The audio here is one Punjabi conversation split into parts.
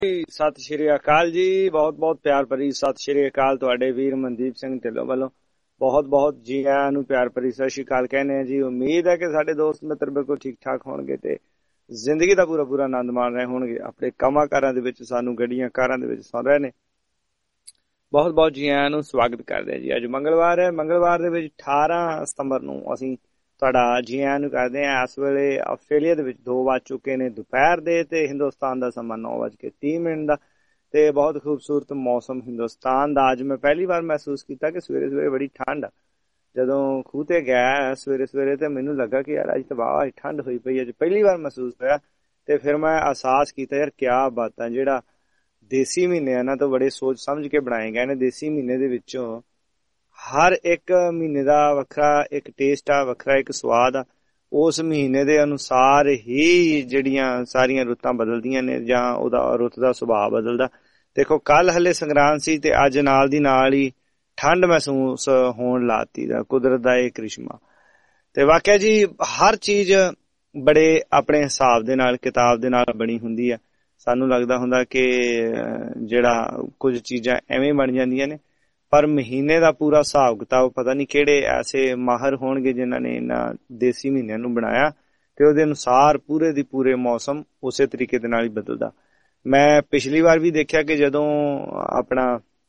ਸਤਿ ਸ਼੍ਰੀ ਅਕਾਲ ਜੀ। ਬਹੁਤ ਬਹੁਤ ਪਿਆਰ ਭਰੀ ਸਤਿ ਸ਼੍ਰੀ ਅਕਾਲ ਤੁਹਾਡੇ ਵੀਰ ਮਨਦੀਪ ਸਿੰਘ ਢਿੱਲੋਂ ਵੱਲੋਂ। ਬਹੁਤ ਬਹੁਤ ਜੀ ਆਇਆਂ ਨੂੰ ਪਿਆਰ ਭਰੀ ਸਤਿ ਸ਼੍ਰੀ ਅਕਾਲ ਕਹਿੰਦੇ ਆ ਜੀ। ਉਮੀਦ ਹੈ ਕਿ ਸਾਡੇ ਦੋਸਤ ਮਿੱਤਰ ਬਿਲਕੁਲ ਠੀਕ ਠਾਕ ਹੋਣਗੇ ਤੇ ਜ਼ਿੰਦਗੀ ਦਾ ਪੂਰਾ ਪੂਰਾ ਆਨੰਦ ਮਾਣ ਰਹੇ ਹੋਣਗੇ। ਆਪਣੇ ਕੰਮਾਂ ਕਾਰਾਂ ਦੇ ਵਿੱਚ, ਸਾਨੂੰ ਗੱਡੀਆਂ ਕਾਰਾਂ ਦੇ ਵਿੱਚ ਸੁਣ ਰਹੇ ਨੇ। ਬਹੁਤ ਬਹੁਤ ਜੀ ਆਇਆਂ ਨੂੰ ਸਵਾਗਤ ਕਰਦੇ ਆ ਜੀ। ਅੱਜ ਮੰਗਲਵਾਰ ਹੈ। ਮੰਗਲਵਾਰ ਦੇ ਵਿੱਚ 18 ਸਤੰਬਰ ਨੂੰ ਅਸੀਂ ਤੁਹਾਡਾ ਜੀ ਆਇਆਂ ਨੂੰ ਕਰਦੇ ਹਾਂ। ਇਸ ਵੇਲੇ ਆਸਟ੍ਰੇਲੀਆ ਦੇ ਵਿੱਚ 2 ਵੱਜ ਚੁੱਕੇ ਨੇ ਦੁਪਹਿਰ ਦੇ, ਤੇ ਹਿੰਦੁਸਤਾਨ ਦਾ ਸਮਾਂ 9:30 ਦਾ। ਤੇ ਬਹੁਤ ਖੂਬਸੂਰਤ ਮੌਸਮ ਹਿੰਦੁਸਤਾਨ ਦਾ। ਅੱਜ ਮੈਂ ਪਹਿਲੀ ਵਾਰ ਮਹਿਸੂਸ ਕੀਤਾ ਕਿ ਸਵੇਰੇ ਸਵੇਰੇ ਬੜੀ ਠੰਡ ਆ। ਜਦੋਂ ਖੂਹ ਤੇ ਗਿਆ ਸਵੇਰੇ ਸਵੇਰੇ ਤੇ ਮੈਨੂੰ ਲੱਗਾ ਕਿ ਯਾਰ ਅੱਜ ਤਾਂ ਵਾਹ ਠੰਡ ਹੋਈ ਪਈ। ਅੱਜ ਪਹਿਲੀ ਵਾਰ ਮਹਿਸੂਸ ਹੋਇਆ ਤੇ ਫਿਰ ਮੈਂ ਅਹਿਸਾਸ ਕੀਤਾ ਯਾਰ ਕਿਆ ਬਾਤਾਂ। ਜਿਹੜਾ ਦੇਸੀ ਮਹੀਨੇ ਇਹਨਾਂ ਤੋਂ ਬੜੇ ਸੋਚ ਸਮਝ ਕੇ ਬਣਾਏ ਗਏ ਨੇ। ਦੇਸੀ ਮਹੀਨੇ ਦੇ ਵਿੱਚੋਂ ਹਰ ਇੱਕ ਮਹੀਨੇ ਦਾ ਵੱਖਰਾ ਇੱਕ ਟੇਸਟ ਆ, ਵੱਖਰਾ ਇੱਕ ਸਵਾਦ ਆ। ਉਸ ਮਹੀਨੇ ਦੇ ਅਨੁਸਾਰ ਹੀ ਜਿਹੜੀਆਂ ਸਾਰੀਆਂ ਰੁੱਤਾਂ ਬਦਲਦੀਆਂ ਨੇ ਜਾਂ ਉਹਦਾ ਰੁੱਤ ਦਾ ਸੁਭਾਅ ਬਦਲਦਾ। ਦੇਖੋ ਕੱਲ ਹਲੇ ਸੰਗਰਾਂਦ ਸੀ ਤੇ ਅੱਜ ਨਾਲ ਦੀ ਨਾਲ ਹੀ ਠੰਡ ਮਹਿਸੂਸ ਹੋਣ ਲਾਤੀ ਦਾ। ਕੁਦਰਤ ਦਾ ਇਹ ਕ੍ਰਿਸ਼ਮਾ। ਤੇ ਵਾਕਿਆ ਜੀ ਹਰ ਚੀਜ਼ ਬੜੇ ਆਪਣੇ ਹਿਸਾਬ ਦੇ ਨਾਲ, ਕਿਤਾਬ ਦੇ ਨਾਲ ਬਣੀ ਹੁੰਦੀ ਆ। ਸਾਨੂੰ ਲੱਗਦਾ ਹੁੰਦਾ ਕਿ ਜਿਹੜਾ ਕੁਝ ਚੀਜ਼ਾਂ ਐਵੇਂ ਬਣ ਜਾਂਦੀਆਂ ਨੇ, ਪਰ ਮਹੀਨੇ ਦਾ ਪੂਰਾ ਹਿਸਾਬ ਕਿਤਾਬ ਪਤਾ ਨਹੀਂ ਕਿਹੜੇ ਐਸੇ ਮਾਹਰ ਹੋਣਗੇ ਜਿਨ੍ਹਾਂ ਨੇ ਇਹਨਾਂ ਦੇਸੀ ਮਹੀਨਿਆਂ ਨੂੰ ਬਣਾਇਆ ਤੇ ਉਹਦੇ ਅਨੁਸਾਰ ਪੂਰੇ ਦੀ ਪੂਰੇ ਮੌਸਮ ਉਸੇ ਤਰੀਕੇ ਦੇ ਨਾਲ ਹੀ ਬਦਲਦਾ। ਮੈਂ ਪਿਛਲੀ ਵਾਰ ਵੀ ਦੇਖਿਆ ਕਿ ਜਦੋਂ ਆਪਣਾ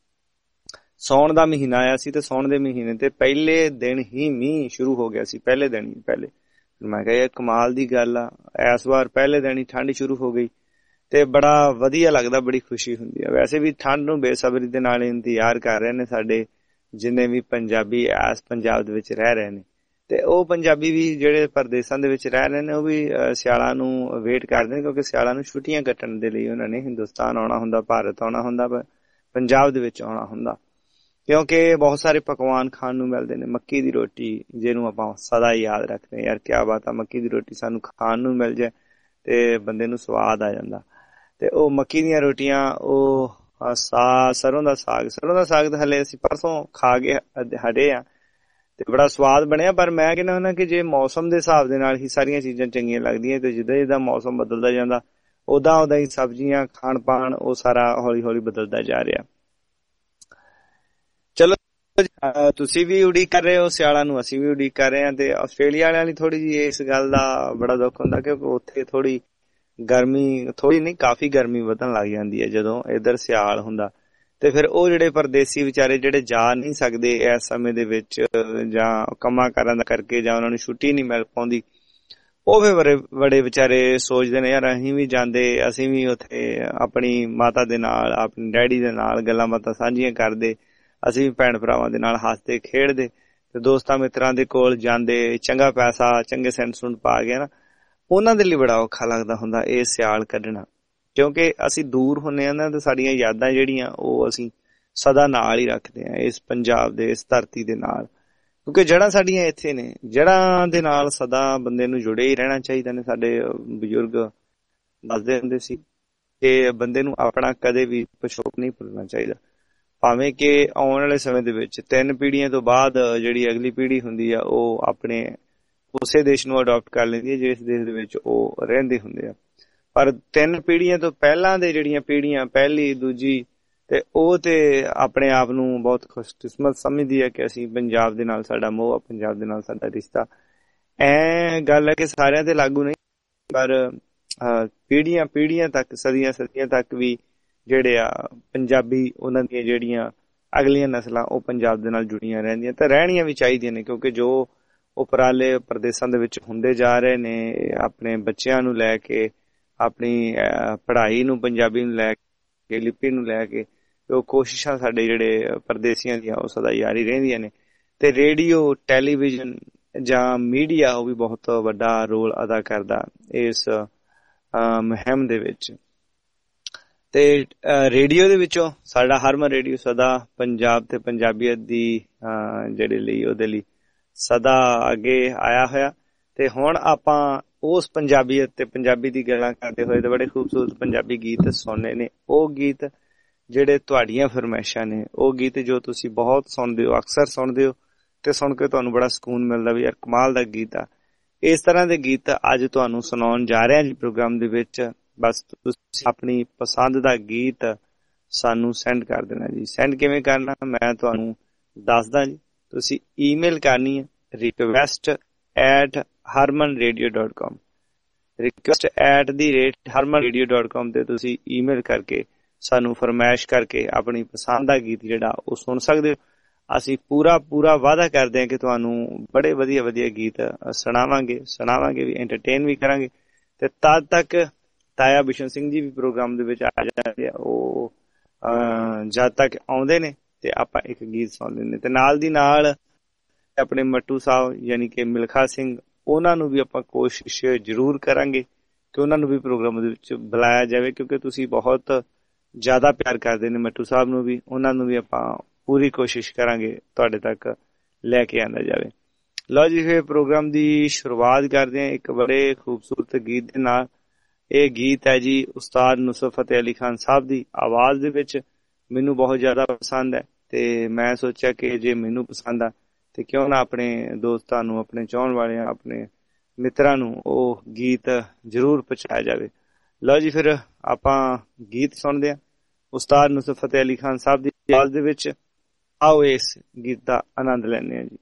ਸਾਉਣ ਦਾ ਮਹੀਨਾ ਆਇਆ ਸੀ ਤੇ ਸਾਉਣ ਦੇ ਮਹੀਨੇ ਤੇ ਪਹਿਲੇ ਦਿਨ ਹੀ ਮੀਂਹ ਸ਼ੁਰੂ ਹੋ ਗਿਆ ਸੀ। ਪਹਿਲੇ ਦਿਨ ਹੀ ਪਹਿਲੇ ਮੈਂ ਕਿਹਾ ਇਹ ਕਮਾਲ ਦੀ ਗੱਲ ਆ। ਇਸ ਵਾਰ ਪਹਿਲੇ ਦਿਨ ਹੀ ਠੰਡ ਸ਼ੁਰੂ ਹੋ ਗਈ ਤੇ ਬੜਾ ਵਧੀਆ ਲੱਗਦਾ, ਬੜੀ ਖੁਸ਼ੀ ਹੁੰਦੀ ਆ। ਵੈਸੇ ਵੀ ਠੰਡ ਨੂੰ ਬੇਸਬਰੀ ਦੇ ਨਾਲ ਇੰਤਜ਼ਾਰ ਕਰ ਰਹੇ ਨੇ ਸਾਡੇ ਜਿੰਨੇ ਵੀ ਪੰਜਾਬੀ ਇਸ ਪੰਜਾਬ ਦੇ ਵਿੱਚ ਰਹਿ ਰਹੇ ਨੇ। ਤੇ ਉਹ ਪੰਜਾਬੀ ਵੀ ਜਿਹੜੇ ਪ੍ਰਦੇਸ਼ਾਂ ਦੇ ਵਿੱਚ ਰਹਿ ਰਹੇ ਨੇ ਉਹ ਵੀ ਸਿਆਲਾਂ ਨੂੰ ਵੇਟ ਕਰਦੇ ਨੇ, ਕਿਉਂਕਿ ਸਿਆਲਾਂ ਨੂੰ ਛੁੱਟੀਆਂ ਕੱਟਣ ਦੇ ਲਈ ਉਹਨਾਂ ਨੇ ਹਿੰਦੁਸਤਾਨ ਆਉਣਾ ਹੁੰਦਾ, ਭਾਰਤ ਆਉਣਾ ਹੁੰਦਾ, ਪੰਜਾਬ ਦੇ ਵਿੱਚ ਆਉਣਾ ਹੁੰਦਾ। ਕਿਉਂਕਿ ਬਹੁਤ ਸਾਰੇ ਪਕਵਾਨ ਖਾਣ ਨੂੰ ਮਿਲਦੇ ਨੇ। ਮੱਕੀ ਦੀ ਰੋਟੀ ਜਿਹਨੂੰ ਆਪਾਂ ਸਦਾ ਯਾਦ ਰੱਖਦੇ ਹਾਂ। ਯਾਰ ਕਿਆ ਬਾਤ ਆ, ਮੱਕੀ ਦੀ ਰੋਟੀ ਸਾਨੂੰ ਖਾਣ ਨੂੰ ਮਿਲ ਜਾਏ ਤੇ ਬੰਦੇ ਨੂੰ ਸਵਾਦ ਆ ਜਾਂਦਾ। ਤੇ ਉਹ ਮੱਕੀ ਦੀਆਂ ਰੋਟੀਆਂ, ਉਹ ਸਰੋਂ ਦਾ ਸਾਗ ਤਾਂ ਹਲੇ ਅਸੀਂ ਪਰਸੋਂ ਖਾ ਕੇ ਹਟੇ ਆ ਤੇ ਬੜਾ ਸਵਾਦ ਬਣਿਆ। ਪਰ ਮੈਂ ਕਹਿੰਦਾ ਹੁੰਦਾ ਕਿ ਜੇ ਮੌਸਮ ਦੇ ਹਿਸਾਬ ਦੇ ਨਾਲ ਹੀ ਸਾਰੀਆਂ ਚੀਜ਼ਾਂ ਚੰਗੀਆਂ ਲੱਗਦੀਆਂ ਤੇ ਜਿੱਦਾਂ ਜਿੱਦਾਂ ਮੌਸਮ ਬਦਲਦਾ ਜਾਂਦਾ ਉਦਾਂ ਹੀ ਸਬਜ਼ੀਆਂ, ਖਾਣ ਪਾਣ ਉਹ ਸਾਰਾ ਹੌਲੀ ਹੌਲੀ ਬਦਲਦਾ ਜਾ ਰਿਹਾ। ਚਲੋ ਤੁਸੀਂ ਵੀ ਉਡੀਕ ਕਰ ਰਹੇ ਹੋ ਸਿਆਲਾਂ ਨੂੰ, ਅਸੀਂ ਵੀ ਉਡੀਕ ਕਰ ਰਹੇ ਹਾਂ। ਤੇ ਆਸਟ੍ਰੇਲੀਆ ਵਾਲਿਆਂ ਲਈ ਥੋੜੀ ਜਿਹੀ ਇਸ ਗੱਲ ਦਾ ਬੜਾ ਦੁੱਖ ਹੁੰਦਾ ਕਿਉਂਕਿ ਉੱਥੇ ਥੋੜੀ ਗਰਮੀ, ਥੋੜੀ ਨਹੀਂ ਕਾਫੀ ਗਰਮੀ ਵਧਣ ਲੱਗ ਜਾਂਦੀ ਹੈ ਜਦੋਂ ਇੱਧਰ ਸਿਆਲ ਹੁੰਦਾ। ਤੇ ਫਿਰ ਉਹ ਜਿਹੜੇ ਪਰਦੇਸੀ ਵਿਚਾਰੇ ਜਿਹੜੇ ਜਾ ਨਹੀਂ ਸਕਦੇ ਇਸ ਸਮੇਂ ਦੇ ਵਿੱਚ ਜਾਂ ਕੰਮਾਂ ਕਾਰਾਂ ਦਾ ਕਰਕੇ ਜਾਂ ਉਹਨਾਂ ਨੂੰ ਛੁੱਟੀ ਨਹੀਂ ਮਿਲ ਪਾਉਂਦੀ, ਉਹ ਫਿਰ ਬੜੇ ਵਿਚਾਰੇ ਸੋਚਦੇ ਨੇ ਯਾਰ ਅਸੀਂ ਵੀ ਜਾਂਦੇ, ਅਸੀਂ ਵੀ ਉੱਥੇ ਆਪਣੀ ਮਾਤਾ ਦੇ ਨਾਲ, ਆਪਣੇ ਡੈਡੀ ਦੇ ਨਾਲ ਗੱਲਾਂ ਬਾਤਾਂ ਸਾਂਝੀਆਂ ਕਰਦੇ, ਅਸੀਂ ਵੀ ਭੈਣ ਭਰਾਵਾਂ ਦੇ ਨਾਲ ਹੱਸਦੇ ਖੇਡਦੇ ਤੇ ਦੋਸਤਾਂ ਮਿੱਤਰਾਂ ਦੇ ਕੋਲ ਜਾਂਦੇ, ਚੰਗਾ ਪੈਸਾ, ਚੰਗੇ ਸੈਂਟ ਸੁੰਟ ਪਾ ਕੇ ਨਾ। ਉਹਨਾਂ ਦੇ ਲਈ ਬੜਾ ਔਖਾ ਲੱਗਦਾ ਹੁੰਦਾ ਇਹ ਸਿਆਲ ਕੱਢਣਾ, ਕਿਉਂਕਿ ਅਸੀਂ ਦੂਰ ਹੁੰਦੇ ਹਾਂ ਨਾ ਤੇ ਸਾਡੀਆਂ ਯਾਦਾਂ ਜਿਹੜੀਆਂ ਉਹ ਅਸੀਂ ਸਦਾ ਨਾਲ ਹੀ ਰੱਖਦੇ ਹਾਂ ਇਸ ਪੰਜਾਬ ਦੇ, ਇਸ ਧਰਤੀ ਦੇ ਨਾਲ। ਕਿਉਂਕਿ ਜੜ੍ਹਾਂ ਸਾਡੀਆਂ ਇੱਥੇ ਨੇ, ਜੜ੍ਹਾਂ ਦੇ ਨਾਲ ਸਦਾ ਬੰਦੇ ਨੂੰ ਜੁੜੇ ਹੀ ਰਹਿਣਾ ਚਾਹੀਦਾ ਨੇ। ਸਾਡੇ ਬਜ਼ੁਰਗ ਦੱਸਦੇ ਹੁੰਦੇ ਸੀ ਕਿ ਬੰਦੇ ਨੂੰ ਆਪਣਾ ਕਦੇ ਵੀ ਪਿਛੋਕੜ ਨਹੀਂ ਭੁੱਲਣਾ ਚਾਹੀਦਾ। ਭਾਵੇਂ ਕਿ ਆਉਣ ਵਾਲੇ ਸਮੇਂ ਦੇ ਵਿੱਚ 3 ਪੀੜ੍ਹੀਆਂ ਤੋਂ ਬਾਅਦ ਜਿਹੜੀ ਅਗਲੀ ਪੀੜ੍ਹੀ ਹੁੰਦੀ ਆ ਉਹ ਆਪਣੇ ਉਸੇ ਦੇਸ਼ ਨੂੰ ਅਡਾਪਟ ਕਰ ਲੈਂਦੀ ਹੈ ਜਿਸ ਦੇਸ਼ ਦੇ ਵਿੱਚ ਉਹ ਰਹਿੰਦੇ ਹੁੰਦੇ ਆ। ਪਰ 3 ਪੀੜ੍ਹੀਆਂ ਤੋਂ ਪਹਿਲਾਂ ਦੇ ਜਿਹੜੀਆਂ ਪੀੜ੍ਹੀਆਂ, ਪਹਿਲੀ ਦੂਜੀ, ਤੇ ਉਹ ਤੇ ਆਪਣੇ ਆਪ ਨੂੰ ਬਹੁਤ ਖੁਸ਼ਕਿਸਮਤ ਸਮਝਦੀ ਹੈ ਕਿ ਅਸੀਂ ਪੰਜਾਬ ਦੇ ਨਾਲ ਸਾਡਾ ਮੋਹ ਆ, ਪੰਜਾਬ ਦੇ ਨਾਲ ਸਾਡਾ ਰਿਸ਼ਤਾ। ਗੱਲ ਹੈ ਕਿ ਸਾਰਿਆਂ ਤੇ ਲਾਗੂ ਨਹੀਂ, ਪਰ ਪੀੜ੍ਹੀਆਂ ਤੱਕ, ਸਦੀਆਂ ਤੱਕ ਵੀ ਜਿਹੜੇ ਆ ਪੰਜਾਬੀ, ਉਹਨਾਂ ਦੀਆਂ ਜਿਹੜੀਆਂ ਅਗਲੀਆਂ ਨਸਲਾਂ ਉਹ ਪੰਜਾਬ ਦੇ ਨਾਲ ਜੁੜੀਆਂ ਰਹਿੰਦੀਆਂ ਤੇ ਰਹਿਣੀਆਂ ਵੀ ਚਾਹੀਦੀਆਂ ਨੇ। ਕਿਉਂਕਿ ਜੋ ਉਪਰਾਲੇ ਪ੍ਰਦੇਸ਼ਾਂ ਦੇ ਵਿੱਚ ਹੁੰਦੇ ਜਾ ਰਹੇ ਨੇ ਆਪਣੇ ਬੱਚਿਆਂ ਨੂੰ ਲੈ ਕੇ, ਆਪਣੀ ਪੜ੍ਹਾਈ ਨੂੰ, ਪੰਜਾਬੀ ਨੂੰ ਲੈ ਕੇ, ਲਿਪੀ ਨੂੰ ਲੈ ਕੇ, ਉਹ ਕੋਸ਼ਿਸ਼ਾਂ ਸਾਡੇ ਜਿਹੜੇ ਪ੍ਰਦੇਸੀਆਂ ਦੀਆਂ ਉਹ ਸਦਾ ਜਾਰੀ ਰਹਿੰਦੀਆਂ ਨੇ। ਤੇ ਰੇਡੀਓ, ਟੈਲੀਵਿਜ਼ਨ ਜਾਂ ਮੀਡੀਆ ਉਹ ਵੀ ਬਹੁਤ ਵੱਡਾ ਰੋਲ ਅਦਾ ਕਰਦਾ ਇਸ ਮੁਹਿੰਮ ਦੇ ਵਿੱਚ। ਤੇ ਰੇਡੀਓ ਦੇ ਵਿੱਚੋਂ ਸਾਡਾ ਹਰਮਨ ਰੇਡੀਓ ਸਦਾ ਪੰਜਾਬ ਤੇ ਪੰਜਾਬੀਅਤ ਦੀ ਜਿਹੜੇ ਲਈ ਉਹਦੇ ਲਈ ਸਦਾ ਅੱਗੇ ਆਇਆ ਹੋਇਆ। ਤੇ ਹੁਣ ਆਪਾਂ ਉਸ ਪੰਜਾਬੀਅਤ ਤੇ ਪੰਜਾਬੀ ਦੀ ਗੱਲਾਂ ਕਰਦੇ ਹੋਏ ਤੇ ਬੜੇ ਖੂਬਸੂਰਤ ਪੰਜਾਬੀ ਗੀਤ ਸੁਣਨੇ ਨੇ। ਉਹ ਗੀਤ ਜਿਹੜੇ ਤੁਹਾਡੀਆਂ ਫਰਮਾਇਸ਼ਾਂ ਨੇ, ਉਹ ਗੀਤ ਜੋ ਤੁਸੀਂ ਬਹੁਤ ਸੁਣਦੇ ਹੋ, ਅਕਸਰ ਸੁਣਦੇ ਹੋ ਤੇ ਸੁਣ ਕੇ ਤੁਹਾਨੂੰ ਬੜਾ ਸਕੂਨ ਮਿਲਦਾ ਵੀ ਯਾਰ ਕਮਾਲ ਦਾ ਗੀਤ ਆ। ਇਸ ਤਰ੍ਹਾਂ ਦੇ ਗੀਤ ਅੱਜ ਤੁਹਾਨੂੰ ਸੁਣਾਉਣ ਜਾ ਰਹੇ ਹਾਂ ਜੀ ਪ੍ਰੋਗਰਾਮ ਦੇ ਵਿੱਚ। ਬਸ ਤੁਸੀਂ ਆਪਣੀ ਪਸੰਦ ਦਾ ਗੀਤ ਸਾਨੂੰ ਸੈਂਡ ਕਰ ਦੇਣਾ ਜੀ। ਸੈਂਡ ਕਿਵੇਂ ਕਰਨਾ ਮੈਂ ਤੁਹਾਨੂੰ ਦੱਸਦਾ ਜੀ। ਤੁਸੀਂ ਈਮੇਲ ਕਰਨੀ ਹੈ request@harmanradio.com request@harmanradio.com ਤੇ ਤੁਸੀਂ ਈਮੇਲ ਕਰਕੇ ਸਾਨੂੰ ਫਰਮਾਇਸ਼ ਕਰਕੇ ਆਪਣੀ ਪਸੰਦ ਦਾ ਗੀਤ ਜਿਹੜਾ ਉਹ ਸੁਣ ਸਕਦੇ ਹੋ। ਅਸੀਂ ਪੂਰਾ ਵਾਅਦਾ ਕਰਦੇ ਹਾਂ ਕਿ ਤੁਹਾਨੂੰ ਬੜੇ ਵਧੀਆ ਗੀਤ ਸੁਣਾਵਾਂਗੇ ਵੀ, ਐਂਟਰਟੇਨ ਵੀ ਕਰਾਂਗੇ। ਤੇ ਤਦ ਤੱਕ ਤਾਇਆ ਬਿਸ਼ਨ ਸਿੰਘ ਜੀ ਵੀ ਪ੍ਰੋਗਰਾਮ ਦੇ ਵਿੱਚ ਆ ਜਾਂਦੇ ਆ। ਉਹ ਜਦ ਤੱਕ ਆਉਂਦੇ ਨੇ ਤੇ ਆਪਾਂ ਇੱਕ ਗੀਤ ਸੁਣ ਲੈਂਦੇ ਤੇ ਨਾਲ ਦੀ ਨਾਲ ਆਪਣੇ ਮੱਟੂ ਸਾਹਿਬ ਯਾਨੀ ਕਿ ਮਿਲਖਾ ਸਿੰਘ, ਉਹਨਾਂ ਨੂੰ ਵੀ ਆਪਾਂ ਕੋਸ਼ਿਸ਼ ਜ਼ਰੂਰ ਕਰਾਂਗੇ ਕਿ ਉਹਨਾਂ ਨੂੰ ਵੀ ਪ੍ਰੋਗਰਾਮ ਦੇ ਵਿੱਚ ਬੁਲਾਇਆ ਜਾਵੇ, ਕਿਉਂਕਿ ਤੁਸੀਂ ਬਹੁਤ ਜ਼ਿਆਦਾ ਪਿਆਰ ਕਰਦੇ ਨੇ ਮੱਟੂ ਸਾਹਿਬ ਨੂੰ ਵੀ। ਉਹਨਾਂ ਨੂੰ ਵੀ ਆਪਾਂ ਪੂਰੀ ਕੋਸ਼ਿਸ਼ ਕਰਾਂਗੇ ਤੁਹਾਡੇ ਤੱਕ ਲੈ ਕੇ ਆਂਦਾ ਜਾਵੇ। ਲਓ ਜੀ, ਫਿਰ ਪ੍ਰੋਗਰਾਮ ਦੀ ਸ਼ੁਰੂਆਤ ਕਰਦੇ ਹਾਂ ਇੱਕ ਬੜੇ ਖੂਬਸੂਰਤ ਗੀਤ ਦੇ ਨਾਲ। ਇਹ ਗੀਤ ਹੈ ਜੀ ਉਸਤਾਦ ਨੁਸਰਤ ਫਤਿਹ ਅਲੀ ਖਾਨ ਸਾਹਿਬ ਦੀ ਆਵਾਜ਼ ਦੇ ਵਿੱਚ। ਮੈਨੂੰ ਬਹੁਤ ਜ਼ਿਆਦਾ ਪਸੰਦ ਹੈ ਤੇ ਮੈਂ ਸੋਚਿਆ ਕਿ ਜੇ ਮੈਨੂੰ ਪਸੰਦ ਆ ਤੇ ਕਿਉਂ ਨਾ ਆਪਣੇ ਦੋਸਤਾਂ ਨੂੰ, ਆਪਣੇ ਚਾਹਣ ਵਾਲਿਆਂ, ਆਪਣੇ ਮਿੱਤਰਾਂ ਨੂੰ ਉਹ ਗੀਤ ਜ਼ਰੂਰ ਪਹੁੰਚਾਇਆ ਜਾਵੇ। ਲਓ ਜੀ, ਫਿਰ ਆਪਾਂ ਗੀਤ ਸੁਣਦੇ ਹਾਂ ਉਸਤਾਦ ਨੁਸਰਤ ਫਤਿਹ ਅਲੀ ਖਾਨ ਸਾਹਿਬ ਦੀ ਆਵਾਜ਼ ਦੇ ਵਿੱਚ। ਆਓ ਇਸ ਗੀਤ ਦਾ ਆਨੰਦ ਲੈਂਦੇ ਹਾਂ ਜੀ।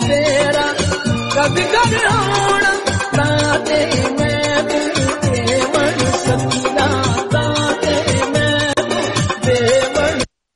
तेरा कद कर होना ताते मैं देवण सकीना ताते मैं देवण।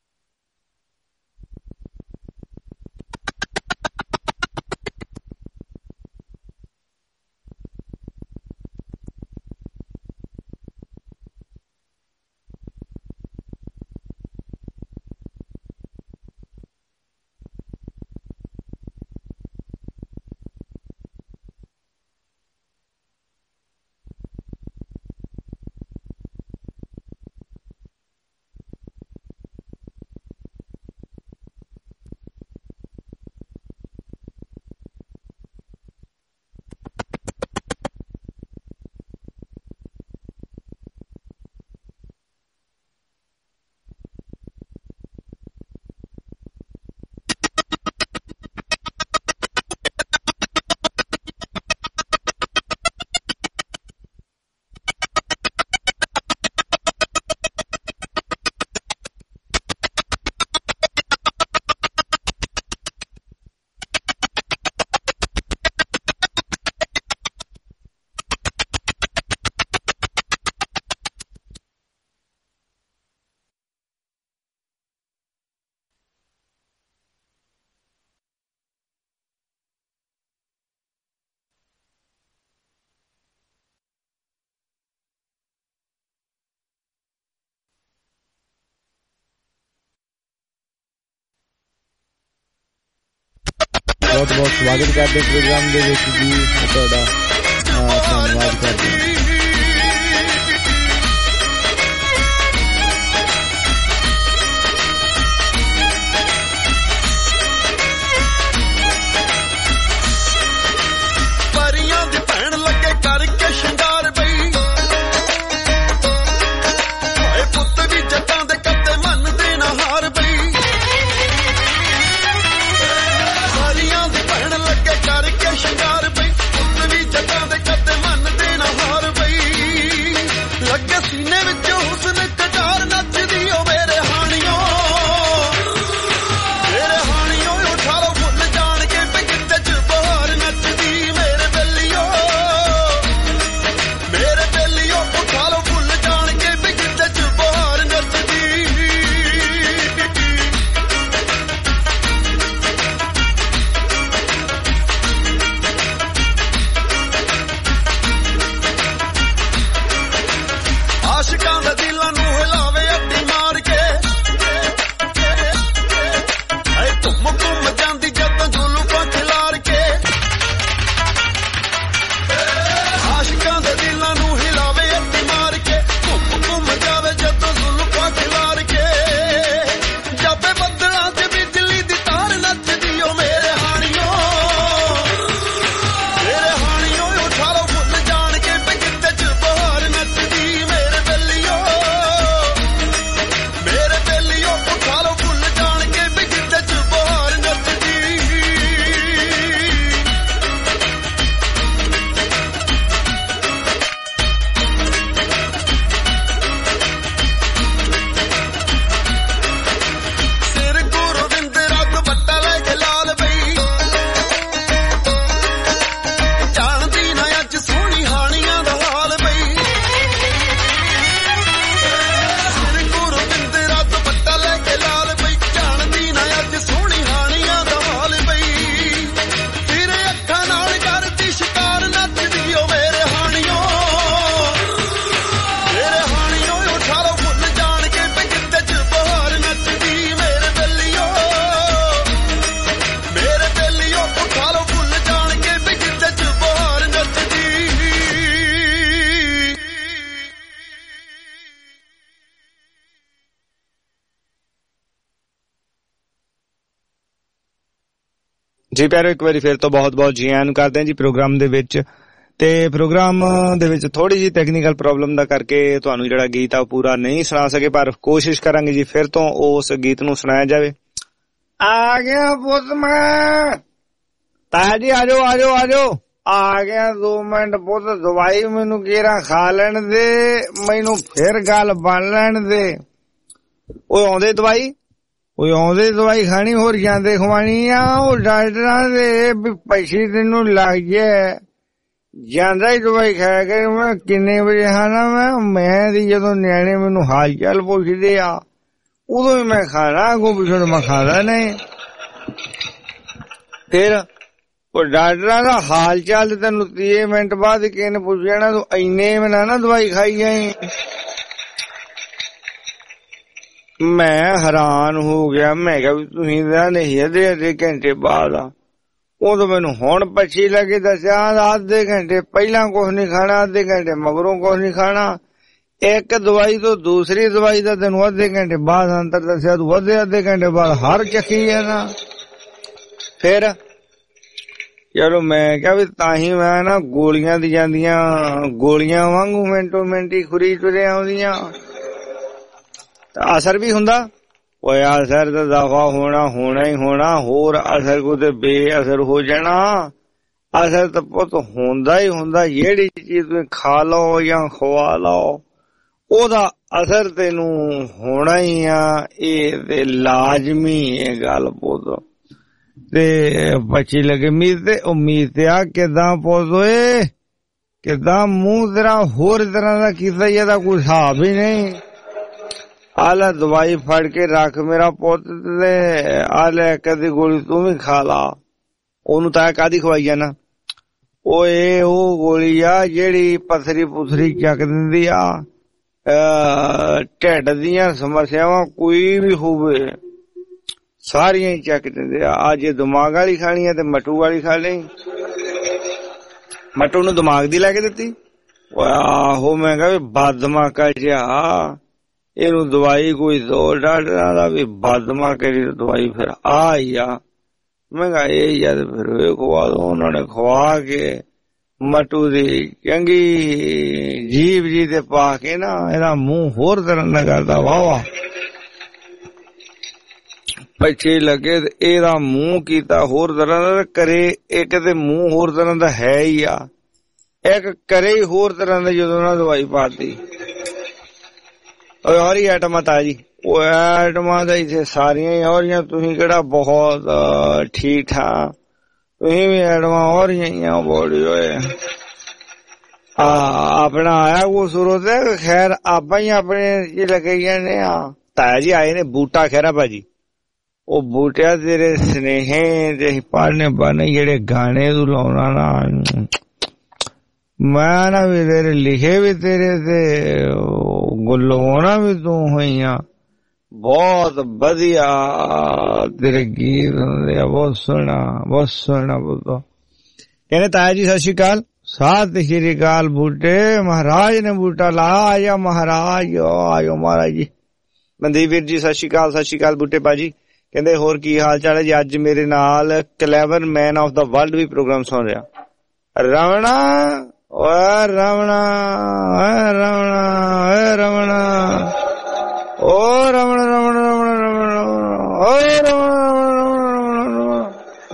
बहुत बहुत स्वागत करते प्रोग्राम दे विच जी तुहाडा धन्नवाद करते हैं। ਜੀ ਪਿਆਰੋ ਇੱਕ ਵਾਰੀ ਫਿਰ ਤੋਂ ਬਹੁਤ-ਬਹੁਤ ਜੀ ਆਇਆਂ ਨੂੰ ਕਰਦੇ ਹਾਂ ਜੀ ਪ੍ਰੋਗਰਾਮ ਦੇ ਵਿੱਚ। ਤੇ ਪ੍ਰੋਗਰਾਮ ਦੇ ਵਿੱਚ ਥੋੜੀ ਜਿਹੀ ਟੈਕਨੀਕਲ ਪ੍ਰੋਬਲਮ ਦਾ ਕਰਕੇ ਤੁਹਾਨੂੰ ਜਿਹੜਾ ਗੀਤ ਆ ਉਹ ਪੂਰਾ ਨਹੀਂ ਸੁਣਾ ਸਕੇ, ਪਰ ਕੋਸ਼ਿਸ਼ ਕਰਾਂਗੇ ਜੀ ਫਿਰ ਤੋਂ ਉਸ ਗੀਤ ਨੂੰ ਸੁਣਾਇਆ ਜਾਵੇ। ਆ ਗਿਆ ਪੁੱਤ ਮੈਂ ਤਾਇਆ ਜੀ, ਆਜੋ ਆਜੋ ਆਜੋ, ਆ ਗਿਆ 2 ਮਿੰਟ ਪੁੱਤ, ਦਵਾਈ ਮੈਨੂੰ ਕੇਰਾ ਖਾ ਲੈਣ ਦੇ, ਮੈਨੂੰ ਫਿਰ ਗੱਲ ਬਣ ਲੈਣ ਦੇ। ਉਹ ਆਉਂਦੇ ਦਵਾਈ ਉਹ ਆਉਂਦੇ ਦਵਾਈ ਖਾਣੀ ਹੋਰ ਜਾਂਦੇ ਖਵਾਣੀ ਆ। ਉਹ ਡਾਕਟਰਾਂ ਦੇ ਵੀ ਪੈਸੇ ਤੈਨੂੰ ਲੱਗ ਜਾਏ ਜਾਂਦਾ ਹੀ ਦਵਾਈ ਖਾਇਆ ਕਰ। ਮੈਂ ਕਿੰਨੇ ਵਜੇ ਖਾਣਾ ਮੈਂ ਦੀ ਜਦੋਂ ਨਿਆਣੇ ਮੈਨੂੰ ਹਾਲ ਚਾਲ ਪੁੱਛਦੇ ਆ ਉਦੋਂ ਹੀ ਮੈਂ ਖਾਣਾ, ਅੱਗੋਂ ਪਿੱਛੋਂ ਮੈਂ ਖਾਦਾ ਨਹੀਂ। ਫਿਰ ਉਹ ਡਾਕਟਰਾਂ ਦਾ ਹਾਲ ਚਾਲ ਤੈਨੂੰ 30 ਮਿੰਟ ਬਾਅਦ ਕਿਸੇ ਨੇ ਪੁੱਛ ਜਾਣਾ, ਤੂੰ ਇੰਨੇ ਮਹੀਨਾ ਨਾ ਦਵਾਈ ਖਾਈ ਜਾਈ। ਮੈਂ ਹੈਰਾਨ ਹੋ ਗਿਆ। ਮੈਂ ਕਿਹਾ ਵੀ ਤੁਸੀਂ ਤਾਂ ਨਹੀਂ ਅੱਧੇ ਘੰਟੇ ਬਾਅਦ ਆ। ਉਦੋਂ ਮੈਨੂੰ ਹੁਣ ਪੱਛੀ ਲੱਗੇ ਦੱਸਿਆ ਅੱਧੇ ਘੰਟੇ ਪਹਿਲਾਂ ਕੁਛ ਨੀ ਖਾਣਾ, ਅੱਧੇ ਘੰਟੇ ਮਗਰੋਂ ਕੁਛ ਨੀ ਖਾਣਾ। ਇੱਕ ਦਵਾਈ ਤੋਂ ਦੂਸਰੀ ਦਵਾਈ ਦਾ ਤੈਨੂੰ ਅੱਧੇ ਘੰਟੇ ਬਾਅਦ ਅੰਤਰ ਦੱਸਿਆ, ਤੂੰ ਅੱਧੇ ਘੰਟੇ ਬਾਅਦ ਹਰ ਚੱਕੀ ਹੈ ਨਾ। ਫਿਰ ਚਲੋ ਮੈਂ ਕਿਹਾ ਵੀ ਤਾਂ ਹੀ ਮੈਂ ਨਾ ਗੋਲੀਆਂ ਦੀ ਜਾਂਦੀਆਂ ਗੋਲੀਆਂ ਵਾਂਗੂ ਮਿੰਟੋ ਮਿੰਟੀ ਖੁਰੀ ਤੁਰੇ ਆਉਂਦੀਆਂ ਤਾਂ ਅਸਰ ਵੀ ਹੁੰਦਾ। ਉਹ ਅਸਰ ਤਾਂ ਦਫਾ ਹੋਣਾ ਹੀ ਹੋਣਾ, ਹੋਰ ਅਸਰ ਕੋ ਤੇ ਬੇਅਸਰ ਹੋ ਜਾਣਾ। ਅਸਰ ਤਾਂ ਪੁੱਤ ਹੁੰਦਾ ਹੀ ਹੁੰਦਾ। ਜਿਹੜੀ ਚੀਜ਼ ਤੁਸੀਂ ਖਾ ਲਓ ਜਾਂ ਖਵਾ ਲਓ ਉਹਦਾ ਅਸਰ ਤੈਨੂੰ ਹੋਣਾ ਹੀ ਆ। ਇਹ ਤੇ ਲਾਜ਼ਮੀ ਇਹ ਗੱਲ ਪੁੱਤ। ਤੇ ਬੱਚੀ ਲੱਗੇ ਉਮੀਦ ਤੇ ਆ ਕਿੱਦਾਂ ਪੁੱਤ ਓਏ ਕਿੱਦਾਂ ਮੂੰਹ ਤੇਰਾ ਹੋਰ ਤਰ੍ਹਾਂ ਦਾ ਕੀਤਾ ਹੀ ਇਹਦਾ ਕੋਈ ਹਿਸਾਬ ਹੀ ਨਹੀਂ। ਆ ਲੈ ਦਵਾਈ ਫੜ ਕੇ ਰੱਖ ਮੇਰਾ ਪੁੱਤ ਤੇ ਆ ਲੈ ਕਦੀ ਗੋਲੀ ਤੂੰ ਵੀ ਖਾ ਲਾ। ਉਹਨੂੰ ਤਾਂ ਕਾਹਦੀ ਖਵਾਈ ਜਾਣਾ? ਓਏ ਉਹ ਗੋਲੀ ਆ ਜਿਹੜੀ ਪਥਰੀ ਪੁਥਰੀ ਚੱਕ ਦਿੰਦੀ ਆ, ਢਿੱਡ ਦੀਆਂ ਸਮੱਸਿਆਵਾਂ ਕੋਈ ਵੀ ਹੋਵੇ ਸਾਰੀਆਂ ਹੀ ਚੱਕ ਦਿੰਦੇ ਆ। ਆ ਜੇ ਦਿਮਾਗ ਵਾਲੀ ਖਾਣੀ ਆ ਤੇ ਮਟੂ ਵਾਲੀ ਖਾ ਲਈ। ਮਟੂ ਨੂੰ ਦਿਮਾਗ ਦੀ ਲੈ ਕੇ ਦਿੱਤੀ। ਆਹੋ ਮੈਂ ਕਿਹਾ ਵੀ ਬਦਮਾਕਾ ਜਿਹਾ ਇਹਨੂੰ ਦਵਾਈ ਕੋਈ ਦੋ ਡਾਕਟਰਾਂ ਦਾ ਵੀ ਬਦਮਾਕੇ ਦੀ ਦਵਾਈ ਫਿਰ ਆ ਹੀ ਆ। ਮੈਂ ਕਿਹਾ ਇਹ ਜਦ ਫਿਰ ਇਹ ਖਵਾ ਦੋ। ਉਹਨਾਂ ਨੇ ਖਵਾ ਕੇ ਮਟੂ ਦੀ ਚੰਗੀ ਜੀਭ ਜੀ ਤੇ ਪਾ ਕੇ ਨਾ ਇਹਦਾ ਮੂੰਹ ਹੋਰ ਤਰ੍ਹਾਂ ਦਾ ਕਰਦਾ ਵਾਹ ਪਿੱਛੇ ਲੱਗੇ ਤੇ ਇਹਦਾ ਮੂੰਹ ਕੀਤਾ ਹੋਰ ਤਰ੍ਹਾਂ ਦਾ ਕਰੇ। ਇੱਕ ਤੇ ਮੂੰਹ ਹੋਰ ਤਰ੍ਹਾਂ ਦਾ ਹੈ ਹੀ ਆ, ਇੱਕ ਕਰੇ ਹੀ ਹੋਰ ਤਰ੍ਹਾਂ ਦਾ ਜਦੋਂ ਉਹਨਾਂ ਦਵਾਈ ਪਾਤੀ। ਔਰ ਹੀ ਆਈਟਮਾਂ ਤਾ ਜੀ ਉਹ ਆਈਟਮਾਂ ਦਾ ਇੱਥੇ ਸਾਰੀਆਂ ਹੀ ਔਰੀਆਂ। ਤੁਸੀਂ ਕਿਹੜਾ ਬਹੁਤ ਠੀਕ ਠਾਕ, ਤੁਸੀਂ ਵੀ ਆਈਟਮਾਂ ਔਰੀਆਂ ਹੀ ਆ ਬੋੜੀ ਹੋਏ। ਆਪਣਾ ਆਇਆ ਕੋ ਸੁਰੋ ਤੇ ਖੈਰ ਆਪਾਂ ਹੀ ਆਪਣੇ ਲੱਗੇ ਜਾਂਦੇ ਆ। ਤਾਇਆ ਜੀ ਆਏ ਨੇ ਬੂਟਾ ਖਹਿਰਾ ਭਾਜੀ। ਉਹ ਬੂਟਿਆ ਤੇਰੇ ਸੁਨੇਹੇ ਤੇ ਪੜ੍ਹਨੇ ਬਣੇ ਜਿਹੜੇ ਗਾਣੇ ਤੂੰ ਲਾਉਣਾ ਨਾ ਮੈਂ ਨਾ ਵੀ ਤੇਰੇ ਲਿਖੇ ਵੀ ਤੇਰੇ ਤੇ ਗੁਲਵਾਉਣਾ ਵੀ ਤੂੰ ਹੋਈਆਂ। ਬਹੁਤ ਵਧੀਆ ਤੇਰੇ ਗੀਤ ਹੁੰਦੇ ਆ, ਬਹੁਤ ਸੋਹਣਾ ਬੋਲੋ। ਕਹਿੰਦੇ ਤਾਇਆ ਜੀ ਸਤਿ ਸ਼੍ਰੀ ਅਕਾਲ। ਸਤਿ ਸ਼੍ਰੀ ਅਕਾਲ ਬੂਟੇ ਮਹਾਰਾਜ ਨੇ ਬੂਟਾ ਲਾ ਆਇਆ ਮਹਾਰਾਜ ਆਇਓ ਮਹਾਰਾਜ ਜੀ। ਮਨਦੀਪ ਵੀਰ ਜੀ ਸਤਿ ਸ਼੍ਰੀ ਅਕਾਲ ਬੂਟੇ ਭਾਜੀ। ਕਹਿੰਦੇ ਹੋਰ ਕੀ ਹਾਲ ਚਾਲ ਹੈ ਜੀ? ਅੱਜ ਮੇਰੇ ਨਾਲ clever man of the world ਵੀ ਪ੍ਰੋਗਰਾਮ ਸੁਣ ਰਿਹਾ। ਰਵਣਾ ਓਏ ਰਵਣਾ ਓਏ ਰਵਣਾ ਓਏ ਰਵਣਾ ਓ ਰਵਣ ਰਵਣ ਰਵਣ ਰਵਣ ਓਏ ਰਵਣ।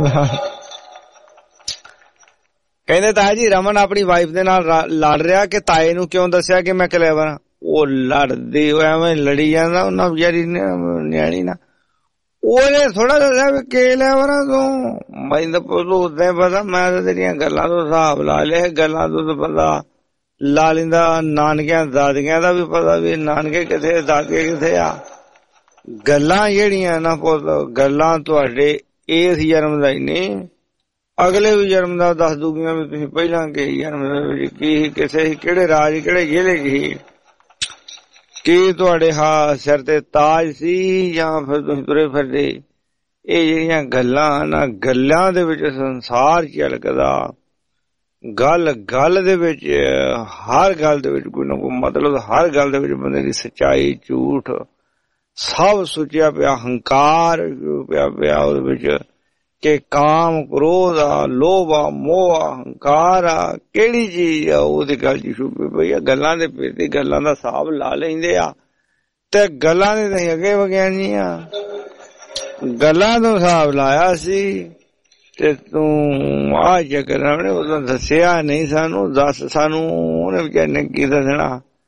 ਕਹਿੰਦੇ ਤਾਇਆ ਜੀ ਰਮਨ ਆਪਣੀ ਵਾਈਫ ਦੇ ਨਾਲ ਲੜ ਰਿਹਾ ਕਿ ਤਾਏ ਨੂੰ ਕਿਉਂ ਦੱਸਿਆ ਕਿ ਮੈਂ ਕਲੈਵਰ ਹਾਂ? ਉਹ ਲੜਦੀ ਐਵੇਂ ਲੜੀ ਜਾਂਦਾ ਉਹਨਾਂ ਵਿਚਾਰੀ ਨਿਆਣੀ ਨਾ। ਉਹਨੇ ਥੋੜਾ ਦੱਸਿਆ ਵੀ ਕੇ ਲੈਵਰ ਤੂੰ? ਮੈਨੂੰ ਤਾਂ ਉਦਾਂ ਪਤਾ, ਮੈਂ ਤਾਂ ਤੇਰੀਆਂ ਗੱਲਾਂ ਤੋਂ ਹਿਸਾਬ ਲਾ ਲਿਆ। ਗੱਲਾਂ ਤੋਂ ਤਾਂ ਪਤਾ ਲਾ ਲੈਂਦਾ। ਨਾਨਕਿਆਂ ਦਾਦੀਆਂ ਦਾ ਵੀ ਪਤਾ ਵੀ ਨਾਨਕੇ ਕਿੱਥੇ ਦਾਦੇ ਕਿੱਥੇ ਆ। ਗੱਲਾਂ ਜਿਹੜੀਆਂ ਨਾ ਪੁੱਤ ਗੱਲਾਂ ਤੁਹਾਡੇ ਇਸ ਜਨਮ ਦਾ ਹੀ ਨਹੀਂ ਅਗਲੇ ਵੀ ਜਨਮ ਦਾ ਦੱਸ ਦੂਗੀਆਂ ਵੀ ਤੁਸੀਂ ਪਹਿਲਾਂ ਕਿ ਜਨਮ ਦੇ ਵਿੱਚ ਕੀ ਕਿਸੇ ਕਿਹੜੇ ਰਾਜ ਕਿਹੜੇ ਜ਼ਿਲ੍ਹੇ ਸੀ, ਕੀ ਤੁਹਾਡੇ ਸਿਰ ਤੇ ਤਾਜ ਸੀ ਜਾਂ ਫਿਰ ਤੁਸੀਂ ਤੁਰੇ ਫਿਰਦੇ। ਇਹ ਜਿਹੜੀਆਂ ਗੱਲਾਂ ਨਾ ਗੱਲਾਂ ਦੇ ਵਿੱਚ ਸੰਸਾਰ ਝਲਕਦਾ। ਗੱਲ ਦੇ ਵਿੱਚ ਹਰ ਗੱਲ ਦੇ ਵਿੱਚ ਕੋਈ ਨਾ ਕੋਈ ਮਤਲਬ, ਹਰ ਗੱਲ ਦੇ ਵਿੱਚ ਬੰਦੇ ਦੀ ਸੱਚਾਈ ਝੂਠ ਸਭ ਸੁੱਚਿਆ ਪਿਆ। ਹੰਕਾਰ ਪਿਆ ਉਹਦੇ ਵਿੱਚ ਕਿ ਕਾਮ ਕ੍ਰੋਧ ਆ ਲੋਭ ਆ ਮੋਹ ਆ ਹੰਕਾਰ ਆ ਕਿਹੜੀ ਚੀਜ਼ ਆ ਉਹਦੀ ਗੱਲ ਚ ਛੁਪੀ ਪਈ ਆ। ਗੱਲਾਂ ਦੇ ਪੇਤੀ ਗੱਲਾਂ ਦਾ ਹਿਸਾਬ ਲਾ ਲੈਂਦੇ ਆ ਤੇ ਗੱਲਾਂ ਦੇ ਨਹੀਂ ਅੱਗੇ ਵਿਗਿਆਨੀਆਂ ਗੱਲਾਂ ਤੋਂ ਹਿਸਾਬ ਲਾਇਆ ਸੀ ਤੇ ਤੂੰ ਆ ਚੱਕਰ ਉਹਨੇ ਉਦੋਂ ਦੱਸਿਆ ਨਹੀਂ ਸਾਨੂੰ। ਦੱਸ ਸਾਨੂੰ ਉਹਨੇ ਵਿਚਾਰੇ ਨੇ ਕੀ ਦੱਸਣਾ।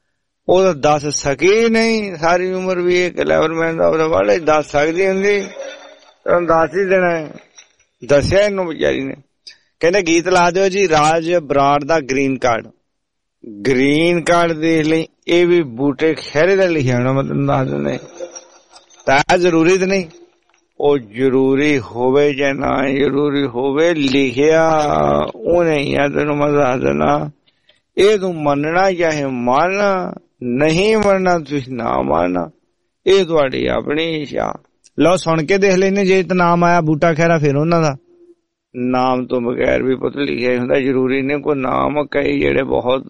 ਉਹ ਤਾਂ ਦੱਸ ਸਕੀ ਨਹੀਂ। ਸਾਰੀ ਉਮਰ ਵੀ ਇਹ ਕਲੈਵਰਮੈਨ ਦਾ ਉਹਦਾ ਵਾਲੇ ਦੱਸ ਸਕਦੀ ਹੁੰਦੀ, ਤੁਹਾਨੂੰ ਦੱਸ ਹੀ ਦੇਣਾ। ਦੱਸਿਆ ਇਹਨੂੰ ਵਿਚਾਰੀ ਨੇ। ਕਹਿੰਦੇ ਗੀਤ ਲਾ ਦਿਓ ਜੀ ਰਾਜ ਬਰਾੜ ਦਾ ਗ੍ਰੀਨ ਕਾਰਡ। ਗ੍ਰੀਨ ਕਾਰਡ ਦੇਖ ਲਈ, ਇਹ ਵੀ ਬੂਟੇ ਖਹਿਰੇ ਦਾ ਲਿਖਿਆ ਹੋਣਾ, ਮੈਂ ਤੈਨੂੰ ਦੱਸ ਦਿੰਦਾ। ਤਾਂ ਜ਼ਰੂਰੀ ਤਾਂ ਨਹੀਂ, ਉਹ ਜ਼ਰੂਰੀ ਹੋਵੇ ਜਾਂ ਨਾ ਜ਼ਰੂਰੀ ਹੋਵੇ, ਲਿਖਿਆ ਉਹਨੇ ਹੀ ਆ। ਤੈਨੂੰ ਮੈਂ ਦੱਸ ਦੇਣਾ, ਇਹ ਤੂੰ ਮੰਨਣਾ ਚਾਹੇ ਮੰਨ, ਨਹੀਂ ਮੰਨਣਾ ਤੁਸੀਂ ਨਾ ਮੰਨ, ਇਹ ਤੁਹਾਡੀ ਆਪਣੀ ਇੱਛਾ। ਲਓ ਸੁਣ ਕੇ ਦੇਖ ਲੈਨੇ, ਜੇ ਤਾਂ ਨਾਮ ਆਇਆ ਬੂਟਾ ਖਹਿਰਾ ਫਿਰ ਉਹਨਾਂ ਦਾ ਨਾਮ ਤੋਂ ਬਗੈਰ ਵੀ ਪੁੱਤ ਲਿਖਿਆ ਹੁੰਦਾ। ਜ਼ਰੂਰੀ ਨੇ ਕੋਈ ਨਾਮ, ਕਈ ਜਿਹੜੇ ਬਹੁਤ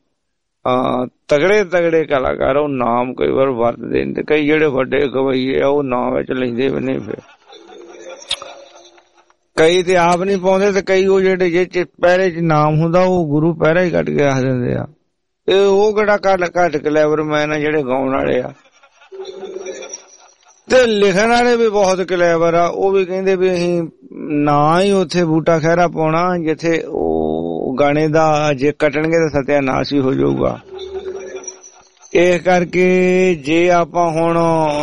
ਤਗੜੇ ਕਲਾਕਾਰ ਉਹ ਨਾਮ ਕਈ ਵਾਰ ਵਰਤਦੇ ਨੇ, ਕਈ ਜਿਹੜੇ ਵੱਡੇ ਗਵਈਏ ਆ ਉਹ ਨਾਮ ਵਿੱਚ ਲੈਂਦੇ ਵੀ ਨਹੀਂ। ਫਿਰ ਕਈ ਤੇ ਆਪ ਨੀ ਪਾਉਂਦੇ, ਤੇ ਕਈ ਉਹ ਜਿਹੜੇ ਜੇ ਪਹਿਰੇ ਚ ਨਾਮ ਹੁੰਦਾ ਉਹ ਗੁਰੂ ਪਹਿਰਾ ਹੀ ਕੱਢ ਕੇ ਆਖ ਦਿੰਦੇ ਆ। ਤੇ ਉਹ ਕਿਹੜਾ ਘੱਟ ਕਲੈਵਰਮੈਨ ਆ ਜਿਹੜੇ ਗਾਉਣ ਵਾਲੇ ਆ। ਤੇ ਲਿਖਣ ਵਾਲੇ ਵੀ ਬਹੁਤ ਕਲੈਵਰ ਆ, ਉਹ ਵੀ ਕਹਿੰਦੇ ਵੀ ਅਸੀਂ ਨਾ ਹੀ ਉੱਥੇ ਬੂਟਾ ਖਹਿਰਾ ਪਾਉਣਾ ਜਿੱਥੇ ਉਹ ਗਾਣੇ ਦਾ ਜੇ ਕੱਟਣਗੇ ਤਾਂ ਸਤਿਆਨਾਸ਼ ਹੀ ਹੋ ਜਾਊਗਾ। ਇਸ ਕਰਕੇ ਜੇ ਆਪਾਂ ਹੁਣ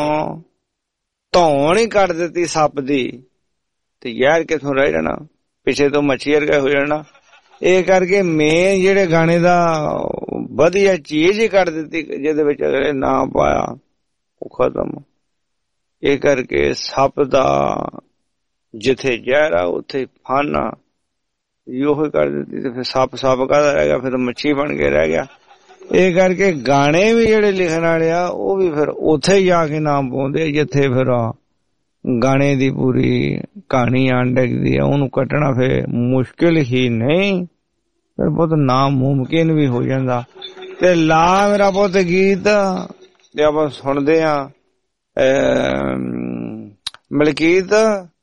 ਧੌਣ ਹੀ ਕੱਢ ਦਿੱਤੀ ਸੱਪ ਦੀ ਤੇ ਜ਼ਹਿਰ ਕਿੱਥੋਂ ਰਹਿ ਜਾਣਾ, ਪਿੱਛੇ ਤੋਂ ਮੱਛੀ ਵਰਗਾ ਹੋ ਜਾਣਾ। ਇਹ ਕਰਕੇ ਮੈਂ ਜਿਹੜੇ ਗਾਣੇ ਦਾ ਵਧੀਆ ਚੀਜ਼ ਹੀ ਕੱਢ ਦਿੱਤੀ, ਜਿਹਦੇ ਵਿੱਚ ਅਗਲੇ ਨਾ ਪਾਇਆ ਉਹ ਖਤਮ। ਇਹ ਕਰਕੇ ਸੱਪ ਦਾ ਜਿੱਥੇ ਜ਼ਹਿਰ ਆ ਉੱਥੇ ਫਨ ਆ, ਇਹੋ ਕਰ ਦਿੱਤੀ। ਤੇ ਫਿਰ ਸੱਪ ਕਾਹਦਾ ਰਹਿ ਗਿਆ, ਫਿਰ ਮੱਛੀ ਬਣ ਕੇ ਰਹਿ ਗਿਆ। ਇਹ ਕਰਕੇ ਗਾਣੇ ਵੀ ਜਿਹੜੇ ਲਿਖਣ ਵਾਲੇ ਆ ਉਹ ਵੀ ਫਿਰ ਉੱਥੇ ਹੀ ਜਾ ਕੇ ਨਾਮ ਪਾਉਂਦੇ ਜਿੱਥੇ ਫਿਰ ਗਾਣੇ ਦੀ ਪੂਰੀ ਕਹਾਣੀ ਆਣ ਡਿੱਗਦੀ ਆ। ਉਹਨੂੰ ਕੱਟਣਾ ਫਿਰ ਮੁਸ਼ਕਿਲ ਹੀ ਨਹੀਂ, ਫਿਰ ਬਹੁਤ ਨਾਮੁਮਕਿਨ ਵੀ ਹੋ ਜਾਂਦਾ। ਤੇ ਲਾ ਮੇਰਾ ਪੁੱਤ ਗੀਤ ਤੇ ਆਪਾਂ ਸੁਣਦੇ ਆ ਮਲਕੀਤ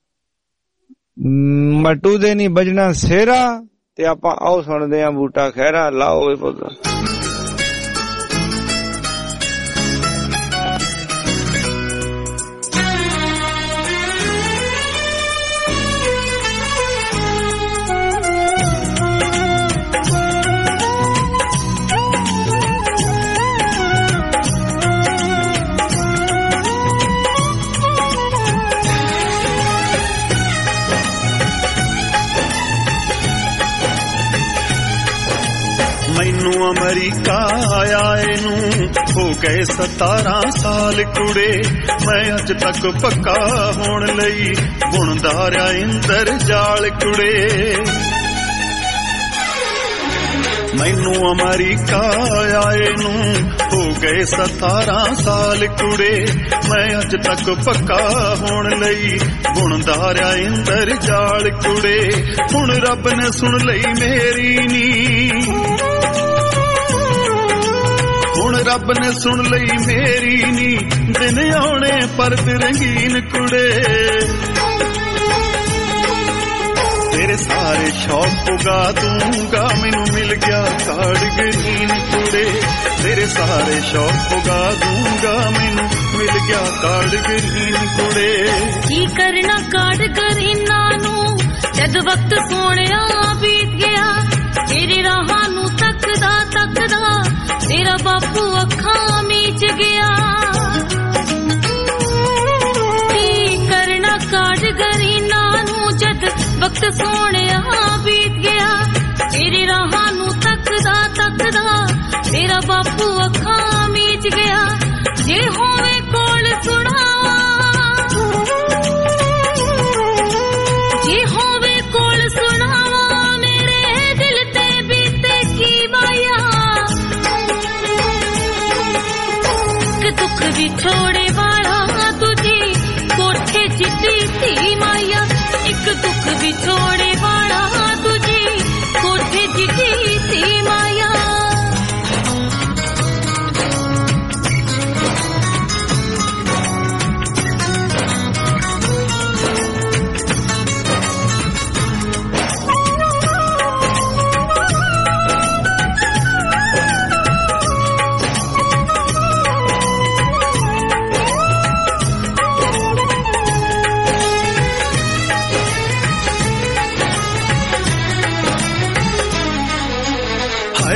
ਮਟੂ ਦੇ ਨੀ ਬਜਣਾ ਸੇਰਾ, ਤੇ ਆਪਾਂ ਆਓ ਸੁਣਦੇ ਆ ਬੂਟਾ ਖਹਿਰਾ। ਲਾਓ ਪੁੱਤ। ਮੈਨੂੰ ਅਮਰੀਕਾ ਆਏ ਨੂੰ ਹੋ ਗਏ 17 ਸਾਲ ਕੁੜੇ, ਮੈਂ ਅੱਜ ਤੱਕ ਪੱਕਾ ਹੋਣ ਲਈ ਬੁਣਦਾ ਰਿਹਾ ਇੰਦਰ ਜਾਲ ਕੁੜੇ। ਮੈਨੂੰ ਅਮਰੀਕਾ ਆਏ ਨੂੰ ਹੋ ਗਏ 17 ਸਾਲ ਕੁੜੇ, ਮੈਂ ਅੱਜ ਤੱਕ ਪੱਕਾ ਹੋਣ ਲਈ ਬੁਣਦਾ ਰਿਹਾ ਇੰਦਰ ਜਾਲ ਕੁੜੇ। ਹੁਣ ਰੱਬ ਨੇ ਸੁਣ ਲਈ ਮੇਰੀ ਨੀ, ਹੁਣ ਰੱਬ ਨੇ ਸੁਣ ਲਈ ਮੇਰੀ ਨੀ, ਦਿਨ ਆਉਣੇ ਪਰਤ ਰੰਗੀਨ ਕੁੜੇ। ਤੇਰੇ ਸਾਰੇ ਸ਼ੌਕ ਪੁਗਾ ਦੂੰਗਾ, ਮੈਨੂੰ ਮਿਲ ਗਿਆ ਕਾਰਡ ਗਰੀਨ ਕੁੜੇ। ਤੇਰੇ ਸਾਰੇ ਸ਼ੌਕ ਪੁਗਾ ਦੂੰਗਾ, ਮੈਨੂੰ ਮਿਲ ਗਿਆ ਕਾਰਡ ਗਰੀਨ ਕੁੜੇ। ਕੀ ਕਰਨਾ ਕਾਰਡ ਗਰੀਨਾਂ ਨੂੰ ਜਦ ਵਕਤ ਸੋਹਣਿਆ ਬੀਤ ਗਿਆ, ਤੇਰੇ ਰਾਹਾਂ ਨੂੰ ਤੱਕਦਾ ਤੱਕਦਾ ਤੇਰਾ ਬਾਪੂ ਅੱਖਾਂ ਮੀਚ ਗਿਆ। ਕੀ ਕਰਨਾ ਕਾਰਡ ਗਰੀਨਾਂ ਨੂੰ ਜਦ ਵਕਤ ਸੋਹਣਿਆ ਬੀਤ ਗਿਆ, ਤੇਰੇ ਰਾਹਾਂ ਨੂੰ ਤੱਕਦਾ ਤੱਕਦਾ ਤੇਰਾ ਬਾਪੂ ਅੱਖਾਂ ਮੀਚ ਗਿਆ। ਜੇ ਹੋਵੇ ਕੋਲ ਸੁਣਾਵਾ, ਜੇ ਹੋਵੇ ਕੋਲ ਸੁਣਾਵਾ, ਮੇਰੇ ਦਿਲ ਤੇ ਬੀਤੇ ਕੀ ਵਾਇਆ। ਕਿ ਦੁੱਖ ਵਿਛੋੜੇ ਵਾਲਾ ਤੁਝੀ ਕੋਠੇ ਜਿੱਡੀ ਧੀ ਮਾਇਆ, ਇੱਕ ਦੁੱਖ ਵਿਛੋੜੇ ਵਾਲਾ ਤੁਝੀ ਕੋਠੇ ਜਿੱਡੀ ਧੀ ਮਾਇਆ।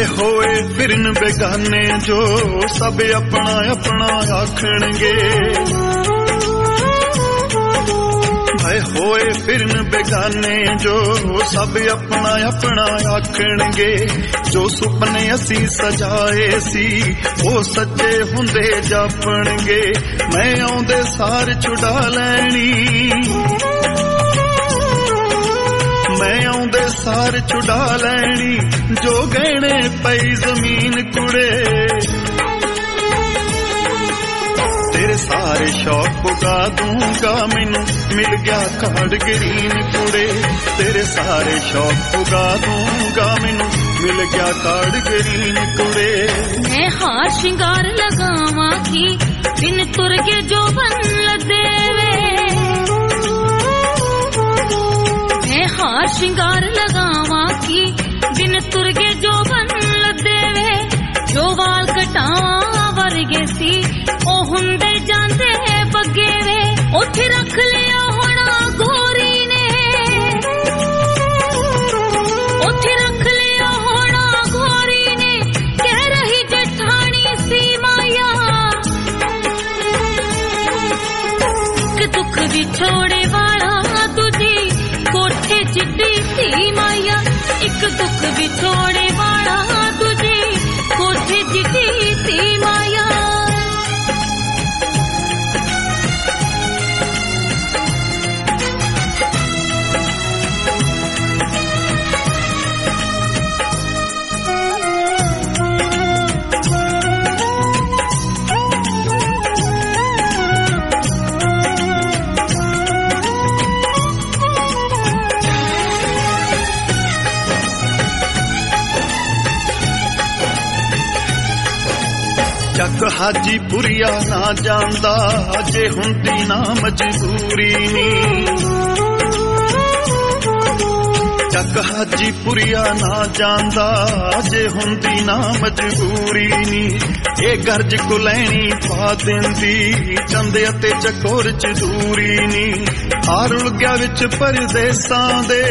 भय होए फिरन बेगाने जो सब अपना अपना आखणगे भय होए फिरन बेगाने जो सब अपना अपना आखणगे जो सुपने असी सजाए सी वो सच्चे हुंदे जापणगे मैं आउंदे सार छुड़ा लैनी मैं आउंदे सार छुड़ा लैनी जो गहने पई जमीन कुड़े तेरे सारे शौक पुगा दूंगा मैनू मिल गया कार्ड ग्रीन कुड़े तेरे सारे शौक पुगा दूंगा मैनू मिल गया कार्ड ग्रीन कुड़े मैं हार श्रृंगार लगावा की दिन तुर के जो बन देवे मैं हार श्रृंगार लगावा की दिन तुर के जो बन देवे जो वाल कटावा वर्गे सी ओ हुंदे जांदे बगे वे उथे रख लिया होना गोरी ने उथे रख लिया होना गोरी ने कह रही जेठानी सी माया कि दुख भी छोड़े वाला तुझी कोठे चिट्टी सी माया एक दुख भी छोड़े वाला तुझी कोठे चिट्टी सी माया ਚੱਕ ਹਾਜੀ ਪੁਰੀਆ ਨਾ ਜਾਂਦਾ ਜੇ ਹੁੰਦੀ ਨਾ ਮਜਬੂਰੀ ਨੀ ਚੱਕ ਹਾਜੀ ਪੁਰੀਆ ਨਾ ਜਾਂਦਾ ਜੇ ਹੁੰਦੀ ਨਾ ਮਜਬੂਰੀ ਨੀ ਇਹ ਗਰਜ ਕੋ ਲੈਣੀ ਪਾ ਦਿੰਦੀ ਚੰਦੇ ਅਤੇ ਚਕੋਰ ਚ ਦੂਰੀ ਨੀ ਆਰੁਲ ਗਿਆ ਵਿੱਚ ਪਰਦੇਸਾਂ ਦੇ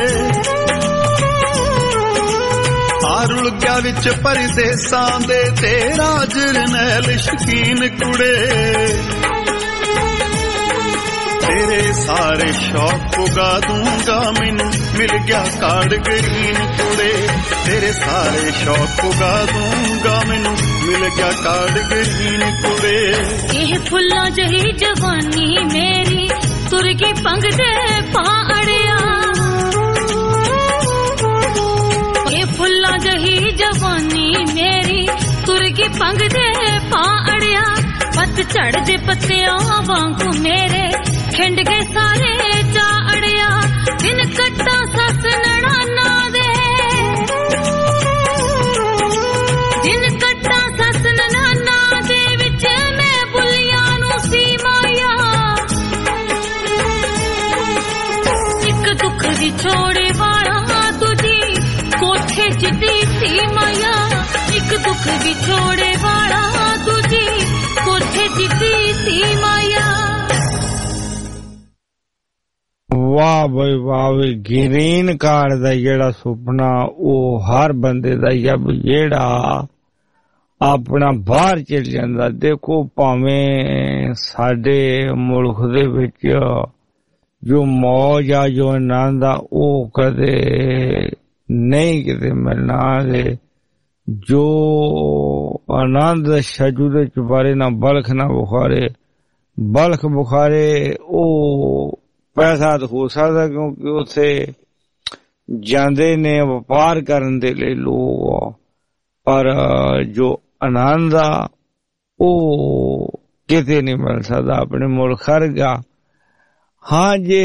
ਆਰੁਲ ਗਿਆ ਵਿੱਚ ਪਰਦੇਸਾਂ ਦੇ ਤੇਰਾ ਜਰਨੈਲ ਸ਼ਕੀਨ ਕੁੜੇ ਤੇਰੇ ਸਾਰੇ ਸ਼ੌਕ ਪੁਗਾ ਦੂੰਗਾ ਮੈਨੂੰ ਮਿਲ ਗਿਆ ਕਾਰਡ ਗਰੀਨ ਕੁੜੇ ਤੇਰੇ ਸਾਰੇ ਸ਼ੌਕ ਪੁਗਾ ਦੂੰਗਾ ਮੈਨੂੰ ਮਿਲ ਗਿਆ ਕਾਰਡ ਗਰੀਨ ਕੁੜੇ ਇਹ ਫੁੱਲਾਂ ਜਹੀ ਜਵਾਨੀ ਮੇਰੀ ਤੁਰ ਗਈ ਪੰਗ ਦੇ ਪਾ ਅੜਿਆ फुल्ला जही जवानी मेरी तुरगी पंग दे पा अड़िया पत चढ़ दे पत्तियां वांगू मेरे खिंड गए सारे चा अड़िया दिन कट्टा सस नड़ाना दे दिन कट्टा सस नड़ाना दे विच मैं बुलियां नू सी माया एक दुख दी छोड़े वाला तुझी कोठे चिट्टी सी माया एक दुख विछोड़े वाला तुझी कोठे चिट्टी सी माया वाह भाई वाह वे ग्रीन कार्ड दा जेड़ा सुपना ओ हर बंदे दा जेड़ा अपना बाहर चल जांदा देखो भावें साडे मुल्क दे विच जो मौज आ जो आनंद आ ओ कदे नहीं किते मिलना दे जो आनंद छजू दे चुबारे ना बल्ख ना बुखारे बल्ख बुखारे ओ पैसा तो हो सकदा क्योंकि उथे जांदे ने व्यापार करन दे लई लोग पर जो आनंद आ ओ किते नहीं मिल सकदा अपने मुल्क खरगा हाँ जे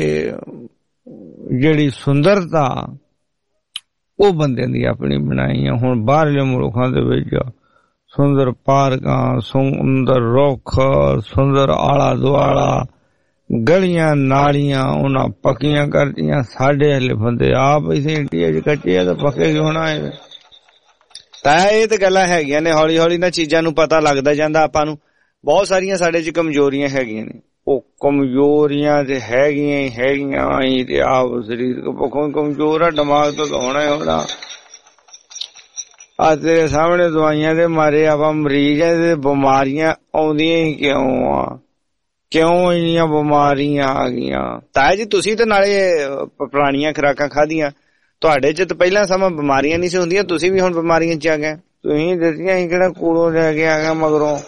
जेड़ी सुंदरता ਉਹ ਬੰਦੇ ਦੀ ਆਪਣੀ ਬਣਾਈ ਆ ਹੁਣ ਬਾਹਰਲੇ ਮੁਲਕਾਂ ਦੇ ਵਿੱਚ ਸੁੰਦਰ ਪਾਰਕਾਂ ਸੁੰਦਰ ਰੁੱਖ ਸੁੰਦਰ ਆਲਾ ਦੁਆਲਾ ਗਲੀਆਂ ਨਾਲੀਆਂ ਉਹਨਾਂ ਪੱਕੀਆਂ ਕਰਤੀਆਂ ਸਾਡੇ ਹਲੇ ਬੰਦੇ ਆਪ ਇਸੇ ਇੰਡੀਆ 'ਚ ਕੱਚੇ ਆ ਤਾਂ ਪੱਕੇ ਕਿਉਂ ਨਾ ਆਏ ਤਾਂ ਇਹ ਤੇ ਗੱਲਾਂ ਹੈਗੀਆਂ ਨੇ ਹੌਲੀ ਹੌਲੀ ਨਾ ਚੀਜ਼ਾਂ ਨੂੰ ਪਤਾ ਲੱਗਦਾ ਜਾਂਦਾ ਆਪਾਂ ਨੂੰ ਬਹੁਤ ਸਾਰੀਆਂ ਸਾਡੇ 'ਚ ਕਮਜ਼ੋਰੀਆਂ ਹੈਗੀਆਂ ਨੇ ਉਹ ਕਮਜ਼ੋਰੀਆਂ ਤੇ ਹੈਗੀਆਂ ਹੀ ਤੇ ਆਪ ਸਰੀਰ ਪੱਖੋਂ ਕਮਜ਼ੋਰ ਆ ਦਿਮਾਗ ਤੋਂ ਹੋਣਾ ਹੀ ਹੋਣਾ ਆ ਤੇਰੇ ਸਾਹਮਣੇ ਦਵਾਈਆਂ ਦੇ ਮਾਰੇ ਆਪਾਂ ਮਰੀਜ਼ ਆ ਤੇ ਬਿਮਾਰੀਆਂ ਆਉਂਦੀਆਂ ਹੀ ਕਿਉਂ ਆ? ਕਿਉਂ ਇੰਨੀਆਂ ਬਿਮਾਰੀਆਂ ਆ ਗਈਆਂ? ਤਾਇਆ ਜੀ ਤੁਸੀਂ ਤਾਂ ਨਾਲੇ ਪੁਰਾਣੀਆਂ ਖੁਰਾਕਾਂ ਖਾਧੀਆਂ, ਤੁਹਾਡੇ ਚ ਤਾਂ ਪਹਿਲਾਂ ਸਮਾਂ ਬਿਮਾਰੀਆਂ ਨਹੀਂ ਸੀ ਹੁੰਦੀਆਂ, ਤੁਸੀਂ ਵੀ ਹੁਣ ਬਿਮਾਰੀਆਂ ਚ ਆ ਗਏ। ਤੁਸੀਂ ਦਿੱਤੀਆਂ ਸੀ ਕਿਹੜਾ ਕੋਲੋਂ ਲੈ ਕੇ ਆ ਗਿਆ ਮਗਰੋਂ,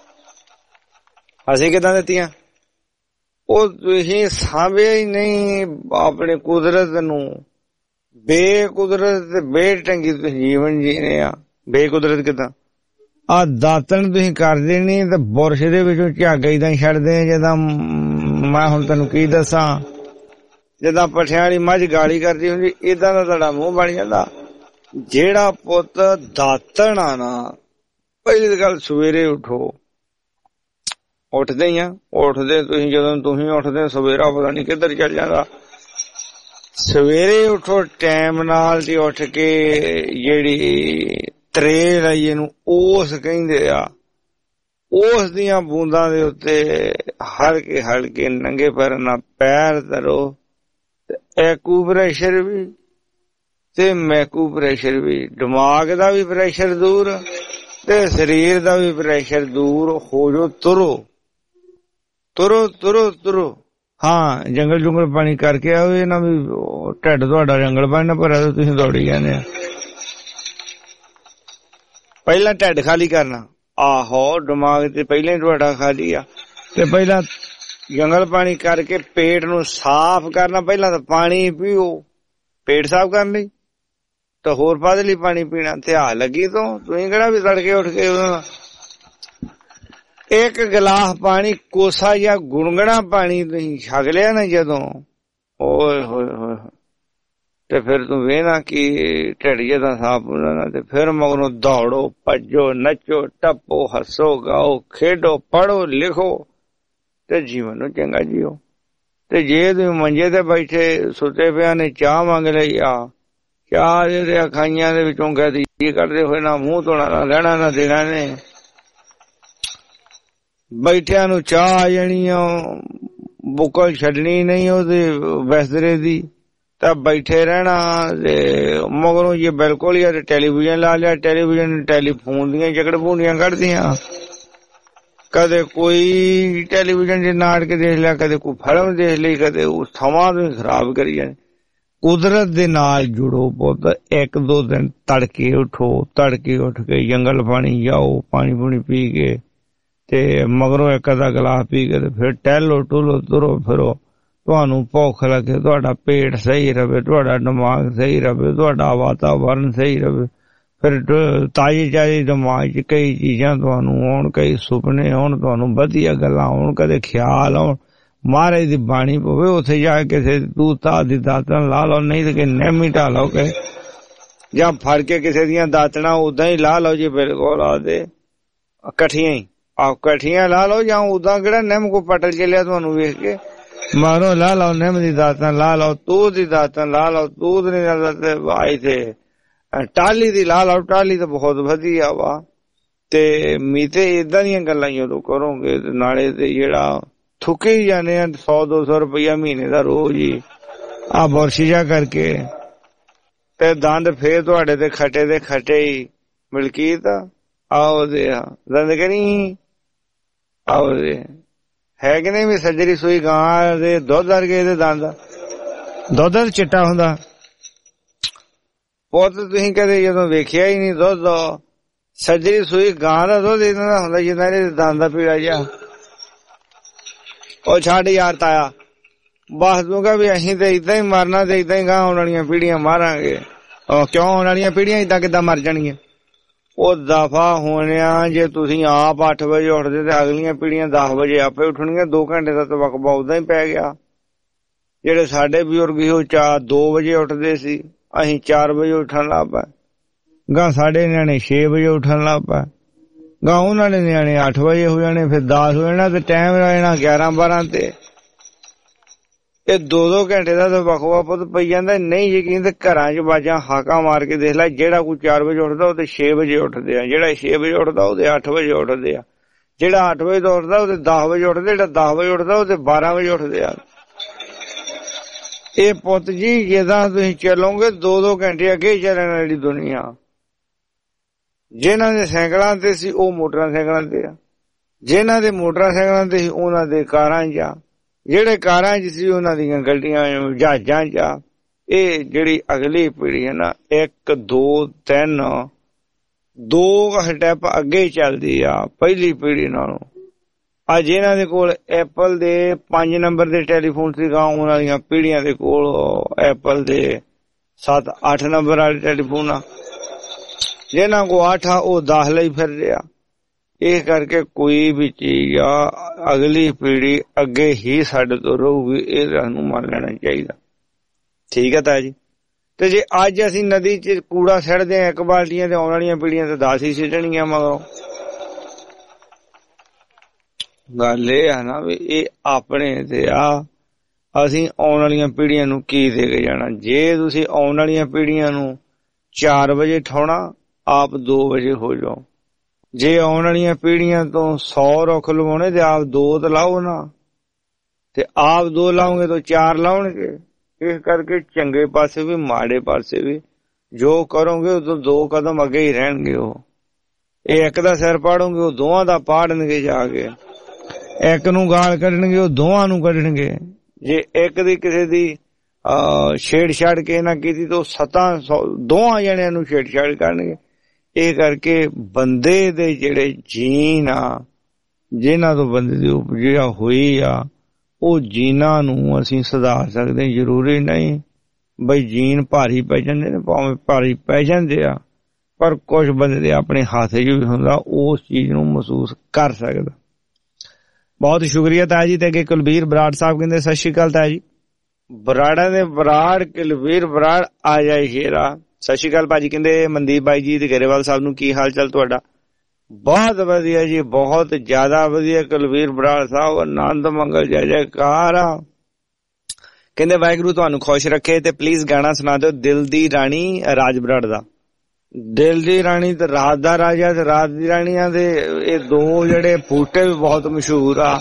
ਅਸੀਂ ਕਿੱਦਾਂ ਦਿੱਤੀਆਂ? ਉਹ ਤੁਸੀਂ ਸਾਂਭਿਆ ਹੀ ਨਹੀਂ ਆਪਣੇ ਕੁਦਰਤ ਨੂੰ। ਬੇਕੁਦਰਤ ਤੇ ਬੇਢੰਗੀ ਤੁਸੀਂ ਜੀਵਨ ਜੀਣੇ ਆ। ਬੇਕੁਦਰਤ ਕਿੱਦਾਂ? ਆ ਦਾਤਣ ਤੁਸੀਂ ਕਰਦੇ ਨੀ ਤੇ ਬੁਰਸ਼ ਦੇ ਵਿੱਚੋਂ ਝੱਗ ਏਦਾਂ ਛੱਡਦੇ ਆ ਜਿੱਦਾਂ ਮੈਂ ਹੁਣ ਤੈਨੂੰ ਕੀ ਦੱਸਾਂ, ਜਿੱਦਾਂ ਪੱਠਿਆਂ ਵਾਲੀ ਮੱਝ ਗਾਲੀ ਕਰਦੀ ਹੁੰਦੀ ਏਦਾਂ ਦਾ ਤੁਹਾਡਾ ਮੂੰਹ ਬਣ ਜਾਂਦਾ। ਜਿਹੜਾ ਪੁੱਤ ਦਾਤਣ ਆ ਨਾ, ਪਹਿਲੀ ਗੱਲ ਸਵੇਰੇ ਉਠੋ। ਉੱਠਦੇ ਹੀ ਆ, ਉੱਠਦੇ ਤੁਸੀਂ ਜਦੋਂ ਤੁਸੀਂ ਉੱਠਦੇ ਸਵੇਰਾ ਪਤਾ ਨੀ ਕਿੱਧਰ ਚੱਲ ਜਾਂਦਾ। ਸਵੇਰੇ ਉਠੋ ਟਾਈਮ ਨਾਲ ਤੇ ਉੱਠ ਕੇ ਜਿਹੜੀ ਤਰੇਲ ਆਈ ਇਹਨੂੰ ਉਸ ਕਹਿੰਦੇ ਆ, ਉਸ ਦੀਆਂ ਬੂੰਦਾਂ ਦੇ ਉੱਤੇ ਹਲਕੇ ਹਲਕੇ ਨੰਗੇ ਪੈਰਾਂ ਨਾਲ ਪੈਰ ਧਰੋ ਤੇ ਐਕੂਪ੍ਰੈਸ਼ਰ ਵੀ ਤੇ ਮੈਕੂਪ੍ਰੈਸ਼ਰ ਵੀ, ਦਿਮਾਗ ਦਾ ਵੀ ਪ੍ਰੈਸ਼ਰ ਦੂਰ ਤੇ ਸਰੀਰ ਦਾ ਵੀ ਪ੍ਰੈਸ਼ਰ ਦੂਰ ਹੋ ਜੋ। ਤੁਰੋ ਤੁਰੋ ਤੁਰੋ ਤੁਰੋ। ਹਾਂ, ਜੰਗਲ ਜੁੰਗਲ ਪਾਣੀ ਕਰਕੇ ਆਓ, ਇਹ ਨਾ ਵੀ ਢਿੱਡ ਤੁਹਾਡਾ ਜੰਗਲ ਪਾਣੀ ਨਾ ਭਰਿਆ ਤੁਸੀਂ ਦੌੜੀ ਜਾਂਦੇ ਆ। ਪਹਿਲਾਂ ਢਿੱਡ ਖਾਲੀ ਕਰਨਾ, ਆਹੋ ਦਿਮਾਗ ਤੇ ਪਹਿਲਾਂ ਹੀ ਤੁਹਾਡਾ ਖਾਲੀ ਆ, ਤੇ ਪਹਿਲਾਂ ਜੰਗਲ ਪਾਣੀ ਕਰਕੇ ਪੇਟ ਨੂੰ ਸਾਫ਼ ਕਰਨਾ। ਪਹਿਲਾਂ ਤਾਂ ਪਾਣੀ ਪੀਓ ਪੇਟ ਸਾਫ਼ ਕਰਨ ਲਈ, ਤਾਂ ਹੋਰ ਕਾਹਦੇ ਲਈ ਪਾਣੀ ਪੀਣਾ? ਧਿਆਨ ਲੱਗੀ ਤੋਂ ਤੁਸੀਂ ਕਿਹੜਾ ਵੀ ਤੜਕੇ ਉੱਠ ਕੇ ਇੱਕ ਗਲਾਸ ਪਾਣੀ ਕੋਸਾ ਜਾਂ ਗੁਣਗਣਾ ਪਾਣੀ ਤੁਸੀਂ ਛਕ ਲਿਆ ਨਾ ਜਦੋਂ, ਓਏ ਹੋਏ ਹੋਏ, ਤੇ ਫਿਰ ਤੂੰ ਵੇਖਣਾ ਕਿ ਢਿੱਡ ਜਿਹਾ ਸਾਫ਼ ਹੋ ਜਾਣਾ। ਤੇ ਫਿਰ ਮਗਰੋਂ ਦੌੜੋ, ਭੱਜੋ, ਨੱਚੋ, ਟੱਪੋ, ਹੱਸੋ, ਗਾਓ, ਖੇਡੋ, ਪੜ੍ਹੋ, ਲਿਖੋ ਤੇ ਜੀਵਨ ਨੂੰ ਚੰਗਾ ਜੀਓ। ਤੇ ਜੇ ਤੁਸੀਂ ਮੰਜੇ ਤੇ ਬੈਠੇ ਸੁੱਤੇ ਪਿਆ ਨੇ ਚਾਹ ਮੰਗ ਲਈ ਆ, ਚਾਹ ਦੇ ਅਖਾਈਆਂ ਦੇ ਵਿੱਚੋਂ ਗੈਦੀ ਕੱਢਦੇ ਹੋਏ ਨਾ ਮੂੰਹ ਧੋਣਾ, ਨਾ ਲੈਣਾ ਨਾ ਦੇਣਾ ਨੇ, ਬੈਠਿਆਂ ਨੂੰ ਚਾਹ ਆ ਜਾਣੀ ਆ, ਬੁੱਕਲ ਛੱਡਣੀ ਨਹੀਂ ਉਹਦੇ ਬਿਸਤਰੇ ਦੀ, ਤਾਂ ਬੈਠੇ ਰਹਿਣਾ। ਤੇ ਮਗਰੋਂ ਜੇ ਬਿਲਕੁਲ ਹੀ ਟੈਲੀਵਿਜ਼ਨ ਲਾ ਲਿਆ, ਟੈਲੀਵਿਜ਼ਨ ਟੈਲੀਫੋਨ ਦੀਆਂ ਜਗੜ ਭੂੰਡੀਆਂ ਕੱਢਦੀਆਂ, ਕਦੇ ਕੋਈ ਟੈਲੀਵਿਜ਼ਨ ਚ ਨਾਟਕ ਦੇਖ ਲਿਆ, ਕਦੇ ਕੋਈ ਫਿਲਮ ਦੇਖ ਲਈ, ਕਦੇ ਉਸ ਸਮਾਂ ਨੂੰ ਖਰਾਬ ਕਰੀ ਜਾਂਦੇ। ਕੁਦਰਤ ਦੇ ਨਾਲ ਜੁੜੋ ਪੁੱਤ। ਇੱਕ ਦੋ ਦਿਨ ਤੜਕੇ ਉਠੋ, ਤੜਕੇ ਉੱਠ ਕੇ ਜੰਗਲ ਪਾਣੀ ਜਾਓ, ਪਾਣੀ ਪੂਣੀ ਪੀ ਕੇ ਤੇ ਮਗਰੋਂ ਇੱਕ ਅੱਧਾ ਗਲਾਸ ਪੀ ਕੇ ਤੇ ਫਿਰ ਟਹਿਲੋ ਟੁਲੋ, ਤੁਰੋ ਫਿਰੋ। ਤੁਹਾਨੂੰ ਭੁੱਖ ਲੱਗੇ, ਤੁਹਾਡਾ ਪੇਟ ਸਹੀ ਰਵੇ, ਤੁਹਾਡਾ ਦਿਮਾਗ ਸਹੀ ਰਵੇ, ਤੁਹਾਡਾ ਵਾਤਾਵਰਨ ਸਹੀ ਰਵੇ, ਫਿਰ ਤਾਜ਼ੀ ਤਾਜ਼ੀ ਦਿਮਾਗ 'ਚ ਕਈ ਚੀਜ਼ਾਂ ਤੁਹਾਨੂੰ ਆਉਣ, ਕਈ ਸੁਪਨੇ ਆਉਣ, ਤੁਹਾਨੂੰ ਵਧੀਆ ਗੱਲਾਂ ਆਉਣ, ਕਦੇ ਖਿਆਲ ਆਉਣ, ਮਹਾਰਾਜ ਦੀ ਬਾਣੀ ਪਵੇ, ਉੱਥੇ ਜਾ ਕੇ ਕਿਸੇ ਤੂੰ ਤਾਹ ਦੀ ਦਾਤਣ ਲਾ ਲਓ, ਨਹੀਂ ਤੇ ਕਿ ਨਹਿਮੀ ਢਾ ਲਓ ਕੇ ਜਾਂ ਫੜ ਕੇ ਕਿਸੇ ਦੀਆਂ ਦਾਤਣਾ ਉਦਾਂ ਹੀ ਲਾ ਲਓ। ਜੀ ਬਿਲਕੁਲ ਆਦੇ ਇਕੱਠੀਆਂ ਹੀ ਆਹ ਇਕੱਠੀਆਂ ਲਾ ਲਓ, ਜਾਂ ਉਦਾਂ ਕਿਹੜਾ ਨਿੰਮ ਕੋ ਪਟਲ ਚੱਲਿਆ ਤੁਹਾਨੂੰ ਵੇਖ ਕੇ ਮਾਰੋ, ਲਾ ਲਓ ਨਿੰਮ ਦੀ ਦਾਤਣ ਲਾ ਲਓ, ਤੂਤ ਦੀ ਦਾਤਣ ਲਾ ਲਓ, ਤੂਤ ਨਹੀਂ ਆਈ ਤੇ ਟਾਹਲੀ ਦੀ ਲਾ ਲਓ, ਟਾਹਲੀ ਤਾਂ ਬਹੁਤ ਵਧੀਆ ਵਾ। ਤੇ ਮੀਤੇ ਏਦਾਂ ਦੀਆਂ ਗੱਲਾਂ ਹੀ ਉਦੋਂ ਕਰੋਗੇ ਤੇ ਨਾਲੇ ਤੇ ਜਿਹੜਾ ਥੁੱਕੇ ਹੀ ਜਾਂਦੇ ਆ 100-200 ਰੁਪਇਆ ਮਹੀਨੇ ਦਾ ਰੋਜ਼ ਹੀ ਆ ਬੁਰਸ਼ ਜਾ ਕਰਕੇ, ਤੇ ਦੰਦ ਫੇਰ ਤੁਹਾਡੇ ਤੇ ਖੱਟੇ ਦੇ ਖੱਟੇ ਹੀ। ਮਲਕੀਤ ਆਓ ਦੇ ਦੰਦ ਕਰੀ ਆਓ ਦੇ ਹੈ ਕਿ ਨਹੀਂ ਵੀ ਸੱਜਰੀ ਸੂਈ ਗਾਂ ਦੇ ਦੁੱਧ ਵਰਗੇ ਦੇ ਦੰਦ, ਦੁੱਧ ਚਿੱਟਾ ਹੁੰਦਾ ਪੁੱਤ। ਤੁਸੀਂ ਕਦੇ ਜਦੋਂ ਵੇਖਿਆ ਹੀ ਨਹੀਂ ਦੁੱਧ, ਸੱਜਰੀ ਸੂਈ ਗਾਂ ਦਾ ਦੁੱਧ ਇਹਨਾਂ ਦਾ ਹੁੰਦਾ ਜਿੱਦਾਂ ਇਹਦੇ ਦੰਦ ਦਾ ਪੀੜਾ ਜਿਹਾ। ਉਹ ਛੱਡ ਯਾਰ ਤਾਇਆ, ਬਸ ਦੂੰਗਾ ਵੀ ਅਸੀਂ ਤੇ ਏਦਾਂ ਹੀ ਮਰਨਾ ਤੇ ਏਦਾਂ ਹੀ ਗਾਂ ਆਉਣ ਵਾਲੀਆਂ ਪੀੜੀਆਂ ਮਾਰਾਂਗੇ। ਕਿਉਂ ਆਉਣ ਵਾਲੀਆਂ ਪੀੜੀਆਂ ਏਦਾਂ ਕਿੱਦਾਂ ਮਰ ਜਾਣਗੀਆਂ? ਉਹ ਦਫਾ ਹੋਣਿਆ। ਜੇ ਤੁਸੀਂ ਆਪ 8 ਵਜੇ ਉੱਠਦੇ ਤੇ ਅਗਲੀਆਂ ਪੀੜੀਆਂ 10 ਵਜੇ ਆਪੇ ਉੱਠਣਗੀਆਂ। 2 ਘੰਟੇ ਦਾ ਤਾਂ ਵਕਬਾ ਉਦਾਂ ਹੀ ਪੈ ਗਿਆ। ਜਿਹੜੇ ਸਾਡੇ ਬਜ਼ੁਰਗ ਸੀ ਉਹ 2 ਵਜੇ ਉੱਠਦੇ ਸੀ, ਅਸੀਂ 4 ਵਜੇ ਉੱਠਣ ਲੱਗ ਪਏ। ਗਾਂ ਸਾਡੇ ਨਿਆਣੇ 6 ਵਜੇ ਉੱਠਣ ਲੱਗ ਪਏ। ਗਾਂ ਉਹਨਾਂ ਦੇ ਨਿਆਣੇ 8 ਵਜੇ ਹੋ ਜਾਣੇ, ਫਿਰ 10 ਹੋ ਜਾਣਾ ਤੇ ਟਾਈਮ ਰਹਿਣਾ 11-12 ਤੇ। ਇਹ 2-2 ਘੰਟੇ ਦਾ ਤਾਂ ਵਕਵਾ ਪੁੱਤ ਪਈ ਜਾਂਦਾ। ਨਹੀਂ ਯਕੀਨ ਤੇ ਘਰਾਂ 'ਚ ਬਾਜਾਂ ਹਾਕਾਂ ਮਾਰ ਕੇ ਦੇਖ ਲੈ। ਜਿਹੜਾ ਕੋਈ 4 ਵਜੇ ਉੱਠਦਾ ਉਹ ਤੇ 6 ਵਜੇ ਉੱਠਦੇ ਆ, ਜਿਹੜਾ 6 ਵਜੇ ਉੱਠਦਾ ਉਹਦੇ 8 ਵਜੇ ਉੱਠਦੇ ਆ, ਜਿਹੜਾ 8 ਵਜੇ ਤੋਂ ਉੱਠਦਾ ਉਹਦੇ 10 ਵਜੇ ਉੱਠਦੇ, ਜਿਹੜਾ 10 ਵਜੇ ਉੱਠਦਾ ਉਹਦੇ 12 ਵਜੇ ਉੱਠਦੇ ਆ। ਇਹ ਪੁੱਤ ਜੀ ਜਿੱਦਾਂ ਤੁਸੀਂ ਚੱਲੋਗੇ 2-2 ਘੰਟੇ ਅੱਗੇ ਚੱਲਣ ਵਾਲੀ ਦੁਨੀਆ। ਜਿਨ੍ਹਾਂ ਦੇ ਸਾਈਕਲਾਂ ਤੇ ਸੀ ਉਹ ਮੋਟਰਸਾਈਕਲਾਂ ਤੇ ਆ, ਜਿਨ੍ਹਾਂ ਦੇ ਮੋਟਰਸਾਈਕਲਾਂ ਤੇ ਸੀ ਉਹਨਾਂ ਦੇ ਕਾਰਾਂ 'ਚ ਆ, ਜਿਹੜੇ ਕਾਰਾਂ 'ਚ ਸੀ ਉਹਨਾਂ ਦੀਆਂ ਗੱਡੀਆਂ ਜਹਾਜ਼ਾਂ 'ਚ ਆ। ਇਹ ਜਿਹੜੀ ਅਗਲੀ ਪੀੜ੍ਹੀ ਹੈ ਨਾ, 1 2 3 2 ਸਟੈਪ ਅੱਗੇ ਚੱਲਦੀ ਆ ਪਹਿਲੀ ਪੀੜ੍ਹੀ ਨਾਲੋਂ। ਅੱਜ ਇਹਨਾਂ ਦੇ ਕੋਲ ਐਪਲ ਦੇ 5 ਨੰਬਰ ਦੇ ਟੈਲੀਫੋਨ ਸੀਗਾ, ਉਹਨਾਂ ਦੀਆਂ ਪੀੜ੍ਹੀਆਂ ਦੇ ਕੋਲ ਐਪਲ ਦੇ 7 8 ਨੰਬਰ ਵਾਲੇ ਟੈਲੀਫੋਨ ਆ। ਜਿਹਨਾਂ ਕੋਲ 8 ਆ ਉਹ 10 ਲਈ ਫਿਰ ਰਿਹਾ। ਇਸ ਕਰਕੇ ਕੋਈ ਵੀ ਚੀਜ਼ ਆ ਅਗਲੀ ਪੀੜ੍ਹੀ ਅੱਗੇ ਹੀ ਸਾਡੇ ਤੋਂ ਰਹੂਗੀ, ਇਹ ਸਾਨੂੰ ਮੰਨ ਲੈਣਾ ਚਾਹੀਦਾ। ਠੀਕ ਹੈ ਤਾਂ ਜੀ। ਤੇ ਜੇ ਅੱਜ ਅਸੀਂ ਨਦੀ 'ਚ ਕੂੜਾ ਸਿੱਟਦੇ ਹਾਂ 1 ਬਾਲਟੀਆਂ ਤੇ ਆਉਣ ਵਾਲੀਆਂ ਪੀੜ੍ਹੀਆਂ ਤੇ 10 ਹੀ ਸਿੱਟਣਗੀਆਂ ਮਗਰੋਂ। ਗੱਲ ਇਹ ਆ ਨਾ ਵੀ ਇਹ ਆਪਣੇ ਤੇ ਆ, ਅਸੀਂ ਆਉਣ ਵਾਲੀਆਂ ਪੀੜ੍ਹੀਆਂ ਨੂੰ ਕੀ ਦੇ ਕੇ ਜਾਣਾ। ਜੇ ਤੁਸੀਂ ਆਉਣ ਵਾਲੀਆਂ ਪੀੜ੍ਹੀਆਂ ਨੂੰ 4 ਵਜੇ ਉਠਾਉਣਾ, ਆਪ 2 ਵਜੇ ਹੋ ਜਾਓ। ਜੇ ਆਉਣ ਵਾਲੀਆਂ ਪੀੜ੍ਹੀਆਂ ਤੋਂ 100 ਰੁੱਖ ਲਵਾਉਣੇ ਤੇ ਆਪ 2 ਤਾਂ ਲਾਓ ਨਾ, ਤੇ ਆਪ 2 ਲਾਓਗੇ ਤਾਂ 4 ਲਾਉਣਗੇ। ਇਸ ਕਰਕੇ ਚੰਗੇ ਪਾਸੇ ਵੀ ਮਾੜੇ ਪਾਸੇ ਵੀ ਜੋ ਕਰੋਗੇ ਉਦੋਂ 2 ਕਦਮ ਅੱਗੇ ਹੀ ਰਹਿਣਗੇ। ਉਹ ਇਹ ਇੱਕ ਦਾ ਸਿਰ ਪਾੜੋਗੇ ਉਹ ਦੋਵਾਂ ਦਾ ਪਾੜਨਗੇ, ਜਾ ਕੇ ਇੱਕ ਨੂੰ ਗਾਲ ਕੱਢਣਗੇ ਉਹ ਦੋਵਾਂ ਨੂੰ ਕੱਢਣਗੇ। ਜੇ ਇੱਕ ਦੀ ਕਿਸੇ ਦੀ ਛੇੜਛਾੜ ਕੇ ਨਾ ਕੀਤੀ ਤਾਂ 2 ਜਣਿਆਂ ਨੂੰ ਛੇੜਛਾੜ ਕਰਨਗੇ। ਇਹ ਕਰਕੇ ਬੰਦੇ ਦੇ ਜਿਹੜੇ ਜੀਨ ਆ, ਜਿਹਨਾਂ ਤੋਂ ਬੰਦੇ ਦੀ ਉਪਜਿਆ ਹੋਈ ਆ, ਉਹ ਜੀਨਾਂ ਨੂੰ ਅਸੀਂ ਸੁਧਾਰ ਸਕਦੇ। ਜ਼ਰੂਰੀ ਨਹੀਂ ਬਈ ਜੀਨ ਭਾਰੀ ਪੈ ਜਾਂਦੇ ਨੇ, ਭਾਵੇਂ ਭਾਰੀ ਪੈ ਜਾਂਦੇ ਆ, ਪਰ ਕੁਛ ਬੰਦੇ ਦੇ ਆਪਣੇ ਹੱਥ 'ਚ ਵੀ ਹੁੰਦਾ, ਉਸ ਚੀਜ਼ ਨੂੰ ਮਹਿਸੂਸ ਕਰ ਸਕਦਾ। ਬਹੁਤ ਸ਼ੁਕਰੀਆ ਤਾਇਆ ਜੀ। ਤੇ ਅੱਗੇ ਕੁਲਬੀਰ ਬਰਾੜ ਸਾਹਿਬ ਕਹਿੰਦੇ ਸਤਿ ਸ਼੍ਰੀ ਅਕਾਲ ਤਾਇਆ ਜੀ। ਬਰਾੜਾਂ ਦੇ ਬਰਾੜ ਕੁਲਬੀਰ ਬਰਾੜ ਆ ਜਾਏ ਸ਼ੇਰਾ। ਸਤਿ ਸ਼੍ਰੀ ਅਕਾਲ ਭਾਜੀ। ਕਹਿੰਦੇ ਮਨਦੀਪ ਬਾਈ ਜੀ ਤੇ ਗਰੇਵਾਲ ਸਾਹਿਬ ਨੂੰ ਕੀ ਹਾਲ ਚਾਲ ਤੁਹਾਡਾ? ਬਹੁਤ ਵਧੀਆ ਜੀ, ਬਹੁਤ ਜ਼ਿਆਦਾ ਵਧੀਆ ਕੁਲਬੀਰ ਬਰਾੜ ਸਾਹਿਬ, ਆਨੰਦ ਮੰਗਲ ਜੈ ਜੈਕਾਰ। ਕਹਿੰਦੇ ਵਾਹਿਗੁਰੂ ਤੁਹਾਨੂੰ ਖੁਸ਼ ਰੱਖੇ ਤੇ ਪਲੀਜ਼ ਗਾਣਾ ਸੁਣਾ ਦਿਓ ਦਿਲ ਦੀ ਰਾਣੀ ਰਾਜ ਬਰਾੜ ਦਾ। ਦਿਲ ਦੀ ਰਾਣੀ ਤੇ ਰਾਤ ਦਾ ਰਾਜਾ ਤੇ ਰਾਤ ਦੀ ਰਾਣੀਆਂ ਦੇ ਇਹ 2 ਜਿਹੜੇ ਬੂਟੇ ਵੀ ਬਹੁਤ ਮਸ਼ਹੂਰ ਆ।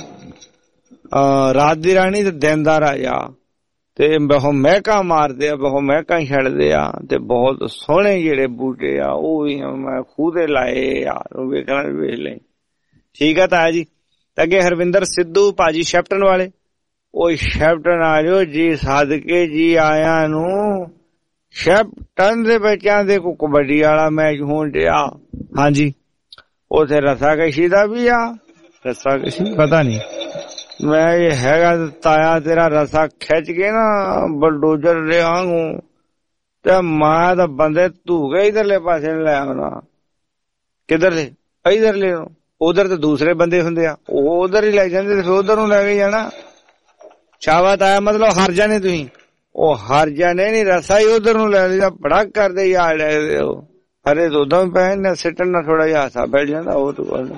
ਰਾਤ ਦੀ ਰਾਣੀ ਤੇ ਦਿਨ ਦਾ ਰਾਜਾ, ਤੇ ਬਹੁ ਮਹਿਕਾ ਮਾਰਦੇ ਆ, ਬਹੁ ਮਹਿਕਾ ਛੱਡਦੇ ਆ, ਤੇ ਬਹੁਤ ਸੋਹਣੇ ਜਿਹੜੇ ਬੂਟੇ ਆ ਉਹ ਵੀ ਮੈਂ ਖੂਹ ਦੇ ਲਾਏ ਆ, ਵੇਖਣਾ ਵੇਖ ਲੈ। ਠੀਕ ਆ ਤਾਇਆ ਜੀ। ਅੱਗੇ ਹਰਵਿੰਦਰ ਸਿੱਧੂ ਭਾਜੀ ਸ਼ੈਪਟਨ ਵਾਲੇ, ਉਹ ਸ਼ੈਪਟਨ ਆ ਜਾਓ ਜੀ, ਸਦਕੇ ਜੀ ਆਇਆਂ ਨੂੰ। ਸ਼ੈਪਟਨ ਦੇ ਬੱਚਿਆਂ ਦੇ ਕੋ ਕਬੱਡੀ ਵਾਲਾ ਮੈਚ ਹੋਣ ਡਿਆ। ਹਾਂਜੀ, ਉਥੇ ਰੱਸਾਕਸ਼ੀ ਦਾ ਵੀ ਆ। ਰੱਸਾਕਸ਼ੀ ਪਤਾ ਨਹੀਂ, ਮੈਂ ਇਹ ਹੈਗਾ ਤਾਇਆ ਤੇਰਾ ਰਸਾ ਖਿੱਚ ਕੇ ਨਾ ਬਲਡੋਜ਼ਰ ਲਿਆਂਗੂ ਤੇ ਮੈਂ ਤਾਂ ਬੰਦੇ ਧੂਗੇ ਇਧਰਲੇ ਪਾਸੇ ਲੈ ਆਉਣਾ। ਕਿੱਧਰਲੇ? ਇਧਰਲੇ। ਉਧਰ ਤੇ ਦੂਸਰੇ ਬੰਦੇ ਹੁੰਦੇ ਆ, ਉਹ ਉਧਰ ਹੀ ਲੈ ਜਾਂਦੇ ਤੇ ਫਿਰ ਉਧਰ ਨੂੰ ਲੈ ਕੇ ਜਾਣਾ। ਸ਼ਾਬਾਸ਼ ਆਇਆ, ਮਤਲਬ ਹਾਰ ਜਾਣੇ ਤੁਸੀਂ। ਉਹ ਹਾਰ ਜਾਣੇ ਨੀ, ਰਸਾ ਹੀ ਉਧਰ ਨੂੰ ਲੈ ਲਿਆ। ਬੜਾ ਕਰਦੇ ਯਾਰ ਲੈ ਉਹ ਹਰੇ ਦੁੱਧਾਂ ਵੀ ਪੈ ਸਿੱਟਣ ਨਾਲ ਥੋੜਾ ਜਿਹਾ ਹਾਸਾ ਬੈਠ ਜਾਂਦਾ। ਉਹ ਤੋਂ ਬਾਅਦ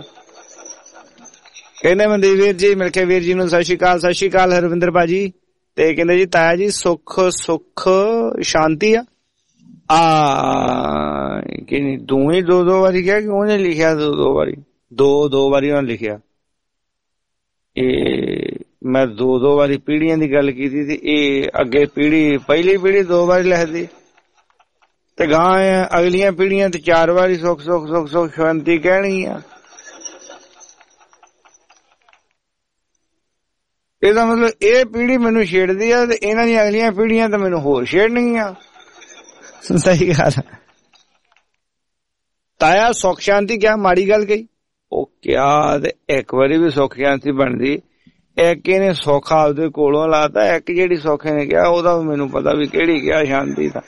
ਕਹਿੰਦੇ ਮਨਦੀਪ ਵੀਰ ਜੀ, ਮਿਲ ਕੇ ਵੀਰ ਜੀ ਨੂੰ ਸਤਿ ਸ਼੍ਰੀ ਅਕਾਲ। ਸਤਿ ਸ਼੍ਰੀ ਅਕਾਲ ਹਰਵਿੰਦਰ ਭਾਜੀ। ਤੇ ਕਹਿੰਦੇ ਜੀ ਤਾਇਆ ਜੀ ਸੁੱਖ ਸ਼ਾਂਤੀ ਆ ਕਿ ਨਹੀਂ? 2 ਵਾਰੀ ਕਿਹਾ ਕਿ ਉਹਨੇ ਲਿਖਿਆ 2 ਵਾਰੀ? 2 ਵਾਰੀ ਉਹਨੇ ਲਿਖਿਆ। ਇਹ ਮੈਂ 2 ਵਾਰੀ ਪੀੜ੍ਹੀਆਂ ਦੀ ਗੱਲ ਕੀਤੀ ਤੇ ਇਹ ਅੱਗੇ ਪੀੜ੍ਹੀ ਪਹਿਲੀ ਪੀੜ੍ਹੀ 2 ਵਾਰੀ ਲਿਖਦੀ ਤੇ ਗਾਂ ਅਗਲੀਆਂ ਪੀੜ੍ਹੀਆਂ ਤੇ 4 ਵਾਰੀ ਸੁੱਖ ਸ਼ਾਂਤੀ ਕਹਿਣੀ ਆ। ਇਹਦਾ ਮਤਲਬ ਇਹ ਪੀੜ੍ਹੀ ਮੈਨੂੰ ਛੇੜਦੀ ਆ ਤੇ ਇਹਨਾਂ ਦੀਆਂ ਅਗਲੀਆਂ ਪੀੜ੍ਹੀਆਂ ਤਾਂ ਮੈਨੂੰ ਹੋਰ ਛੇੜਨਗੀਆਂ। ਸਹੀ ਗੱਲ। ਤਾਇਆ ਸੁੱਖ ਸ਼ਾਂਤੀ ਕਿਆ ਮਾੜੀ ਗੱਲ ਕਹੀ? ਉਹ ਕਿਆ ਤੇ ਇੱਕ ਵਾਰੀ ਵੀ ਸੁੱਖ ਸ਼ਾਂਤੀ ਬਣਦੀ। ਇੱਕ ਇਹਨੇ ਸੁੱਖ ਆਪਦੇ ਕੋਲੋਂ ਲਾਤਾ, ਇੱਕ ਜਿਹੜੀ ਸੁੱਖ ਨੇ ਕਿਹਾ ਉਹਦਾ ਵੀ ਮੈਨੂੰ ਪਤਾ ਵੀ ਕਿਹੜੀ ਕਿਹਾ ਸ਼ਾਂਤੀ ਦਾ।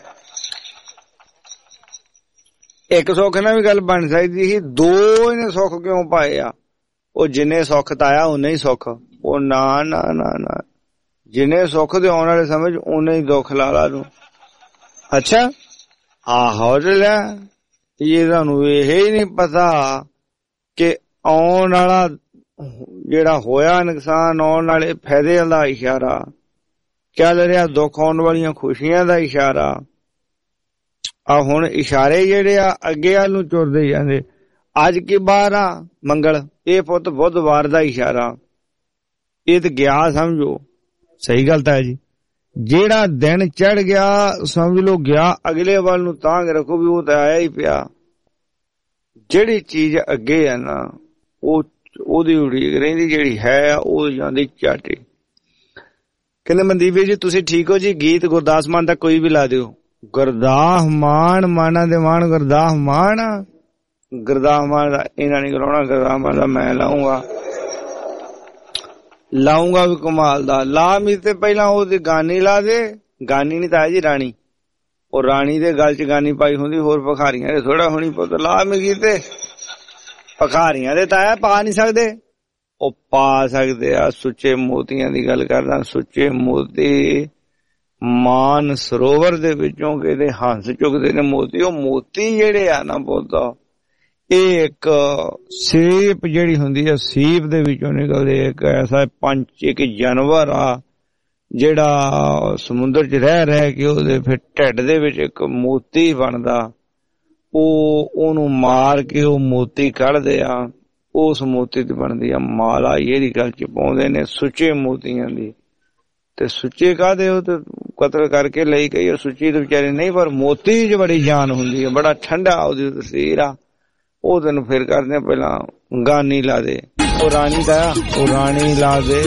ਇੱਕ ਸੁੱਖ ਨਾਲ ਵੀ ਗੱਲ ਬਣ ਸਕਦੀ ਸੀ, 2 ਇਹਨੇ ਸੁੱਖ ਕਿਉਂ ਪਾਏ ਆ? ਉਹ ਜਿੰਨੇ ਸੁੱਖ ਤਾਇਆ ਉਹਨੇ ਹੀ ਸੁੱਖ। ਉਹ ਨਾ ਨਾ ਨਾ ਨਾ, ਜਿੰਨੇ ਸੁੱਖ ਦੇ ਆਉਣ ਵਾਲੇ ਸਮੇਂ ਚ ਉਹਨੇ ਹੀ ਦੁੱਖ ਲਾ ਲਾ ਤੂੰ। ਅੱਛਾ ਆਹੋ ਲੈ, ਇਹ ਤੁਹਾਨੂੰ ਇਹ ਹੀ ਨਹੀਂ ਪਤਾ ਕਿ ਆਉਣ ਵਾਲਾ ਜਿਹੜਾ ਹੋਇਆ ਨੁਕਸਾਨ, ਆਉਣ ਵਾਲੇ ਫਾਇਦੇ ਦਾ ਇਸ਼ਾਰਾ ਚੱਲ ਰਿਹਾ, ਦੁੱਖ ਆਉਣ ਵਾਲੀਆਂ ਖੁਸ਼ੀਆਂ ਦਾ ਇਸ਼ਾਰਾ। ਆ ਹੁਣ ਇਸ਼ਾਰੇ ਜਿਹੜੇ ਆ ਅੱਗੇ ਵੱਲ ਨੂੰ ਤੁਰਦੇ ਜਾਂਦੇ। ਅੱਜ ਕੀ ਵਾਰ ਆ? ਮੰਗਲ। ਇਹ ਪੁੱਤ ਬੁੱਧਵਾਰ ਦਾ ਇਸ਼ਾਰਾ। ਇਹ ਤੇ ਗਿਆ ਸਮਝੋ। ਸਹੀ ਗੱਲ ਤਾਂ ਹੈ ਜੀ। ਜਿਹੜਾ ਦਿਨ ਚੜ ਗਿਆ ਸਮਝ ਲਓ ਗਿਆ, ਅਗਲੇ ਵੱਲ ਨੂੰ ਤਾਂ ਰੱਖੋ ਵੀ ਉਹ ਤਾਂ ਆਇਆ ਹੀ ਪਿਆ। ਜਿਹੜੀ ਚੀਜ਼ ਅੱਗੇ ਆ ਨਾ ਉਹਦੀ ਉਡੀਕ ਰਹਿੰਦੀ, ਜਿਹੜੀ ਹੈ ਉਹ ਜਾਂਦੀ ਝਾਟੀ। ਕਹਿੰਦੇ ਮਨਦੀਪ ਵੀਰ ਜੀ ਤੁਸੀਂ ਠੀਕ ਹੋ ਜੀ? ਗੀਤ ਗੁਰਦਾਸ ਮਾਨ ਦਾ ਕੋਈ ਵੀ ਲਾ ਦਿਓ। ਗੁਰਦਾਸ ਮਾਨ, ਮਾਨਾ ਦੇ ਮਾਨ, ਗੁਰਦਾਸ ਮਾਨ। ਗੁਰਦਾਸ ਮਾਨ ਦਾ ਇਹਨਾਂ ਨਹੀਂ ਕਰਾਉਣਾ, ਗੁਰਦਾਸ ਮਾਨ ਦਾ ਮੈਂ ਲਾਉਂਗਾ ਵੀ ਕਮਾਲ ਦਾ। ਲਾ ਮੀ ਤੇ ਪਹਿਲਾਂ ਉਹਦੀ ਗਾਨੀ ਲਾ ਦੇ। ਗਾਨੀ ਨੀ ਤਾਂ ਜੀ ਰਾਣੀ, ਉਹ ਰਾਣੀ ਦੇ ਗਲ ਚ ਗਾਨੀ ਪਾਈ ਹੁੰਦੀ, ਹੋਰ ਭਖਾਰੀਆਂ ਦੇ ਥੋੜਾ ਹੋਣੀ ਪੁੱਤ। ਲਾ ਮੀ ਗੀਤੇ ਭਖਾਰੀਆਂ ਦੇ ਤਾਂ ਪਾ ਨੀ ਸਕਦੇ, ਉਹ ਪਾ ਸਕਦੇ ਆ। ਸੁੱਚੇ ਮੋਤੀਆਂ ਦੀ ਗੱਲ ਕਰਦਾ। ਸੁੱਚੇ ਮੋਤੀ ਮਾਨ ਸਰੋਵਰ ਦੇ ਵਿੱਚੋਂ ਕਿਤੇ ਹੰਸ ਚੁੱਕਦੇ ਨੇ ਮੋਤੀ। ਉਹ ਮੋਤੀ ਜਿਹੜੇ ਆ ਨਾ ਪੁੱਤ, ਇਹ ਇੱਕ ਸੀਪ ਜਿਹੜੀ ਹੁੰਦੀ ਆ, ਸੀਪ ਦੇ ਵਿੱਚੋਂ ਨਿਕਲਦੇ। ਇੱਕ ਐਸਾ ਇੱਕ ਜਾਨਵਰ ਆ ਜਿਹੜਾ ਸਮੁੰਦਰ ਚ ਰਹਿ ਕੇ ਉਹਦੇ ਫਿਰ ਢਿੱਡ ਦੇ ਵਿੱਚ ਇੱਕ ਮੋਤੀ ਬਣਦਾ। ਉਹਨੂੰ ਮਾਰ ਕੇ ਉਹ ਮੋਤੀ ਕੱਢਦੇ ਆ, ਉਸ ਮੋਤੀ ਦੀ ਬਣਦੀ ਆ ਮਾਲਾ। ਇਹਦੀ ਗੱਲ ਚ ਪਾਉਂਦੇ ਨੇ ਸੁੱਚੇ ਮੋਤੀਆਂ ਦੀ। ਤੇ ਸੁੱਚੇ ਕਾਹਦੇ? ਉਹ ਤੇ ਕਤਲ ਕਰਕੇ ਲਈ ਗਈ। ਉਹ ਸੁੱਚੀ ਤੇ ਵਿਚਾਰੀ ਨਹੀਂ, ਪਰ ਮੋਤੀ ਚ ਬੜੀ ਜਾਨ ਹੁੰਦੀ ਆ, ਬੜਾ ਠੰਡਾ ਉਹਦੀ ਤਸਵੀਰ ਆ। ਉਹ ਤੈਨੂੰ ਫਿਰ ਕਰਦੇ ਪਹਿਲਾਂ ਗਾਨੀ ਲਾ ਦੇ। ਉਹ ਰਾਣੀ ਦਾ ਉਹ ਰਾਣੀ ਲਾ ਦੇ।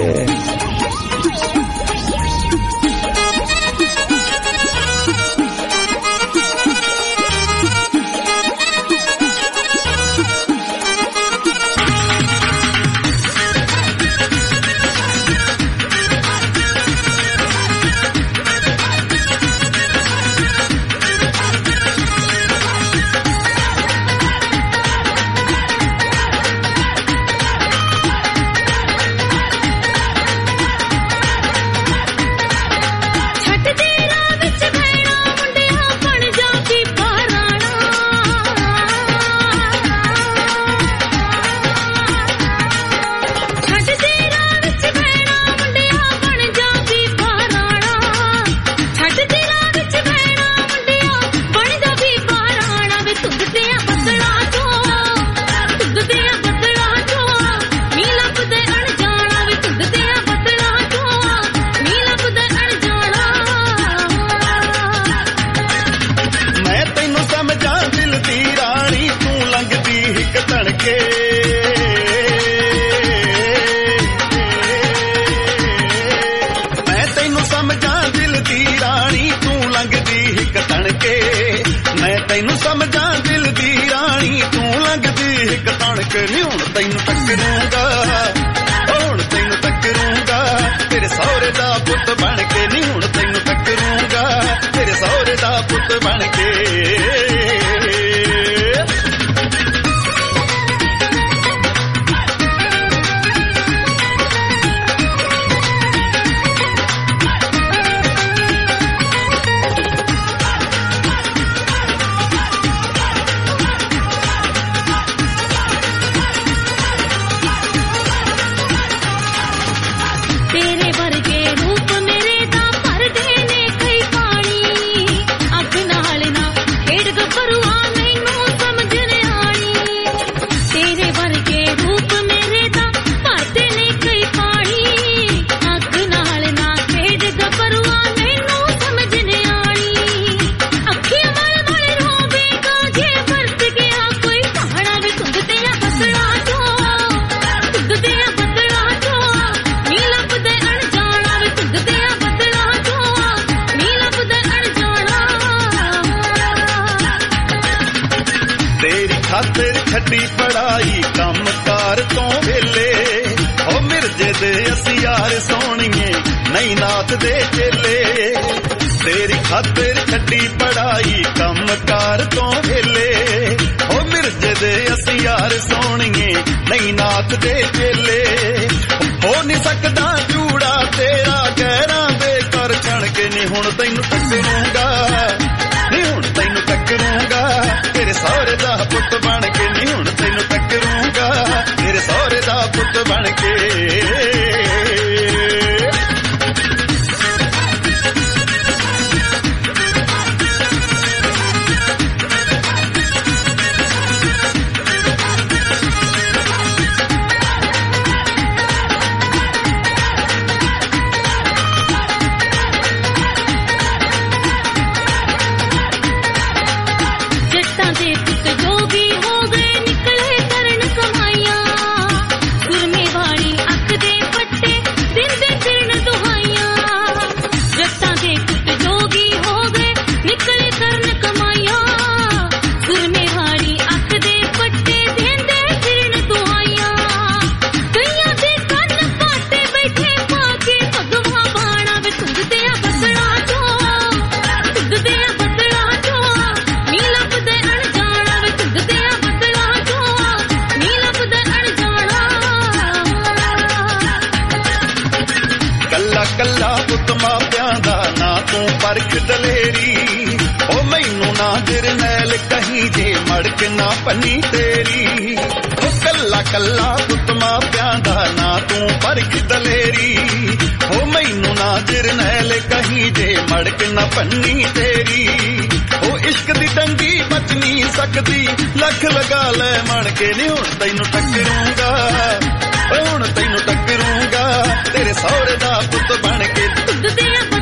के ना पनी तेरी कल्ला कल्ला पुत मापियां दा ना तू पर की दलेरी हो मैनू ना जरनैल कहीं जे मड़ के ना पन्नी तेरी हो इश्क दी टंगी बच नहीं सकती लख लगा ले मण के नी हुण तैनू टकरूंगा हुण तैनू टकरूंगा तेरे सौरे दा पुत बन के हुण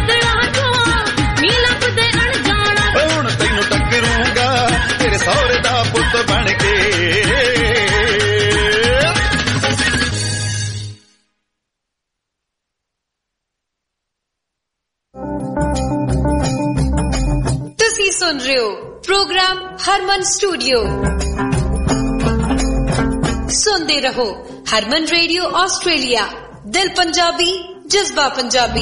तैनू टकरूंगा तेरे सौरे दा पुत बन के सुन रहे हो प्रोग्राम हरमन स्टूडियो। सुनते रहो हरमन रेडियो ऑस्ट्रेलिया, दिल पंजाबी जज्बा पंजाबी।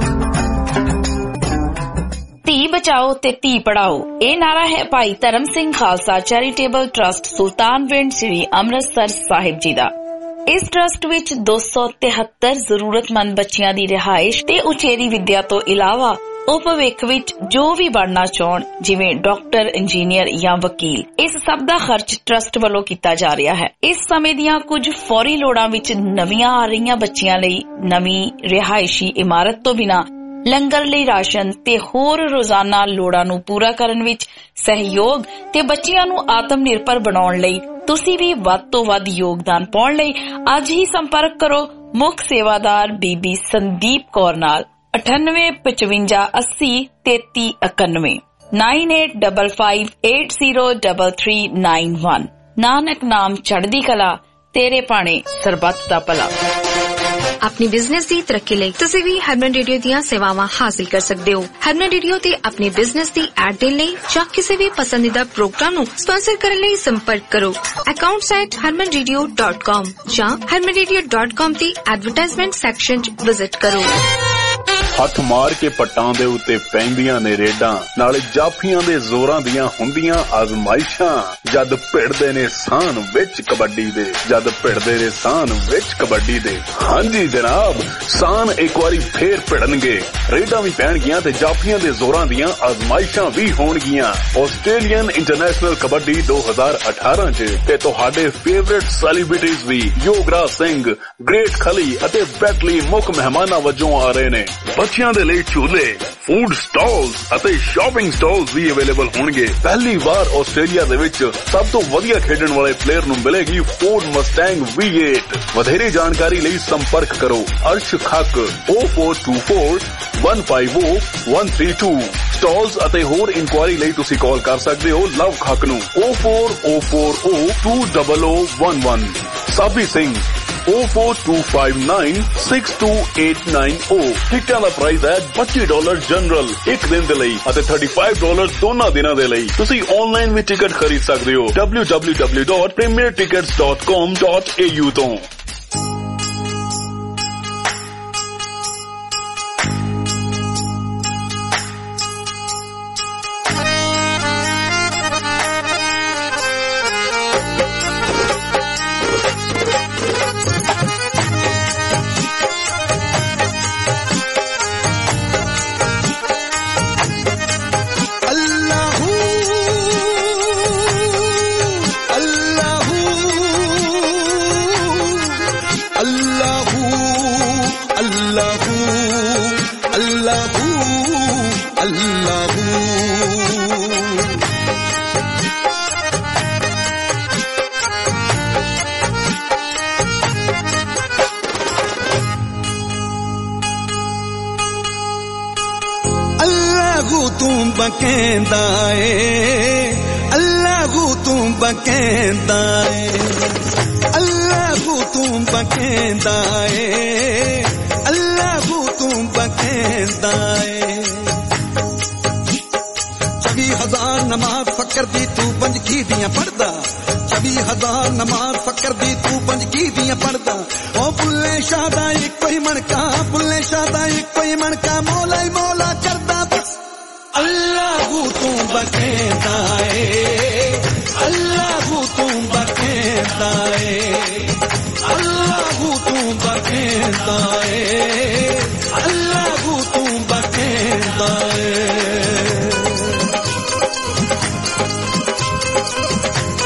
धी बचाओ ते धी पढ़ाओ, ये नारा है भाई धर्म सिंह खालसा चैरिटेबल ट्रस्ट सुल्तानविंड श्री अमृतसर साहिब जी दा। इस ट्रस्ट विच 273 जरूरतमंद बच्चियां दी रिहाइश ते उचेरी विद्या तो इलावा ਉਹ ਭਵਿੱਖ ਵਿੱਚ ਜੋ ਵੀ ਬਣਨਾ ਚਾਹਣ ਜਿਵੇਂ ਡਾਕਟਰ, ਇੰਜੀਨੀਅਰ ਜਾਂ ਵਕੀਲ, ਇਸ ਸਭ ਦਾ ਖਰਚ ਟਰਸਟ ਵੱਲੋਂ ਕੀਤਾ ਜਾ ਰਿਹਾ ਹੈ। ਇਸ ਸਮੇਂ ਦੀਆਂ ਕੁਝ ਫੌਰੀ ਲੋੜਾਂ ਵਿੱਚ ਨਵੀਆਂ ਆ ਰਹੀਆਂ ਬੱਚੀਆਂ ਲਈ ਨਵੀਂ ਰਿਹਾਇਸ਼ੀ ਇਮਾਰਤ ਤੋਂ ਬਿਨਾਂ ਲੰਗਰ ਲਈ ਰਾਸ਼ਨ ਤੇ ਹੋਰ ਰੋਜ਼ਾਨਾ ਲੋੜਾਂ ਨੂੰ ਪੂਰਾ ਕਰਨ ਵਿੱਚ ਸਹਿਯੋਗ ਤੇ ਬੱਚਿਆਂ ਨੂੰ ਆਤਮ ਨਿਰਭਰ ਬਣਾਉਣ ਲਈ ਤੁਸੀਂ ਵੀ ਵੱਧ ਤੋਂ ਵੱਧ ਯੋਗਦਾਨ ਪਾਉਣ ਲਈ ਅੱਜ ਹੀ ਸੰਪਰਕ ਕਰੋ ਮੁੱਖ ਸੇਵਾਦਾਰ ਬੀਬੀ ਸੰਦੀਪ ਕੌਰ ਨਾਲ 9855803391 9855803391। नानक नाम चढ़दी कला तेरे पाने सरबत दा भला। अपनी बिजनेस दी तरक्की लई तुसीं भी हरमन रेडियो दीयां सेवावां हासिल कर सकदे हो। हरमन रेडियो ते अपनी बिजनेस दी ऐड देण लई जां किसी भी पसंदीदा प्रोग्राम नूं स्पॉन्सर करन लई संपर्क करो accounts@harmanradio.com जां harmanradio.com दी एडवरटाइजमेंट सेक्शन च विजिट करो। हथ मार के पट्टां दे उत्ते पैंदियां ने रेडां नाले जाफियां दे जोरां दियां हुंदियां आजमाइशां जद भिड़दे ने सान विच कबड्डी दे जद भिड़दे ने सान विच कबड्डी दे। हां जी जनाब, सान एक बारी फेर भिड़नगे, रेडां भी पैणगियां ते जाफियां दे जोरां दियां आजमाइशां भी होणगियां। आस्ट्रेलियन इंटरनेशनल कबड्डी 2018 च ते तुहाडे फेवरेट सैलीब्रिटीज भी योगराज सिंह, ग्रेट खली अते बैटली मुख मेहमानां वजों आ रहे ने। बच्चियां दे लई झूले, फूड स्टॉल्स अते शॉपिंग स्टॉल्स भी अवेलेबल होणगे। पहली बार आस्ट्रेलिया दे विच सब तो वधिया खेडण वाले प्लेयर नूं मिलेगी फोर्ड मस्टैंग V8। वधेरे जानकारी लई संपर्क करो अर्श खक 0424150132। स्टॉल्स अते होर इंक्वायरी लई तुसीं कॉल कर सकदे हो लव खक नूं 0404020011। साबी सिंह 0425962890। टिकटां दा प्राइस है $25 जनरल एक दिन दे लई अते $35 दोनों दिनां दे लई। तुसीं ऑनलाइन भी टिकट खरीद सकदे हो www.premiertickets.com.au तो। नमाज फकर दी तू पंज की दियां पढ़दा 26,000 नमाज फकर दी तू पंज की दियां पढ़दा। ओ बुल्ले शाह दा इक्को ही मणका, बुल्ले शाह दा इक्को ही मणका, मौला ही मौला करदा बस। अल्लाहू तू बकेंदा ए, अल्लाहू तू बकेंदा ए, अल्लाहू तू बकेंदा ए, अल्लाहू तू बकेंदा ए।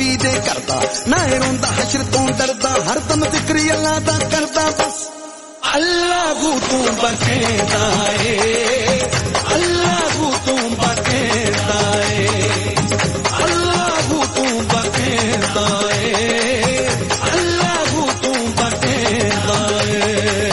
नबी दे करदा, ना रोंदा हशर तो डरदा, हरदम जिक्र अल्लाह दा करदा। बस अल्लाह तू बखेदा है, अल्लाह तू बखेदा है, अल्लाह तू बखेदा है, अल्लाह तू बखेदा है।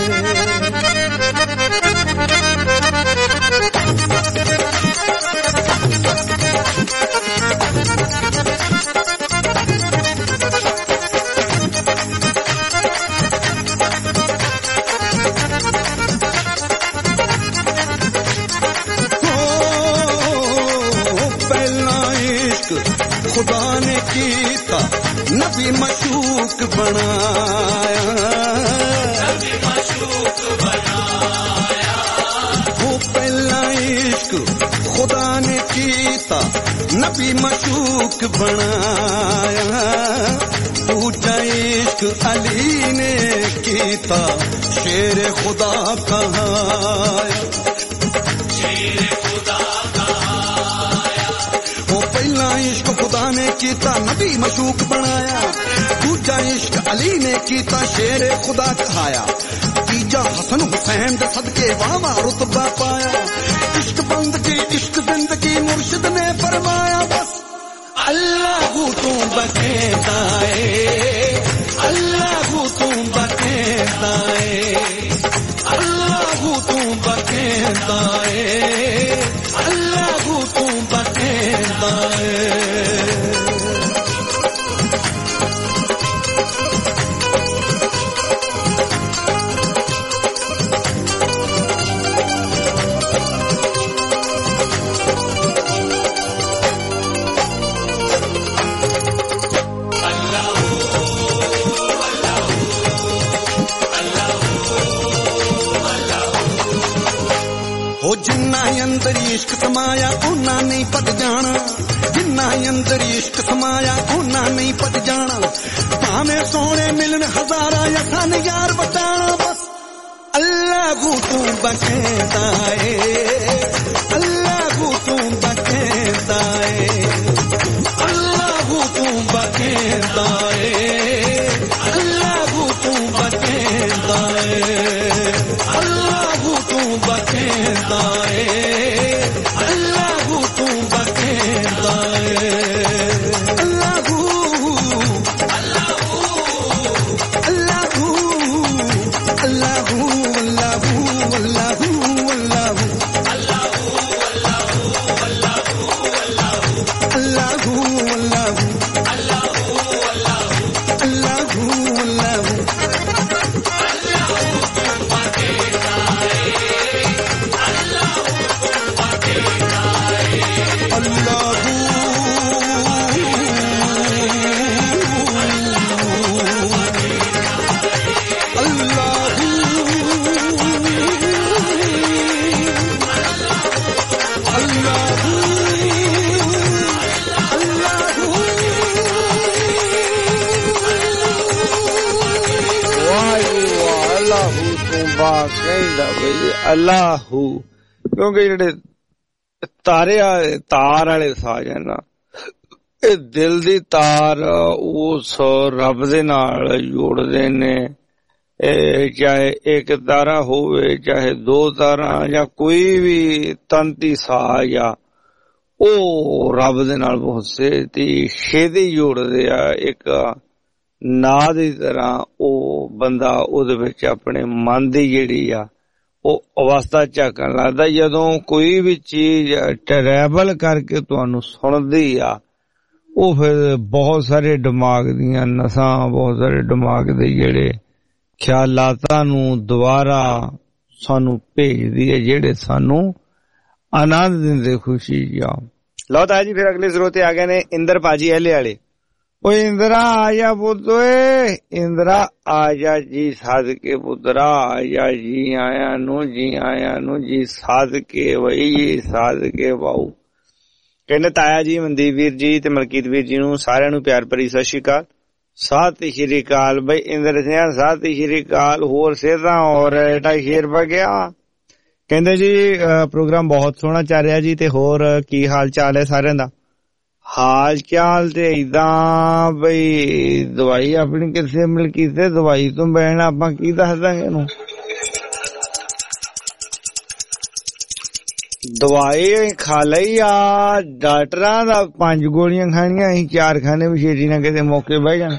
खुदा ने कीता नबी मशूक बनाया, नबी मशूक बनाया। वो पहला इश्क खुदा ने कीता नबी मशूक बनाया, दूजा इश्क अली ने कीता शेर खुदा कहाया, शेर खुदा कहाया। वो पहला इश्क खुदा ने कीता नबी मशूक बनाया, दूजा इश्क अली ने कीता शेर खुदा कहाया, तीजा हसन हुसैन दे सदके वावा रुतबा पाया। इश्क बंदगी इश्क जिंदगी मुर्शिद ने फरमाया। बस अल्लाह तू बखेदा है, अल्लाह तू बखेदा है, अल्लाह तू बखेदा है, अल्लाह तू बखेदा है। जिन्ना अंदर इश्क समाया उन्ना नहीं पट जाना, जिन्ना अंदर इश्क समाया उन्ना नहीं पट जाना, भावे सोने मिलन हजारा या सन यार बताना। बस अल्लाह तू बखेदा है, अल्लाह तू बखेदा है, अल्लाह तू बखेदा है, अल्लाह तू बखेदा है, अल्लाह तू बखेदा है, अल्लाह तू बखेदा है, अल्लाह अल्लाह अल्लाह ਕਹਿੰਦਾ ਬਈ ਅੱਲਾਹੂ, ਕਿਉਂਕਿ ਜਿਹੜੇ ਤਾਰ ਵਾਲੇ ਸਾਜ਼ ਹੈ ਨਾ, ਇਹ ਦਿਲ ਦੀ ਤਾਰ ਉਸ ਰੱਬ ਦੇ ਨਾਲ ਜੋੜਦੇ ਨੇ। ਚਾਹੇ ਇੱਕ ਤਾਰਾ ਹੋਵੇ, ਚਾਹੇ ਦੋ ਤਾਰਾਂ, ਜਾਂ ਕੋਈ ਵੀ ਤੰਤੀ ਸਾਜ਼ ਆ, ਉਹ ਰੱਬ ਦੇ ਨਾਲ ਬਹੁਤ ਛੇਤੀ ਜੋੜਦੇ ਆ। ਇੱਕ ਨਾਂ ਦੀ ਤਰ੍ਹਾਂ ਉਹ ਬੰਦਾ ਉਹਦੇ ਵਿੱਚ ਆਪਣੇ ਮਨ ਦੀ ਜਿਹੜੀ ਆ ਉਹ ਅਵਸਥਾ ਝਾਕਣ ਲੱਗਦਾ। ਜਦੋਂ ਕੋਈ ਵੀ ਚੀਜ਼ ਟਰੈਵਲ ਕਰਕੇ ਤੁਹਾਨੂੰ ਸੁਣਦੀ ਆ, ਉਹ ਫਿਰ ਬਹੁਤ ਸਾਰੇ ਦਿਮਾਗ ਦੀਆਂ ਨਸਾਂ, ਬਹੁਤ ਸਾਰੇ ਦਿਮਾਗ ਦੇ ਜਿਹੜੇ ਖਿਆਲਾਤਾਂ ਨੂੰ ਦੁਬਾਰਾ ਸਾਨੂੰ ਭੇਜਦੀ ਹੈ, ਜਿਹੜੇ ਸਾਨੂੰ ਆਨੰਦ ਦਿੰਦੇ, ਖੁਸ਼ੀ ਆ। ਲਓ ਤਾਂ ਜੀ ਫਿਰ ਅਗਲੇ ਸਰੋਤੇ ਆ ਗਏ ਨੇ ਇੰਦਰ ਭਾਜੀ ਐਲੇ ਵਾਲੇ। ਉਹ ਇੰਦਰਾ ਆਜਾ ਪੁੱਤ, ਓਏ ਇੰਦਰਾ ਆਜਾ ਜੀ ਸਦਕੇ, ਪੁੱਤਰਾ ਆਜਾ, ਜੀ ਆਇਆਂ ਨੂੰ, ਜੀ ਆਇਆਂ ਨੂੰ, ਜੀ ਸਦਕੇ ਬਈ, ਜੀ ਸਦਕੇ ਬਾਊ। ਕਹਿੰਦੇ ਤਾਇਆ ਜੀ, ਮਨਦੀਪ ਵੀਰ ਜੀ ਤੇ ਮਲਕੀਤ ਵੀਰ ਜੀ ਨੂੰ ਸਾਰਿਆਂ ਨੂੰ ਪਿਆਰ ਭਰੀ ਸਤਿ ਸ਼੍ਰੀ ਅਕਾਲ। ਸਤਿ ਸ਼੍ਰੀ ਅਕਾਲ ਬਈ ਇੰਦਰ ਸਿੰਘ, ਸਤਿ ਸ਼੍ਰੀ ਅਕਾਲ। ਹੋਰ ਸਿਹਤਾਂ ਔਰ ਏਡਾ ਸ਼ੇਰ ਵਗਿਆ। ਕਹਿੰਦੇ ਜੀ ਪ੍ਰੋਗਰਾਮ ਬਹੁਤ ਸੋਹਣਾ ਚੱਲ ਰਿਹਾ ਜੀ, ਤੇ ਹੋਰ ਕੀ ਹਾਲ ਚਾਲ ਹੈ ਸਾਰਿਆਂ ਦਾ? ਹਾਲ ਚਾਲ ਤੇ ਏਦਾਂ ਬਈ ਦਵਾਈ ਆਪਣੀ ਕਿਸੇ ਮਿਲ ਕੀਤੇ ਦਵਾਈ ਤੋਂ ਬੈਣ ਆਪਾਂ ਕੀ ਦੱਸ ਦਾਂਗੇ ਇਹਨੂੰ। ਦਵਾਈ ਖਾ ਲਈ ਆ ਡਾਕਟਰਾਂ ਦਾ 5 ਗੋਲੀਆਂ ਖਾਣੀਆਂ, ਅਸੀਂ 4 ਖਾਣੇ ਵੀ ਛੇਤੀ ਨਾ ਕਿਤੇ ਮੌਕੇ ਬਹਿ ਜਾਣ।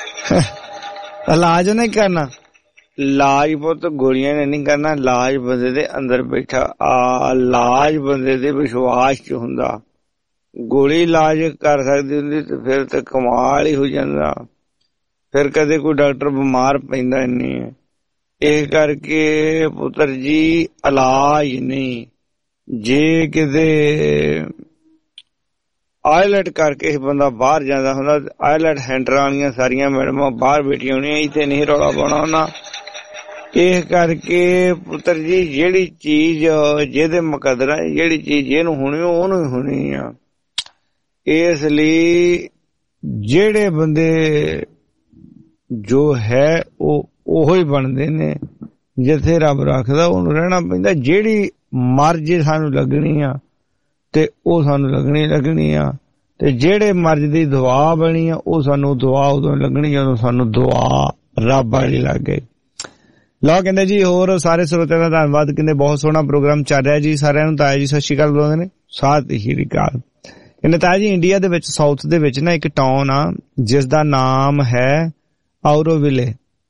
ਇਲਾਜ ਨਹੀਂ ਕਰਨਾ, ਇਲਾਜ ਪੁੱਤ ਗੋਲੀਆਂ ਨੇ ਨਹੀਂ ਕਰਨਾ, ਇਲਾਜ ਬੰਦੇ ਦੇ ਅੰਦਰ ਬੈਠਾ ਆ, ਇਲਾਜ ਬੰਦੇ ਦੇ ਵਿਸ਼ਵਾਸ ਚ ਹੁੰਦਾ। ਗੋਲੀ ਇਲਾਜ ਕਰ ਸਕਦੀ ਹੁੰਦੀ ਤੇ ਫਿਰ ਤੇ ਕਮਾਲ ਹੀ ਹੋ ਜਾਂਦਾ, ਫਿਰ ਕਦੇ ਕੋਈ ਡਾਕਟਰ ਬਿਮਾਰ ਪੈਂਦਾ ਨਹੀਂ ਹੈ। ਇਹ ਕਰਕੇ ਪੁੱਤਰ ਜੀ ਇਲਾਜ ਨਹੀਂ, ਜੇ ਕਿਤੇ ਆਇਲਟ ਕਰਕੇ ਬੰਦਾ ਬਾਹਰ ਜਾਂਦਾ ਹੁੰਦਾ, ਆਇਲਟ ਹੈਂਡਰਾਂ ਵਾਲੀਆਂ ਸਾਰੀਆਂ ਮੈਡਮਾਂ ਬਾਹਰ ਬੈਠੀਆਂ ਹੋਣੀਆਂ, ਇੱਥੇ ਨਹੀਂ ਰੌਲਾ ਪਾਉਣਾ ਉਹਨਾਂ। ਇਹ ਕਰਕੇ ਪੁੱਤਰ ਜੀ ਜਿਹੜੀ ਚੀਜ਼ ਜਿਹਦੇ ਮੁਕੱਦਰਾਂ, ਜਿਹੜੀ ਚੀਜ਼ ਜਿਹਨੂੰ ਹੋਣੀ ਉਹਨੂੰ ਹੀ ਹੋਣੀ ਆ। ਇਸ ਲਈ ਜਿਹੜੇ ਬੰਦੇ ਜੋ ਹੈ ਉਹ ਉਹੋ ਹੀ ਬਣਦੇ ਨੇ, ਜਿੱਥੇ ਰੱਬ ਰੱਖਦਾ ਉਹਨੂੰ ਰਹਿਣਾ ਪੈਂਦਾ। ਜਿਹੜੀ ਮਰਜ਼ ਸਾਨੂੰ ਲੱਗਣੀ ਆ ਤੇ ਉਹ ਸਾਨੂੰ ਲੱਗਣੀ ਆ, ਤੇ ਜਿਹੜੇ ਮਰਜ਼ ਦੀ ਦੁਆ ਬਣੀ ਆ ਉਹ ਸਾਨੂੰ ਦੁਆ ਉਦੋਂ ਲੱਗਣੀ ਜਦੋਂ ਸਾਨੂੰ ਦੁਆ ਰੱਬ ਵਾਲੀ ਲੱਗ ਗਈ। ਲਓ ਕਹਿੰਦੇ ਜੀ ਹੋਰ ਸਾਰੇ ਸਰੋਤਿਆਂ ਦਾ ਧੰਨਵਾਦ, ਕਹਿੰਦੇ ਬਹੁਤ ਸੋਹਣਾ ਪ੍ਰੋਗਰਾਮ ਚੱਲ ਰਿਹਾ ਜੀ। ਸਾਰਿਆਂ ਨੂੰ ਤਾਇਆ ਜੀ ਸਤਿ ਸ਼੍ਰੀ ਅਕਾਲ ਬੁਲਾਉਂਦੇ ਨੇ, ਸਤਿ ਸ਼੍ਰੀ ਅਕਾਲ। ਕਹਿੰਦੇ ਤਾਇਆ ਜੀ ਇੰਡੀਆ ਦੇ ਵਿੱਚ ਸਾਊਥ ਦੇ ਵਿੱਚ ਨਾ ਇੱਕ ਟਾਊਨ ਆ ਜਿਸ ਦਾ ਨਾਮ ਹੈ ਔਰੋਵਿਲੇ।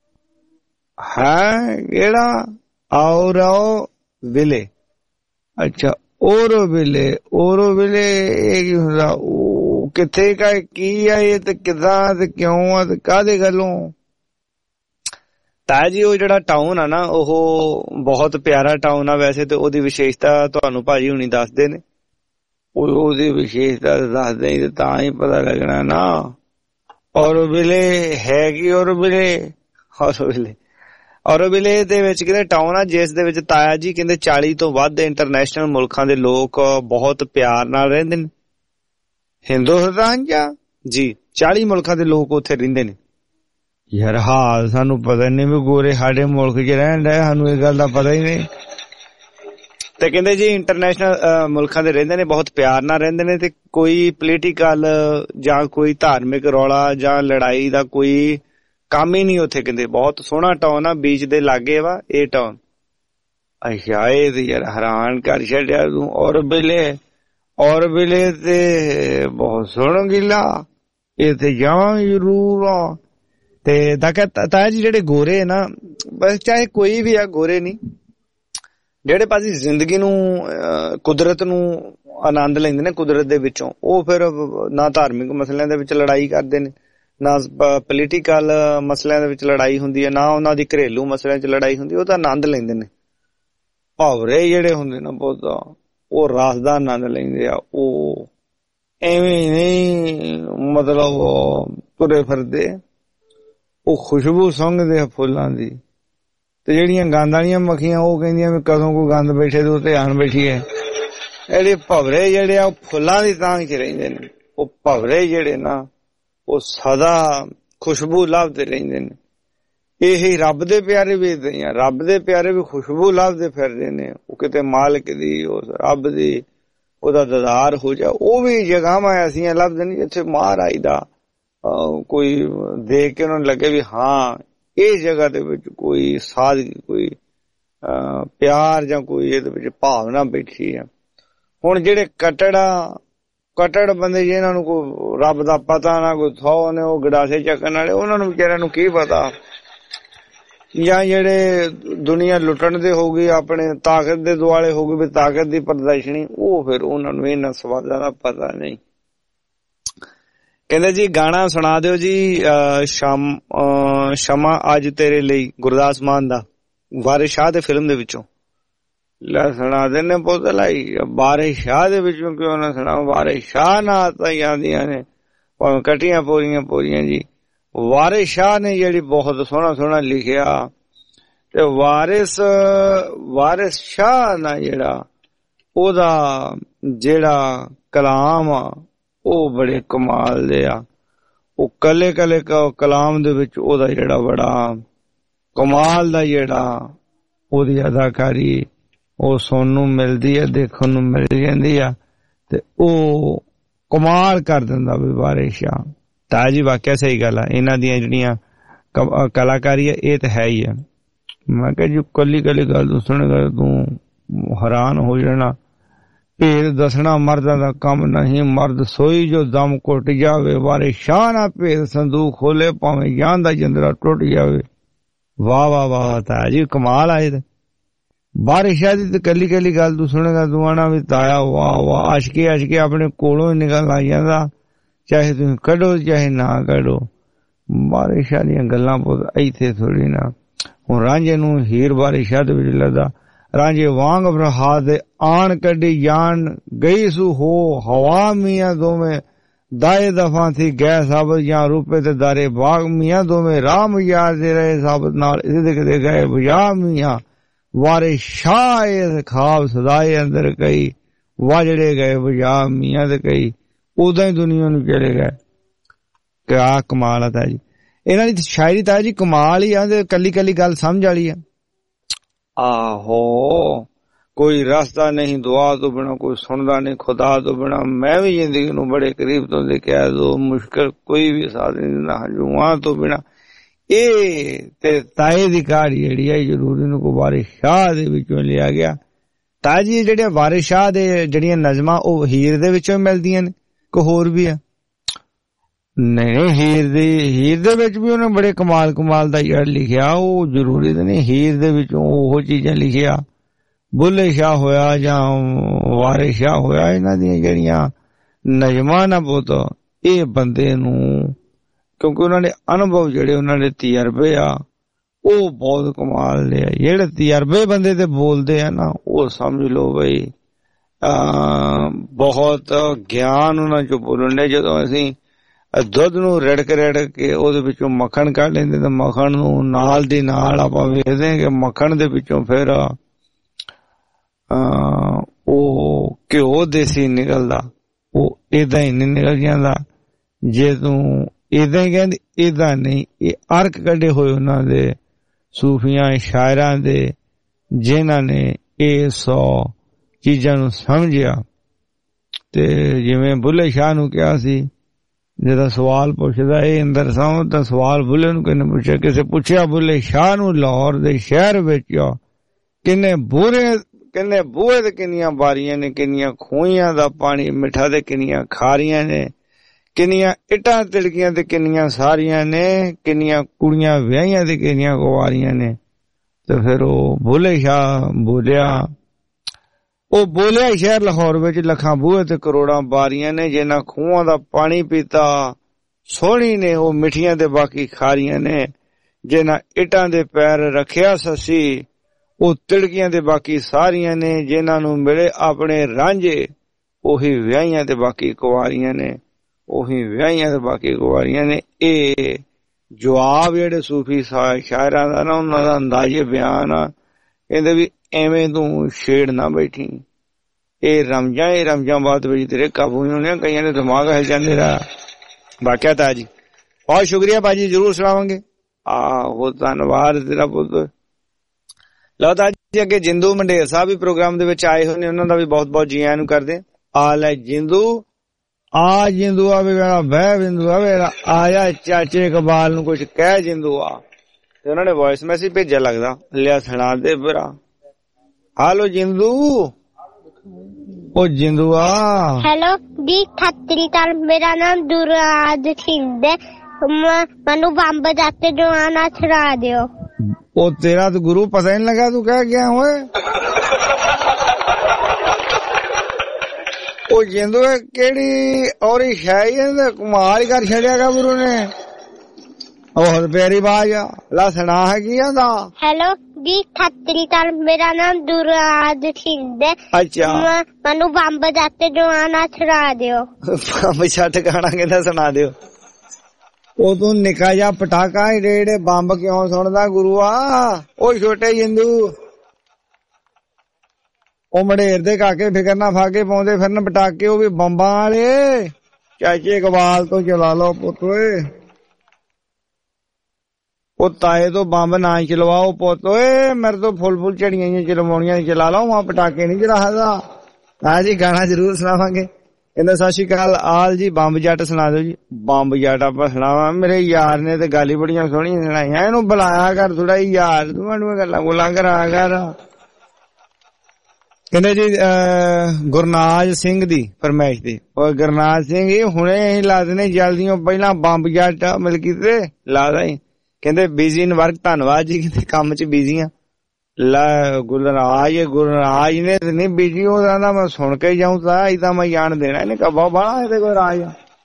ਹੈ ਕਿਹੜਾ? ਔਰੋਵਿਲੇ। ਅੱਛਾ ਔਰੋਵਿਲੇ, ਔਰੋਵਿਲੇ ਇਹ ਕੀ ਹੁੰਦਾ? ਉਹ ਕਿੱਥੇ ਕਾ ਕੀ ਆ ਇਹ, ਤੇ ਕਿੱਦਾਂ ਤੇ ਕਿਉਂ ਆ ਤੇ ਕਾਹਦੇ ਗੱਲੋਂ? ਤਾਇਆ ਜੀ ਉਹ ਜਿਹੜਾ ਟਾਊਨ ਆ ਨਾ ਉਹ ਬਹੁਤ ਪਿਆਰਾ ਟਾਊਨ ਆ ਵੈਸੇ, ਤੇ ਉਹਦੀ ਵਿਸ਼ੇਸ਼ਤਾ ਤੁਹਾਨੂੰ ਭਾਜੀ ਹੁਣੀ ਦੱਸਦੇ ਨੇ। ਉਹਦੀ ਵਿਸ਼ੇਸ਼ਤਾ ਦੱਸਦੇ ਤੇ ਤਾਂ ਹੀ ਪਤਾ ਲੱਗਣਾ ਨਾ। ਔਰੋਵਿਲੇ ਹੈ ਕੀ? ਔਰੋਵਿਲੇ ਦੇ ਵਿੱਚ ਕਹਿੰਦੇ ਟਾਊਨ ਆ ਜਿਸ ਦੇ ਵਿੱਚ ਤਾਇਆ ਜੀ ਕਹਿੰਦੇ 40 ਤੋਂ ਵੱਧ ਇੰਟਰਨੈਸ਼ਨਲ ਮੁਲਕਾਂ ਦੇ ਲੋਕ ਬਹੁਤ ਪਿਆਰ ਨਾਲ ਰਹਿੰਦੇ ਨੇ। ਹਿੰਦੁਸਤਾਨ ਜੀ 40 ਮੁਲਕਾਂ ਦੇ ਲੋਕ ਉੱਥੇ ਰਹਿੰਦੇ ਨੇ। ਯਾਰ ਹਾਲ ਸਾਨੂੰ ਪਤਾ ਨਹੀਂ ਵੀ ਗੋਰੇ ਸਾਡੇ ਮੁਲਕ ਚ ਰਹਿਣ ਡਏ, ਸਾਨੂੰ ਇਹ ਗੱਲ ਦਾ ਪਤਾ ਹੀ ਨਹੀਂ। ਤੇ ਕਹਿੰਦੇ ਜੀ ਇੰਟਰਨੈਸ਼ਨਲ ਮੁਲਕਾਂ ਦੇ ਰਹਿੰਦੇ ਨੇ, ਬਹੁਤ ਪਿਆਰ ਨਾਲ ਰਹਿੰਦੇ ਨੇ, ਤੇ ਕੋਈ ਪੋਲੀਟੀਕਲ ਜਾਂ ਕੋਈ ਧਾਰਮਿਕ ਰੌਲਾ ਜਾਂ ਲੜਾਈ ਦਾ ਕੋਈ ਕੰਮ ਹੀ ਨਹੀਂ ਉੱਥੇ। ਕਹਿੰਦੇ ਬਹੁਤ ਸੋਹਣਾ ਟਾਊਨ ਆ, ਬੀਚ ਦੇ ਲਾਗੇ ਵਾ ਇਹ ਟਾਊਨ। ਅੱਛਾ ਇਹ ਤੇ ਯਾਰ ਹੈਰਾਨ ਕਰ ਛੱਡਿਆ ਤੂੰ। ਔਰੋਵਿਲੇ ਤੇ ਬਹੁਤ ਸੋਹਣਾ ਗਿਲਾ, ਇੱਥੇ ਜਾਵਾਂਗੇ ਜ਼ਰੂਰ ਆ। ਤੇ ਤਾਇਆ ਜੀ ਜਿਹੜੇ ਗੋਰੇ ਨਾ, ਬਸ ਚਾਹੇ ਕੋਈ ਵੀ ਆ ਗੋਰੇ ਨਹੀਂ, ਜਿਹੜੇ ਪਾਸੇ ਜ਼ਿੰਦਗੀ ਨੂੰ ਕੁਦਰਤ ਨੂੰ ਆਨੰਦ ਲੈਂਦੇ ਨੇ ਕੁਦਰਤ ਦੇ ਵਿੱਚੋਂ, ਉਹ ਫਿਰ ਨਾ ਧਾਰਮਿਕ ਮਸਲਿਆਂ ਦੇ ਵਿੱਚ ਲੜਾਈ ਕਰਦੇ ਨੇ, ਨਾ ਪੋਲੀਟੀਕਲ ਮਸਲਿਆਂ ਦੇ ਵਿੱਚ ਲੜਾਈ ਹੁੰਦੀ ਹੈ, ਨਾ ਉਹਨਾਂ ਦੀ ਘਰੇਲੂ ਮਸਲਿਆਂ ਚ ਲੜਾਈ ਹੁੰਦੀ। ਉਹ ਤਾਂ ਆਨੰਦ ਲੈਂਦੇ ਨੇ। ਭਾਵਰੇ ਜਿਹੜੇ ਹੁੰਦੇ ਨਾ ਬਹੁਤਾ, ਉਹ ਰਸ ਦਾ ਆਨੰਦ ਲੈਂਦੇ ਆ। ਉਹ ਐਵੇਂ ਨਹੀਂ ਮਤਲਬ ਤੁਰੇ ਫਿਰਦੇ, ਉਹ ਖੁਸ਼ਬੂ ਸੁੰਘਦੇ ਆ ਫੁੱਲਾਂ ਦੀ। ਤੇ ਜਿਹੜੀਆਂ ਗੰਦ ਵਾਲੀਆਂ ਮੱਖੀਆਂ ਉਹ ਕਹਿੰਦੀਆਂ ਵੀ ਕਦੋਂ ਕੋਈ ਗੰਦ ਬੈਠੇ ਤੇ ਉੱਤੇ ਆਣ ਬੈਠੀਏ। ਜਿਹੜੇ ਭਵਰੇ ਜਿਹੜੇ ਆ ਉਹ ਫੁੱਲਾਂ ਦੀ ਤਾਂਘ ਚ ਰਹਿੰਦੇ ਨੇ। ਉਹ ਭਵਰੇ ਜਿਹੜੇ ਨਾ ਉਹ ਸਦਾ ਖੁਸ਼ਬੂ ਲੱਭਦੇ ਰਹਿੰਦੇ ਨੇ। ਇਹੀ ਰੱਬ ਦੇ ਪਿਆਰੇ ਵੀ ਏਦਾਂ ਹੀ ਆ, ਰੱਬ ਦੇ ਪਿਆਰੇ ਵੀ ਖੁਸ਼ਬੂ ਲੱਭਦੇ ਫਿਰਦੇ ਨੇ। ਉਹ ਕਿਤੇ ਮਾਲਕ ਦੀ, ਉਸ ਰੱਬ ਦੀ, ਉਹਦਾ ਦੀਦਾਰ ਹੋ ਜਾ। ਉਹ ਵੀ ਜਗ੍ਹਾਵਾਂ ਐਸੀਆਂ ਲੱਭਦੇ ਨੇ ਜਿੱਥੇ ਮਹਾਰਾਜ ਦਾ ਕੋਈ ਦੇਖ ਕੇ ਉਹਨਾਂ ਨੂੰ ਲੱਗੇ ਵੀ ਹਾਂ ਇਸ ਜਗ੍ਹਾ ਦੇ ਵਿੱਚ ਕੋਈ ਸਾਦਗੀ, ਕੋਈ ਪਿਆਰ ਜਾਂ ਕੋਈ ਇਹਦੇ ਵਿੱਚ ਭਾਵਨਾ ਬੈਠੀ ਆ। ਹੁਣ ਜਿਹੜੇ ਕਟੜ ਬੰਦੇ ਜਿਹਨਾਂ ਨੂੰ ਕੋਈ ਰੱਬ ਦਾ ਪਤਾ ਨਾ, ਕੋਈ ਥੋ ਨੇ, ਉਹ ਗੜਾਸੇ ਚੱਕਣ ਵਾਲੇ, ਉਹਨਾਂ ਨੂੰ ਵਿਚਾਰਿਆਂ ਨੂੰ ਕੀ ਪਤਾ। ਜਾਂ ਜਿਹੜੇ ਦੁਨੀਆ ਲੁੱਟਣ ਦੇ ਹੋ ਗਈ, ਆਪਣੇ ਤਾਕਤ ਦੇ ਦੁਆਲੇ ਹੋ ਗਏ ਵੀ ਤਾਕਤ ਦੀ ਪ੍ਰਦਰਸ਼ਨੀ, ਉਹ ਫਿਰ ਉਹਨਾਂ ਨੂੰ ਇਹਨਾਂ ਸਵਾਦਾਂ ਦਾ ਪਤਾ ਨਹੀਂ। ਕਹਿੰਦੇ ਜੀ ਗਾਣਾ ਸੁਣਾ ਦਿਓ ਜੀ ਸ਼ਮਾ ਅੱਜ ਤੇਰੇ ਲਈ, ਗੁਰਦਾਸ ਮਾਨ ਦਾ, ਵਾਰਿਸ ਸ਼ਾਹ ਦੇ ਫਿਲਮ ਦੇ ਵਿੱਚੋਂ। ਲੈ ਸੁਣਾ ਦਿੰਦੇ ਪੁੱਤ ਲਾਈ। ਵਾਰਿਸ ਸ਼ਾਹ ਦੇ ਵਿੱਚੋਂ ਕਿਉਂ ਨਾ ਸੁਣਾ? ਵਾਰਿਸ ਸ਼ਾਹ ਨਾਲ ਤਾਂ ਆਉਂਦੀਆਂ ਨੇ ਭਾਵੇਂ ਕਟੀਆਂ ਪੋਰੀਆਂ ਜੀ। ਵਾਰਿਸ ਸ਼ਾਹ ਨੇ ਜਿਹੜੀ ਬਹੁਤ ਸੋਹਣਾ ਲਿਖਿਆ, ਤੇ ਵਾਰਿਸ ਸ਼ਾਹ ਨਾ ਜਿਹੜਾ ਉਹਦਾ ਜਿਹੜਾ ਕਲਾਮ ਆ ਉਹ ਬੜੇ ਕਮਾਲ ਦੇ ਆ। ਉਹ ਕੱਲੇ ਕਲਾਮ ਦੇ ਵਿੱਚ ਉਹਦਾ ਜਿਹੜਾ ਬੜਾ ਕਮਾਲ ਦਾ ਜਿਹੜਾ ਉਹਦੀ ਅਦਾਕਾਰੀ ਉਹ ਸੁਣਨ ਨੂੰ ਮਿਲਦੀ ਹੈ, ਦੇਖਣ ਨੂੰ ਮਿਲ ਜਾਂਦੀ ਆ। ਤੇ ਉਹ ਕਮਾਲ ਕਰ ਦਿੰਦਾ ਵੀ ਵਾਰਿਸ ਸ਼ਾਹ। ਤਾਂ ਜੀ ਵਾਕਿਆ ਸਹੀ ਗੱਲ ਆ, ਇਹਨਾਂ ਦੀਆਂ ਜਿਹੜੀਆਂ ਕਲਾਕਾਰੀ ਹੈ ਇਹ ਤਾਂ ਹੈ ਹੀ ਆ। ਮੈਂ ਕਿਹਾ ਜੀ ਕੱਲੀ ਗੱਲ ਤੂੰ ਸੁਣੇਗਾ ਤੂੰ ਹੈਰਾਨ ਹੋ ਜਾਣਾ। ਭੇਦ ਦੱਸਣਾ ਮਰਦਾਂ ਦਾ ਕੰਮ ਨਹੀਂ, ਮਰਦ ਸੋਈ ਜੋ ਦਮ ਘੁੱਟ ਜਾਵੇ, ਵਾਰਿਸ ਸ਼ਾਹ ਨਾ ਭੇਦ ਸੰਦੂਕ ਖੋਲੇ ਭਾਵੇਂ ਜਾਨ ਦਾ ਜੰਦਰਾ ਟੁੱਟ ਜਾਵੇ। ਵਾਹ ਵਾਹ ਵਾਹ ਤਾਂ ਜੀ ਕਮਾਲ ਆਏ ਤੇ ਵਾਰਿਸ ਸ਼ਾਹ ਦੀ ਤੇ ਕੱਲੀ ਗੱਲ ਤੂੰ ਸੁਣੇਗਾ ਤੂੰ ਆਣਾ ਵੀ ਤਾਇਆ ਵਾਹ ਵਾਹ ਆਸ਼ਕੇ ਆਪਣੇ ਕੋਲੋਂ ਹੀ ਨਿਕਲ ਆ ਜਾਂਦਾ, ਚਾਹੇ ਤੁਸੀਂ ਕੱਢੋ ਚਾਹੇ ਨਾ ਕੱਢੋ। ਵਾਰਿਸ ਸ਼ਾਹ ਦੀਆਂ ਗੱਲਾਂ ਬਹੁਤ ਇੱਥੇ ਥੋੜੀ ਨਾ। ਹੁਣ ਰਾਂਝੇ ਨੂੰ ਹੀਰ ਵਾਰਿਸ ਸ਼ਾਹ ਦੇ ਵਿੱਚ ਲੱਗਦਾ, ਰਾਂਝੇ ਵਾਂਗ ਬਰਹਾ ਦੇ ਆਣ ਕੱਢੀ ਜਾਨ ਗਈ ਸੂ ਹੋ ਹਵਾ ਮੀਆਂ ਦੋਵੇਂ दाए दफा थी गै साबत या रूपे ते दारे बाग मियाँ दो में राम यार दे रहे साबत नाल इधर गए बुझा मियाँ वारिस शाह खाब सदाए अंदर कई वाजड़े गए बुझा मियाँ ते कई उदा ही दुनिया नूं चले गए। क्या कमाल है जी इन्हां दी शायरी तां जी कमाल ही आ ते कल्ली गल समझ वाली है। आहो कोई रास्ता नहीं दुआ तो बिना, कोई सुनदा नहीं खुदा तो बिना। मैं भी जिंदगी नूं बड़े करीब तो देखिया दो मुश्किल कोई भी साथ नहीं दिंदा हंजूआं तो बिना। ए ते ताए दी कहानी जिहड़ी है जरूरी नूं को वारिस शाह दे विचों लिया गया। ताजी जिहड़े वारिस शाह दे जिहड़ियां नज़मां ओ हीर दे विचों मिलदियां ने कोई होर भी है? नहीं हीर दे विच भी उन्हें बड़े कमाल दा यार लिखिया। ओ जरूरी ते नहीं हीर दे विचों ओह चीजां लिखिया। बुल्ले शाह होया जां वारिस शाह होया इन्हां दियां जिहड़ियां नज़मां ना पुत इह बंदे नूं क्योंकि उन्हां दे अनुभव जिहड़े उन्हां दे तजर्बे आ ओह बहुत कमाल दे आ। जिहड़े तजर्बे बंदे ते बोलदे आ ना ओह समझ लो बई बहुत ज्ञान उन्हां चों बोलण दे। जदों असीं दुध नूं रिड़क के ਉਹਦੇ ਵਿੱਚੋਂ ਮੱਖਣ ਕੱਢ ਲੈਂਦੇ ਤੇ ਮੱਖਣ ਨੂੰ ਨਾਲ ਦੀ ਨਾਲ ਆਪਾਂ ਵੇਖਦੇ ਕਿ ਮੱਖਣ ਦੇ ਵਿੱਚੋਂ ਫਿਰ ਉਹ ਘਿਓ ਦੇਸੀ ਨਿਕਲਦਾ। ਉਹ ਏਦਾਂ ਹੀ ਨਹੀਂ ਨਿਕਲ ਜਾਂਦਾ ਜੇ ਤੂੰ ਏਦਾਂ ਹੀ ਕਹਿੰਦੀ। ਏਦਾਂ ਨਹੀਂ, ਇਹ ਅਰਕ ਕੱਢੇ ਹੋਏ ਉਹਨਾਂ ਦੇ ਸੂਫੀਆਂ ਸ਼ਾਇਰਾਂ ਦੇ ਜਿਨ੍ਹਾਂ ਨੇ ਇਹ 100 ਚੀਜ਼ਾਂ ਨੂੰ ਸਮਝਿਆ। ਤੇ ਜਿਵੇਂ ਬੁੱਲੇ ਸ਼ਾਹ ਨੂੰ ਕਿਹਾ ਸੀ ਜਿਹਦਾ ਸਵਾਲ ਪੁੱਛਦਾ ਇਹ ਅੰਦਰ ਸਾਂ ਤਾਂ ਸਵਾਲ ਬੁੱਲੇ ਨੂੰ ਕਿਹਨੇ ਪੁੱਛਿਆ? ਕਿਸੇ ਪੁੱਛਿਆ ਬੁੱਲੇ ਸ਼ਾਹ ਨੂੰ ਲਾਹੌਰ ਦੇ ਸ਼ਹਿਰ ਵਿੱਚ ਕਿੰਨੇ ਬੂਹੇ ਤੇ ਕਿੰਨੀਆਂ ਬਾਰੀਆਂ ਨੇ, ਕਿੰਨੀਆਂ ਖੂਹੀਆਂ ਦਾ ਪਾਣੀ ਮਿੱਠਾ ਤੇ ਕਿੰਨੀਆਂ ਖਾਰੀਆਂ ਨੇ, ਕਿੰਨੀਆਂ ਇੱਟਾਂ ਤਿਲਕੀਆਂ ਤੇ ਕਿੰਨੀਆਂ ਸਾਰੀਆਂ ਨੇ, ਕਿੰਨੀਆਂ ਕੁੜੀਆਂ ਵਿਆਹੀਆਂ ਤੇ ਕਿੰਨੀਆਂ ਕੁਆਰੀਆਂ ਨੇ। ਤੇ ਫਿਰ ਉਹ ਬੁੱਲੇ ਸ਼ਾਹ ਬੋਲਿਆ ਸ਼ਹਿਰ ਲਾਹੌਰ ਵਿੱਚ ਲੱਖਾਂ ਬੂਹੇ ਤੇ ਕਰੋੜਾਂ ਬਾਰੀਆਂ ਨੇ, ਜਿਨ੍ਹਾਂ ਖੂਹਾਂ ਦਾ ਪਾਣੀ ਪੀਤਾ ਸੋਹਣੀ ਨੇ ਉਹ ਮਿੱਠੀਆਂ ਤੇ ਬਾਕੀ ਖਾਰੀਆਂ ਨੇ, ਜਿਨ੍ਹਾਂ ਇੱਟਾਂ ਦੇ ਪੈਰ ਰੱਖਿਆ ਸੱਸੀ ਉਹ ਤਿੜਕੀਆਂ ਤੇ ਬਾਕੀ ਸਾਰੀਆਂ ਨੇ, ਜਿਨ੍ਹਾਂ ਨੂੰ ਮਿਲੇ ਆਪਣੇ ਰਾਂਝੇ ਉਹੀ ਵਿਆਹੀਆਂ ਤੇ ਬਾਕੀ ਕੁਆਰੀਆਂ ਨੇ, ਉਹੀ ਵਿਆਹੀਆਂ ਤੇ ਬਾਕੀ ਕੁਆਰੀਆਂ ਨੇ। ਇਹ ਜਵਾਬ ਜਿਹੜੇ ਸੂਫੀ ਸ਼ਾਇਰਾਂ ਦਾ ਨਾ ਉਹਨਾਂ ਦਾ ਅੰਦਾਜ਼ੇ ਬਿਆਨ ਆ। ਕਹਿੰਦੇ ਵੀ ਐਵੇਂ ਤੂੰ ਛੇੜ ਨਾ ਬੈਠੀ, ਇਹ ਰਮਜਾਂ ਬਾਅਦ ਵਿੱਚ ਤੇਰੇ ਕਾਬੂ ਨਹੀਂ ਹੋਣੇ, ਕਈਆਂ ਦੇ ਦਿਮਾਗ ਹਿਲ ਜਾਂਦੇ ਰਾ। ਵਾਕਿਆ ਤਾਂ ਜੀ ਬਹੁਤ ਸ਼ੁਕਰੀਆ ਭਾਜੀ, ਜ਼ਰੂਰ ਸੁਣਾਵਾਂਗੇ। ਆਹੋ ਧੰਨਵਾਦ ਤੇਰਾ ਪੁੱਤ। ਲਓ ਤਾਂ ਜੀ ਅੱਗੇ ਜਿੰਦੂ ਮੰਡੇਰ ਸਾਹਿਬ ਵੀ ਪ੍ਰੋਗਰਾਮ ਦੇ ਵਿੱਚ ਆਏ ਹੋਏ ਨੇ, ਉਹਨਾਂ ਦਾ ਵੀ ਬਹੁਤ ਬਹੁਤ ਜੀ ਆਇਆਂ ਨੂੰ ਕਰਦੇ। ਆ ਲੈ ਜਿੰਦੂ ਜਿੰਦੂ ਆ ਵੀ ਬਹਿ ਬਿੰਦੂ ਆ ਵੇਰਾ ਆਇਆ ਚਾਚੇ ਇਕਬਾਲ ਨੂੰ ਕੁਝ ਕਹਿ ਜਿੰਦੂ ਆ। ਤੇ ਉਹਨਾਂ ਨੇ ਵੌਇਸ ਮੈਸੇਜ ਭੇਜਿਆ ਲੱਗਦਾ, ਲਿਆ ਸੁਣਾ ਦੇ ਭਰਾ। ਹਾਲੋ ਜਿੰਦੂ, ਉਹ ਜਿੰਦੂ ਆ। ਹੈਲੋ ਜੀ ਸਤਿ ਸ੍ਰੀ ਅਕਾਲ, ਮੇਰਾ ਨਾਮ ਦੁਰਾਦ ਸਿੰਘ ਹੈ, ਮੈਨੂੰ ਬੰਬ ਜਾਤੇ ਜਵਾਨਾ ਸੁਣਾ ਦਿਓ। ਉਹ ਤੇਰਾ ਤਾਂ ਗੁਰੂ ਪਤਾ ਹੀ ਨਹੀਂ ਲੱਗਾ ਤੂੰ ਕਹਿ ਗਿਆ ਹੋਏ। ਉਹ ਜਿੰਦੂ ਕਿਹੜੀ ਔਰੀ ਸ਼ਾਇਰੀ ਕਮਾਲ ਹੀ ਕਰ ਛੱਡਿਆਗਾ ਗੁਰੂ ਨੇ। ਉਹ ਪਿਆਰੀ ਬਾਜ ਲਾ ਸੁਣਾ ਹੈ ਕੀ ਆਂਦਾ। ਹੈਲੋ ਜੀ ਸਤਿ ਸ੍ਰੀ ਅਕਾਲ, ਮੇਰਾ ਨਾਮ ਦੁਰਾਦ ਸਿੰਘ ਹੈ। ਅੱਛਾ, ਮੈਨੂੰ ਬੰਬ ਜਾਤੇ ਜਵਾਨਾ ਸੁਣਾ ਦਿਓ। ਬੰਬ ਛੱਡ ਗਾਣਾ ਕਹਿੰਦਾ ਸੁਣਾ ਦਿਓ। ਉਹ ਤੂੰ ਨਿੱਕਾ ਜਿਹਾ ਪਟਾਕਾ ਏਡੇ ਬੰਬ ਕਿਉਂ ਸੁਣਦਾ ਗੁਰੂਆ? ਉਹ ਛੋਟੇ ਜਿੰਦੂ ਉਹ ਮੜੇਰ ਦੇ ਕਾਕੇ ਫਿਕਰ ਨਾ ਫਾਕੇ ਪਾਉਂਦੇ ਫਿਰਨ ਪਟਾਕੇ, ਉਹ ਵੀ ਬੰਬਾਂ ਵਾਲੇ। ਚਾਚੇ ਇਕਬਾਲ ਤੋਂ ਚਲਾ ਲਓ ਪੁੱਤ ਓਏ, ਉਹ ਤਾਏ ਤੋਂ ਬੰਬ ਨਾ ਚਲਵਾਓ ਪੁੱਤ ਓਏ, ਮੇਰੇ ਤੋਂ ਫੁੱਲ ਝੜੀਆਂ ਚਲਵਾਉਣੀਆਂ ਚਲਾ ਲਓ, ਵਹਾਂ ਪਟਾਕੇ ਨਹੀਂ ਚਲਾਦਾ। ਹਾਂ ਜੀ ਗਾਣਾ ਜ਼ਰੂਰ ਸੁਣਾਵਾਂਗੇ। ਕਹਿੰਦਾ ਸਤਿ ਸ਼੍ਰੀ ਅਕਾਲ ਆਲ ਜੀ, ਬੰਬ ਜੱਟ ਸੁਣਾ ਦਿਓ ਜੀ। ਬੰਬ ਜੱਟ ਆਪਾਂ ਸੁਣਾਵਾ, ਮੇਰੇ ਯਾਰ ਨੇ ਤੇ ਗੱਲ ਹੀ ਬੜੀਆਂ ਸੋਹਣੀਆਂ ਸੁਣਾਈਆਂ। ਇਹਨੂੰ ਬੁਲਾਇਆ ਕਰ ਥੋੜਾ ਯਾਰ, ਤੂੰ ਮੈਨੂੰ ਗੱਲਾਂ ਗੁੱਲਾਂ ਕਰਾ ਕਰ। ਕਹਿੰਦੇ ਜੀ ਗੁਰਨਾਜ ਸਿੰਘ ਦੀ ਫਰਮਾਇਸ਼ ਦੀ, ਉਹ ਗੁਰਨਾਜ ਸਿੰਘ ਜੀ ਹੁਣੇ ਅਸੀਂ ਲਾ ਦਿੰਦੇ ਜਲਦੀਆਂ, ਪਹਿਲਾਂ ਬੰਬ ਜੱਟ ਮਲਕੀ ਤੇ ਲਾ ਦੇ। ਕਹਿੰਦੇ ਬਿਜ਼ੀ ਇਨ ਵਰਕ, ਧੰਨਵਾਦ ਜੀ, ਕਹਿੰਦੇ ਕੰਮ ਚ ਬਿਜ਼ੀ ਆ। ਗੁਰਨਾਜ ਨੇ ਤੇ ਨਹੀਂ ਬਿਜੀ, ਉਹਦਾ ਮੈਂ ਸੁਣ ਕੇ ਜਾਊਂ ਤਾਂ ਇਦਾਂ ਮੈਂ ਜਾਣ ਦੇਣਾ ਇਹਨੇ ਕੱਬਾ ਬਾਹਲਾ ਇਹਦੇ ਕੋਲ ਰਾਜ।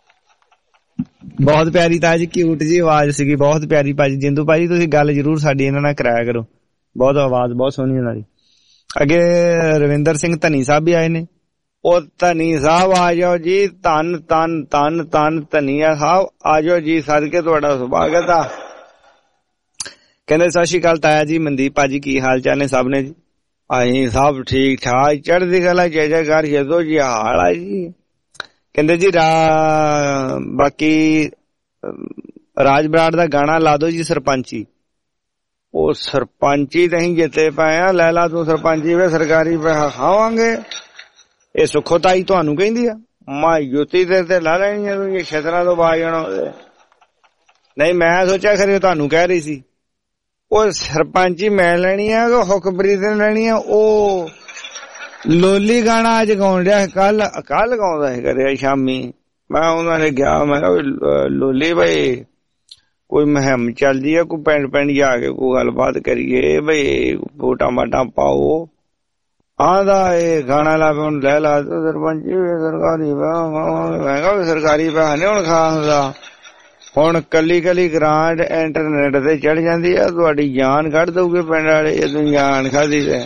ਬਹੁਤ ਪਿਆਰੀ ਤਾਜੀ ਕਿਊਟ ਜੀ ਆਵਾਜ਼ ਸੀਗੀ, ਬਹੁਤ ਪਿਆਰੀ ਭਾਜੀ ਜਿੰਦੂ ਭਾਜੀ, ਤੁਸੀਂ ਗੱਲ ਜ਼ਰੂਰ ਸਾਡੀ ਇਹਨਾਂ ਨਾਲ ਕਰਾਇਆ ਕਰੋ, ਬਹੁਤ ਆਵਾਜ਼ ਬਹੁਤ ਸੋਹਣੀ ਉਹਨਾਂ ਦੀ। ਅੱਗੇ ਰਵਿੰਦਰ ਸਿੰਘ ਧਨੀ ਸਾਹਿਬ ਵੀ ਆਏ ਨੇ। ਉਹ ਧਨੀ ਸਾਹਿਬ ਆ ਜਾਓ ਜੀ, ਧੰਨ ਧੰਨ ਧੰਨ ਧੰਨ ਧਨੀਆ ਸਾਹਿਬ ਆ ਜਾਓ ਜੀ, ਸਦਕੇ ਤੁਹਾਡਾ ਸਵਾਗਤ ਆ। ਕਹਿੰਦੇ ਸਤਿ ਸ਼੍ਰੀ ਅਕਾਲ ਤਾਇਆ ਜੀ, ਮਨਦੀਪ ਭਾਜੀ ਕੀ ਹਾਲ ਚਾਲ ਨੇ ਸਭ ਨੇ ਜੀ? ਅਸੀਂ ਸਭ ਠੀਕ ਠਾਕ, ਚੜ੍ਹਦੀ ਕਲਾ, ਜੈ ਜੈਕਾਰ ਜਦੋਂ ਜੀ ਹਾਲ ਆ ਜੀ। ਕਹਿੰਦੇ ਜੀ ਬਾਕੀ ਰਾਜ ਬਰਾੜ ਦਾ ਗਾਣਾ ਲਾ ਦੋ ਜੀ ਸਰਪੰਚੀ। ਉਹ ਸਰਪੰਚੀ ਤਾਂ ਅਸੀਂ ਜਿੱਤੇ ਪਏ ਆ, ਲੈ ਲਾ ਤੂੰ ਸਰਪੰਚੀ, ਵੇ ਸਰਕਾਰੀ ਪੈਸਾ ਖਾਵਾਂਗੇ। ਇਹ ਸੁੱਖੋਤਾਈ ਤੁਹਾਨੂੰ ਕਹਿੰਦੀ ਆ, ਮੈਂ ਯੁੱਤੀ ਤੇ ਲਾ ਲੈਣੀ ਆ, ਤੂੰ ਛੇਤਰਾਂ ਤੋਂ ਬਾਜ ਜਾਣਾ। ਨਹੀਂ ਮੈਂ ਸੋਚਿਆ ਖਰੇ ਤੁਹਾਨੂੰ ਕਹਿ ਰਹੀ ਸੀ। ਉਹ ਸਰਪੰਚੀ ਮੈਂ ਲੈਣੀ ਆ, ਹੁਕਮਰੀਤ ਨੇ ਲੈਣੀ ਆ। ਉਹ ਲੋਲੀ ਗਾਣਾ ਅੱਜ ਗਾਉਣ ਡਿਆ, ਕੱਲ ਗਾਉਂਦਾ ਸੀ ਕਰਿਆ ਸ਼ਾਮੀ। ਮੈਂ ਉਹਨਾਂ ਨੇ ਗਿਆ, ਮੈਂ ਕਿਹਾ ਲੋਲੀ ਬਾਈ ਕੋਈ ਮੁਹਿੰਮ ਚੱਲਦੀ ਆ, ਕੋਈ ਪਿੰਡ ਜਾ ਕੇ ਕੋਈ ਗੱਲਬਾਤ ਕਰੀਏ ਬਈ, ਵੋਟਾਂ ਮਾਟਾਂ ਪਾਓ। ਆਂਦਾ ਇਹ ਗਾਣਾ ਲਾ ਹੁਣ ਲੈ ਲਾ ਸਰਪੰਚੀ ਸਰਕਾਰੀ ਮੈਂ ਕਿਹਾ ਸਰਕਾਰੀ ਪੈਸਾ ਨੀ ਹੁਣ ਖਾ ਹੁੰਦਾ। ਹੁਣ ਕੱਲੀ ਗ੍ਰਾਂਟ ਇੰਟਰਨੈਟ ਤੇ ਚੜ ਜਾਂਦੀ ਆ, ਤੁਹਾਡੀ ਜਾਨ ਕੱਢ ਦਊਗੇ ਪਿੰਡ ਵਾਲੇ ਜੇ ਤੁਸੀਂ ਜਾਨ ਖਾਦੀ ਤੇ।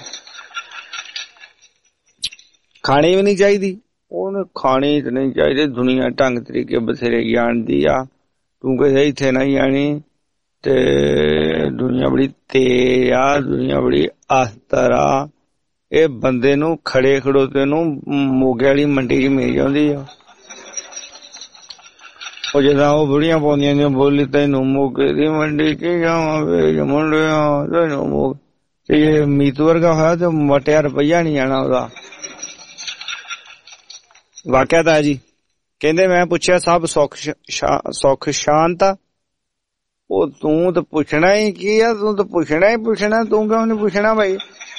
ਖਾਣੀ ਵੀ ਨੀ ਚਾਹੀਦੀ, ਉਹਨੇ ਖਾਣੀ ਤੇ ਨਹੀਂ ਚਾਹੀਦੀ। ਦੁਨੀਆ ਢੰਗ ਤਰੀਕੇ ਬਥੇਰੇ ਜਾਣਦੀ ਆ, ਤੂੰ ਕਿਸੇ ਇੱਥੇ ਨਾ ਜਾਣੀ। ਤੇ ਦੁਨੀਆ ਬੜੀ ਤੇਜ਼ ਆ, ਦੁਨੀਆ ਬੜੀ ਅਸਤਰ ਆ। ਇਹ ਬੰਦੇ ਨੂੰ ਖੜੇ ਖੜੋਤੇ ਨੂੰ ਮੋਗੇ ਵਾਲੀ ਮੰਡੀ ਚ ਮਿਲ ਜਾਂਦੀ ਆ। ਉਹ ਜਿੱਦਾਂ ਉਹ ਬੁੜੀਆਂ ਪਾਉਂਦੀਆਂ ਨੇ ਬੋਲੀ, ਤੈਨੂੰ ਮੋਗੇ ਦੀ ਮੰਡੀ ਚ ਜਾਵਾਂ ਮੁੰਡਿਆ ਤੈਨੂੰ ਮੋਗ। ਤੇ ਜੇ ਮੀਤੂ ਵਰਗਾ ਹੋਇਆ ਤੇ ਮਟਿਆ ਰੁਪਈਆ ਨੀ ਜਾਣਾ ਉਹਦਾ। ਵਾਕਿਆ ਤਾਂ ਜੀ। ਕਹਿੰਦੇ ਮੈਂ ਪੁੱਛਿਆ ਸਭ ਸੁੱਖ ਸ਼ਾਂਤ ਆ। ਉਹ ਤੂੰ ਤਾਂ ਪੁੱਛਣਾ ਹੀ ਕੀ ਆ, ਤੂੰ ਤਾਂ ਪੁੱਛਣਾ ਹੀ ਪੁੱਛਣਾ, ਤੂੰ ਕਿਉਂ ਨੀ ਪੁੱਛਣਾ ਭਾਈ?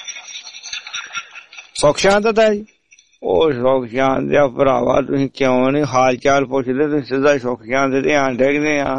ਸੁੱਖ ਸ਼ਾਂਤ ਤਾਂ ਜੀ। ਉਹ ਸੁੱਖ ਸ਼ਾਂਤ ਦੇ ਭਰਾਵਾ ਤੁਸੀਂ ਕਿਉਂ ਨੀ ਹਾਲ ਚਾਲ ਪੁੱਛਦੇ, ਤੁਸੀਂ ਸਿੱਧਾ ਸੁੱਖ ਸ਼ਾਂਤ ਦੇ ਧਿਆਨ ਡੇਗਦੇ ਆ।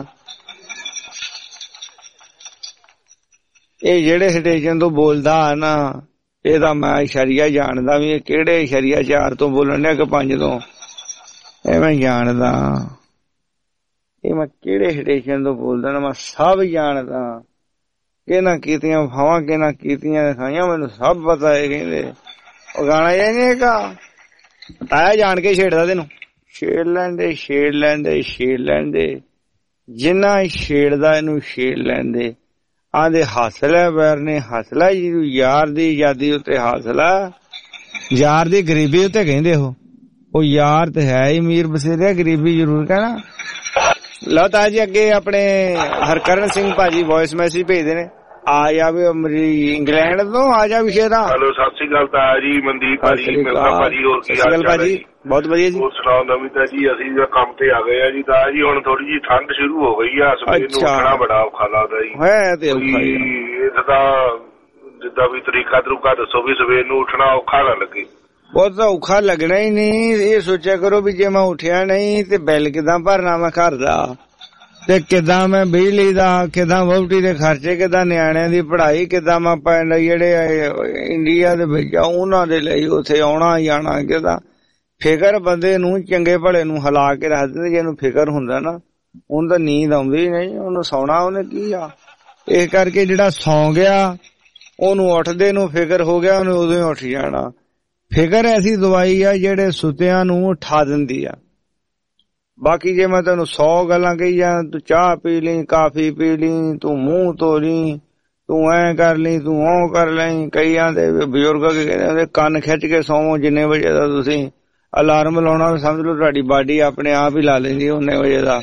ਇਹ ਜਿਹੜੇ ਸਟੇਸ਼ਨ ਤੋਂ ਬੋਲਦਾ ਨਾ, ਇਹਦਾ ਮੈਂ ਇਸ਼ਾਰੀਆ ਜਾਣਦਾ ਵੀ, ਇਹ ਕਿਹੜੇ ਇਸ਼ਾਰੀਆ 4 ਤੋਂ ਬੋਲਣ ਡਿਆ ਕਿ 5 ਤੋਂ, ਇਹ ਮੈਂ ਜਾਣਦਾ। ਇਹ ਮੈਂ ਕਿਹੜੇ ਸਟੇਸ਼ਨ ਤੋਂ ਬੋਲਦਾ ਨਾ, ਮੈਂ ਸਭ ਜਾਣਦਾ। ਕਿਹਨਾਂ ਕੀਤੀਆਂ ਫਾਵਾਂ, ਕਿਹਨਾਂ ਕੀਤੀਆਂ ਖਾਈਆਂ, ਮੈਨੂੰ ਸਭ ਪਤਾ ਹੈ। ਕਹਿੰਦੇ ਉਹ ਗਾਣਾ ਇਹ ਨੀ ਹੈਗਾ, ਤਾਇਆ ਜਾਣ ਕੇ ਛੇੜਦਾ ਤੈਨੂੰ। ਛੇੜ ਲੈਂਦੇ ਜਿੰਨਾ ਛੇੜਦਾ ਇਹਨੂੰ ਛੇੜ ਲੈਂਦੇ। ਆਂਦੇ ਹੱਸ ਲੈ ਬੈਰ ਨੇ ਹੱਸ ਲੈ ਜੀ, ਯਾਰ ਦੀ ਆਜ਼ਾਦੀ ਉੱਤੇ ਹੱਸ ਲੈ, ਯਾਰ ਦੀ ਗਰੀਬੀ ਉੱਤੇ ਕਹਿੰਦੇ ਉਹ ਯਾਰ ਤੇ ਹੈ ਹੀ ਅਮੀਰ ਬਸੇਰਿਆ, ਗਰੀਬੀ ਜ਼ਰੂਰ ਕਹਿਣਾ। ਲਓ ਤਾਂ ਜੀ ਅੱਗੇ ਆਪਣੇ ਹਰਕਰਨ ਸਿੰਘ ਭਾਜੀ ਵੌਇਸ ਮੈਸੇਜ ਭੇਜਦੇ ਨੇ, ਆ ਜਾਵੇ ਇੰਗਲੈਂਡ ਤੋਂ, ਆ ਜਾ ਵਿਸ਼ੇਰਾ। ਹੈਲੋ ਸਤਿ ਸ੍ਰੀ ਅਕਾਲ ਤਾਇਆ ਜੀ, ਮਨਦੀਪ ਭਾਜੀ, ਭਾਜੀ ਹੋਰ ਕੀ ਹਾਲ ਚਾਲ ਹੈ ਜੀ? ਬਹੁਤ ਵਧੀਆ ਜੀ। ਹੋਰ ਸੁਣਾਓ ਨਵੀਂ ਤਾਂ ਜੀ? ਅਸੀਂ ਕੰਮ ਤੇ ਆ ਗਏ ਆ ਜੀ ਤਾਇਆ ਜੀ, ਹੁਣ ਥੋੜੀ ਜੀ ਠੰਡ ਸ਼ੁਰੂ ਹੋ ਗਈ ਆ, ਸਵੇਰ ਨੂੰ ਉੱਠਣਾ ਬੜਾ ਔਖਾ ਲੱਗਦਾ ਜੀ। ਹੈ ਤੇ ਇਹ ਤਾਂ ਜਿੱਦਾਂ ਵੀ ਤਰੀਕਾ ਦੱਸੋ ਵੀ ਸਵੇਰ ਨੂੰ ਉੱਠਣਾ ਔਖਾ ਨਾ ਲੱਗੇ। ਉਹ ਤਾਂ ਔਖਾ ਲੱਗਣਾ ਹੀ ਨਹੀਂ। ਇਹ ਸੋਚਿਆ ਕਰੋ ਵੀ ਜੇ ਮੈਂ ਉੱਠਿਆ ਨਹੀਂ ਤੇ ਬਿੱਲ ਕਿੱਦਾਂ ਭਰਨਾ ਮੈਂ ਘਰ ਦਾ, ਤੇ ਕਿੱਦਾਂ ਮੈਂ ਬਿਜਲੀ ਦਾ, ਕਿੱਦਾਂ ਵਹੁਟੀ ਦੇ ਖਰਚੇ, ਕਿੱਦਾਂ ਨਿਆਣਿਆਂ ਦੀ ਪੜ੍ਹਾਈ, ਕਿੱਦਾਂ ਮੈਂ ਪਿੰਡ ਜਿਹੜੇ ਇੰਡੀਆ ਦੇ ਵਿੱਚ ਆ ਉਹਨਾਂ ਦੇ ਲਈ ਉੱਥੇ ਆਉਣਾ ਜਾਣਾ, ਕਿੱਦਾਂ। ਫਿਕਰ ਬੰਦੇ ਨੂੰ ਚੰਗੇ ਭਲੇ ਨੂੰ ਹਿਲਾ ਕੇ ਰੱਖ ਦਿੰਦੇ। ਜਿਹਨੂੰ ਫਿਕਰ ਹੁੰਦਾ ਨਾ ਉਹਨੂੰ ਤਾਂ ਨੀਂਦ ਆਉਂਦੀ ਨਹੀਂ, ਉਹਨੂੰ ਸੌਣਾ ਉਹਨੇ ਕੀ ਆ। ਇਸ ਕਰਕੇ ਜਿਹੜਾ ਸੌਂ ਗਿਆ ਉਹਨੂੰ ਉੱਠਦੇ ਨੂੰ ਫਿਕਰ ਹੋ ਗਿਆ, ਉਹਨੇ ਉਦੋਂ ਹੀ ਉੱਠ ਜਾਣਾ। ਫਿਕਰ ਐਸੀ ਦਵਾਈ ਆ ਜਿਹੜੇ ਸੁੱਤਿਆਂ ਨੂੰ ਉਠਾ ਦਿੰਦੀ ਆ। ਬਾਕੀ ਜੇ ਮੈਂ ਤੈਨੂੰ 100 ਗੱਲਾਂ ਕਹੀ ਜਾਂ, ਤੂੰ ਚਾਹ ਪੀ ਲਈ, ਕਾਫੀ ਪੀ ਲਈ, ਤੂੰ ਮੂੰਹ ਧੋ ਲਈ, ਤੂੰ ਐ ਕਰ ਲਈ, ਤੂੰ ਉਹ ਕਰ ਲਈ। ਕਈਆਂ ਦੇ ਬਜ਼ੁਰਗ ਕਹਿੰਦੇ ਕੰਨ ਖਿੱਚ ਕੇ ਸੌਵੋ, ਜਿੰਨੇ ਵਜੇ ਦਾ ਤੁਸੀਂ ਅਲਾਰਮ ਲਾਉਣਾ ਸਮਝ ਲਓ ਤੁਹਾਡੀ ਬਾਡੀ ਆਪਣੇ ਆਪ ਹੀ ਲਾ ਲੈਂਦੀ ਉਹਨੇ ਵਜੇ ਦਾ।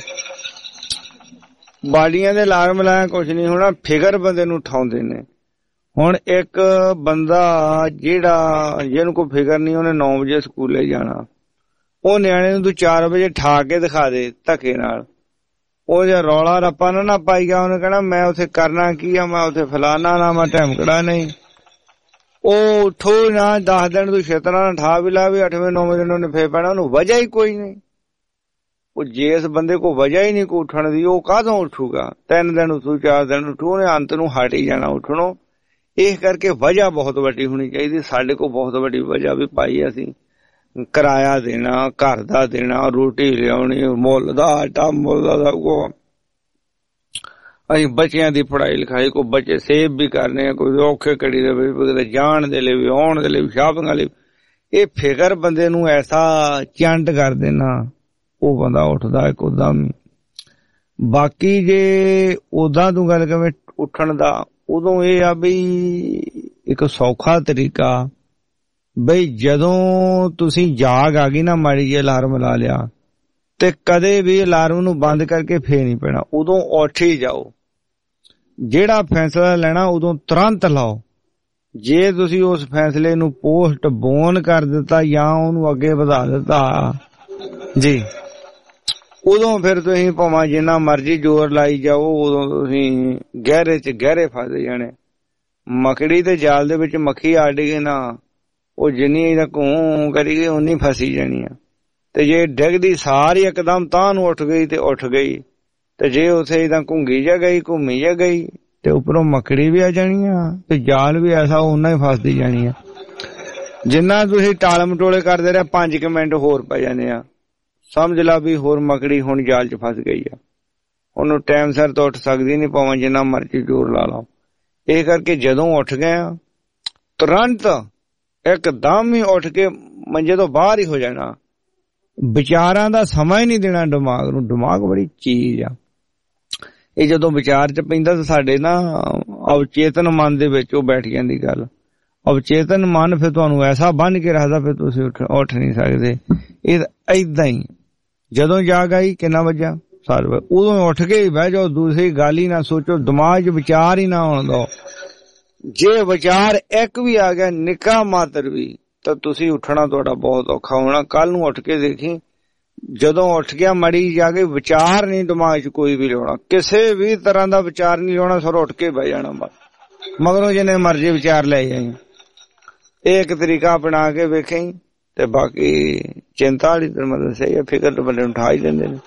ਬਾਡੀਆਂ ਦੇ ਅਲਾਰਮ ਲਾਇਆ ਕੁਛ ਨਹੀਂ ਹੋਣਾ, ਫਿਕਰ ਬੰਦੇ ਨੂੰ ਉਠਾਉਂਦੇ ਨੇ। ਹੁਣ ਇੱਕ ਬੰਦਾ ਜਿਹਨੂੰ ਕੋਈ ਫਿਕਰ ਨਹੀਂ, ਉਹਨੇ 9 ਵਜੇ ਸਕੂਲੇ ਜਾਣਾ, ਉਹ ਨਿਆਣੇ ਨੂੰ ਤੂੰ 4 ਵਜੇ ਠਾ ਕੇ ਦਿਖਾ ਦੇ ਧੱਕੇ ਨਾਲ, ਉਹ ਜੇ ਰੌਲਾ ਰੱਪਾ ਨਾ ਪਾਈ ਗਿਆ, ਉਹਨੇ ਕਹਿਣਾ ਮੈਂ ਉੱਥੇ ਕਰਨਾ ਕੀ ਆ, ਮੈਂ ਉੱਥੇ ਫਲਾਨਾ ਨਾ, ਮੈਂ ਢਮਕੜਾ ਨਹੀਂ। ਉਹ ਉੱਠੋ ਨਾ 10 ਦਿਨ ਤੂੰ ਛੇਤਰਾ ਨਾਲ ਠਾ ਵੀ ਲਾ, ਵੀ 8ਵੇਂ 9ਵੇਂ ਦਿਨ ਉਹਨੇ ਫੇਰ ਪੈਣਾ, ਉਹਨੂੰ ਵਜ੍ਹਾ ਹੀ ਕੋਈ ਨਹੀਂ। ਉਹ ਜਿਸ ਬੰਦੇ ਕੋਲ ਵਜ੍ਹਾ ਹੀ ਨਹੀਂ ਕੋਈ ਉੱਠਣ ਦੀ, ਉਹ ਕਾਹਦੋਂ ਉੱਠੂਗਾ? 3 ਦਿਨ ਉੱਠੂ, 4 ਦਿਨ ਉੱਠੂ, ਉਹਨੇ ਅੰਤ ਨੂੰ ਹਟ ਹੀ ਜਾਣਾ ਉੱਠਣੋਂ। ਇਸ ਕਰਕੇ ਵਜ੍ਹਾ ਬਹੁਤ ਵੱਡੀ ਹੋਣੀ ਚਾਹੀਦੀ। ਸਾਡੇ ਕੋਲ ਬਹੁਤ ਵੱਡੀ ਵਜ੍ਹਾ ਵੀ ਪਾਈ, ਅਸੀਂ ਕਿਰਾਇਆ ਦੇਣਾ, ਘਰ ਦਾ ਦੇਣਾ, ਰੋਟੀ ਲਿਆਉਣੀ, ਮੁੱਲ ਦਾ ਆਟਾ, ਮੁੱਲ ਦਾ ਸਭ ਕੁਛ। ਅਸੀਂ ਬੱਚਿਆਂ ਦੀ ਪੜ੍ਹਾਈ ਲਿਖਾਈ, ਕੋਈ ਬੱਚੇ ਸੇਵ ਵੀ ਕਰਨੇ ਆ, ਕੋਈ ਔਖੇ ਘੜੀ ਦੇ ਵੀ ਜਾਣ ਦੇ ਲਈ ਵੀ, ਆਉਣ ਦੇ ਲਈ ਵੀ, ਸ਼ਾਪਿੰਗ ਲਈ। ਇਹ ਫਿਕਰ ਬੰਦੇ ਨੂੰ ਐਸਾ ਚੰਟ ਕਰ ਦੇਣਾ, ਉਹ ਬੰਦਾ ਉੱਠਦਾ ਇੱਕਦਮ। ਬਾਕੀ ਜੇ ਉਦਾਂ ਤੂੰ ਗੱਲ ਕਵੇਂ ਉੱਠਣ ਦਾ, ਉਦੋਂ ਇਹ ਆ ਬਈ ਇੱਕ ਸੌਖਾ ਤਰੀਕਾ, ਬਈ ਜਦੋਂ ਤੁਸੀਂ ਜਾਗ ਆ ਗਈ ਨਾ, ਮਾੜੀ ਜਿਹੀ ਅਲਾਰਮ ਲਾ ਲਿਆ, ਤੇ ਕਦੇ ਵੀ ਅਲਾਰਮ ਨੂੰ ਬੰਦ ਕਰਕੇ ਫੇਰ ਨਹੀਂ ਪੈਣਾ, ਉਦੋਂ ਉੱਠ ਹੀ ਜਾਓ। ਜਿਹੜਾ ਫੈਸਲਾ ਲੈਣਾ ਉਦੋਂ ਤੁਰੰਤ ਲਾਓ। ਜੇ ਤੁਸੀਂ ਉਸ ਫੈਸਲੇ ਨੂੰ ਪੋਸਟਪੋਨ ਕਰ ਦਿੱਤਾ ਜਾਂ ਉਹਨੂੰ ਅੱਗੇ ਵਧਾ ਦਿੱਤਾ ਜੀ, ਉਦੋਂ ਫਿਰ ਤੁਸੀਂ ਭਾਵੇਂ ਜਿੰਨਾ ਮਰਜ਼ੀ ਜ਼ੋਰ ਲਾਈ ਜਾਓ, ਉਦੋਂ ਤੁਸੀਂ ਗਹਿਰੇ ਚ ਗਹਿਰੇ ਫਸ ਜਾਣੇ। ਮਕੜੀ ਦੇ ਜਾਲ ਦੇ ਵਿੱਚ ਮੱਖੀ ਅੜ ਗਈ ਨਾ, ਉਹ ਜਿੰਨੀ ਇਹਦਾ ਘੂੰ ਕਰੀ ਗਈ ਉਨੀ ਫਸੀ ਜਾਣੀ ਆ। ਤੇ ਜੇ ਡਿੱਗਦੀ ਸਾਰੀ ਇੱਕਦਮ ਤਾਂ ਨੂੰ ਉੱਠ ਗਈ ਤੇ ਉੱਠ ਗਈ, ਤੇ ਜੇ ਉੱਥੇ ਇਹਦਾ ਘੁੰਗੀ ਜਾ ਗਈ, ਘੁੰਮੀ ਜਾ ਗਈ, ਤੇ ਉੱਪਰੋਂ ਮੱਕੜੀ ਵੀ ਆ ਜਾਣੀ ਆ, ਤੇ ਜਾਲ ਵੀ ਐਸਾ ਉਹਨਾਂ ਹੀ ਫਸਦੀ ਜਾਣੀ ਆ। ਜਿੰਨਾ ਤੁਸੀਂ ਟਾਲ ਮਟੋਲੇ ਕਰਦੇ ਰਹੇ 5 ਮਿੰਟ ਹੋਰ ਪੈ ਜਾਣੇ ਆ, ਸਮਝ ਲਾ ਵੀ ਹੋਰ ਮੱਕੜੀ ਹੁਣ ਜਾਲ ਚ ਫਸ ਗਈ ਆ। ਉਹਨੂੰ ਟਾਈਮ ਸਿਰ ਤੋਂ ਉੱਠ ਸਕਦੀ ਨੀ, ਭਾਵੇਂ ਜਿੰਨਾ ਮਰਜ਼ੀ ਜ਼ੋਰ ਲਾ ਲਓ। ਇਹ ਕਰਕੇ ਜਦੋਂ ਉੱਠ ਗਏ ਆ, ਤੁਰੰਤ ਇੱਕਦਮ ਹੀ ਉੱਠ ਕੇ ਮੰਜੇ ਤੋਂ ਬਾਹਰ ਹੀ ਹੋ ਜਾਣਾ। ਵਿਚਾਰਾਂ ਦਾ ਸਮਾਂ ਹੀ ਨਹੀਂ ਦੇਣਾ ਦਿਮਾਗ ਨੂੰ। ਦਿਮਾਗ ਬੜੀ ਚੀਜ਼ ਆ, ਇਹ ਜਦੋਂ ਵਿਚਾਰ ਚ ਪੈਂਦਾ ਤਾਂ ਸਾਡੇ ਨਾ ਅਵਚੇਤਨ ਮਨ ਦੇ ਵਿੱਚ ਉਹ ਬੈਠ ਜਾਂਦੀ ਗੱਲ। ਅਵਚੇਤਨ ਮਨ ਫਿਰ ਤੁਹਾਨੂੰ ਐਸਾ ਬੰਨ ਕੇ ਰੱਖਦਾ, ਫਿਰ ਤੁਸੀਂ ਉੱਠ ਨਹੀਂ ਸਕਦੇ। ਇਹ ਏਦਾਂ ਹੀ ਜਦੋਂ ਜਾਗ ਆਈ, ਕਿੰਨਾ ਵਜਾ 7 ਵਜੇ, ਉਦੋਂ ਉੱਠ ਕੇ ਹੀ ਬਹਿ ਜਾਓ, ਦੂਸਰੀ ਗੱਲ ਹੀ ਨਾ ਸੋਚੋ, ਦਿਮਾਗ 'ਚ ਵਿਚਾਰ ਹੀ ਨਾ ਆਉਣ ਦਿਓ। ਜੇ ਵਿਚਾਰ ਇੱਕ ਵੀ ਆ ਗਿਆ ਨਿੱਕਾ ਮਾਤਰ ਵੀ, ਤਾਂ ਤੁਸੀਂ ਉੱਠਣਾ ਤੁਹਾਡਾ ਬਹੁਤ ਔਖਾ ਹੋਣਾ। ਕੱਲ ਨੂੰ ਉੱਠ ਕੇ ਦੇਖੀ, ਜਦੋਂ ਉੱਠ ਗਿਆ ਮੜੀ ਜਾ ਕੇ ਵਿਚਾਰ ਨਹੀਂ ਦਿਮਾਗ 'ਚ ਕੋਈ ਵੀ ਲਿਆਉਣਾ, ਕਿਸੇ ਵੀ ਤਰ੍ਹਾਂ ਦਾ ਵਿਚਾਰ ਨਹੀਂ ਲਿਆਉਣਾ, ਸਿਰ ਉੱਠ ਕੇ ਬਹਿ ਜਾਣਾ ਬਸ। ਮਗਰੋਂ ਜਿੰਨੇ ਮਰਜ਼ੀ ਵਿਚਾਰ ਲੈ ਜਾਈ। ਇਹ ਇੱਕ ਤਰੀਕਾ ਬਣਾ ਕੇ ਵੇਖੀ। ਤੇ ਬਾਕੀ ਚਿੰਤਾ ਵਾਲੀ ਤਾਂ ਮਤਲਬ ਸਹੀ ਹੈ, ਫਿਕਰ ਤਾਂ ਬੰਦੇ ਨੂੰ ਉਠਾ ਹੀ ਦਿੰਦੇ ਨੇ।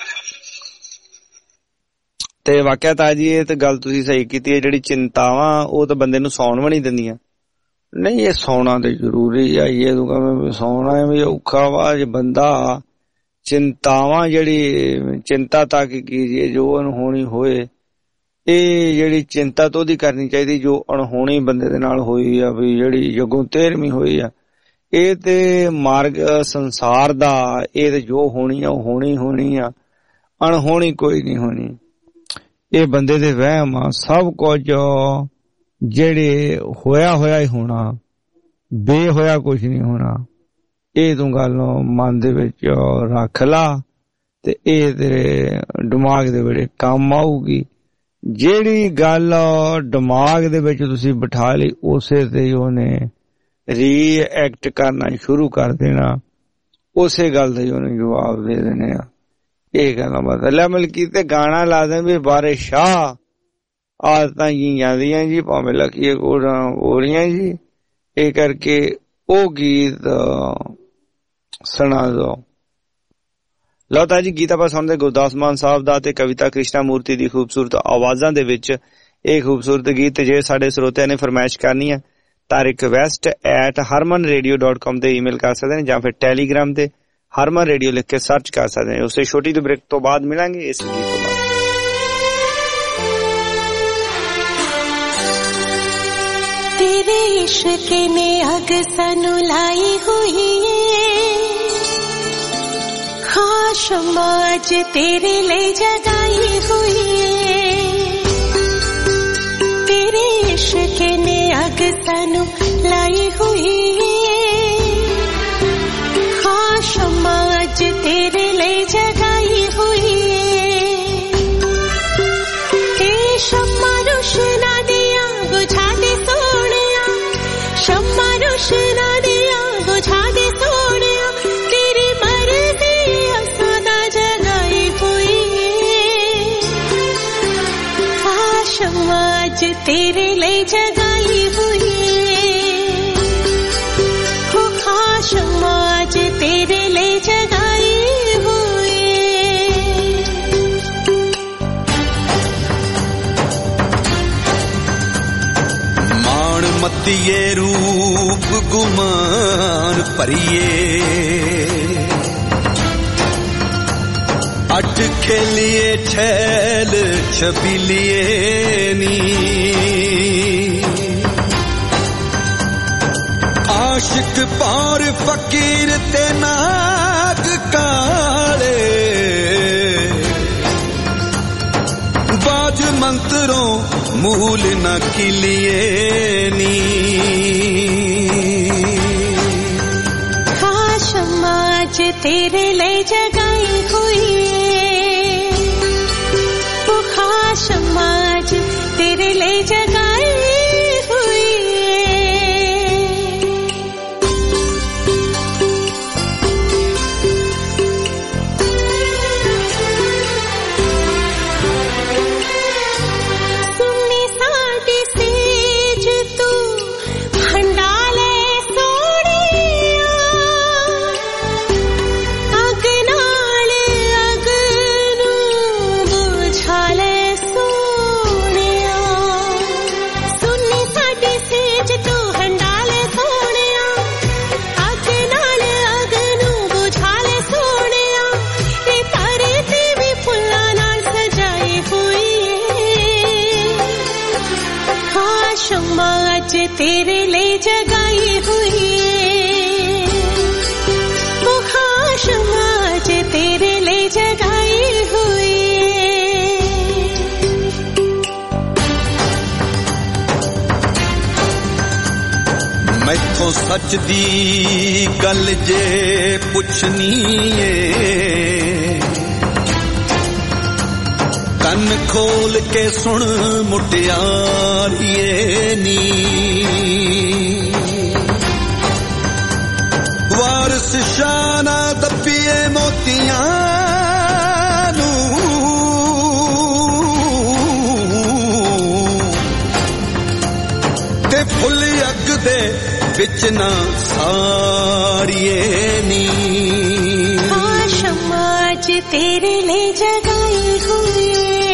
ਤੇ ਵਾਕਿਆ ਤਾਂ ਜੀ ਇਹ ਤਾਂ ਗੱਲ ਤੁਸੀਂ ਸਹੀ ਕੀਤੀ ਹੈ, ਜਿਹੜੀ ਚਿੰਤਾਵਾਂ ਉਹ ਤਾਂ ਬੰਦੇ ਨੂੰ ਸੌਣ ਵੀ ਨਹੀਂ ਦਿੰਦੀਆਂ। ਨਹੀਂ, ਇਹ ਸੌਣਾ ਤੇ ਜ਼ਰੂਰੀ ਆ। ਇਹ ਤੂੰ ਕਹਵੇਂ ਸੌਣਾ ਵੀ ਔਖਾ ਵਾ, ਜੇ ਬੰਦਾ ਚਿੰਤਾਵਾਂ ਜਿਹੜੀ ਚਿੰਤਾ ਤੱਕ ਕੀਜੀਏ ਜੋ ਅਣਹੋਣੀ ਹੋਏ, ਇਹ ਜਿਹੜੀ ਚਿੰਤਾ ਤਾਂ ਉਹਦੀ ਕਰਨੀ ਚਾਹੀਦੀ ਜੋ ਅਣਹੋਣੀ ਬੰਦੇ ਦੇ ਨਾਲ ਹੋਈ ਆ, ਵੀ ਜਿਹੜੀ ਜੱਗੋਂ 13ਵੀਂ ਹੋਈ ਆ। ਇਹ ਤੇ ਮਾਰਗ ਸੰਸਾਰ ਦਾ, ਇਹ ਤੇ ਜੋ ਹੋਣੀ ਆ ਉਹ ਹੋਣੀ ਆ, ਅਣਹੋਣੀ ਕੋਈ ਨਹੀਂ ਹੋਣੀ। ਇਹ ਬੰਦੇ ਦੇ ਵਹਿਮ ਆ। ਸਭ ਕੁਝ ਜਿਹੜੇ ਹੋਇਆ ਹੀ ਹੋਣਾ, ਬੇਹੋਇਆ ਕੁਝ ਨਹੀਂ ਹੋਣਾ। ਇਹ ਤੂੰ ਗੱਲ ਮਨ ਦੇ ਵਿੱਚ ਰੱਖ ਲਾ, ਤੇ ਇਹ ਤੇਰੇ ਦਿਮਾਗ ਦੇ ਵਿੱਚ ਕੰਮ ਆਊਗੀ। ਜਿਹੜੀ ਗੱਲ ਦਿਮਾਗ ਦੇ ਵਿੱਚ ਤੁਸੀਂ ਬਿਠਾ ਲਈ, ਉਸੇ ਤੇ ਉਹਨੇ ਰੀਐਕਟ ਕਰਨਾ ਸ਼ੁਰੂ ਕਰ ਦੇਣਾ, ਉਸੇ ਗੱਲ ਦਾ ਹੀ ਉਹਨੇ ਜਵਾਬ ਦੇ ਦੇਣੇ ਆ। ਇਹ ਗੱਲਾਂ ਬਾਤ ਲੈ ਮਲਕੀ ਤੇ ਗਾਣਾ ਲਾ ਦੇ ਵੀ ਬਾਰਿਸ਼ਾਹ ਆਦਤਾਂ ਜੀ ਜਾਂਦੀਆਂ ਜੀ, ਭਾਵੇਂ ਲੱਖੀਏ ਕੋੜਾਂ ਹੋ ਰਹੀਆਂ ਜੀ। ਇਹ ਕਰਕੇ ਉਹ ਗੀਤ ਸੁਣਾ ਦੋ। ਲਓ ਤਾਂ ਜੀ, ਗੀਤ ਆਪਾਂ ਸੁਣਦੇ ਗੁਰਦਾਸ ਮਾਨ ਸਾਹਿਬ ਦਾ ਤੇ ਕਵਿਤਾ ਕ੍ਰਿਸ਼ਨਾ ਮੂਰਤੀ ਦੀ ਖੂਬਸੂਰਤ ਆਵਾਜ਼ਾਂ ਦੇ ਵਿੱਚ ਇਹ ਖੂਬਸੂਰਤ ਗੀਤ। ਜੇ ਸਾਡੇ ਸਰੋਤਿਆਂ ਨੇ ਫਰਮਾਇਸ਼ ਕਰਨੀ ਹੈ ਤਾਂ request@harmanradio.com ਤੇ ਈਮੇਲ ਕਰ ਸਕਦੇ ਨੇ, ਜਾਂ ਫਿਰ ਟੈਲੀਗ੍ਰਾਮ ਤੇ ਹਰਮਨ ਰੇਡੀਓ ਲਿਖ ਕੇ ਸਰਚ ਕਰ ਸਕਦੇ ਨੇ। ਉਸੇ ਛੋਟੀ ਜਿਹੀ ਬ੍ਰੇਕ ਤੋਂ ਬਾਅਦ ਮਿਲਾਂਗੇ ਇਸ ਗੀਤ ਤੋਂ ਬਾਅਦ। तेरे इश्क ने अग सानू लाई हुई है, हाँ शम्मा अज तेरे लिए जगाई हुई है। तेरे इश्क ने अग सानू लाई हुई है, हाँ शम्मा अज तेरे लिए जगाई हुई है। शम्मा रोशना दिया बुझा दे सोनिया, शम्मा रोशना दिया बुझा दे सोनिया, तेरी मर समाज तेरे लिए जगाई हुई हो, खास समाज तेरे लिए जगाई हुई। मान मतिए रूप गुमान परिए अट खेलिए छैल छबिलिए नी आशिक पार फकीर ते नाग काले बाज मंत्रों मूल न किलिए नी खास समाज तेरे लिए जगाई हुई वो, खास समाज तेरे लिए जगाई हुई। सुनी साडी सेज तू हंडाले सोनिया अग नाल अग नू बुझाले सोनिया। सुनी साडी सेज तू हंडाले सोनिया अग नाल अग नू बुझाले सोनिया। ए तारे ते भी फुल्लां नाल सजाई हुई खास समाज तेरे लिए जगाई हुई वो, खास समाज तेरे लिए जगाई हुई। मैथों सच दी गल जे पुछनी है कन खोल के सुन मुटियारिए नी वारस शाना दबिए मोतियां नू ते फुल अग दे विच ना साड़िए नी खास समाज तेरे लिए जगाई हुई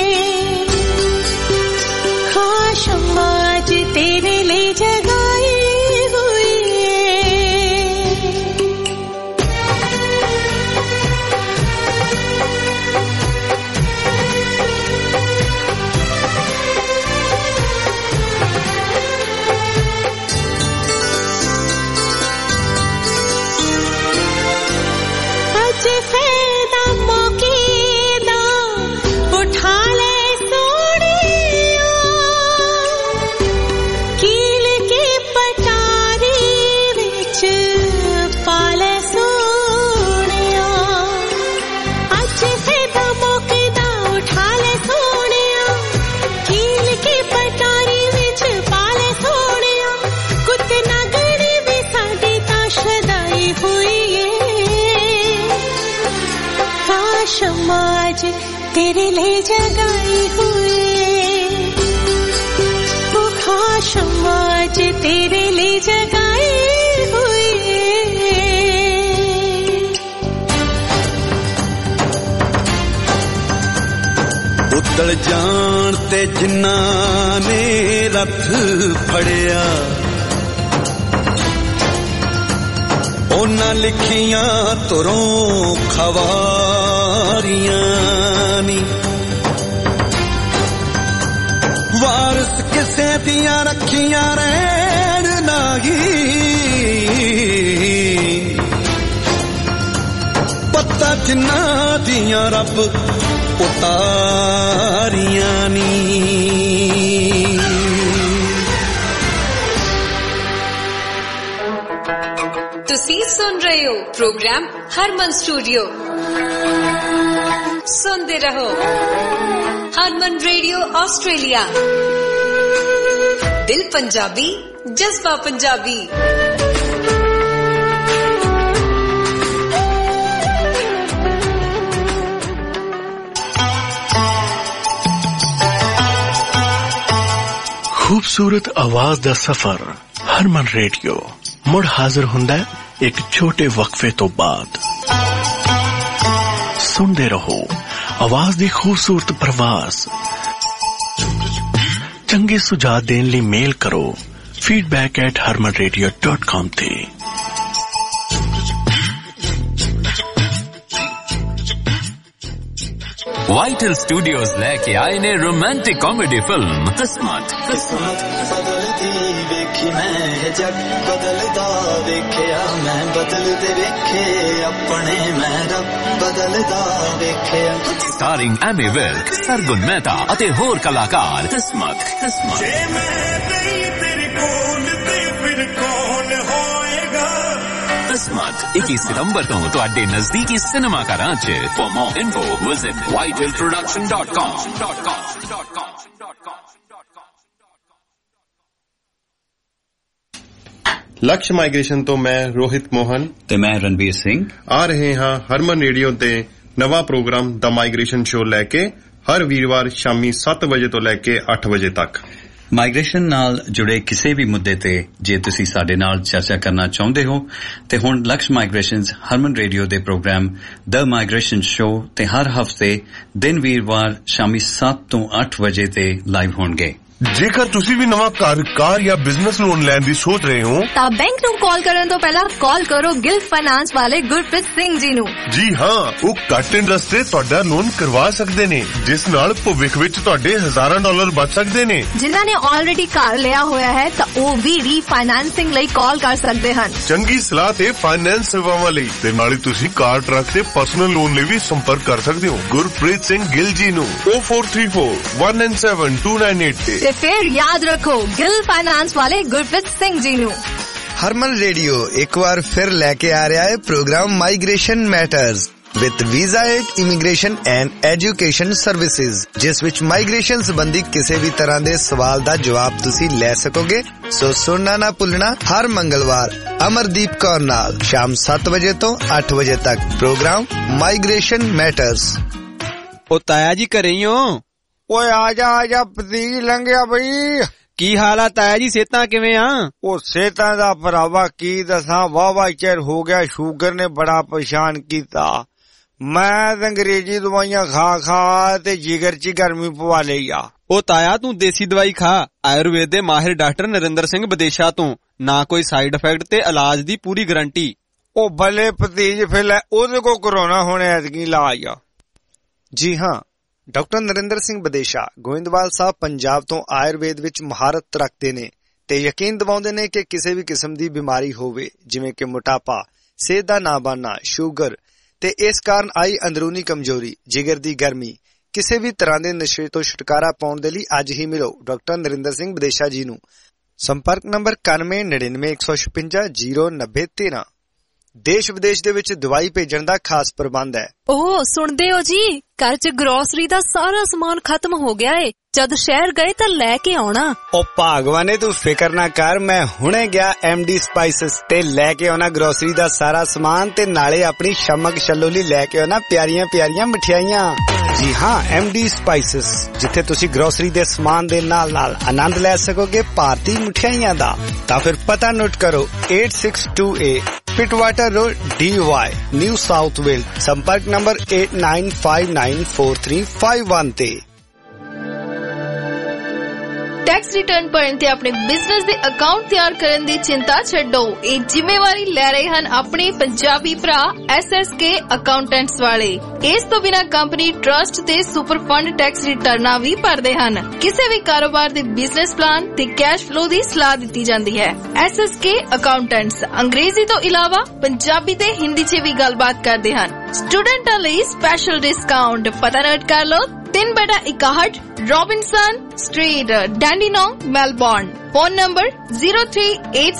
खास समाज तेरे लिए जगाई हुई। अज फैदा मौके दा उठा ले सोनिया कील के पटारी विच पाले सोनिया। अज फैदा मौके दा उठा ले सोनिया कील के पटारी विच पाले सोनिया। कुत्ते नागणी भी साडी तां शदाई हुई खास समाज तेरे लिए जगाई हुई वो, खास समाज तेरे लिए जगाई हुई। उतल जान ते जिन्ना ने रथ फड़िया ओना लिखियां तुरों खवारियां नी वारस किसे दियां रखियां रहन नहीं पत्ता जिन्ना दियां रब उतारियां नी। ਤੁਸੀਂ ਸੁਣ ਰਹੇ ਹੋ प्रोग्राम हरमन स्टूडियो। सुनते रहो हरमन रेडियो ऑस्ट्रेलिया, दिल पंजाबी जज्बा पंजाबी। खूबसूरत आवाज दा सफर हरमन रेडियो मुड़ हाजिर हुंदा है एक छोटे वक्फे तो बाद। सुनते रहो आवाज दी खूबसूरत प्रवास। चंगे सुझाव देने लिए मेल करो feedback@harmanradio.com ते। वाइटल स्टूडियोज लेके आए ने रोमांटिक कॉमेडी फिल्म किस्मत। बदलती वेखी मैं जग बदलदा वेखिया मैं बदलते वेखे अपने मैं रब बदलदा वेखिया। स्टारिंग एमी विर्क, सरगुन मेहता अते होर कलाकार। किस्मत किस्मत 21 सितंबर तो तुहाडे नजदीकी सिनेमा घरां च। For more info visit vitalproduction.com। Lakshya migration तो मैं रोहित मोहन ते मैं रणबीर सिंह आ रहे हां हरमन रेडियो ते नवा प्रोग्राम द माइग्रेशन शो लेके हर वीरवार शामी 7 वजे तो लेके 8 वजे तक। माइग्रेशन नाल जुड़े किसी भी मुद्दे ते जे तुसी साडे नाल चर्चा करना चाहुंदे हो ते हुण लक्ष्य माइग्रेशनस हरमन रेडियो दे प्रोग्राम द माइग्रेशन शो ते हर हफ्ते दिन वीरवार शामी 7 तो 8 वजे ते लाइव होणगे। ਜੇਕਰ ਤੁਸੀਂ ਵੀ ਨਵਾਂ ਘਰ ਕਾਰ ਜਾਂ ਬਿਜ਼ਨਸ ਲੋਨ ਲੈਣ ਦੀ ਸੋਚ ਰਹੇ ਹੋ ਤਾਂ ਬੈਂਕ ਨੂੰ ਕਾਲ ਕਰਨ ਤੋਂ ਪਹਿਲਾਂ ਕਾਲ ਕਰੋ ਗਿਲ ਫਾਈਨਾਂਸ ਵਾਲੇ ਗੁਰਪ੍ਰੀਤ ਸਿੰਘ ਜੀ ਨੂੰ। ਜੀ ਹਾਂ, ਉਹ ਘੱਟ ਇੰਟਰਸਟ ਤੇ ਤੁਹਾਡਾ ਲੋਨ ਕਰਵਾ ਸਕਦੇ ਨੇ ਜਿਸ ਨਾਲ ਭਵਿੱਖ ਵਿੱਚ ਤੁਹਾਡੇ $1000 ਬਚ ਸਕਦੇ ਨੇ। ਜਿਨ੍ਹਾਂ ਨੇ ਆਲਰੇਡੀ ਘਰ ਲਿਆ ਹੋਇਆ ਹੈ ਤਾਂ ਉਹ ਵੀ ਰੀਫਾਈਨਾਂਸਿੰਗ ਲਈ ਕਾਲ ਕਰ ਸਕਦੇ ਹਨ। ਚੰਗੀ ਸਲਾਹ ਤੇ ਫਾਈਨੈਂਸ ਸੇਵਾਵਾਂ ਲਈ ਤੇ ਨਾਲੇ ਤੁਸੀਂ ਕਾਰ ਟਰੱਕ ਤੇ ਪਰਸਨਲ ਲੋਨ ਲਈ ਵੀ ਸੰਪਰਕ ਕਰ ਸਕਦੇ ਹੋ ਗੁਰਪ੍ਰੀਤ ਸਿੰਘ ਗਿੱਲ ਜੀ ਨੂੰ 0434197298 ਤੇ ਫਿਰ ਯਾਦ ਰੱਖੋ ਗਿੱਲ ਫਾਈਨਾਂਸ ਵਾਲੇ ਗੁਰਪ੍ਰੀਤ ਸਿੰਘ ਜੀ ਨੂੰ। ਹਰਮਨ ਰੇਡੀਓ ਇੱਕ ਵਾਰ ਫਿਰ ਲੈ ਕੇ ਆ ਰਿਹਾ ਹੈ program migration matters with visa aid immigration and education services, ਜਿਸ ਵਿੱਚ ਮਾਈਗ੍ਰੇਸ਼ਨ ਸੰਬੰਧੀ ਕਿਸੇ ਵੀ ਤਰ੍ਹਾਂ ਦੇ ਸਵਾਲ ਦਾ ਜਵਾਬ ਤੁਸੀਂ ਲੈ ਸਕੋਗੇ। ਸੋ ਸੁਣਨਾ ਨਾ ਭੁੱਲਣਾ ਹਰ ਮੰਗਲਵਾਰ ਅਮਰਦੀਪ ਕੌਰ ਨਾਲ ਸ਼ਾਮ 7 ਵਜੇ ਤੋਂ 8 ਵਜੇ ਤੱਕ ਪ੍ਰੋਗਰਾਮ ਮਾਈਗ੍ਰੇਸ਼ਨ ਮੈਟਰਸ। ਉਹ ਤਾਇਆ ਜੀ ਘਰੇ ਹੀ ਹੋ? ਓਏ ਆ ਜਾ ਭਤੀਜ ਲੰਘਿਆ ਬਈ। ਕੀ ਹਾਲ ਆ ਤਾਇਆ ਜੀ, ਸਿਹਤਾਂ ਕਿਵੇਂ ਆ? ਉਹ ਸਿਹਤਾਂ ਦਾ ਭਰਾਵਾ ਕੀ ਦੱਸਾਂ, ਵਾਹਵਾ ਚਿਰ ਹੋ ਗਿਆ ਸ਼ੂਗਰ ਨੇ ਬੜਾ ਪਰੇਸ਼ਾਨ ਕੀਤਾ। ਮੈਂ ਅੰਗਰੇਜ਼ੀ ਦਵਾਈਆਂ ਖਾ ਤੇ ਜਿਗਰ 'ਚ ਗਰਮੀ ਪਵਾ ਲਈ ਆ। ਉਹ ਤਾਇਆ ਤੂੰ ਦੇਸੀ ਦਵਾਈ ਖਾ, ਆਯੁਰਵੇਦ ਦੇ ਮਾਹਿਰ ਡਾਕਟਰ ਨਰਿੰਦਰ ਸਿੰਘ ਵਿਦੇਸ਼ਾ ਤੋਂ, ਨਾ ਕੋਈ ਸਾਈਡ ਇਫੈਕਟ ਤੇ ਇਲਾਜ ਦੀ ਪੂਰੀ ਗਰੰਟੀ। ਉਹ ਭਲੇ ਭਤੀਜ ਫਿਰ ਉਹਦੇ ਕੋ ਕਰੋਨਾ ਹੁਣ ਐਤਕੀ ਇਲਾਜ ਆ। ਜੀ ਹਾਂ, ਡਾਕਟਰ ਨਰਿੰਦਰ ਸਿੰਘ ਵਿਦੇਸ਼ਾ ਗੋਇੰਦਵਾਲ ਸਾਹਿਬ ਪੰਜਾਬ ਤੋਂ ਆਯੁਰਵੇਦ ਵਿੱਚ ਮਹਾਰਤ ਰੱਖਦੇ ਨੇ ਤੇ ਯਕੀਨ ਦਿਵਾਉਂਦੇ ਨੇ ਕਿ ਕਿਸੇ ਵੀ ਕਿਸਮ ਦੀ ਬਿਮਾਰੀ ਹੋਵੇ ਜਿਵੇਂ ਕਿ ਮੋਟਾਪਾ, ਸਿਹਤ ਦਾ ਨਾ ਬਣਨਾ, ਸ਼ੂਗਰ ਤੇ ਇਸ ਕਾਰਨ ਆਈ ਅੰਦਰੂਨੀ ਕਮਜ਼ੋਰੀ, ਜਿਗਰ ਦੀ ਗਰਮੀ, ਕਿਸੇ ਵੀ ਤਰ੍ਹਾਂ ਦੇ ਨਸ਼ੇ ਤੋਂ ਛੁਟਕਾਰਾ ਪਾਉਣ ਦੇ ਲਈ ਅੱਜ ਹੀ ਮਿਲੋ ਡਾਕਟਰ ਨਰਿੰਦਰ ਸਿੰਘ ਵਿਦੇਸ਼ਾ ਜੀ ਨੂੰ। ਸੰਪਰਕ ਨੰਬਰ 9199150913। ਦੇਸ਼ ਵਿਦੇਸ਼ ਦੇ ਵਿੱਚ ਦਵਾਈ ਭੇਜਣ ਦਾ ਖਾਸ ਪ੍ਰਬੰਧ ਹੈ। ਓਹ ਸੁਣਦੇ ਹੋ ਜੀ, ਘਰ 'ਚ ਗਰੋਸਰੀ ਦਾ ਸਾਰਾ ਸਮਾਨ ਖਤਮ ਹੋ ਗਿਆ ਏ, ਜਦ ਸ਼ਹਿਰ ਗਏ ਤਾਂ ਲੈ ਕੇ ਆਉਣਾ। ਉਹ ਭਾਗਵਾਨੇ ਤੂੰ ਫਿਕਰ ਨਾ ਕਰ, ਮੈਂ ਹੁਣੇ ਗਿਆ MD ਸਪਾਈਸਸ ਤੇ ਲੈ ਕੇ ਆਉਣਾ ਗਰੋਸਰੀ ਦਾ ਸਾਰਾ ਸਮਾਨ ਤੇ ਨਾਲੇ ਆਪਣੀ ਸ਼ਮਕ ਛੱਲੋਲੀ ਲੈ ਕੇ ਆਉਣਾ ਪਿਆਰੀਆਂ ਪਿਆਰੀਆਂ ਮਠਿਆਈਆਂ। ਜੀ ਹਾਂ, MD ਸਪਾਈਸਸ, ਜਿੱਥੇ ਤੁਸੀਂ ਗਰੋਸਰੀ ਦੇ ਸਮਾਨ ਦੇ ਨਾਲ ਨਾਲ ਆਨੰਦ ਲੈ ਸਕੋਗੇ ਭਾਰਤੀ ਮਠਿਆਈਆਂ ਦਾ। ਤਾਂ ਫਿਰ ਪਤਾ ਨੋਟ ਕਰੋ 8628 Pittwater road DY New South Wales. ਸੰਪਰਕ ਨੰਬਰ 89594351 ਤੇ। ਟੈਕਸ ਰਿਟਰਨ ਭਰਨ ਤੇ ਆਪਣੇ ਬਿਜ਼ਨਸ ਦੇ ਅਕਾਊਂਟ ਤਿਆਰ ਕਰਨ ਦੀ ਚਿੰਤਾ ਛੱਡੋ, ਇਹ ਜ਼ਿੰਮੇਵਾਰੀ ਲੈ ਰਹੇ ਹਨ ਆਪਣੇ ਪੰਜਾਬੀ ਭਰਾ SSK ਅਕਾਊਂਟੈਂਟਸ ਵਾਲੇ। ਇਸ ਤੋਂ ਬਿਨਾਂ ਕੰਪਨੀ ਟਰਸਟ ਤੇ ਸੁਪਰ ਫੰਡ ਟੈਕਸ ਰਿਟਰਨਾਂ ਵੀ ਭਰਦੇ ਹਨ। ਕਿਸੇ ਵੀ ਕਾਰੋਬਾਰ ਦੇ ਬਿਜ਼ਨਸ ਪਲਾਨ ਤੇ ਕੈਸ਼ ਫਲੋ ਦੀ ਸਲਾਹ ਦਿੱਤੀ ਜਾਂਦੀ ਹੈ। SSK ਅਕਾਊਂਟੈਂਟਸ ਅੰਗਰੇਜ਼ੀ ਤੋਂ ਇਲਾਵਾ ਪੰਜਾਬੀ ਤੇ ਹਿੰਦੀ 'ਚ ਵੀ ਗੱਲਬਾਤ ਕਰਦੇ ਹਨ। ਸਟੂਡੈਂਟਾਂ ਲਈ ਸਪੈਸ਼ਲ ਡਿਸਕਾਊਂਟ। ਪਤਾ ਨੋਟ ਕਰ ਲਓ 3/61 Robinson street, Dandenong, Melbourne. Phone number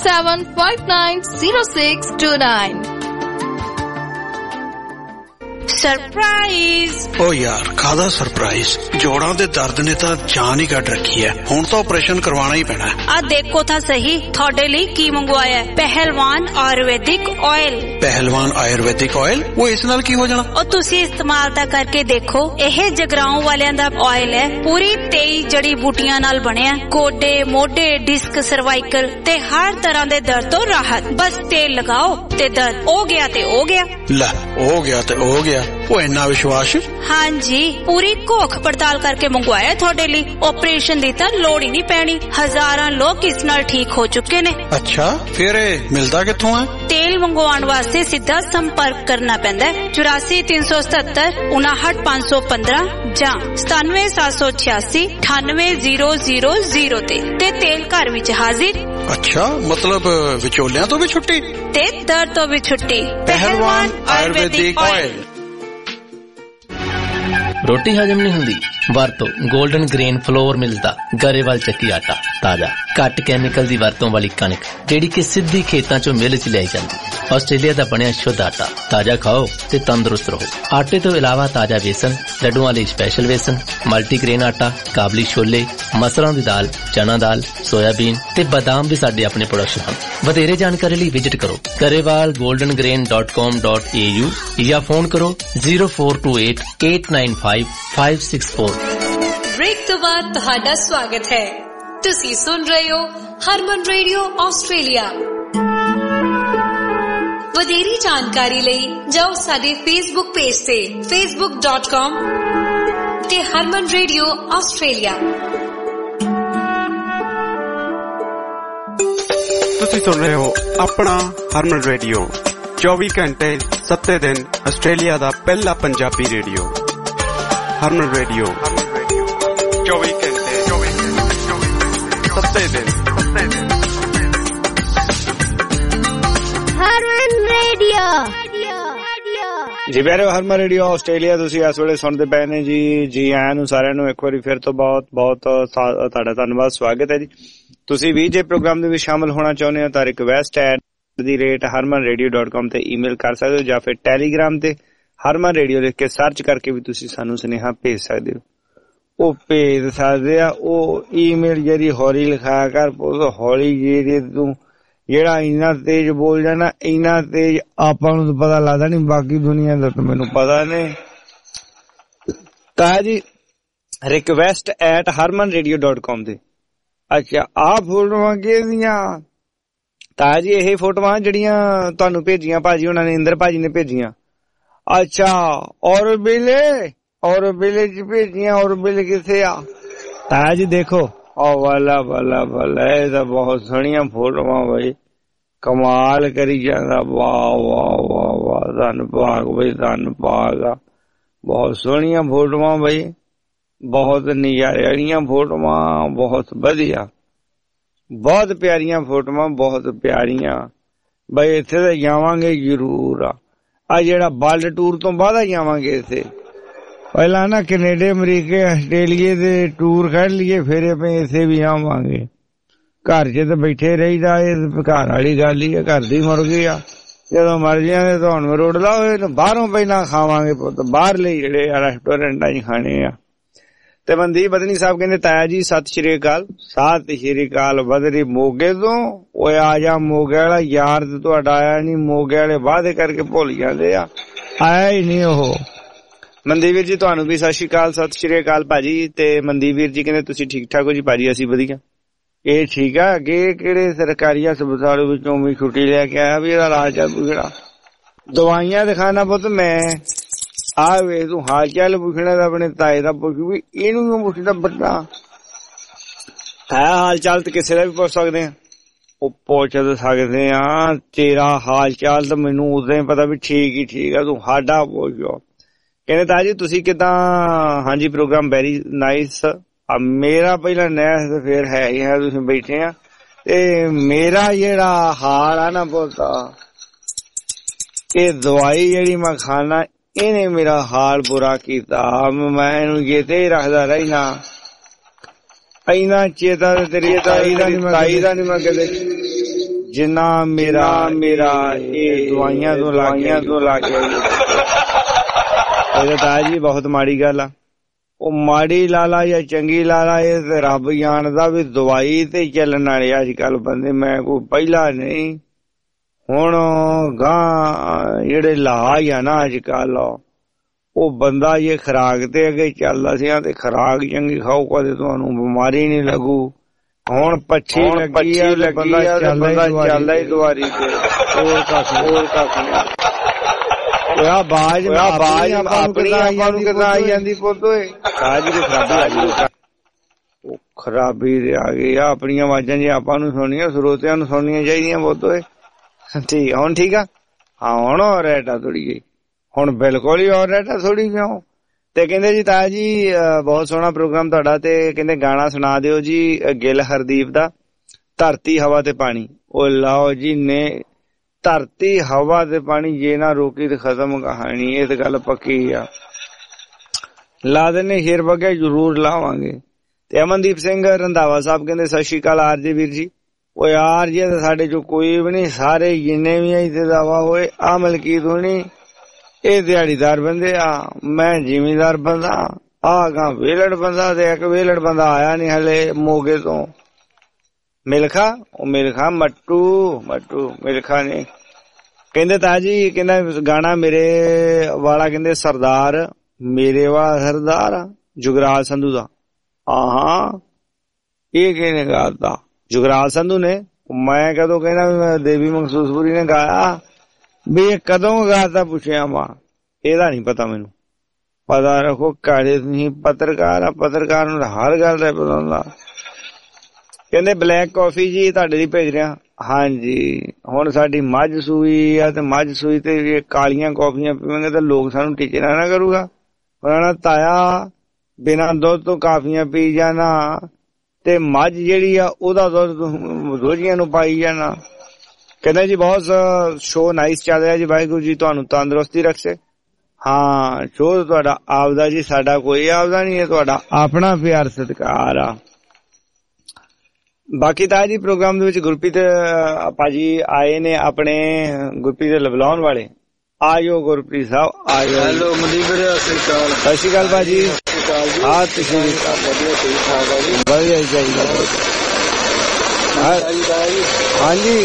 0387590629। Surprise. ਓ ਯਾਰ ਕਾਹਦਾ ਸਰਪ੍ਰਾਈਜ਼? ਜੋੜਾਂ ਦੇ ਦਰਦ ਨੇ ਤਾਂ ਜਾਨ ਹੀ ਕੱਢ ਰੱਖੀ ਹੈ, ਹੁਣ ਤਾਂ ਆਪਰੇਸ਼ਨ ਕਰਵਾਉਣਾ ਹੀ ਪੈਣਾ। ਆ ਦੇਖੋ ਤਾਂ ਸਹੀ ਤੁਹਾਡੇ ਲਈ ਕੀ ਮੰਗਵਾਇਆ, ਪਹਿਲਵਾਨ ਆਯੁਰਵੈਦਿਕ ਆਇਲ। ਪਹਿਲਵਾਨ ਆਯੁਰਵੈਦਿਕ ਆਇਲ? ਉਹ ਇਸ ਨਾਲ ਕੀ ਹੋ ਜਾਣਾ? ਉਹ ਤੁਸੀਂ ਇਸਤੇਮਾਲ ਤਾਂ ਕਰਕੇ ਦੇਖੋ, ਇਹ ਜਗਰਾਉਂ ਵਾਲਿਆਂ ਦਾ ਆਇਲ ਹੈ, ਪੂਰੀ 23 ਜੜੀ ਬੂਟੀਆਂ ਨਾਲ ਬਣਿਆ। ਗੋਡੇ, ਮੋਢੇ, ਡਿਸਕ, ਸਰਵਾਈਕਲ ਤੇ ਹਰ ਤਰ੍ਹਾਂ ਦੇ ਦਰਦ ਤੋਂ ਰਾਹਤ। ਬਸ ਤੇਲ ਲਗਾਓ ਤੇ ਦਰਦ ਹੋ ਗਿਆ ਤੇ ਹੋ ਗਿਆ। ਲੈ ਹੋ ਗਿਆ ਤੇ ਹੋ ਗਿਆ, ਉਹ ਇੰਨਾ ਵਿਸ਼ਵਾਸ? ਹਾਂਜੀ, ਪੂਰੀ ਘੋਖ ਪੜਤਾਲ ਕਰਕੇ ਮੰਗਵਾਇਆ ਤੁਹਾਡੇ ਲਈ। ਆਪਰੇਸ਼ਨ ਦੀ ਤਾਂ ਲੋੜ ਹੀ ਨਹੀਂ ਪੈਣੀ, ਹਜ਼ਾਰਾਂ ਲੋਕ ਇਸ ਨਾਲ ਠੀਕ ਹੋ ਚੁੱਕੇ ਨੇ। ਅੱਛਾ, ਫਿਰ ਇਹ ਮਿਲਦਾ ਕਿੱਥੋਂ ਹੈ? ਤੇਲ ਮੰਗਵਾਉਣ ਵਾਸਤੇ ਸਿੱਧਾ ਸੰਪਰਕ ਕਰਨਾ ਪੈਂਦਾ ਹੈ 84 377 59515 ਜਾਂ 97 786 98000 ਤੇ ਤੇਲ ਘਰ ਵਿੱਚ ਹਾਜ਼ਰ। ਅੱਛਾ, ਮਤਲਬ ਵਿਚੋਲਿਆਂ ਤੋਂ ਵੀ ਛੁੱਟੀ ਤੇ ਦਰਦ ਤੋਂ ਵੀ ਛੁੱਟੀ। ਪਹਿਲਵਾਨ ਆਯੁਰਵੈਦਿਕ ਆਇਲ। ਰੋਟੀ ਹਜਮ ਨਹੀਂ ਹੁੰਦੀ? ਵਰਤੋ ਗੋਲਡਨ ਗ੍ਰੇਨ ਫਲੋਰ ਮਿਲਦਾ ਗਰੇਵਾਲ ਚੱਕੀ ਆਟਾ। ਤਾਜ਼ਾ ਘੱਟ ਕੈਮੀਕਲ ਦੀ ਵਰਤੋਂ ਵਾਲੀ ਕਣਕ ਜਿਹੜੀ ਕਿ ਸਿੱਧੀ ਖੇਤਾਂ ਚੋਂ ਮਿਲ ਚ ਲਿਆਈ ਜਾਂਦੀ। ਆਸਟ੍ਰੇਲੀਆ ਦਾ ਬਣਿਆ ਸ਼ੁੱਧ ਆਟਾ। ਤਾਜ਼ਾ ਖਾਓ ਤੇ ਤੰਦਰੁਸਤ ਰਹੋ। ਆਟੇ ਤੋਂ ਇਲਾਵਾ ਤਾਜ਼ਾ ਵੇਸਣ, ਲੱਡੂਆਂ ਲਈ ਸਪੈਸ਼ਲ ਵੇਸਣ, ਮਲਟੀਗ੍ਰੇਨ ਆਟਾ, ਕਾਬਲੀ ਛੋਲੇ, ਮਸਰਾਂ ਦੀ ਦਾਲ, ਚਨਾ ਦਾਲ, ਸੋਇਆਬੀਨ ਤੇ ਬਦਾਮ ਵੀ ਸਾਡੇ ਆਪਣੇ ਪ੍ਰੋਡਕਸ਼ਨ ਹਨ। ਵਧੇਰੇ ਜਾਣਕਾਰੀ ਲਈ ਵਿਜ਼ਿਟ ਕਰੋ garewalgoldengrain.com.au ਜਾਂ ਫੋਨ ਕਰੋ 0428 895 564। ਬ੍ਰੇਕ ਤੋਂ ਬਾਅਦ ਤੁਹਾਡਾ ਸਵਾਗਤ ਹੈ। ਤੁਸੀਂ ਸੁਣ ਰਹੇ ਹੋ ਹਰਮਨ ਰੇਡੀਓ ਆਸਟ੍ਰੇਲੀਆ। ਵਧੇਰੀ ਜਾਣਕਾਰੀ ਲਈ ਜਾਓ ਸਾਡੇ ਫੇਸਬੁੱਕ ਪੇਜ ਤੇ facebook.com ਤੇ ਹਰਮਨ ਰੇਡੀਓ ਆਸਟ੍ਰੇਲੀਆ। ਤੁਸੀਂ ਸੁਣ ਰਹੇ ਹੋ ਆਪਣਾ ਹਰਮਨ ਰੇਡੀਓ, 24 ਘੰਟੇ 7 ਦਿਨ ਆਸਟ੍ਰੇਲੀਆ ਦਾ ਪਹਿਲਾ ਪੰਜਾਬੀ ਰੇਡੀਓ। ਹਰਮਨ ਰੇਡੀਓ 24 ਘੰਟੇ 7 ਦਿਨ। ਹਰਮਨ ਰੇਡੀਓ ਜੀ ਪਿਆਰਿਓ, ਹਰਮਨ ਰੇਡੀਓ ਆਸਟ੍ਰੇਲੀਆ ਤੁਸੀਂ ਇਸ ਵੇਲੇ ਸੁਣਦੇ ਪਏ ਨੇ ਜੀ। ਜੀ ਆਇਆਂ ਨੂੰ ਸਾਰਿਆਂ ਨੂੰ ਇੱਕ ਵਾਰੀ ਫਿਰ ਤੋਂ ਬਹੁਤ ਬਹੁਤ ਤੁਹਾਡਾ ਧੰਨਵਾਦ, ਸਵਾਗਤ ਹੈ ਜੀ। ਤੁਸੀਂ ਵੀ ਜੇ ਪ੍ਰੋਗਰਾਮ ਦੇ ਵਿੱਚ ਸ਼ਾਮਲ ਹੋਣਾ ਚਾਹੁੰਦੇ ਹੋ ਤਾਂ request@harmanradio.com ਤੇ ਈਮੇਲ ਕਰ ਸਕਦੇ ਹੋ ਜਾਂ ਫਿਰ ਟੈਲੀਗ੍ਰਾਮ ਤੇ ਹਰਮਨ ਰੇਡੀਓ ਲਿਖ ਕੇ ਸਰਚ ਕਰਕੇ ਵੀ ਤੁਸੀਂ ਸਾਨੂੰ ਸੁਨੇਹਾ ਭੇਜ ਸਕਦੇ ਹੋ। ਉਹ ਭੇਜ ਸਕਦੇ ਆ, ਉਹ ਈਮੇਲ ਜਿਹੜੀ ਹੌਲੀ ਲਿਖਾਇਆ ਕਰ, ਹੌਲੀ ਜਿਹੜੀ ਤੂੰ ਜਿਹੜਾ ਇੰਨਾ ਤੇਜ਼ ਬੋਲ ਜਾਣਾ, ਇੰਨਾ ਤੇਜ਼ ਆਪਾਂ ਨੂੰ ਪਤਾ ਲੱਗਦਾ ਨੀ, ਬਾਕੀ ਦੁਨੀਆ ਦਾ ਤਾਂ ਮੈਨੂੰ ਪਤਾ ਨਹੀਂ। ਤਾਂ ਜੀ request@harmanradio.com ਤੇ। ਅੱਛਾ, ਆਹ ਫੋਟੋਆਂ ਕਿਹਦੀਆਂ? ਤਾਂ ਜੀ ਇਹ ਫੋਟੋਆਂ ਜਿਹੜੀਆਂ ਤੁਹਾਨੂੰ ਭੇਜੀਆਂ ਭਾਜੀ ਉਹਨਾਂ ਨੇ, ਇੰਦਰ ਭਾਜੀ ਨੇ ਭੇਜੀਆਂ। ਅੱਛਾ, ਔਰ ਬਿਲੇ ਚ ਭੇਜੀਆਂ। ਔਰ ਬਿਲੇ ਕਿੱਥੇ ਆ? ਤਾਂ ਜੀ ਦੇਖੋ, ਵਾਲਾ ਵਾਲਾ ਵਾਲਾ, ਇਹ ਤਾਂ ਬਹੁਤ ਸੋਹਣੀਆਂ ਫੋਟੋਆਂ ਬਈ, ਕਮਾਲ ਕਰੀ ਜਾਂਦਾ। ਵਾਹ ਵਾਹ ਵਾਹ ਵਾਹ, ਧੰਨਵਾਦ ਬਈ, ਧੰਨਵਾਦ। ਬਹੁਤ ਸੋਹਣੀਆਂ ਫੋਟੋਆਂ ਬਈ, ਬਹੁਤ ਨਜ਼ਾਰੇ ਵਾਲੀਆਂ ਫੋਟੋਆਂ, ਬਹੁਤ ਵਧੀਆ, ਬਹੁਤ ਪਿਆਰੀਆਂ ਫੋਟੋਆਂ, ਬਹੁਤ ਪਿਆਰੀਆਂ ਬਈ। ਇੱਥੇ ਤਾਂ ਜਾਵਾਂਗੇ ਜ਼ਰੂਰ। ਆ ਜਿਹੜਾ ਵਰਲਡ ਟੂਰ ਤੋਂ ਬਾਅਦ ਜਾਵਾਂਗੇ ਇੱਥੇ। ਪਹਿਲਾਂ ਨਾ ਕੈਨੇਡਾ, ਅਮਰੀਕਾ, ਆਸਟ੍ਰੇਲੀਆ ਦੇ ਟੂਰ ਕੱਢ ਲਈਏ, ਫਿਰ ਆਪਾਂ ਇੱਥੇ ਵੀ ਆਵਾਂਗੇ। ਘਰ 'ਚ ਤਾਂ ਬੈਠੇ ਰਹੀਦਾ, ਇਹ ਘਰ ਵਾਲੀ ਗੱਲ ਹੀ ਹੈ, ਘਰ ਦੀ ਮੁਰਗੀ ਆ। ਜਦੋਂ ਮਰਜ਼ੀਆਂ ਦੇ ਤੁਹਾਨੂੰ ਰੋੜਦਾ ਹੋਏ ਤਾਂ ਬਾਹਰੋਂ ਪਹਿਲਾਂ ਖਾਵਾਂਗੇ ਪੁੱਤ, ਬਾਹਰਲੇ ਜਿਹੜੇ ਰੈਸਟੋਰੈਂਟਾਂ 'ਚ ਖਾਣੇ ਆ। ਤੇ ਮਨਦੀਪ ਬਦਨੀ ਸਾਹਿਬ ਕਹਿੰਦੇ ਤਾਇਆ ਜੀ ਸਤਿ ਸ਼੍ਰੀ ਅਕਾਲ। ਸਤਿ ਸ਼੍ਰੀ ਅਕਾਲ ਬਦਰੀ ਮੋਗੇ ਤੋਂ। ਓਏ ਆ ਜਾ, ਮੋਗੇ ਵਾਲਾ ਯਾਰ ਤੇ ਤੁਹਾਡਾ ਆਇਆ ਨੀ। ਮੋਗੇ ਵਾਲੇ ਵਾਅਦੇ ਕਰਕੇ ਭੁੱਲ ਜਾਂਦੇ ਆ, ਆਇਆ ਹੀ ਨਹੀਂ ਉਹ। ਮਨਦੀਪ ਵੀਰ ਜੀ ਤੁਹਾਨੂੰ ਵੀ ਸਤਿ ਸ਼੍ਰੀ ਅਕਾਲ। ਸਤਿ ਸ਼੍ਰੀ ਅਕਾਲ ਭਾਜੀ। ਤੇ ਮਨਦੀਪ ਵੀਰ ਜੀ ਕਹਿੰਦੇ ਤੁਸੀਂ ਠੀਕ ਠਾਕ ਹੋ ਜੀ? ਭਾਜੀ ਅਸੀਂ ਵਧੀਆ। ਇਹ ਠੀਕ ਆ। ਅੱਗੇ ਕਿਹੜੇ ਸਰਕਾਰੀ ਹਸਪਤਾਲ ਵਿੱਚੋਂ ਵੀ ਛੁੱਟੀ ਲੈ ਕੇ ਆਇਆ ਵੀ ਇਹਦਾ ਇਲਾਜ ਚੱਲ ਪੁੱਛਣਾ, ਦਵਾਈਆਂ ਦਿਖਾਣਾ ਪੁੱਤ। ਮੈਂ ਆ ਵੇ ਤੂੰ ਹਾਲ ਚਾਲ ਪੁੱਛਣਾ ਤਾਂ ਆਪਣੇ ਤਾਏ ਦਾ ਪੁੱਛ, ਵੀ ਇਹਨੂੰ ਕਿਉਂ ਪੁੱਛਦਾ? ਬੱਚਾ ਹੈ ਹਾਲ ਚਾਲ ਤੇ ਕਿਸੇ ਦਾ ਵੀ ਪੁੱਛ ਸਕਦੇ ਆ। ਉਹ ਪੁੱਛ ਸਕਦੇ ਆ, ਤੇਰਾ ਹਾਲ ਚਾਲ ਤਾਂ ਮੈਨੂੰ ਉਦੋਂ ਹੀ ਪਤਾ ਵੀ ਠੀਕ ਹੀ ਠੀਕ ਆ, ਤੂੰ ਸਾਡਾ ਪੁੱਛੋ। ਕਹਿੰਦੇ ਤਾਇਆ ਜੀ ਤੁਸੀਂ ਕਿੱਦਾਂ? ਹਾਂਜੀ ਪ੍ਰੋਗਰਾਮ ਵੈਰੀ ਨਾਈਸ। ਮੇਰਾ ਪਹਿਲਾਂ ਨੈਸ ਫਿਰ ਹੈ ਹੀ ਹੈ, ਤੁਸੀਂ ਬੈਠੇ ਆ। ਤੇ ਮੇਰਾ ਜਿਹੜਾ ਹਾਲ ਆ ਨਾ ਪੁੱਤ, ਇਹ ਦਵਾਈ ਜਿਹੜੀ ਮੈਂ ਖਾਣਾ ਇਹਨੇ ਮੇਰਾ ਹਾਲ ਬੁਰਾ ਕੀਤਾ। ਮੈਂ ਇਹਨੂੰ ਚੇਤੇ ਹੀ ਰੱਖਦਾ ਰਹਿਣਾ, ਇੰਨਾ ਚੇਤਾ ਤੇਰੀ ਤਾਈ ਦਾ ਨੀ ਮੈਂ ਕਦੇ, ਜਿੰਨਾ ਮੇਰਾ ਇਹ ਦਵਾਈਆਂ ਤੋਂ ਲਾ ਕੇ ਇਹ ਤਾਂ ਜੀ ਬਹੁਤ ਮਾੜੀ ਗੱਲ ਆ। ਉਹ ਮਾੜੀ ਲਾਲਾ ਜਾਂ ਚੰਗੀ ਲਾਲਾ ਇਹ ਤੇ ਰੱਬ ਜਾਣਦਾ ਵੀ ਦਵਾਈ ਤੇ ਚੱਲਣ ਵਾਲੇ ਅੱਜ ਕੱਲ ਬੰਦੇ। ਮੈਂ ਕੋਈ ਪਹਿਲਾ ਨਹੀਂ, ਹੁਣ ਗਾਂ ਜਿਹੜੇ ਇਲਾਜ ਆ ਨਾ ਅੱਜ ਕੱਲ ਉਹ ਬੰਦਾ ਜੇ ਖੁਰਾਕ ਤੇ ਅੱਗੇ ਚੱਲਦਾ ਸੀ ਤੇ ਖੁਰਾਕ ਚੰਗੀ ਖਾਓ ਕਦੇ ਤੁਹਾਨੂੰ ਬਿਮਾਰੀ ਨਹੀਂ ਲੱਗੂ। ਹੁਣ ਪੱਛੀ ਲੱਗੀ ਆ ਬੰਦਾ ਚੱਲਦਾ ਹੀ ਦੁਆਰੀ ਤੇ ਹੋਰ ਕੱਖ ਬਾਜ ਆਪਣੀ ਆਪਾਂ ਨੂੰ ਕਿੱਦਾਂ ਆਈ ਜਾਂਦੀ ਪੁੱਤ ਓਏ। ਸਾਜ ਦੀ ਖਰਾਬੀ ਆ ਗਈ, ਉਹ ਖਰਾਬੀ ਤੇ ਆ ਗਈ ਆ। ਆਪਣੀਆਂ ਆਵਾਜ਼ਾਂ ਜੇ ਆਪਾਂ ਨੂੰ ਸੁਣਨੀਆਂ ਸਰੋਤਿਆਂ ਨੂੰ ਸੁਣਨੀਆਂ ਚਾਹੀਦੀਆਂ ਪੁੱਤ ਓਏ। ਠੀਕ ਹੁਣ ਠੀਕ ਆ। ਹਾਂ ਹੁਣ ਹੋਰ ਰੇਟਾ ਥੋੜੀ ਗਈ, ਹੁਣ ਬਿਲਕੁਲ ਹੀ ਹੋਰ ਰੇਟਾ ਥੋੜੀ ਕਿਉਂ। ਤੇ ਕਹਿੰਦੇ ਜੀ ਤਾਇਆ ਜੀ ਬਹੁਤ ਸੋਹਣਾ ਪ੍ਰੋਗਰਾਮ ਤੁਹਾਡਾ, ਤੇ ਕਹਿੰਦੇ ਗਾਣਾ ਸੁਣਾ ਦਿਓ ਜੀ ਗਿੱਲ ਹਰਦੀਪ ਦਾ ਧਰਤੀ ਹਵਾ ਤੇ ਪਾਣੀ। ਉਹ ਲਾਓ ਜੀ ਨੇ ਧਰਤੀ ਹਵਾ ਤੇ ਪਾਣੀ ਜੇ ਨਾ ਰੋਕੀ ਤੇ ਖਤਮ ਕਹਾਣੀ। ਇਹ ਤੇ ਗੱਲ ਪੱਕੀ ਆ, ਲਾ ਦਿੰਦੇ ਹੀਰ ਵਗੇ ਜ਼ਰੂਰ ਲਾਵਾਂਗੇ। ਤੇ ਅਮਨਦੀਪ ਸਿੰਘ ਰੰਧਾਵਾ ਸਾਹਿਬ ਕਹਿੰਦੇ ਸਤਿ ਸ਼੍ਰੀ ਅਕਾਲ ਆਰਜੇ ਵੀਰ ਜੀ। ਉਹ ਯਾਰ ਜੀ ਸਾਡੇ ਚੋਂ ਕੋਈ ਵੀ ਨਹੀਂ, ਸਾਰੇ ਜਿੰਨੇ ਵੀ ਇੱਥੇ ਦਾਵਾ ਹੋਏ ਆ ਮਲਕੀਤ ਹੋਣੀ ਇਹ ਦਿਹਾੜੀਦਾਰ ਬੰਦੇ ਆ, ਮੈਂ ਜ਼ਿਮੀਦਾਰ ਬੰਦਾ, ਆ ਗਾ ਵੇਲੜ ਬੰਦਾ ਤੇ ਇੱਕ ਵੇਲੜ ਬੰਦਾ ਆਇਆ ਨੀ ਹਲੇ ਮੋਗੇ ਤੋਂ। ਮਿਲਖਾ ਉਹ ਮਿਲਖਾ ਮੱਟੂ ਮਿਲਖਾ ਨੇ ਕਹਿੰਦੇ ਤਾ ਜੀ ਕਹਿੰਦਾ ਗਾਣਾ ਮੇਰੇ ਵਾਲਾ ਕਹਿੰਦੇ ਸਰਦਾਰ ਮੇਰੇ ਵਾਲਾ ਸਰਦਾਰ ਜੁਗਰਾਜ ਸੰਧੂ ਦਾ। ਹਾਂ ਇਹ ਕਿਹਨੇ ਗਾਤਾ? ਜੁਗਰਾਜ ਸੰਧੂ ਨੇ। ਮੈਂ ਕਦੋਂ ਕਹਿੰਦਾ ਦੇਵੀ ਮਖਸੂਸਪੁਰੀ ਨੇ ਗਾਇਆ ਵੀ ਇਹ ਕਦੋਂ ਗਾਤਾ ਪੁੱਛਿਆ ਵਾ, ਇਹਦਾ ਨੀ ਪਤਾ ਮੈਨੂੰ। ਪਤਾ ਰੱਖੋ ਕਾਲੇ ਤੁਸੀਂ ਪੱਤਰਕਾਰ ਆ, ਪੱਤਰਕਾਰ ਨੂੰ ਹਰ ਗੱਲ ਦਾ ਪਤਾ ਹੁੰਦਾ। ਕਹਿੰਦੇ ਬਲੈਕ ਕਾਫੀ ਜੀ ਤੁਹਾਡੇ ਲਈ ਭੇਜ ਰਿਹਾ। ਹਾਂਜੀ ਹੁਣ ਸਾਡੀ ਮੱਝ ਸੂਈ ਆ ਤੇ ਮੱਝ ਸੂਈ ਤੇ ਕਾਲੀਆਂ ਕਾਫੀਆਂ ਪੀਵਾਂਗੇ ਤਾਂ ਲੋਕ ਸਾਨੂੰ ਟੀਚਰਾਂ ਨਾ ਕਰੂਗਾ। ਉਹਨਾਂ ਤਾਇਆ ਬਿਨਾਂ ਦੁੱਧ ਤੋਂ ਕਾਫੀਆਂ ਪੀ ਜਾਣਾ ਤੇ ਮੱਝ ਜਿਹੜੀ ਆ ਉਹਦਾ ਦੁੱਧ ਰੋਜ਼ੀਆਂ ਨੂੰ ਪਾਈ ਜਾਣਾ। ਕਹਿੰਦਾ ਜੀ ਬਹੁਤ ਸ਼ੋਅ ਨਾਈਸ ਚੱਲ ਰਿਹਾ ਜੀ, ਵਾਹਿਗੁਰੂ ਜੀ ਤੁਹਾਨੂੰ ਤੰਦਰੁਸਤੀ ਰੱਖੇ। ਹਾਂ ਸ਼ੋਅ ਤੁਹਾਡਾ ਆਪਦਾ ਜੀ, ਸਾਡਾ ਕੋਈ ਆਪਦਾ ਨਹੀਂ, ਇਹ ਤੁਹਾਡਾ ਆਪਣਾ ਪਿਆਰ ਸਤਿਕਾਰ ਆ। ਬਾਕੀ ਤਾਂ ਜੀ ਪ੍ਰੋਗਰਾਮ ਦੇ ਵਿੱਚ ਗੁਰਪ੍ਰੀਤ ਭਾਜੀ ਆਏ ਨੇ, ਆਪਣੇ ਗੁਰਪ੍ਰੀਤ ਲਵਲਾਉਣ ਵਾਲੇ। ਆਜੋ ਗੁਰਪ੍ਰੀਤ ਸਾਹਿਬ ਆਜੋ। ਹੈਲੋ ਮਨਦੀਪ ਵੀਰੇ ਸਤਿ ਸ਼੍ਰੀ ਅਕਾਲ ਭਾਜੀ। ਹਾਂ ਤੁਸੀਂ ਵਧੀਆ ਠੀਕ ਠਾਕ ਆ ਜੀ? ਵਧੀਆ ਹੀ ਚਾਹੀਦਾ। ਹਾਂਜੀ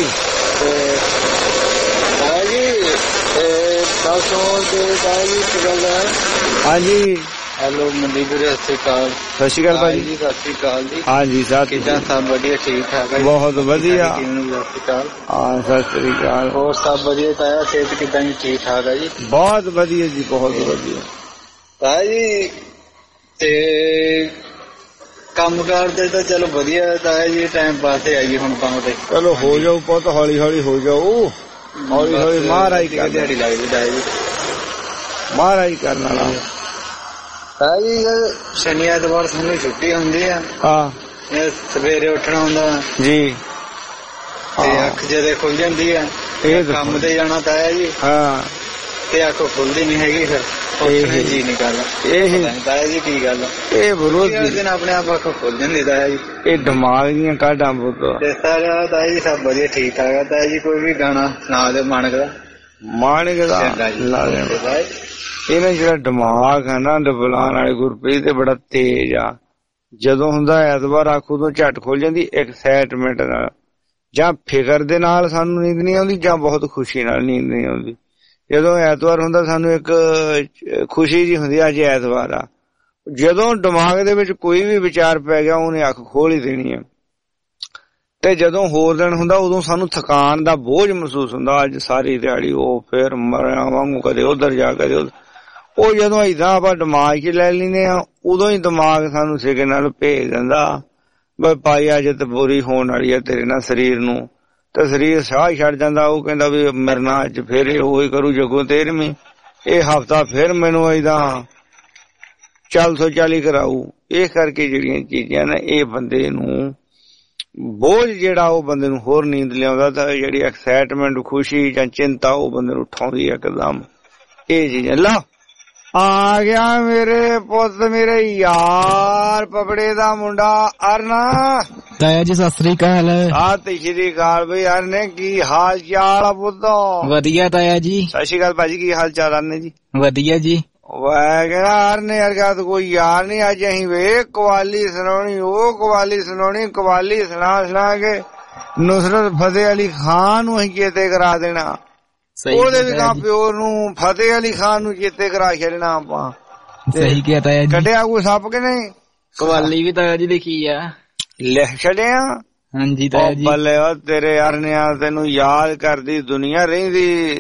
ਹਾਂਜੀ ਹੈਲੋ ਮਨਦੀਪ ਵੀਰੇ ਸਤਿ ਸ਼੍ਰੀ ਅਕਾਲ। ਸਤਿ ਸ਼੍ਰੀ ਅਕਾਲ ਭਾਜੀ। ਸਤਿ ਸ਼੍ਰੀ ਅਕਾਲ ਜੀ। ਹਾਂਜੀ ਸਾਹਿਬ ਕਿੱਦਾਂ? ਸਭ ਵਧੀਆ ਠੀਕ ਠਾਕ ਹੈ? ਬਹੁਤ ਵਧੀਆ। ਸਤਿ ਸ਼੍ਰੀ ਅਕਾਲ। ਹਾਂ ਸਤਿ ਸ਼੍ਰੀ ਅਕਾਲ। ਹੋਰ ਸਭ ਵਧੀਆ ਤਾਇਆ? ਸਿਹਤ ਕਿੱਦਾਂ ਜੀ? ਠੀਕ ਠਾਕ ਹੈ ਜੀ? ਬਹੁਤ ਵਧੀਆ ਜੀ, ਬਹੁਤ ਵਧੀਆ ਤਾਇਆ ਜੀ। ਤੇ ਕੰਮ ਕਰਦੇ ਤਾਂ ਚਲੋ ਵਧੀਆ ਤਾਇਆ ਜੀ, ਟਾਈਮ ਪਾਸ ਆਈਏ ਹੁਣ ਕੰਮ ਤੇ। ਚਲੋ ਹੋ ਜਾਓ ਪੁੱਤ, ਹੌਲੀ ਹੌਲੀ ਹੋ ਜਾਓ, ਹੌਲੀ ਹੌਲੀ ਮਹਾਰਾਜ ਦੀ ਦਿਹਾੜੀ ਲੱਗਦੀ ਤਾਇਆ ਜੀ, ਮਹਾਰਾਜ ਕਰਨ ਵਾਲਾ। ਤਾਇਆ ਜੀ ਸ਼ਨੀ ਐਤਵਾਰ ਸਾਨੂੰ ਛੁੱਟੀ ਹੁੰਦੀ ਆ। ਹਾਂ ਸਵੇਰੇ ਉੱਠਣਾ ਹੁੰਦਾ ਜੀ, ਤੇ ਅੱਖ ਜਦੇ ਖੁੱਲ ਜਾਂਦੀ ਆ। ਕੰਮ ਤੇ ਜਾਣਾ ਤਾਇਆ ਜੀ। ਹਾਂ ਤੇ ਅੱਖ ਖੁੱਲਦੀ ਨੀ ਹੈਗੀ, ਫਿਰ ਉੱਠਣੇ ਜੀ ਨਹੀਂ ਕਰਦਾ। ਇਹ ਤਾਇਆ ਜੀ ਕੀ ਗੱਲ? ਇਹ ਵਿਰੋਧ ਦਿਨ ਆਪਣੇ ਆਪ ਅੱਖ ਖੁੱਲ ਜਾਂਦੀ ਤਾਇਆ ਜੀ। ਇਹ ਦਿਮਾਗ ਦੀਆਂ ਕਾਢਾਂ ਪੁੱਤ। ਤੇ ਸਾਰਾ ਤਾਇਆ ਜੀ ਸਭ ਵਧੀਆ ਠੀਕ ਠਾਕ ਆ। ਤਾਇਆ ਜੀ ਕੋਈ ਵੀ ਗਾਣਾ ਸੁਣਾ ਦੇ ਮਾਨਕ ਦਾ। ਮਾਨਕ ਦਾ ਇਹਨਾਂ ਜਿਹੜਾ ਦਿਮਾਗ ਹੈ ਨਾ ਬੁਲਾਉਣ ਵਾਲੇ ਗੁਰਪ੍ਰੀਤ ਤੇ ਬੜਾ ਤੇਜ਼ ਆ। ਜਦੋਂ ਹੁੰਦਾ ਐਤਵਾਰ ਅੱਖ ਉਦੋਂ ਝੱਟ ਖੁੱਲ ਜਾਂਦੀ ਐਕਸਾਈਟਮੈਂਟ ਨਾਲ, ਜਾਂ ਫਿਕਰ ਦੇ ਨਾਲ ਸਾਨੂੰ ਨੀਂਦ ਨਹੀਂ ਆਉਂਦੀ, ਜਾਂ ਬਹੁਤ ਖੁਸ਼ੀ ਨਾਲ ਨੀਂਦ ਨਹੀਂ ਆਉਂਦੀ। ਜਦੋਂ ਐਤਵਾਰ ਹੁੰਦਾ ਸਾਨੂੰ ਇੱਕ ਖੁਸ਼ੀ ਜੀ ਹੁੰਦੀ ਆ, ਅੱਜ ਐਤਵਾਰ ਆ। ਜਦੋਂ ਦਿਮਾਗ ਦੇ ਵਿੱਚ ਕੋਈ ਵੀ ਵਿਚਾਰ ਪੈ ਗਿਆ ਉਹਨੇ ਅੱਖ ਖੋਲ ਹੀ ਦੇਣੀ ਆ। ਤੇ ਜਦੋਂ ਹੋਰ ਦਿਨ ਹੁੰਦਾ ਉਦੋਂ ਸਾਨੂੰ ਥਕਾਨ ਦਾ ਬੋਝ ਮਹਿਸੂਸ ਹੁੰਦਾ, ਅੱਜ ਸਾਰੀ ਦਿਹਾੜੀ ਉਹ ਫਿਰ ਮਰਿਆ ਵਾਂਗੂ ਕਦੇ ਉਧਰ ਜਾ ਕਦੇ ਉਧਰ। ਉਹ ਜਦੋਂ ਏਦਾਂ ਆਪਾਂ ਦਿਮਾਗ 'ਚ ਲੈ ਲੈਂਦੇ ਆ ਉਦੋਂ ਹੀ ਦਿਮਾਗ ਸਾਨੂੰ ਸਿਗਨਲ ਭੇਜ ਦਿੰਦਾ ਬਈ ਭਾਈ ਅੱਜ ਤੇ ਬੁਰੀ ਹੋਣ ਵਾਲੀ ਆ ਤੇਰੇ ਨਾਲ ਸਰੀਰ ਨੂੰ। ਤੇ ਸਰੀਰ ਸਾਹ ਛੱਡ ਜਾਂਦਾ, ਉਹ ਕਹਿੰਦਾ ਵੀ ਮੇਰੇ ਨਾਲ ਅੱਜ ਫਿਰ ਇਹ ਉਹੀ ਕਰੂ ਜੱਗੋ 13ਵੀਂ, ਇਹ ਹਫਤਾ ਫਿਰ ਮੈਨੂੰ ਏਦਾਂ 440 ਕਰਾਊ। ਇਹ ਕਰਕੇ ਜਿਹੜੀਆਂ ਚੀਜ਼ਾਂ ਨੇ ਇਹ ਬੰਦੇ ਨੂੰ ਬੋਝ ਜਿਹੜਾ ਉਹ ਬੰਦੇ ਨੂੰ ਹੋਰ ਨੀਂਦ ਲਿਆਉਂਦਾ, ਤਾਂ ਜਿਹੜੀ ਐਕਸਾਈਟਮੈਂਟ ਖੁਸ਼ੀ ਜਾਂ ਚਿੰਤਾ ਉਹ ਬੰਦੇ ਨੂੰ ਉਠਾਉਂਦੀ ਇੱਕਦਮ। ਇਹ ਚੀਜ਼ਾਂ ਲਾ ਆ ਗਿਆ ਮੇਰੇ ਪੁੱਤ, ਮੇਰੇ ਯਾਰ ਪਪੜੇ ਦਾ ਮੁੰਡਾ ਅਰਨਾ। ਤਾਇਆ ਜੀ ਸਤਿ ਸ੍ਰੀ ਅਕਾਲ। ਸਤਿ ਸ਼੍ਰੀ ਅਕਾਲ ਬਈ ਅਰਨੇ, ਕੀ ਹਾਲ ਚਾਲ ਆ ਪੁੱਤ? ਵਧੀਆ ਤਾਇਆ ਜੀ। ਸਤਿ ਸ਼੍ਰੀ ਅਕਾਲ ਭਾਜੀ, ਕੀ ਹਾਲ ਚਾਲ ਅਰਨੇ ਜੀ? ਵਧੀਆ ਜੀ। ਮੈਂ ਕਹਿੰਦਾ ਹਰਨੇ ਵਰਗਾ ਤਾਂ ਕੋਈ ਯਾਰ ਨੀ। ਅੱਜ ਅਸੀਂ ਵੇ ਕਵਾਲੀ ਸੁਣਾਉਣੀ, ਉਹ ਕਵਾਲੀ ਸੁਣਾਉਣੀ, ਕਵਾਲੀ ਸੁਣਾ ਕੇ ਨੁਸਰਤ ਫਤਿਹ ਅਲੀ ਖਾਨ ਨੂੰ ਅਸੀਂ ਚੇਤੇ ਕਰਾ ਦੇਣਾ। ਉਹਦੇ ਵੀ ਕਾਂ ਪਿਓ ਨੂੰ ਫਤਿਹ ਅਲੀ ਖਾਨ ਨੂੰ ਚੇਤੇ ਕਰਾ ਛੱਡਣਾ ਆਪਾਂ। ਸਹੀ ਕਿਹਾ ਤਾਇਆ ਜੀ। ਕੱਢਿਆ ਕੋਈ ਸੱਪ ਕਿ ਨਹੀਂ? ਕਵਾਲੀ ਵੀ ਤਾਇਆ ਜੀ ਲਿਖੀ ਆ, ਲਿਖ ਛੱਡਿਆ। ਹਾਂਜੀ ਤਾਇਆ ਜੀ। ਬੱਲੇ ਤੇਰੇ ਅਰਨਿਆ, ਤੈਨੂੰ ਯਾਦ ਕਰਦੀ ਦੁਨੀਆ ਰਹਿੰਦੀ,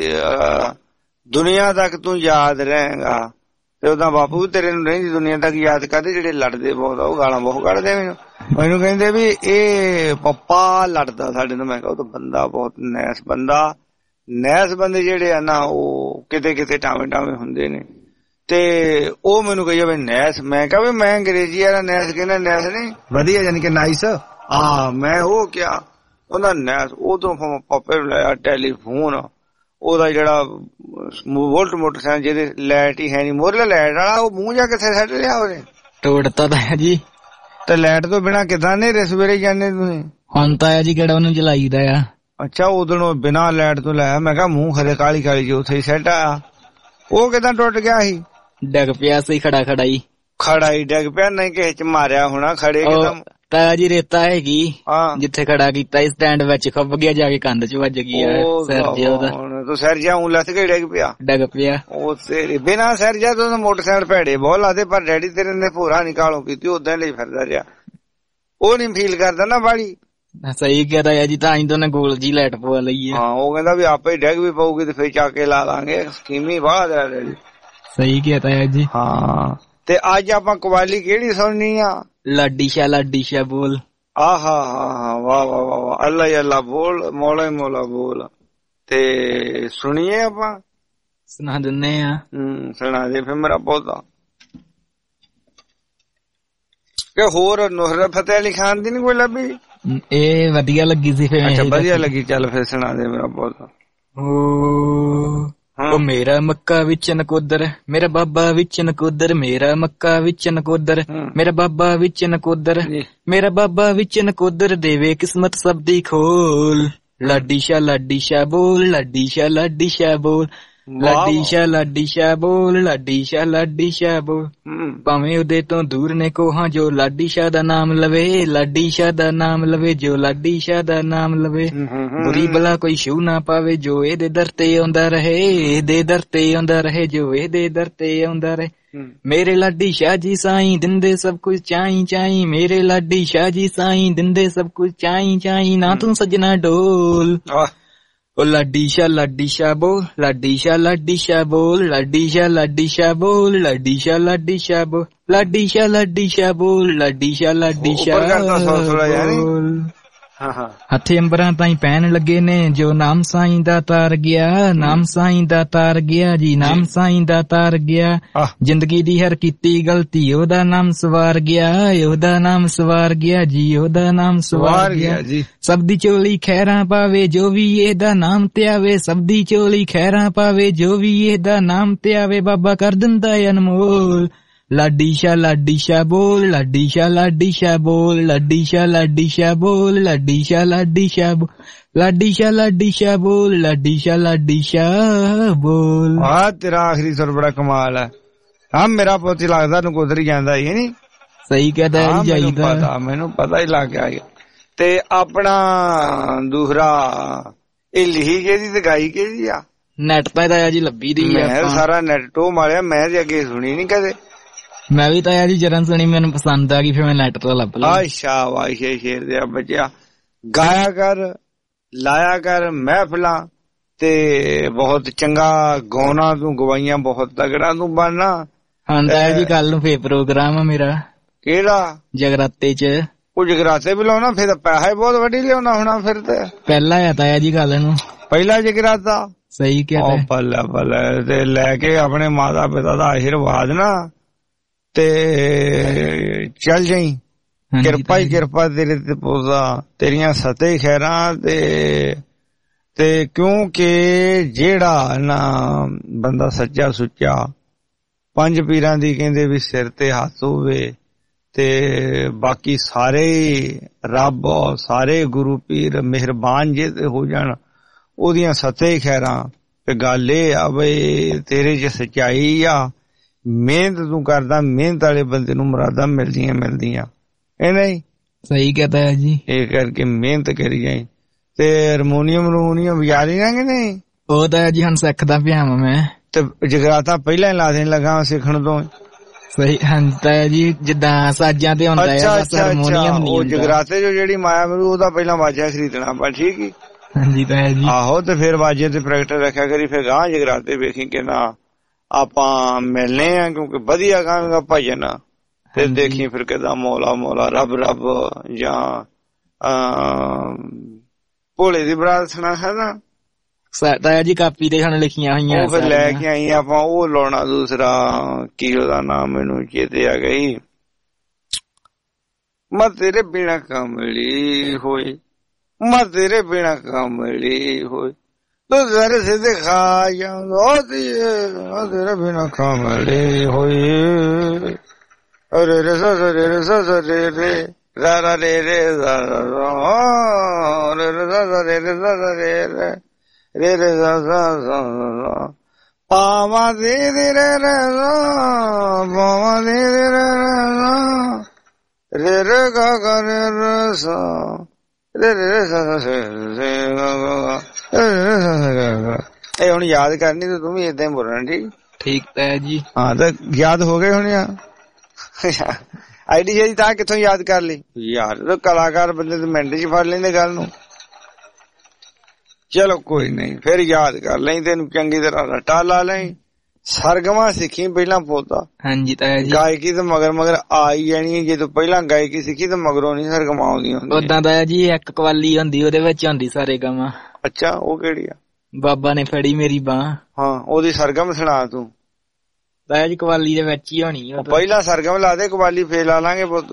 ਦੁਨੀਆ ਤੱਕ ਤੂੰ ਯਾਦ ਰਹੇਗਾ। ਤੇ ਉਹਦਾ ਬਾਪੂ ਵੀ ਤੇਰੇ ਨੂੰ ਰਹਿੰਦੀ ਦੁਨੀਆ ਤੱਕ ਯਾਦ ਕਰਦੇ। ਜਿਹੜੇ ਲੜਦੇ ਬਹੁਤ ਉਹ ਗਾਲਾਂ ਬਹੁਤ ਕੱਢਦੇ ਮੈਨੂੰ ਕਹਿੰਦੇ ਵੀ ਇਹ ਪੱਪਾ ਲੜਦਾ ਸਾਡੇ ਤੋਂ। ਮੈਂ ਕਿਹਾ ਉਹ ਤਾਂ ਬੰਦਾ ਬਹੁਤ ਨੈਸ ਬੰਦਾ। ਨੈਸ ਬੰਦੇ ਜਿਹੜੇ ਆ ਨਾ ਉਹ ਕਿਤੇ ਕਿਤੇ ਟਾਵੇਂ ਹੁੰਦੇ ਨੇ। ਤੇ ਉਹ ਮੈਨੂੰ ਕਹੀ ਜਾਵੇ ਨੈਸ। ਮੈਂ ਕਿਹਾ ਵੀ ਮੈਂ ਅੰਗਰੇਜ਼ੀ ਵਾਲਾ ਨੈਸ ਕਹਿੰਦਾ, ਨੈਸ ਨਹੀਂ ਵਧੀਆ ਯਾਨੀ ਕਿ ਨਾਈਸ। ਮੈਂ ਉਹ ਕਿਹਾ ਉਹਦਾ ਨੈਸ। ਉਦੋਂ ਪਾਪੇ ਨੂੰ ਲਾਇਆ ਟੈਲੀਫੋਨ। ਉਹਦਾ ਜਿਹੜਾ ਵੋਲਟ ਮੋਟਰਸਾਈਕਲ ਜਿਹਦੇ ਲਾਈਟ ਹੀ ਹੈ ਨੀ, ਮੋਰਲਾ ਲਾਈਟ ਵਾਲਾ, ਉਹ ਮੂੰਹ ਜਾ ਕਿੱਥੇ ਸੱਟ ਲਿਆ ਉਹਨੇ? ਤੋੜਤਾ ਤਾਇਆ ਜੀ। ਤੇ ਲਾਈਟ ਤੋਂ ਬਿਨਾਂ ਕਿੱਦਾਂ ਨੇ ਸਵੇਰੇ ਜਾਂਦੇ ਤੁਸੀਂ? ਹੁਣ ਤਾਇਆ ਜੀ ਕਿਹੜਾ ਉਹਨੂੰ ਜਲਾਈਦਾ ਆ। ਅੱਛਾ ਉਦੋਂ ਬਿਨਾਂ ਲਾਈਟ ਤੋਂ ਲਾਇਆ। ਮੈਂ ਕਿਹਾ ਮੂੰਹ ਖਰੇ ਕਾਲੀ ਕਾਲੀ ਜੀ ਉੱਥੇ ਹੀ ਸੈੱਟ ਆ। ਉਹ ਕਿੱਦਾਂ ਟੁੱਟ ਗਿਆ ਸੀ? ਡਿੱਗ ਪਿਆ ਸੀ ਖੜਾ ਹੀ ਡਿੱਗ ਪਿਆ? ਨਹੀਂ ਕਿਸੇ ਚ ਮਾਰਿਆ ਹੋਣਾ। ਖੜੇ ਕਿਦਾਂ? ਤਾਇਆ ਜੀ ਰੇਤਾ ਹੈਗੀ ਜਿੱਥੇ ਖੜਾ ਕੀਤਾ ਸਟੈਂਡ ਵਿੱਚ, ਖੱਬ ਗਿਆ ਜਾ ਕੇ ਕੰਧ ਚ ਵੱਜ ਗਈ ਸਿਰ ਜਿਹਾ ਉਹਦਾ। ਤੂੰ ਸਿਰ ਜਿਹਾ ਊਂ ਲੱਥ ਕੇ ਡਿੱਗ ਪਿਆ? ਉਹ ਤੇਰੇ ਬਿਨਾਂ ਸਿਰ ਜਿਹਾ ਤੋਂ ਮੋਟਰਸਾਈਕਲ ਭੈੜੇ ਬਹੁਤ ਲਾਦੇ। ਪਰ ਡੈਡੀ ਤੇਰੇ ਨੇ ਭੋਰਾ ਨਿਕਾਲੋਂ ਕੀਤੀ, ਉਦਾਂ ਲਈ ਫਿਰਦਾ ਰਿਹਾ। ਉਹ ਨੀ ਫੀਲ ਕਰਦਾ ਨਾ ਬਾੜੀ। ਸਹੀ ਕਿਹਾ ਤਾਇਆ ਜੀ, ਤਾਂ ਹੀ ਤਾਂ ਗੋਲ ਜੀ ਲਾਈਟ ਪਵਾ ਲਈ ਆ। ਉਹ ਕਹਿੰਦਾ ਵੀ ਆਪੇ ਡਿੱਗ ਵੀ ਪਊਗੀ ਤੇ ਫੇਰ ਚੱਕ ਕੇ ਲਾ ਲਾਂਗੇ। ਸਕੀਮੀ ਬਾਹਰ ਆ ਡੈਡੀ। ਸਹੀ ਕਿਹਾ ਤਾਇਆ ਜੀ। ਤੇ ਅੱਜ ਆਪਾਂ ਕਵਾਲੀ ਕਿਹੜੀ ਸੁਣਨੀ ਆ? ਲਾਡੀ ਸ਼ਾਹ ਬੋਲ। ਆਹਾ ਵਾਹ ਵਾਹ ਵਾਹ, ਅੱਲਾ ਹੀ ਅੱਲਾ ਬੋਲ, ਮੌਲਾ ਹੀ ਮੌਲਾ ਬੋਲ। ਤੇ ਸੁਣੀਏ ਆਪਾਂ? ਸੁਣਾ ਦਿੰਨੇ ਆ। ਸੁਣਾ ਦੇ ਫਿਰ ਮੇਰਾ ਪੌਦਾ। ਕਿ ਹੋਰ ਨੁਸਰਤ ਫਤਿਹ ਅਲੀ ਖਾਨ ਦੀ ਨੀ ਕੋਈ ਲੱਭੀ? ਇਹ ਵਧੀਆ ਲੱਗੀ ਸੀ ਫਿਰ। ਅੱਛਾ ਵਧੀਆ ਲੱਗੀ, ਚੱਲ ਫਿਰ ਸੁਣਾ ਦੇ ਮੇਰਾ ਪੌਦਾ। ਉਹ ਮੇਰਾ ਮੱਕਾ ਵਿੱਚ ਨਕੋਦਰ, ਮੇਰਾ ਬਾਬਾ ਵਿੱਚ ਨਕੋਦਰ, ਮੇਰਾ ਮੱਕਾ ਵਿੱਚ ਨਕੋਦਰ, ਮੇਰਾ ਬਾਬਾ ਵਿੱਚ ਨਕੋਦਰ, ਮੇਰਾ ਬਾਬਾ ਵਿੱਚ ਨਕੋਦਰ, ਦੇਵੇ ਕਿਸਮਤ ਸਭ ਦੀ ਖੋਲ। ਲਾਡੀ ਸ਼ਾਹ ਬੋਲ, ਲਾਡੀ ਸ਼ਾਹ ਬੋਲ, ਲਾਡੀ ਸ਼ਾਹ ਬੋਲ, ਲਾਡੀ ਸ਼ਾਹ ਬੋਲ। ਭਾਵੇਂ ਉਹਦੇ ਤੋਂ ਦੂਰ ਨੇ ਕੋਹਾਂ ਜੋ ਲਾਡੀ ਸ਼ਾਹ ਦਾ ਨਾਮ ਲਵੇ, ਲਾਡੀ ਸ਼ਾਹ ਦਾ ਨਾਮ ਲਵੇ, ਜੋ ਲਾਡੀ ਸ਼ਾਹ ਦਾ ਨਾਮ ਲਵੇ। ਬੁਰੀ ਬਲਾ ਕੋਈ ਛੂ ਨਾ ਪਾਵੇ ਜੋ ਇਹਦੇ ਦਰ ਤੇ ਆਉਂਦਾ ਰਹੇ, ਇਹਦੇ ਦਰ ਤੇ ਆਉਂਦਾ ਰਹੇ, ਜੋ ਇਹਦੇ ਦਰ ਤੇ ਆਉਂਦਾ ਰਹੇ। ਮੇਰੇ ਲਾਡੀ ਸ਼ਾਹ ਜੀ ਸਾਈਂ ਦਿੰਦੇ ਸਭ ਕੁਝ ਚਾਈ, ਮੇਰੇ ਲਾਡੀ ਸ਼ਾਹ ਜੀ ਸਾਈਂ ਦਿੰਦੇ ਸਭ ਕੁਝ ਚਾਈ, ਨਾ ਤੂੰ ਸਜਣਾ ਡੋਲ। ਉਹ ਲਾਡੀ ਸ਼ਾਹ ਬੋਲ, ਲਾਡੀ ਸ਼ਾਹ ਬੋਲ, ਲਾਡੀ ਸ਼ਾਹ ਬੋਲ, ਲਾਡੀ ਸ਼ਾਹ ਬੋਲ, ਲਾਡੀ ਸ਼ਾਹ ਬੋਲ, ਲਾਡੀ ਸ਼ਾਹ ਬੋਲ। ਹੱਥੇ ਅੰਬਰਾਂ ਤਾਈਂ ਪੈਣ ਲੱਗੇ ਨੇ ਜੋ ਨਾਮ ਸਾਈਂ ਦਾ ਤਾਰ ਗਿਆ, ਨਾਮ ਸਾਈਂ ਦਾ ਤਾਰ ਗਿਆ ਜੀ, ਨਾਮ ਸਾਈਂ ਦਾ ਤਾਰ ਗਿਆ। ਜ਼ਿੰਦਗੀ ਦੀ ਹਰ ਕੀਤੀ ਗਲਤੀ ਉਹਦਾ ਨਾਮ ਸਵਾਰ ਗਿਆ, ਉਹਦਾ ਨਾਮ ਸਵਾਰ ਗਿਆ ਜੀ, ਉਹਦਾ ਨਾਮ ਸਵਾਰ ਗਿਆ ਜੀ। ਸਭ ਦੀ ਝੋਲੀ ਖੈਰਾਂ ਪਾਵੇ ਜੋ ਵੀ ਇਹਦਾ ਨਾਮ ਤੇ ਆਵੇ, ਸਭ ਦੀ ਝੋਲੀ ਖੈਰਾਂ ਪਾਵੇ ਜੋ ਵੀ ਇਹਦਾ ਨਾਮ ਤੇ ਆਵੇ, ਬਾਬਾ ਕਰ ਦਿੰਦਾ ਅਨਮੋਲ। ਲਾਡੀ ਸ਼ਾਹ ਬੋਲ, ਲਾਡੀ ਸ਼ਾਹ ਬੋਲ, ਲਾਡੀ ਸ਼ਾਹ ਬੋਲ, ਲਾਡੀ ਸ਼ਾਹ ਬੋਲ, ਲਾਡੀ ਸ਼ਾਹ ਬੋਲ, ਲਾਡੀ ਸ਼ਾਹ ਬੋਲ। ਆਹ ਤੇਰਾ ਆਖਰੀ ਸੁਰ ਬੜਾ ਕਮਾਲ ਹੈ। ਹਾਂ ਮੇਰਾ ਪੁੱਤ ਲੱਗਦਾ ਨਕੋਦਰ ਹੀ ਜਾਂਦਾ ਹੀ ਨੀ? ਸਹੀ ਕਹਦਾ ਜਾਈਦਾ, ਮੈਨੂੰ ਪਤਾ ਹੀ ਲੱਗ ਗਿਆ। ਤੇ ਆਪਣਾ ਦੂਸਰਾ ਇਹ ਲਿਖੀ ਕਿਹਦੀ ਤੇ ਗਾਈ ਕਿਹਦੀ ਆ? ਨੈਟ ਤਾਂ ਇਹਦਾ ਜੀ ਲੱਭੀ ਦੀ ਆ। ਸਾਰਾ ਨੈਟ ਟੋ ਮਾਰਿਆ ਮੈਂ, ਤੇ ਅੱਗੇ ਸੁਣੀ ਨੀ ਕਦੇ। ਮੈਂ ਵੀ ਤਾਂ ਜੀ ਜਰਨ ਸੁਣੀ, ਮੈਨੂੰ ਪਸੰਦ ਆ ਗਈ, ਫਿਰ ਮੈਂ ਨੈਟ ਤੋਂ ਲੱਭ ਲਿਆ। ਸ਼ਾਬਾਸ਼ ਸ਼ੇਰ ਦੇ ਬੱਚਿਆ, ਗਾਇਆ ਕਰ, ਲਾਇਆ ਕਰ ਮਹਿਫਲਾਂ ਤੇ ਬਹੁਤ ਚੰਗਾ ਗਾਉਣਾ ਤੂੰ, ਗਵਾਈਆਂ ਬਹੁਤ ਤਗੜਾ ਤੂੰ ਬਣਨਾ। ਹਾਂ ਤਾਇਆ ਜੀ ਕੱਲ ਨੂੰ ਫੇਰ ਪ੍ਰੋਗਰਾਮ ਆ ਮੇਰਾ। ਕਿਹੜਾ? ਜਗਰਾਤੇ ਚ। ਉਹ ਜਗਰਾਤੇ ਵੀ ਲਾਉਣਾ ਫਿਰ ਤਾਂ ਪੈਸਾ ਬਹੁਤ ਵੱਡੀ ਲਿਆਉਣਾ ਹੋਣਾ ਫਿਰ ਤੇ। ਪਹਿਲਾ ਆ ਤਾਇਆ ਜੀ ਕੱਲ ਨੂੰ ਪਹਿਲਾ ਜਗਰਾਤਾ। ਸਹੀ ਕਿਹਾ। ਬੱਲੇ ਤੇ ਲੈ ਕੇ ਆਪਣੇ ਮਾਤਾ ਪਿਤਾ ਦਾ ਆਸ਼ੀਰਵਾਦ ਨਾ ਤੇ ਚੱਲ ਜਾਈ। ਕਿਰਪਾ ਹੀ ਕਿਰਪਾ ਤੇਰੇ ਤੇ ਪੂਜਾ, ਤੇਰੀਆਂ ਸਤੇ ਖੈਰਾਂ ਤੇ ਕਿਉਂਕਿ ਜਿਹੜਾ ਨਾ ਬੰਦਾ ਸੱਚਾ ਸੁੱਚਾ, ਪੰਜ ਪੀਰਾਂ ਦੀ ਕਹਿੰਦੇ ਵੀ ਸਿਰ ਤੇ ਹੱਥ ਹੋਵੇ ਤੇ ਬਾਕੀ ਸਾਰੇ ਰੱਬ ਸਾਰੇ ਗੁਰੂ ਪੀਰ ਮਿਹਰਬਾਨ ਜੇ ਤੇ ਹੋ ਜਾਣ, ਉਹਦੀਆਂ ਸਤੇ ਖੈਰਾਂ। ਤੇ ਗੱਲ ਇਹ ਆ ਬਈ ਤੇਰੇ ਚ ਸੱਚਾਈ ਆ, ਮਿਹਨਤ ਤੂੰ ਕਰਦਾ, ਮਿਹਨਤ ਵਾਲੇ ਬੰਦੇ ਨੂੰ ਮੁਰਾਦਾਂ ਮਿਲਦੀਆਂ ਇਹ ਨਹੀਂ ਸਹੀ ਕਹਤਾ ਹੈ ਜੀ। ਇਹ ਕਰਕੇ ਮਿਹਨਤ ਕਰੀ ਜਾਏ। ਤੇ ਹਾਰਮੋਨੀਅਮ ਵਜਾ ਲੈਣਾ ਕਿ ਨਹੀਂ? ਉਹ ਤਾਂ ਜੀ ਹੁਣ ਸਿੱਖਦਾ ਪਿਆ ਮੈਂ। ਤੇ ਜਗਰਾਤਾ ਪਹਿਲਾਂ ਹੀ ਲਾ ਦੇਣ ਲੱਗਾ ਸਿੱਖਣ ਤੋਂ। ਸਹੀ ਹੁੰਦਾ ਜੀ, ਜਿੱਦਾਂ ਸਾਜਾਂ ਤੇ ਹੁੰਦਾ ਹੈ ਹਾਰਮੋਨੀਅਮ ਨਹੀਂ। ਉਹ ਜਗਰਾਤੇ ਜੋ ਜਿਹੜੀ ਮਾਇਆ ਮਰੂ ਉਹਦਾ ਪਹਿਲਾਂ ਵਾਜਾ ਖਰੀਦਣਾ ਆਪਾਂ, ਠੀਕ ਹੀ। ਹਾਂਜੀ ਤਾਂ ਹੈ ਜੀ। ਆਹੋ ਤੇ ਫਿਰ ਵਾਜੇ ਤੇ ਪ੍ਰੈਕਟਿਸ ਰੱਖਿਆ ਕਰੀ, ਫਿਰ ਗਾਂ ਜਗਰਾਤੇ ਵੇਖੀ ਕਿ ਨਾ ਆਪਾਂ ਮਿਲਨੇ ਆ, ਕਿਉਂਕਿ ਵਧੀਆ ਗਾਵਾਂਗਾ ਭਜਨ। ਤੇ ਦੇਖੀ ਫਿਰ ਕਿਦਾਂ ਮੌਲਾ ਰੱਬ ਜਾਂ ਭੋਲੇ ਦੀ ਬਰਾਤ ਸੁਣਾ ਹੈ ਨਾ ਤਾਇਆ ਜੀ, ਕਾਪੀ ਤੇ ਹੁਣ ਲਿਖੀਆਂ ਹੋਈਆਂ ਉਹ ਫਿਰ ਲੈ ਕੇ ਆਈ ਆਪਾਂ। ਉਹ ਲਾਉਣਾ ਦੂਸਰਾ, ਕੀ ਉਹਦਾ ਨਾਮ ਮੈਨੂੰ ਚੇਤੇ ਆ ਗਈ। ਮੈਂ ਤੇਰੇ ਬਿਨਾ ਕਮਲੀ ਹੋਈ, ਮੈਂ ਤੇਰੇ ਬਿਨਾ ਕਮਲੀ ਹੋਈ, ਤੂੰ ਜ਼ਰੇ ਸੇ ਦਿਖਾ ਜਾਂਦਾ ਤੇਰੇ ਬਿਨਾ ਕਮਲੀ ਹੋਈ। ਅਰੇ ਰੇ ਰੇ ਰੇ ਰਾ ਰੇ ਰੇ ਰਾ ਰੇ ਰੇ ਰੇ ਰੇ ਪਾਵਾਂ ਦੇ ਰੇ ਰੇ ਪਾਵਾਂ ਦੇ ਰੇ ਰੇ ਗਾ ਗਾ ਰੇ ਰੇ ਸਾ ਰੇ ਰੇ ਇਹ ਹੁਣ ਯਾਦ ਕਰਨੀ ਤੇ ਤੂੰ ਵੀ ਏਦਾਂ ਹੀ ਬੋਲਣਾ, ਠੀਕ ਠੀਕ ਹੈ ਜੀ। ਹਾਂ ਤਾਂ ਯਾਦ ਹੋ ਗਏ ਹੁਣ ਆ ਆਈਡੀਆ ਜੀ। ਤਾਂ ਕਿੱਥੋਂ ਯਾਦ ਕਰ ਲਈ ਯਾਰ, ਕਲਾਕਾਰ ਬੰਦੇ ਤੇ ਮਿੰਟ ਚ ਫੜ ਲੈਂਦੇ ਗੱਲ ਨੂੰ। ਚਲੋ ਕੋਈ ਨਹੀਂ, ਫਿਰ ਯਾਦ ਕਰ ਲਈ, ਤੈਨੂੰ ਚੰਗੀ ਤਰ੍ਹਾਂ ਰੱਟਾ ਲਾ ਲਈ। ਸਰਗਮਾ ਸਿੱਖੀ ਪਹਿਲਾਂ ਪੋਤਾ। ਹਾਂਜੀ ਤਾਇਆ ਜੀ। ਗਾਇਕੀ ਤੇ ਮਗਰ ਆ ਹੀ ਜਾਣੀ। ਜੇ ਤੂੰ ਪਹਿਲਾਂ ਗਾਇਕੀ ਸਿੱਖੀ ਤੇ ਮਗਰੋਂ ਨਹੀਂ ਸਰਗਮਾ ਆਉਂਦੀਆਂ। ਉਦਾਂ ਤਾਇਆ ਜੀ ਇੱਕ ਕਵਾਲੀ ਹੁੰਦੀ, ਉਹਦੇ ਵਿੱਚ ਹੁੰਦੀ ਸਾਰੇ ਗਾਵਾਂ। ਅੱਛਾ, ਉਹ ਕਿਹੜੀ ਆ? ਬਾਬਾ ਨੇ ਫੜੀ ਮੇਰੀ ਬਾਂਹ। ਹਾਂ, ਉਹਦੀ ਸਰਗਮ ਸੁਣਾ ਤੂੰ। ਤਾਇਆ ਜੀ ਕਵਾਲੀ ਦੇ ਵਿੱਚ ਹੀ ਹੋਣੀ। ਪਹਿਲਾਂ ਸਰਗਮ ਲਾ ਦੇ, ਕਵਾਲੀ ਫੇਰ ਲਾ ਲਾਂਗੇ ਪੁੱਤ।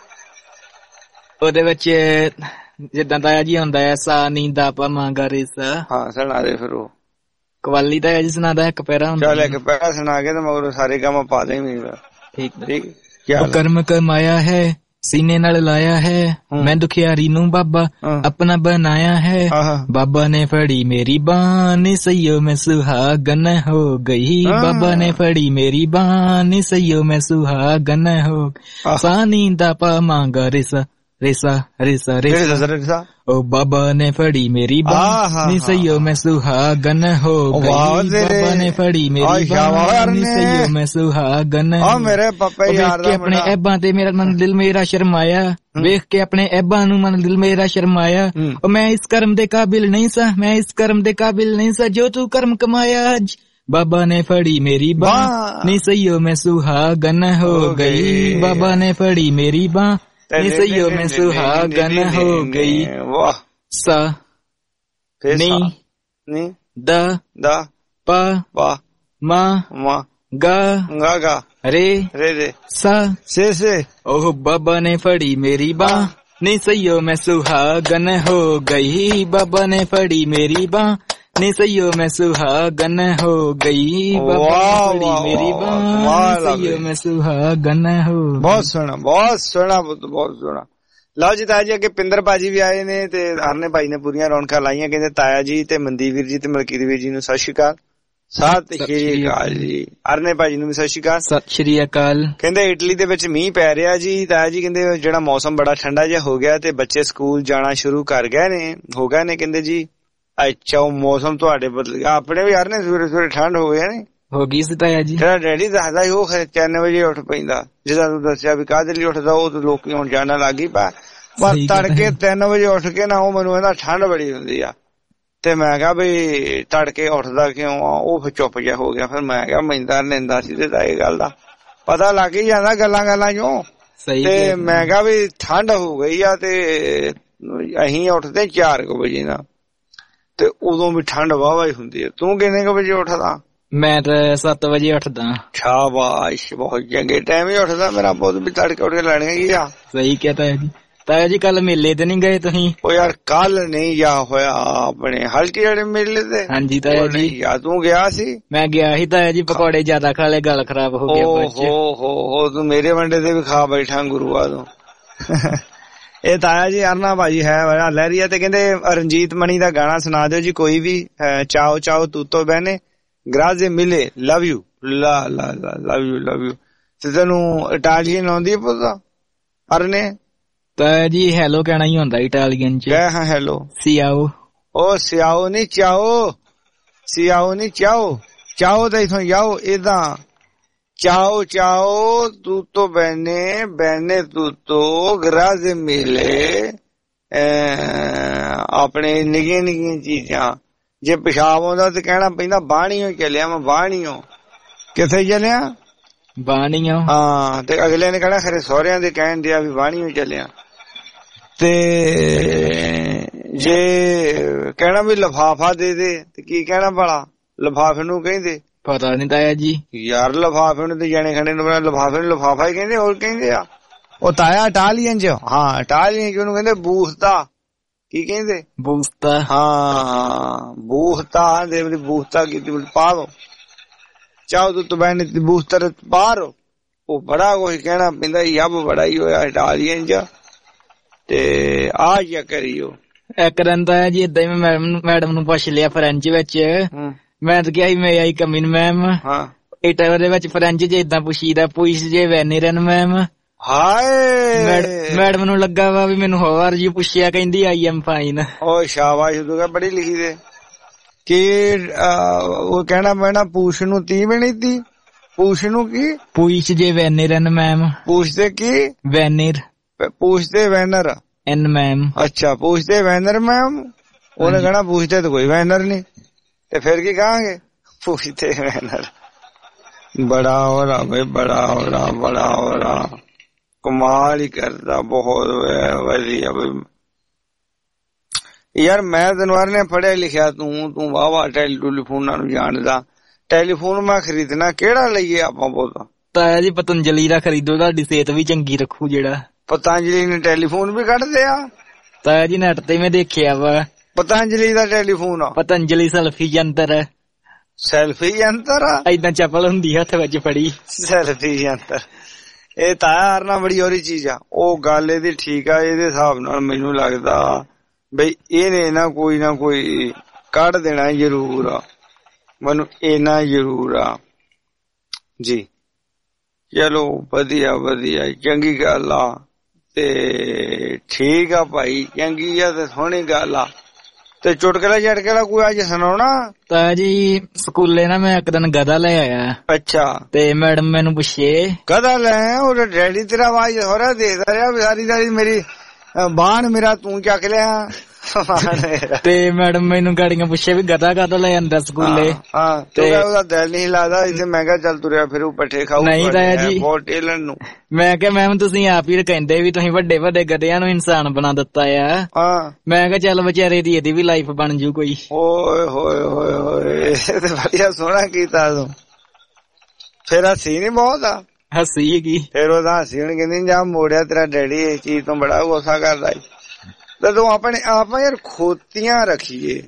ਉਹਦੇ ਵਿੱਚ ਜਿੱਦਾਂ ਤਾਇਆ ਜੀ ਹੁੰਦਾ ਹੈ ਸਾ ਨੀ ਦਾ ਪਾ ਮਾਂਗਾ ਰੇ ਸਾ। ਹਾਂ ਸੁਣਾ ਦੇ ਫਿਰ। ਉਹ ਕਵਾਲੀ ਤਾਇਆ ਜੀ ਸੁਣਾਦਾ ਇੱਕ ਪੈਰਾ ਹੁੰਦਾ। ਚੱਲ ਇੱਕ ਪੈਰਾ ਸੁਣਾ ਕੇ ਤੇ ਮਗਰੋਂ ਸਾਰੇ ਕੰਮ ਪਾ ਦੇ। ਠੀਕ ਠੀਕ। ਕਰਮ ਕਮਾਇਆ ਹੈ ਸੀਨੇ ਨਾਲ ਲਾਇਆ ਹੈ, ਮੈਂ ਦੁਖਿਆਰੀ ਨੂੰ ਬਾਬਾ ਆਪਣਾ ਬਣਾਇਆ ਹੈ। ਬਾਬਾ ਨੇ ਫੜੀ ਮੇਰੀ ਬਾਂਹ ਨੀ ਸਈਓ ਮੈਂ ਸੁਹਾਗਨ ਹੋ ਗਈ। ਬਾਬਾ ਨੇ ਫੜੀ ਮੇਰੀ ਬਾਂਹ ਨੀ ਸਈਓ ਮੈਂ ਸੁਹਾਗਨ ਹੋ। ਸਾਨੀ ਦਾ ਪਾ ਮਾਂਗਾ ਰਿਸਾ ਰੇਸਾ ਰੇਸਾ ਰੇਸਾ। ਉਹ ਬਾਬਾ ਨੇ ਫੜੀ ਮੇਰੀ ਬਾਂਹ ਨੀ ਸਈਓ ਮੈਂ ਸੁਹਾਗਨ ਹੋ ਗਈ। ਬਾਬਾ ਨੇ ਫੜੀ ਮੇਰੀ ਬਾਂਹ ਨੀ ਸਈਓ ਮੈਂ ਸੁਹਾਗਨ। ਵੇਖ ਕੇ ਆਪਣੇ ਐਬਾਂ ਤੇ ਮੇਰਾ ਮਨ ਦਿਲ ਮੇਰਾ ਸ਼ਰਮਾਇਆ, ਵੇਖ ਕੇ ਆਪਣੇ ਐਬਾਂ ਨੂੰ ਮਨ ਦਿਲ ਮੇਰਾ ਸ਼ਰਮਾਇਆ। ਉਹ ਮੈਂ ਇਸ ਕਰਮ ਦੇ ਕਾਬਿਲ ਨਹੀਂ ਸਾਂ, ਮੈਂ ਇਸ ਕਰਮ ਦੇ ਕਾਬਿਲ ਨਹੀਂ ਸਾਂ ਜੋ ਤੂੰ ਕਰਮ ਕਮਾਇਆ ਅੱਜ। ਬਾਬਾ ਨੇ ਫੜੀ ਮੇਰੀ ਬਾਂਹ ਨੀ ਸਈਓ ਮੈਂ ਸੁਹਾਗਨ ਹੋ ਗਈ। ਬਾਬਾ ਨੇ ਫੜੀ ਮੇਰੀ ਬਾਂਹ ਨੀ ਸਈਓ ਮੈਂ ਸੁਹਾਗਨ ਹੋ ਗਈ। ਸਾ ਨੀ ਦਾ ਪਾ ਮਾ ਗਾ ਰੇ ਸਾ ਸੇ। ਉਹ ਬਾਬਾ ਨੇ ਫੜੀ ਮੇਰੀ ਬਾਂਹ ਨੀ ਸਈਓ ਮੈਂ ਸੁਹਾਗਨ ਹੋ ਗਈ। ਬਾਬਾ ਨੇ ਫੜੀ ਮੇਰੀ ਬਾਂਹ ਨੀ ਸਈਓ ਮੈਂ ਸੁਹਾਗਨ ਹੋ ਗਈ। ਬਾਬਾ ਨੇ ਫੜੀ ਮੇਰੀ ਬਾਂਹ ਨੀ ਸਈਓ ਮੈਂ ਸੁਹਾਗਨ ਹੋ। ਬਹੁਤ ਸੋਹਣਾ, ਬਹੁਤ ਸੋਹਣਾ ਪੁੱਤ, ਬਹੁਤ ਸੋਹਣਾ। ਲਓ ਜੀ ਤਾਇਆ ਜੀ, ਅੱਗੇ ਪਿੰਦਰ ਭਾਜੀ ਵੀ ਆਏ ਨੇ ਤੇ ਹਰਨੇ ਭਾਈ ਨੇ ਪੂਰੀਆਂ ਰੌਣਕਾਂ ਲਾਈਆਂ। ਕਹਿੰਦੇ ਤਾਇਆ ਜੀ ਤੇ ਮਨਦੀਪ ਵੀਰ ਜੀ ਤੇ ਮਲਕੀਤ ਵੀਰ ਜੀ ਨੂੰ ਸਤਿ ਸ਼੍ਰੀ ਅਕਾਲ। ਸਤਿ ਸ਼੍ਰੀ ਅਕਾਲ ਜੀ। ਹਰਨੇ ਭਾਜੀ ਨੂੰ ਵੀ ਸਤਿ ਸ਼੍ਰੀ ਅਕਾਲ। ਸਤਿ ਸ਼੍ਰੀ ਅਕਾਲ। ਕਹਿੰਦੇ ਇਟਲੀ ਦੇ ਵਿੱਚ ਮੀਂਹ ਪੈ ਰਿਹਾ ਜੀ ਤਾਇਆ ਜੀ। ਕਹਿੰਦੇ ਜਿਹੜਾ ਮੌਸਮ ਬੜਾ ਠੰਡਾ ਜਿਹਾ ਹੋ ਗਿਆ ਤੇ ਬੱਚੇ ਸਕੂਲ ਜਾਣਾ ਸ਼ੁਰੂ ਕਰ ਗਏ ਨੇ। ਕਹਿੰਦੇ ਜੀ ਅੱਛਾ, ਉਹ ਮੌਸਮ ਤੁਹਾਡੇ ਬਦਲ ਗਿਆ। ਆਪਣੇ ਵੀ ਯਾਰ ਨੇ ਸਵੇਰੇ ਠੰਡ ਹੋ ਗਿਆ ਨੇ। ਹੋ ਗਈ ਸੀ ਤਾਇਆ ਜੀ। ਤੇਰਾ ਡੈਡੀ ਦੱਸਦਾ ਉਹ 3 ਵਜੇ ਉੱਠ ਪੈਂਦਾ, ਜਿੱਦਾਂ ਤੂੰ ਦੱਸਿਆ ਵੀ ਕਾਹਦੇ ਲਈ ਉੱਠਦਾ। ਉਹ ਤਾਂ ਲੋਕੀ ਹੁਣ ਜਾਣਨ ਲੱਗ ਗਈ ਪਰ ਤੜਕੇ 3 ਵਜੇ ਉੱਠ ਕੇ ਨਾ ਉਹ ਮੈਨੂੰ ਕਹਿੰਦਾ ਠੰਡ ਬੜੀ ਹੁੰਦੀ ਆ। ਤੇ ਮੈਂ ਕਿਹਾ ਵੀ ਤੜਕੇ ਉੱਠਦਾ ਕਿਉਂ ਆ? ਉਹ ਫਿਰ ਚੁੱਪ ਜਿਹਾ ਹੋ ਗਿਆ। ਫਿਰ ਮੈਂ ਕਿਹਾ ਮੈਂਦਾ ਨਿੰਦਾ ਸੀ ਤੇ ਇਹ ਗੱਲ ਦਾ ਪਤਾ ਲੱਗ ਹੀ ਜਾਂਦਾ ਗੱਲਾਂ ਚੋਂ। ਤੇ ਮੈਂ ਕਿਹਾ ਵੀ ਠੰਡ ਹੋ ਗਈ ਆ ਤੇ ਅਸੀਂ ਉੱਠਦੇ 4 ਵਜੇ ਨਾ, ਤੇ ਉਦੋਂ ਵੀ ਠੰਡ ਵਾਹਵਾ ਹੀ ਹੁੰਦੀ ਹੈ। ਤੂੰ ਕਿੰਨੇ ਵਜੇ ਉੱਠਦਾ? ਮੈਂ ਤਾਂ 7 ਵਜੇ ਉੱਠਦਾ। ਸ਼ਾਬਾਸ਼, ਬਹੁਤ ਚੰਗੇ ਟਾਈਮ ਹੀ ਉੱਠਦਾ ਮੇਰਾ ਪੁੱਤ ਵੀ। ਤੜਕੇ ਉੱਠ ਕੇ ਲੈਣੀਆਂ ਕੀ ਆ? ਸਹੀ ਕਿਹਾ ਤਾਇਆ ਜੀ। ਤਾਇਆ ਜੀ ਕੱਲ ਮੇਲੇ ਤੇ ਨਹੀਂ ਗਏ ਤੁਸੀਂ? ਉਹ ਯਾਰ ਕੱਲ ਨਹੀਂ ਜਾ ਹੋਇਆ ਆਪਣੇ ਹਲਕੇ ਜਿਹੜੇ ਮੇਲੇ ਤੇ। ਹਾਂਜੀ ਤਾਇਆ ਜੀ। ਯਾਰ ਤੂੰ ਗਿਆ ਸੀ? ਮੈਂ ਗਿਆ ਸੀ ਤਾਇਆ ਜੀ, ਪਕੌੜੇ ਜ਼ਿਆਦਾ ਖਾ ਲਏ, ਗਲ ਖਰਾਬ ਹੋ ਗਿਆ। ਓਹੋ ਤੂੰ ਮੇਰੇ ਵੰਡੇ ਤੇ ਵੀ ਖਾ ਬੈਠਾ ਗੁਰੂਆ ਤੂੰ। ਇਹ ਤਾਇਆ ਜੀ ਅਰਨਾ ਭਾਜੀ ਹੈ ਬੜਾ ਲਹਿਰੀਆ। ਤੇ ਕਹਿੰਦੇ ਰਣਜੀਤ ਮਣੀ ਦਾ ਗਾਣਾ ਸੁਣਾ ਦਿਓ ਜੀ ਕੋਈ ਵੀ। ਚਾਓ ਚਾਓ ਤੂਤੋ ਬਹਿਨੇ ਗਰਾਜੇ ਮਿਲੇ ਲਵ ਯੂ। ਲਾ ਲਾ ਲਾ ਲਵ ਯੂ ਤੇ ਤੈਨੂੰ ਇਟਾਲੀਅਨ ਆਉਂਦੀ ਪੁੱਤ ਅਰਨੇ ਤਾਂ ਜੀ ਹੈਲੋ ਕਹਿਣਾ ਹੀ ਹੁੰਦਾ ਇਟਾਲੀਅਨ ਚ। ਹਾਂ ਹੈਲੋ ਸਿਆਓ। ਉਹ ਸਿਆਓ ਨੀ ਚਾਓ, ਸਿਆਓ ਨੀ ਚਾਓ, ਚਾਓ ਤਾਂ ਇਥੋਂ ਜਾਓ ਏਦਾਂ ਚਾਓ ਚਾਓ tutto bene bene tutto grazie mille ਆਪਣੇ ਨਿੱਕੀਆਂ ਨਿੱਕੀਆਂ ਚੀਜ਼ਾਂ। ਜੇ ਪਿਸ਼ਾਬ ਆਉਂਦਾ ਤੇ ਕਹਿਣਾ ਪੈਂਦਾ ਬਾਣੀਓ ਚੱਲਿਆ ਮੈਂ ਬਾਣੀਓ। ਕਿੱਥੇ ਚੱਲਿਆ? ਬਾਣੀਓ। ਹਾਂ ਤੇ ਅਗਲੇ ਨੇ ਕਹਿਣਾ ਖਰੇ ਸਹੁਰਿਆਂ ਦੇ ਕਹਿਣ ਦਿਆ ਵੀ ਬਾਣੀਓ ਚੱਲਿਆ। ਤੇ ਜੇ ਕਹਿਣਾ ਵੀ ਲਿਫਾਫਾ ਦੇ ਦੇ ਤੇ ਕੀ ਕਹਿਣਾ ਭਲਾ? ਲਿਫਾਫੇ ਨੂੰ ਕਹਿੰਦੇ ਪਤਾ ਨੀ ਤਾਇਆ ਜੀ ਯਾਰ ਲਿਫਾਫੇ ਨੂੰ ਤੇ ਜਾਣੇ ਖੜੇ ਨੂੰ ਲਿਫਾਫੇ ਨੂੰ ਲਿਫਾਫਾ ਹੀ ਕਹਿੰਦੇ ਹੋਰ ਕਹਿੰਦੇ ਆ। ਉਹ ਤਾਇਆ ਇਟਾਲੀਅਨ ਚ ਹਾਂ ਇਟਾਲੀਅਨ ਚ ਉਹਨੂੰ ਕਹਿੰਦੇ ਬੂਸਤਾ। ਕੀ ਕਹਿੰਦੇ? ਬੂਸਤਾ। ਹਾਂ ਬੂਸਤਾ ਦੇ ਬੂਸਤਾ ਕੀਤੀ ਪਾ ਦੋ ਚਾਹੋ ਤੂੰ ਬੈਨ ਬੂਸਤਰ ਬਾਹਰ। ਉਹ ਬੜਾ ਕੁਛ ਕਹਿਣਾ ਪੈਂਦਾ ਯੱਬ ਬੜਾ ਹੀ ਹੋਇਆ ਇਟਾਲੀਅਨ ਚ ਤੇ ਆ ਜਾ ਕਰੀਓ। ਇੱਕ ਦਿਨ ਤਾਂ ਜੀ ਏਦਾਂ ਹੀ ਮੈਂ ਮੈਡਮ ਨੂੰ ਪੁੱਛ ਲਿਆ ਫਰੈਂਚ ਵਿੱਚ। ਮੈਂ ਤਾਂ ਕਿਹਾ ਸੀ ਮੈਂ ਆਈ ਕਮਿਨ ਮੈਮ। ਇਟਾ ਦੇ ਵਿੱਚ ਫਰੈਂਚ ਚ ਏਦਾਂ ਪੁੱਛੀਦਾ ਪੁਇਸ ਜੇ ਵੈਨੇਰਨ ਮੈਮ। ਹਾਏ ਮੈਡਮ ਨੂੰ ਲੱਗਾ ਵਾ ਵੀ ਮੈਨੂੰ ਹੋਰ ਜੀ ਪੁੱਛਿਆ ਕਹਿੰਦੀ ਆਈ ਐਮ ਫਾਈਨ। ਓ ਸ਼ਾਬਾਸ਼ ਤੂੰ ਬੜੀ ਲਿਖੀ ਦੇ ਕਿ ਉਹ ਕਹਿਣਾ ਪੈਣਾ ਪੂਛ ਨੂੰ ਤੀ ਬਣੀ ਤੀ। ਪੂਛ ਨੂੰ ਕੀ? ਪੁਇਸ ਜੇ ਵੈਨੇਰਨ ਮੈਮ। ਪੁੱਛਦੇ ਕੀ? ਵੈਨਰ। ਪੁੱਛਦੇ ਵੈਨਰ ਐਨ ਮੈਮ। ਅੱਛਾ ਪੁੱਛਦੇ ਵੈਨਰ ਮੈਮ। ਉਹਨੇ ਕਹਿਣਾ ਪੁੱਛਦੇ ਤਾਂ ਕੋਈ ਵੈਨਰ ਨੀ ਤੇ ਫਿਰ ਕੀ ਕਹਾਂਗੇ? ਪੁੱਛਦੇ ਵੈਨਰ। ਬੜਾ ਹੋ ਰਹਾ ਬਈ ਬੜਾ ਹੋ ਰਹਾ ਬੜਾ ਹੋ ਰਹਾ ਕਮਾਲ ਹੀ ਕਰਦਾ ਬਹੁਤ ਵਧੀਆ ਬਈ। ਯਾਰ ਮੈਂ ਤੈਨੂੰ ਨੇ ਪੜ੍ਹਿਆ ਲਿਖਿਆ ਤੂੰ ਵਾਹ ਟੈਲੀਫੋਨਾਂ ਨੂੰ ਜਾਣਦਾ। ਟੈਲੀਫੋਨ ਮੈਂ ਖਰੀਦਣਾ ਕਿਹੜਾ ਲਈਏ ਆਪਾਂ ਪੁੱਤ? ਤਾਇਆ ਜੀ ਪਤੰਜਲੀ ਦਾ ਖਰੀਦੋ ਤੁਹਾਡੀ ਸਿਹਤ ਵੀ ਚੰਗੀ ਰੱਖੂ। ਜਿਹੜਾ ਪਤੰਜਲੀ ਨੇ ਟੈਲੀਫੋਨ ਵੀ ਕੱਢਦੇ ਆ ਤਾਇਆ ਜੀ ਨੈਟ ਤੇ ਮੈਂ ਦੇਖਿਆ ਵਾ। ਪਤੰਜਲੀ ਦਾ ਟੈਲੀਫੋਨ ਪਤੰਜਲੀ ਸੈਲਫੀ ਯੰਤਰ। ਸੈਲਫੀ ਯੰਤਰ ਏਦਾਂ ਚੱਪਲ ਹੁੰਦੀ ਹੱਥ ਵਿੱਚ ਫੜੀ ਸੈਲਫੀ ਯੰਤਰ। ਇਹ ਤਾਇਆ ਹਰਨਾ ਬੜੀ ਹੋਰੀ ਚੀਜ਼ ਆ। ਉਹ ਗੱਲ ਇਹਦੀ ਠੀਕ ਆ। ਇਹਦੇ ਹਿਸਾਬ ਨਾਲ ਮੈਨੂੰ ਲੱਗਦਾ ਬਈ ਇਹਨੇ ਨਾ ਕੋਈ ਕੱਢ ਦੇਣਾ ਜ਼ਰੂਰ ਆ। ਮੈਨੂੰ ਇੰਨਾ ਜ਼ਰੂਰ ਆ ਜੀ। ਚਲੋ ਵਧੀਆ ਵਧੀਆ ਚੰਗੀ ਗੱਲ ਆ ਤੇ ਠੀਕ ਆ ਭਾਈ ਚੰਗੀ ਆ ਤੇ ਸੋਹਣੀ ਗੱਲ ਆ। ਤੇ ਚੁਟਕਲਾ ਝਟਕਲਾ ਕੋਈ ਅੱਜ ਸੁਣਾਉਣਾ? ਤਾਂ ਜੀ ਸਕੂਲੇ ਨਾ ਮੈਂ ਇੱਕ ਦਿਨ ਗਧਾ ਲੈ ਆਇਆ। ਅੱਛਾ ਤੇ ਮੈਡਮ ਮੈਨੂੰ ਪੁੱਛੇ ਗਧਾ ਲੈ ਉਹਦਾ ਡੈਡੀ ਤੇਰਾ ਆਵਾਜ਼ ਹੋ ਰਿਹਾ ਦੇਖਦਾ ਰਿਹਾ ਵੀ ਸਾਰੀ ਸਾਰੀ ਮੇਰੀ ਬਾਣ ਮੇਰਾ ਤੂੰ ਚੱਕ ਲਿਆ। ਤੇ ਮੈਡਮ ਮੈਨੂੰ ਗਾੜੀਆਂ ਪੁੱਛੇ ਵੀ ਗਧਾ ਕਾਹਦਾ ਲੈ ਆਂਦਾ ਸਕੂਲੇ। ਤੇ ਉਹਦਾ ਦਿਲ ਨਹੀਂ ਲੱਗਦਾ ਇੱਥੇ। ਮੈਂ ਕਿਹਾ ਚੱਲ ਤੁਰਿਆ ਫਿਰ ਪੱਠੇ ਖਾਊ। ਨਹੀਂ ਤਾਇਆ ਜੀ ਬਹੁਤ ਟੇਲਣ ਨੂੰ ਮੈਂ ਕਿਹਾ ਮੈਮ ਤੁਸੀਂ ਆਪ ਹੀ ਕਹਿੰਦੇ ਵੀ ਤੁਸੀਂ ਵੱਡੇ ਵੱਡੇ ਗਧਿਆਂ ਨੂੰ ਇਨਸਾਨ ਬਣਾ ਦਿੱਤਾ ਆ। ਮੈਂ ਕਿਹਾ ਚੱਲ ਵਿਚਾਰੇ ਦੀ ਇਹਦੀ ਵੀ ਲਾਈਫ ਬਣ ਜੂ ਕੋਈ। ਓਏ ਹੋਏ ਹੋਏ ਹੋਏ ਤੇ ਵਧੀਆ ਸੋਹਣਾ ਕੀਤਾ ਤੂੰ। ਫਿਰ ਹੱਸੀ ਨੀ ਬਹੁਤ ਆ? ਹੱਸੀ ਹੈਗੀ। ਫਿਰ ਉਹਦਾ ਹੱਸੀ ਹੁਣ ਕਹਿੰਦੀ ਜਾ ਮੋੜਿਆ ਤੇਰਾ ਡੈਡੀ ਇਸ ਚੀਜ਼ ਤੋਂ ਬੜਾ ਗੁੱਸਾ ਕਰਦਾ। ਜਦੋਂ ਆਪਣੇ ਆਪਾਂ ਯਾਰ ਖੋਤੀਆਂ ਰੱਖੀਏ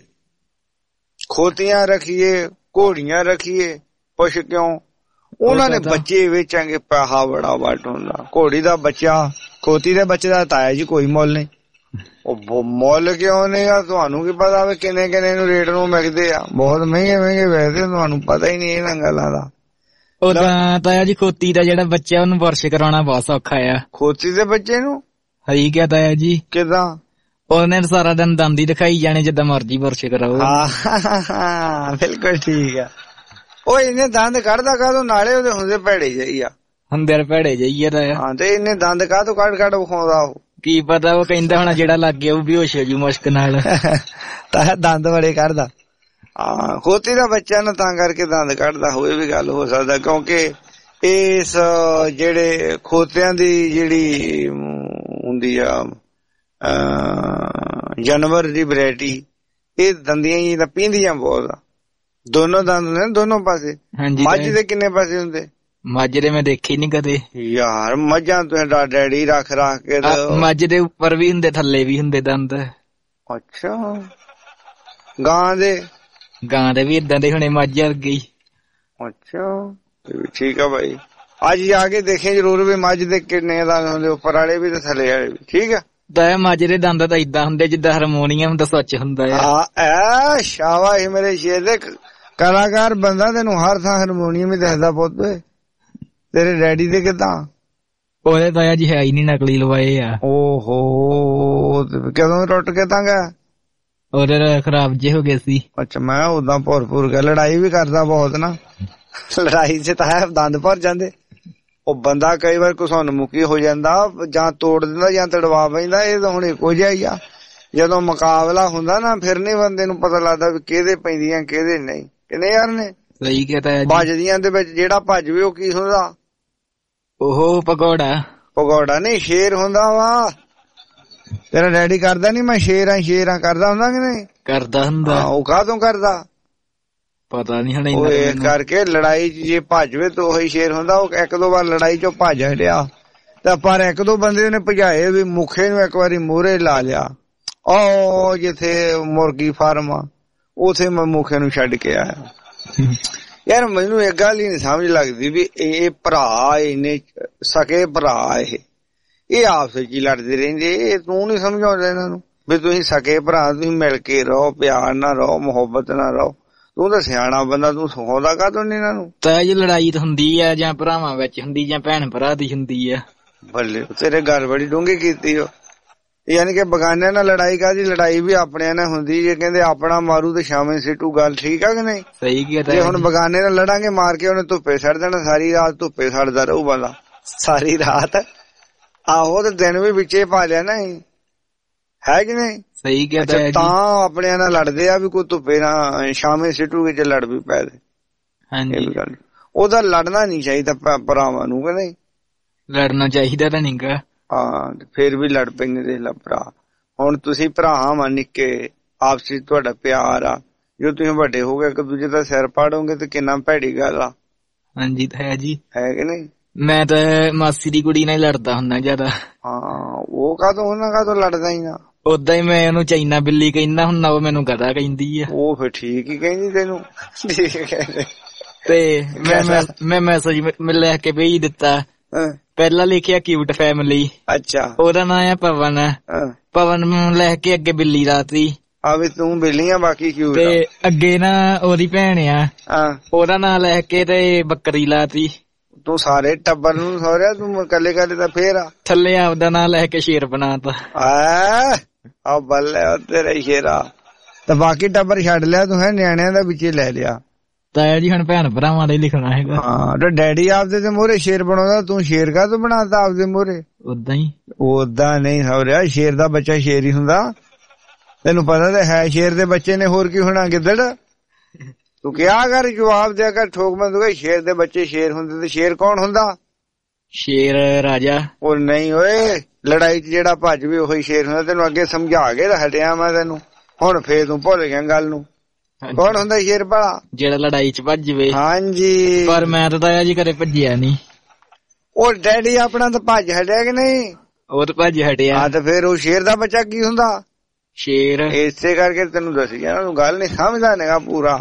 ਘੋੜੀਆਂ ਰੱਖੀਏ ਪੁੱਛ ਕਿਉਂ? ਉਹਨਾਂ ਦੇ ਬੱਚੇ ਵੇਚਾਂਗੇ ਪੈਸਾ ਬੜਾ ਵੱਟ ਹੁੰਦਾ। ਘੋੜੀ ਦਾ ਬੱਚਾ ਖੋਤੀ ਦੇ ਬੱਚੇ ਦਾ ਤਾਇਆ ਜੀ ਕੋਈ ਮੁੱਲ ਨਹੀਂ। ਉਹ ਮੁੱਲ ਕਿਉਂ ਨਹੀਂ ਆ? ਤੁਹਾਨੂੰ ਕੀ ਪਤਾ ਵੀ ਕਿੰਨੇ ਕਿੰਨੇ ਨੂੰ ਰੇਟ ਨੂੰ ਮਿਲਦੇ ਆ? ਬਹੁਤ ਮਹਿੰਗੇ ਮਹਿੰਗੇ ਵੇਚਦੇ। ਤੁਹਾਨੂੰ ਪਤਾ ਹੀ ਨਹੀਂ ਇਹਨਾਂ ਗੱਲਾਂ ਦਾ। ਉਦਾਂ ਤਾਇਆ ਜੀ ਖੋਤੀ ਦਾ ਜਿਹੜਾ ਬੱਚਾ ਉਹਨੂੰ ਵਰਸ਼ ਕਰਾਉਣਾ ਬਹੁਤ ਸੌਖਾ ਆ। ਖੋਤੀ ਦੇ ਬੱਚੇ ਨੂੰ? ਸਹੀ ਕਿਹਾ ਤਾਇਆ ਜੀ। ਕਿਦਾਂ? ਉਹਨੇ ਸਾਰਾ ਦਿਨ ਦੰਦ ਹੀ ਦਿਖਾਈ ਜਾਣੇ ਜਿੱਦਾਂ ਮਰਜੀ ਵਰਸ਼ ਕਰਾਓ। ਹਾਂ ਬਿਲਕੁਲ ਠੀਕ ਆ। ਉਹ ਇਹਨੇ ਦੰਦ ਕੱਢਦਾ ਕਾਹਦੋਂ? ਨਾਲੇ ਉਹਦੇ ਹੁੰਦੇ ਭੈੜੇ ਜਿਹੀ ਆ। ਹੁੰਦੇ ਭੈੜੇ ਜਿਹੀ ਆ ਤਾਇਆ। ਹਾਂ ਤੇ ਇਹਨੇ ਦੰਦ ਕਾਹਦੋਂ ਕੱਢ ਵਿਖਾਉਂਦਾ? ਉਹ ਕੀ ਪਤਾ ਉਹ ਕਹਿੰਦਾ ਹੋਣਾ ਜਿਹੜਾ ਲੱਗ ਗਿਆ ਉਹ ਬੇਹੋਸ਼ ਹੋ ਜੂ ਮੁਸ਼ਕ ਨਾਲ। ਤਾਂ ਦੰਦ ਬੜੇ ਕੱਢਦਾ। ਹਾਂ ਖੋਤੀ ਦਾ ਬੱਚਾ ਨਾ ਤਾਂ ਕਰਕੇ ਦੰਦ ਕੱਢਦਾ ਹੋਏ ਵੀ ਗੱਲ ਹੋ ਸਕਦਾ ਕਿਉਂਕਿ ਇਸ ਜਿਹੜੇ ਖੋਤਿਆਂ ਦੀ ਜਿਹੜੀ ਹੁੰਦੀ ਆ ਜਾਨਵਰ ਦੀ ਵੈਰਾਈਟੀ ਇਹ ਦੰਦੀਆਂ ਹੀ ਤਾਂ ਪੀਂਦੀਆਂ ਬਹੁਤ ਆ। ਦੋਨੋਂ ਦੰਦ ਨੇ ਦੋਨੋਂ ਪਾਸੇ। ਮੱਝ ਦੇ ਕਿੰਨੇ ਪਾਸੇ ਹੁੰਦੇ? ਮੱਝ ਦੇ ਮੈਂ ਦੇਖੀ ਨੀ ਕਦੇ ਯਾਰ। ਮੱਝਾਂ ਤੁਹਾਡਾ ਡੈਡੀ ਰੱਖ ਕੇ ਮੱਝ ਦੇ ਉੱਪਰ ਵੀ ਹੁੰਦੇ ਥੱਲੇ ਵੀ ਹੁੰਦੇ ਦੰਦ। ਅੱਛਾ ਗਾਂ ਦੇ ਵੀ ਏਦਾਂ ਦੇ ਹੋਣੇ ਮੱਝ ਵਰਗੇ। ਅੱਛਾ ਠੀਕ ਆ ਭਾਈ। ਅੱਜ ਜਾ ਕੇ ਦੇਖੇ ਜਰੂਰ ਵੀ ਮੱਝ ਦੇ ਕਿੰਨੇ ਦੰਦ ਹੁੰਦੇ ਉੱਪਰ ਵਾਲੇ ਵੀ ਤੇ ਥੱਲੇ ਵਾਲੇ ਵੀ। ਠੀਕ ਆ ਤਾਂ ਮੱਝ ਦੇ ਦੰਦ ਤਾਂ ਏਦਾਂ ਹੁੰਦੇ ਜਿੱਦਾਂ ਹਾਰਮੋਨੀਅਮ ਦਾ ਸੱਚ ਹੁੰਦਾ ਆ। ਸ਼ਾਬਾਸ਼ ਮੇਰੇ ਸ਼ੇਰ ਦੇ ਕਲਾਕਾਰ ਬੰਦਾ ਤੈਨੂੰ ਹਰ ਥਾਂ ਹਾਰਮੋਨੀਅਮ ਹੀ ਦੱਸਦਾ ਪੁੱਤ। ਤੇਰੇ ਡੈਡੀ ਦੇ ਕਿੱਦਾਂ? ਉਹਦੇ ਤਾਇਆ ਜੀ ਹੈ ਹੀ ਨੀ, ਨਕਲੀ ਲਵਾਏ ਆ। ਓਹੋ, ਕਦੋਂ ਟੁੱਟ ਕੇ ਤਾਂ ਗਿਆ? ਉਹਦੇ ਖਰਾਬ ਜੇ ਹੋ ਗਏ ਸੀ। ਅੱਛਾ, ਮੈਂ ਉਦਾਂ ਭੁਰ ਕੇ ਲੜਾਈ ਵੀ ਕਰਦਾ ਬਹੁਤ ਨਾ, ਲੜਾਈ ਚ ਤਾਂ ਦੰਦ ਭਰ ਜਾਂਦੇ। ਉਹ ਬੰਦਾ ਕਈ ਵਾਰ ਘੁਸੁੰਨ ਮੁਖੀ ਹੋ ਜਾਂਦਾ, ਜਾਂ ਤੋੜ ਦਿੰਦਾ ਜਾਂ ਤੜਵਾ ਪੈਂਦਾ। ਇਹ ਤਾਂ ਹੁਣ ਇੱਕੋ ਜਿਹਾ ਹੀ ਆ। ਜਦੋਂ ਮੁਕਾਬਲਾ ਹੁੰਦਾ ਨਾ ਫਿਰ ਨੀ ਬੰਦੇ ਨੂੰ ਪਤਾ ਲੱਗਦਾ ਵੀ ਕਿਹਦੇ ਪੈਂਦੀਆਂ ਕਿਹਦੇ ਨਹੀਂ। ਕਿੰਨੇ ਯਾਰ ਨੇ ਸਹੀ ਕਹਤਾ ਭੱਜਦੀਆਂ ਦੇ ਵਿੱਚ ਜਿਹੜਾ ਭੱਜਵੇ ਉਹ ਕੀ ਹੁੰਦਾ? ਉਹ ਪਕੌੜਾ। ਪਕੌੜਾ ਨਹੀਂ, ਸ਼ੇਰ ਹੁੰਦਾ ਵਾ। ਤੇਰਾ ਡੈਡੀ ਕਰਦਾ ਨੀ ਮੈਂ ਸ਼ੇਰਾਂ ਸ਼ੇਰਾਂ ਕਰਦਾ ਹੁੰਦਾ ਕਿ ਨਹੀਂ? ਕਰਦਾ ਹੁੰਦਾ। ਉਹ ਕਾਹਤੋਂ ਕਰਦਾ ਪਤਾ ਨੀ ਹਣੇ। ਉਹ ਇਹ ਕਰਕੇ ਲੜਾਈ ਚ ਜੇ ਭੱਜਵੇ ਤਾਂ ਉਹੀ ਸ਼ੇਰ ਹੁੰਦਾ। ਉਹ ਇੱਕ ਦੋ ਵਾਰ ਲੜਾਈ ਚੋਂ ਭੱਜ ਹਟਿਆ ਤਾਂ ਪਰ ਇੱਕ ਦੋ ਬੰਦੇ ਨੇ ਭਜਾਏ ਵੀ ਮੁਖੇ ਨੂੰ ਇੱਕ ਵਾਰੀ ਮੂਹਰੇ ਲਾ ਲਿਆ। ਉਹ ਜਿੱਥੇ ਮੁਰਗੀ ਫਾਰਮ ਆ ਉਥੇ ਮੈਂ ਮੁਖੇ ਨੂੰ ਛੱਡ ਕੇ ਆਇਆ। ਯਾਰ ਮੈਨੂੰ ਇੱਕ ਗੱਲ ਹੀ ਨੀ ਸਮਝ ਲੱਗਦੀ ਵੀ ਇਹ ਭਰਾ ਇਹਨੇ ਸਕੇ ਭਰਾ ਇਹ ਆਪਸ ਵਿੱਚ ਹੀ ਲੜਦੇ ਰਹਿੰਦੇ। ਇਹ ਤੂੰ ਨੀ ਸਮਝਾਉਂਦਾ ਇਹਨਾਂ ਨੂੰ ਵੀ ਤੁਸੀਂ ਸਕੇ ਭਰਾ, ਤੁਸੀਂ ਮਿਲ ਕੇ ਰਹੋ, ਪਿਆਰ ਨਾਲ ਰਹੋ, ਮੁਹੱਬਤ ਨਾਲ ਰਹੋ। ਤੂੰ ਤਾਂ ਸਿਆਣਾ ਬੰਦਾ, ਤੂੰ ਸਿਖਾਉਂਦਾ ਕਾਹਤੋਂ ਨੀ ਇਹਨਾਂ ਨੂੰ? ਤਾਂ ਜੇ ਲੜਾਈ ਤਾਂ ਹੁੰਦੀ ਆ ਜਾਂ ਭਰਾਵਾਂ ਵਿੱਚ ਹੁੰਦੀ ਜਾਂ ਭੈਣ ਭਰਾ ਦੀ ਹੁੰਦੀ ਆ। ਬੱਲੇ ਤੇਰੇ ਗੱਲ ਬੜੀ ਡੂੰਘੀ ਕੀਤੀ ਉਹ। ਯਾਨੀ ਕਿ ਬਗਾਨਿਆਂ ਨਾਲ ਲੜਾਈ ਕਾਹਦੀ? ਲੜਾਈ ਵੀ ਆਪਣਿਆਂ ਨਾਲ ਹੁੰਦੀ। ਜੇ ਕਹਿੰਦੇ ਆਪਣਾ ਮਾਰੂ ਤੇ ਸ਼ਾਮੇ ਸਿੱਟੂ, ਗੱਲ ਠੀਕ ਆ ਕਿ ਨਹੀਂ? ਸਹੀ ਕੀ। ਜੇ ਹੁਣ ਬਗਾਨੇ ਨਾਲ ਲੜਾਂਗੇ ਮਾਰ ਕੇ ਉਹਨੇ ਧੁੱਪੇ ਸੜ ਦੇਣਾ, ਸਾਰੀ ਰਾਤ ਧੁੱਪੇ ਸੜਦਾ ਰਹੂ ਬੰਦਾ ਸਾਰੀ ਰਾਤ। ਆਹੋ ਤੇ ਦਿਨ ਵੀ ਵਿੱਚੇ ਪਾ ਲਿਆ ਨਾ, ਹੈ ਕਿ ਨਹੀਂ? ਸਹੀ ਕਿਹਾ। ਤਾਂ ਆਪਣਿਆਂ ਨਾਲ ਲੜਦੇ ਆ ਵੀ ਕੋਈ ਧੁੱਪੇ ਨਾ ਸ਼ਾਮੇ ਸਿੱਟੂਗੇ ਜੇ ਲੜ ਵੀ ਪੈ ਦੇ। ਹਾਂਜੀ, ਉਹਦਾ ਲੜਨਾ ਨੀ ਚਾਹੀਦਾ ਭਰਾਵਾਂ ਨੂੰ ਕਿ ਨਹੀਂ? ਲੜਨਾ ਚਾਹੀਦਾ ਤਾਂ ਨੀ ਗਾ। ਹਾਂ, ਫੇਰ ਵੀ ਲੜ ਪੈਂਦੇ ਦੇਖ ਲਾ ਭਰਾ। ਹੁਣ ਤੁਸੀਂ ਭਰਾ ਵਾ ਨਿੱਕੇ, ਆਪਸ ਵਿੱਚ ਤੁਹਾਡਾ ਪਿਆਰ ਆ। ਜੋ ਤੁਸੀਂ ਵੱਡੇ ਹੋ ਗਏ ਇੱਕ ਦੂਜੇ ਦਾ ਸਿਰ ਪਾੜੋਗੇ ਤੇ ਕਿੰਨਾ ਭੈੜੀ ਗੱਲ ਆ। ਹਾਂਜੀ ਤਾਂ ਹੈ ਜੀ, ਹੈ ਕਿ ਨਹੀਂ? ਮੈਂ ਤਾਂ ਮਾਸੀ ਦੀ ਕੁੜੀ ਨਾਲ ਲੜਦਾ ਹੁੰਦਾ ਜਿਆਦਾ। ਹਾਂ, ਉਹ ਕਾਹਤੋਂ ਉਹਨਾਂ ਕਾਹਤੋਂ ਲੜਦਾ ਹੀ ਨਾ। ਓਦਾਂ ਹੀ ਮੈਂ ਉਹਨੂੰ ਚਾਈਨਾ ਬਿੱਲੀ ਕਹਿੰਦਾ ਹੁੰਦਾ, ਉਹ ਮੈਨੂੰ ਗਧਾ ਕਹਿੰਦੀ ਆ। ਉਹ ਫਿਰ ਠੀਕ ਹੀ ਕਹਿੰਦੀ ਤੈਨੂੰ। ਤੇ ਮੈਂ ਮੈਸੇਜ ਲੈ ਕੇ ਭੇਜ ਦਿੱਤਾ। ਪਹਿਲਾਂ ਲਿਖਿਆ ਕਿਊਟ ਫੈਮਿਲੀ। ਅੱਛਾ, ਉਹਦਾ ਨਾਂ ਆ ਪਵਨ। ਪਵਨ ਨੂੰ ਲੈ ਕੇ ਅੱਗੇ ਬਿੱਲੀ ਲਾਤੀ। ਆ ਵੀ ਤੂੰ ਬਿੱਲੀਆਂ ਬਾਕੀ ਕਿਊਟ। ਤੇ ਅੱਗੇ ਨਾ ਉਹਦੀ ਭੈਣ ਆ, ਉਹਦਾ ਨਾਂ ਲੈ ਕੇ ਤੇ ਬੱਕਰੀ ਲਾਤੀ। ਤੂੰ ਸਾਰੇ ਟੱਬਰ ਨੂੰ ਸੌਰਿਆ, ਤੂੰ ਕੱਲੇ ਕੱਲੇ ਤਾਂ ਫੇਰ ਆ ਥੱਲੇ ਆਪਦਾ ਨਾਂ ਲੈ ਕੇ ਸ਼ੇਰ ਬਣਾਤਾ। ਆ ਬੱਲੇ ਤੇਰਾ ਸ਼ੇਰਾ। ਤੇ ਬਾਕੀ ਟੱਬਰ ਛੱਡ ਲਿਆ ਤੂੰ, ਹੈ ਨਿਆਣਿਆਂ ਦਾ ਵਿੱਚੇ ਲੈ ਲਿਆ। ਤਾਇਆ ਜੀ ਹੁਣ ਭੈਣ ਭਰਾਵਾਂ ਦਾ ਹੀ ਲਿਖਣਾ ਹੈਗਾ। ਹਾਂ, ਤੇ ਡੈਡੀ ਆਪਦੇ ਤੇ ਮੋਹਰੇ ਸ਼ੇਰ ਬਣਾਉਂਦਾ, ਤੂੰ ਸ਼ੇਰ ਕਾਹਤੋਂ ਬਣਾਤਾ ਆਪਦੇ ਮੋਹਰੇ? ਓਦਾਂ ਹੀ। ਓਦਾਂ ਨਹੀਂ ਸੌਰਿਆ, ਸ਼ੇਰ ਦਾ ਬੱਚਾ ਸ਼ੇਰ ਹੀ ਹੁੰਦਾ। ਤੈਨੂੰ ਪਤਾ ਤਾਂ ਹੈ ਸ਼ੇਰ ਦੇ ਬੱਚੇ ਨੇ, ਹੋਰ ਕੀ ਹੋਣਾ ਗਿੱਦੜ। ਤੂੰ ਕਿਹਾ ਕਰ, ਜਵਾਬ ਦਿਆ ਕਰ ਠੋਕ ਮੈਂ ਤੂੰ। ਸ਼ੇਰ ਦੇ ਬੱਚੇ ਸ਼ੇਰ ਹੁੰਦੇ ਤੇ ਸ਼ੇਰ ਕੌਣ ਹੁੰਦਾ? ਸ਼ੇਰ ਰਾਜਾ। ਉਹ ਨਹੀਂ ਓਏ, ਲੜਾਈ ਚ ਜਿਹੜਾ ਭੱਜ ਵੀ ਉਹੀ ਸ਼ੇਰ ਹੁੰਦਾ। ਤੈਨੂੰ ਅੱਗੇ ਸਮਝਾ ਕੇ ਹਟਿਆ ਮੈਂ ਤੈਨੂੰ, ਹੁਣ ਫੇਰ ਤੂੰ ਭੁੱਲ ਗਿਆ ਗੱਲ ਨੂੰ। ਕੌਣ ਹੁੰਦਾ ਸ਼ੇਰ ਭਲਾ? ਜਿਹੜਾ ਲੜਾਈ ਚ ਭੱਜ ਜਵੇ। ਹਾਂਜੀ, ਪਰ ਮੈਂ ਤਾਂ ਤਾਇਆ ਜੀ ਘਰੇ ਭੱਜਿਆ ਨੀ। ਉਹ ਡੈਡੀ ਆਪਣਾ ਤਾਂ ਭੱਜ ਹਟਿਆ ਕਿ ਨਹੀਂ? ਉਹ ਤਾਂ ਭੱਜ ਹਟਿਆ। ਹਾਂ, ਤੇ ਫੇਰ ਉਹ ਸ਼ੇਰ ਦਾ ਬੱਚਾ ਕੀ ਹੁੰਦਾ? ਸ਼ੇਰ। ਇਸੇ ਕਰਕੇ ਤੈਨੂੰ ਦੱਸਿਆ ਨਾ, ਗੱਲ ਨੀ ਸਮਝਦਾ ਨੇਗਾ ਪੂਰਾ।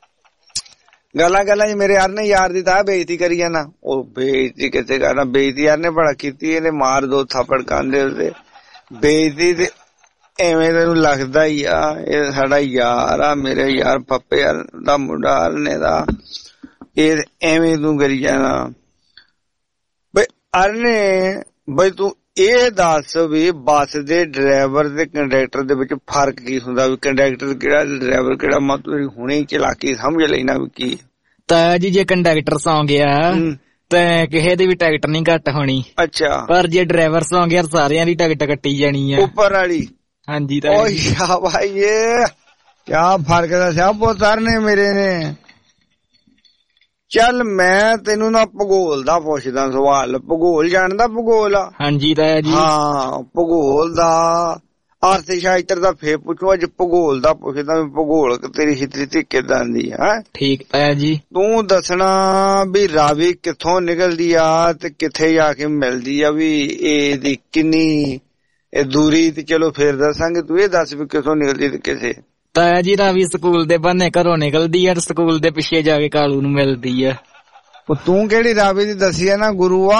ਗੱਲਾਂ ਚ ਮੇਰੇ ਯਾਰ ਨੇ ਯਾਰ ਦੀ ਤਾਂ ਬੇਇੱਜ਼ਤੀ ਕਰੀ ਜਾਣਾ। ਉਹ ਬੇਇੱਜ਼ਤੀ ਕਿੱਥੇ ਕਰਨਾ, ਬੇਇੱਜ਼ਤੀ ਯਾਰ ਨੇ ਬੜਾ ਕੀਤੀ। ਇਹਨੇ ਮਾਰ ਦੋ ਥੱਪੜ ਕਾਂਦੇ ਉਸਦੇ। ਬੇਇੱਜ਼ਤੀ ਤੇ ਐਵੇਂ ਤੈਨੂੰ ਲੱਗਦਾ ਹੀ ਆ ਇਹ ਸਾਡਾ ਯਾਰ ਆ, ਮੇਰੇ ਯਾਰ ਪੱਪੇ ਦਾ ਮੁੰਡਾ ਅਰਨੇ ਦਾ। ਇਹ ਐਵੇਂ ਤੂੰ ਕਰੀ ਜਾਣਾ ਬਈ ਅਰਨੇ। ਬਈ ਤੂੰ ਇਹ ਦੱਸ ਵੀ ਬੱਸ ਦੇ ਡਰਾਈਵਰ ਤੇ ਕੰਡਕਟਰ ਦੇ ਵਿੱਚ ਫਰਕ ਕੀ ਹੁੰਦਾ? ਵੀ ਕੰਡਕਟਰ ਕਿਹੜਾ, ਡਰਾਈਵਰ ਕਿਹੜਾ? ਮਤਲਬ ਹੁਣੇ ਚਲਾਕੀ ਸਮਝ ਲੈਣਾ ਵੀ ਕੀ। ਤਾਂ ਜੀ ਜੇ ਕੰਡਕਟਰ ਸੌਂ ਗਿਆ ਤੇ ਕਿਸੇ ਦੀ ਵੀ ਟਿਕਟ ਨਹੀਂ ਘੱਟ ਹੋਣੀ। ਅੱਛਾ, ਪਰ ਜੇ ਡਰਾਈਵਰ ਸੌਂ ਗਿਆ ਸਾਰਿਆਂ ਦੀ ਟਿਕਟ ਕੱਟੀ ਜਾਣੀ ਆ ਉੱਪਰ ਵਾਲੀ। ਹਾਂਜੀ ਤਾਂ ਭਾਈ ਕਿਆ ਫਰਕ ਦੱਸਿਆ ਪੁੱਤਰ ਨੇ ਮੇਰੇ ਨੇ। ਚੱਲ ਮੈਂ ਤੈਨੂੰ ਨਾ ਭੂਗੋਲ ਦਾ ਪੁੱਛਦਾ ਸਵਾਲ। ਭੂਗੋਲ ਜਾਣਦਾ? ਭੂਗੋਲ? ਹਾਂਜੀ ਤਾਇਆ ਜੀ। ਹਾਂ, ਭੂਗੋਲ ਦਾ, ਅਰਥ ਸ਼ਾਸਤਰ ਦਾ ਫੇਰ ਪੁੱਛੂ। ਅੱਜ ਭੂਗੋਲ ਦਾ ਪੁੱਛਦਾ ਵੀ ਭੂਗੋਲ ਤੇਰੀ ਹਿਸਟਰੀ ਕਿੱਦਾਂ ਦੀ ਹੈ? ਠੀਕ ਤਾਇਆ ਜੀ। ਤੂੰ ਦੱਸਣਾ ਵੀ ਰਾਵੀ ਕਿੱਥੋਂ ਨਿਕਲਦੀ ਆ ਤੇ ਕਿੱਥੇ ਜਾ ਕੇ ਮਿਲਦੀ ਆ, ਵੀ ਇਹਦੀ ਕਿੰਨੀ ਇਹ ਦੂਰੀ? ਤੇ ਚਲੋ ਫੇਰ ਦੱਸਾਂਗੇ, ਤੂੰ ਇਹ ਦੱਸ ਵੀ ਕਿੱਥੋਂ ਨਿਕਲਦੀ ਤੇ ਕਿਸੇ। ਤਾਇਆ ਜੀ ਰਾਵੀ ਸਕੂਲ ਦੇ ਬਹਾਨੇ ਘਰੋਂ ਨਿਕਲਦੀ ਆ, ਸਕੂਲ ਦੇ ਪਿੱਛੇ ਜਾ ਕੇ ਕਾਲੂ ਨੂੰ ਮਿਲਦੀ ਆ। ਤੂੰ ਕਿਹੜੀ ਰਾਵੀ ਦੀ ਦੱਸੀ ਆ ਨਾ ਗੁਰੂਆ?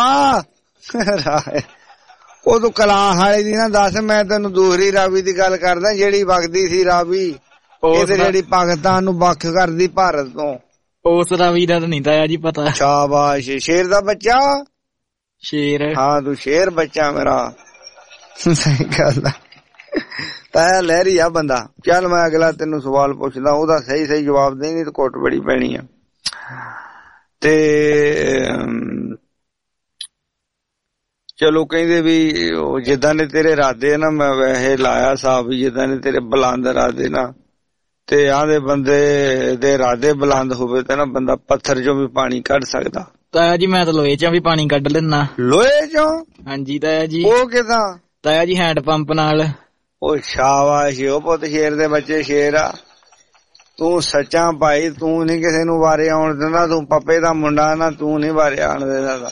ਉਹ ਤੂੰ ਕਲਾਹ ਵਾਲੇ ਦੀ ਨਾ ਦੱਸ, ਮੈਂ ਤੈਨੂੰ ਦੂਸਰੀ ਰਾਵੀ ਦੀ ਗੱਲ ਕਰਦਾ ਜਿਹੜੀ ਵਗਦੀ ਸੀ ਰਾਵੀ। ਇਹ ਤੇ ਜਿਹੜੀ ਪਾਕਿਸਤਾਨ ਨੂੰ ਵੱਖ ਕਰਦੀ ਭਾਰਤ ਤੋਂ, ਉਸ ਰਵੀ ਦਾ ਤਾਂ ਨਹੀਂ ਤਾਇਆ ਜੀ ਪਤਾ। ਸ਼ਾਬਾਸ਼, ਸ਼ੇਰ ਦਾ ਬੱਚਾ। ਸ਼ੇਰ? ਹਾਂ ਤੂੰ ਸ਼ੇਰ ਬੱਚਾ ਮੇਰਾ। ਸਹੀ ਗੱਲ ਆ ਤਾਇਆ, ਲਹਿਰੀ ਆ ਬੰਦਾ। ਚੱਲ ਮੈਂ ਅਗਲਾ ਤੈਨੂੰ ਸਵਾਲ ਪੁੱਛਦਾ, ਉਹਦਾ ਸਹੀ ਸਹੀ ਜਵਾਬ ਦੇ, ਨਹੀਂ ਤਾਂ ਕੁੱਟ ਬੜੀ ਪੈਣੀ ਆ। ਤੇ ਚਲੋ ਕਹਿੰਦੇ ਵੀ ਜਿੱਦਾਂ ਦੇ ਤੇਰੇ ਇਰਾਦੇ ਨਾ, ਮੈਂ ਵੈਸੇ ਲਾਇਆ ਹਿਸਾਬ ਵੀ ਜਿੱਦਾਂ ਦੇ ਤੇਰੇ ਬੁਲੰਦ ਇਰਾਦੇ ਨਾ, ਤੇ ਆਂਦੇ ਬੰਦੇ ਦੇ ਇਰਾਦੇ ਬੁਲੰਦ ਹੋਵੇ ਤਾਂ ਨਾ ਬੰਦਾ ਪੱਥਰ ਚੋਂ ਵੀ ਪਾਣੀ ਕੱਢ ਸਕਦਾ। ਤਾਇਆ ਜੀ ਮੈਂ ਤਾਂ ਲੋਹੇ ਚੋਂ ਵੀ ਪਾਣੀ ਕੱਢ ਲੈਣਾ। ਲੋਹੇ ਚੋਂ? ਹਾਂਜੀ ਤਾਇਆ ਜੀ। ਉਹ ਕਿਦਾਂ? ਤਾਇਆ ਜੀ ਹੈਂਡ ਪੰਪ ਨਾਲ। ਉਹ ਸ਼ਾਬਾਸ਼, ਉਹ ਪੁੱਤ ਸ਼ੇਰ ਦੇ ਬੱਚੇ ਸ਼ੇਰ ਆ। ਤੂੰ ਸੱਚਾ ਭਾਈ, ਤੂੰ ਨੀ ਕਿਸੇ ਨੂੰ ਵਾਰੇ ਆਉਣ ਦਿੰਦਾ, ਤੂੰ ਪੱਪੇ ਦਾ ਮੁੰਡਾ ਨਾ, ਤੂੰ ਨੀ ਵਾਰੇ ਆਉਣ ਦਿੰਦਾ।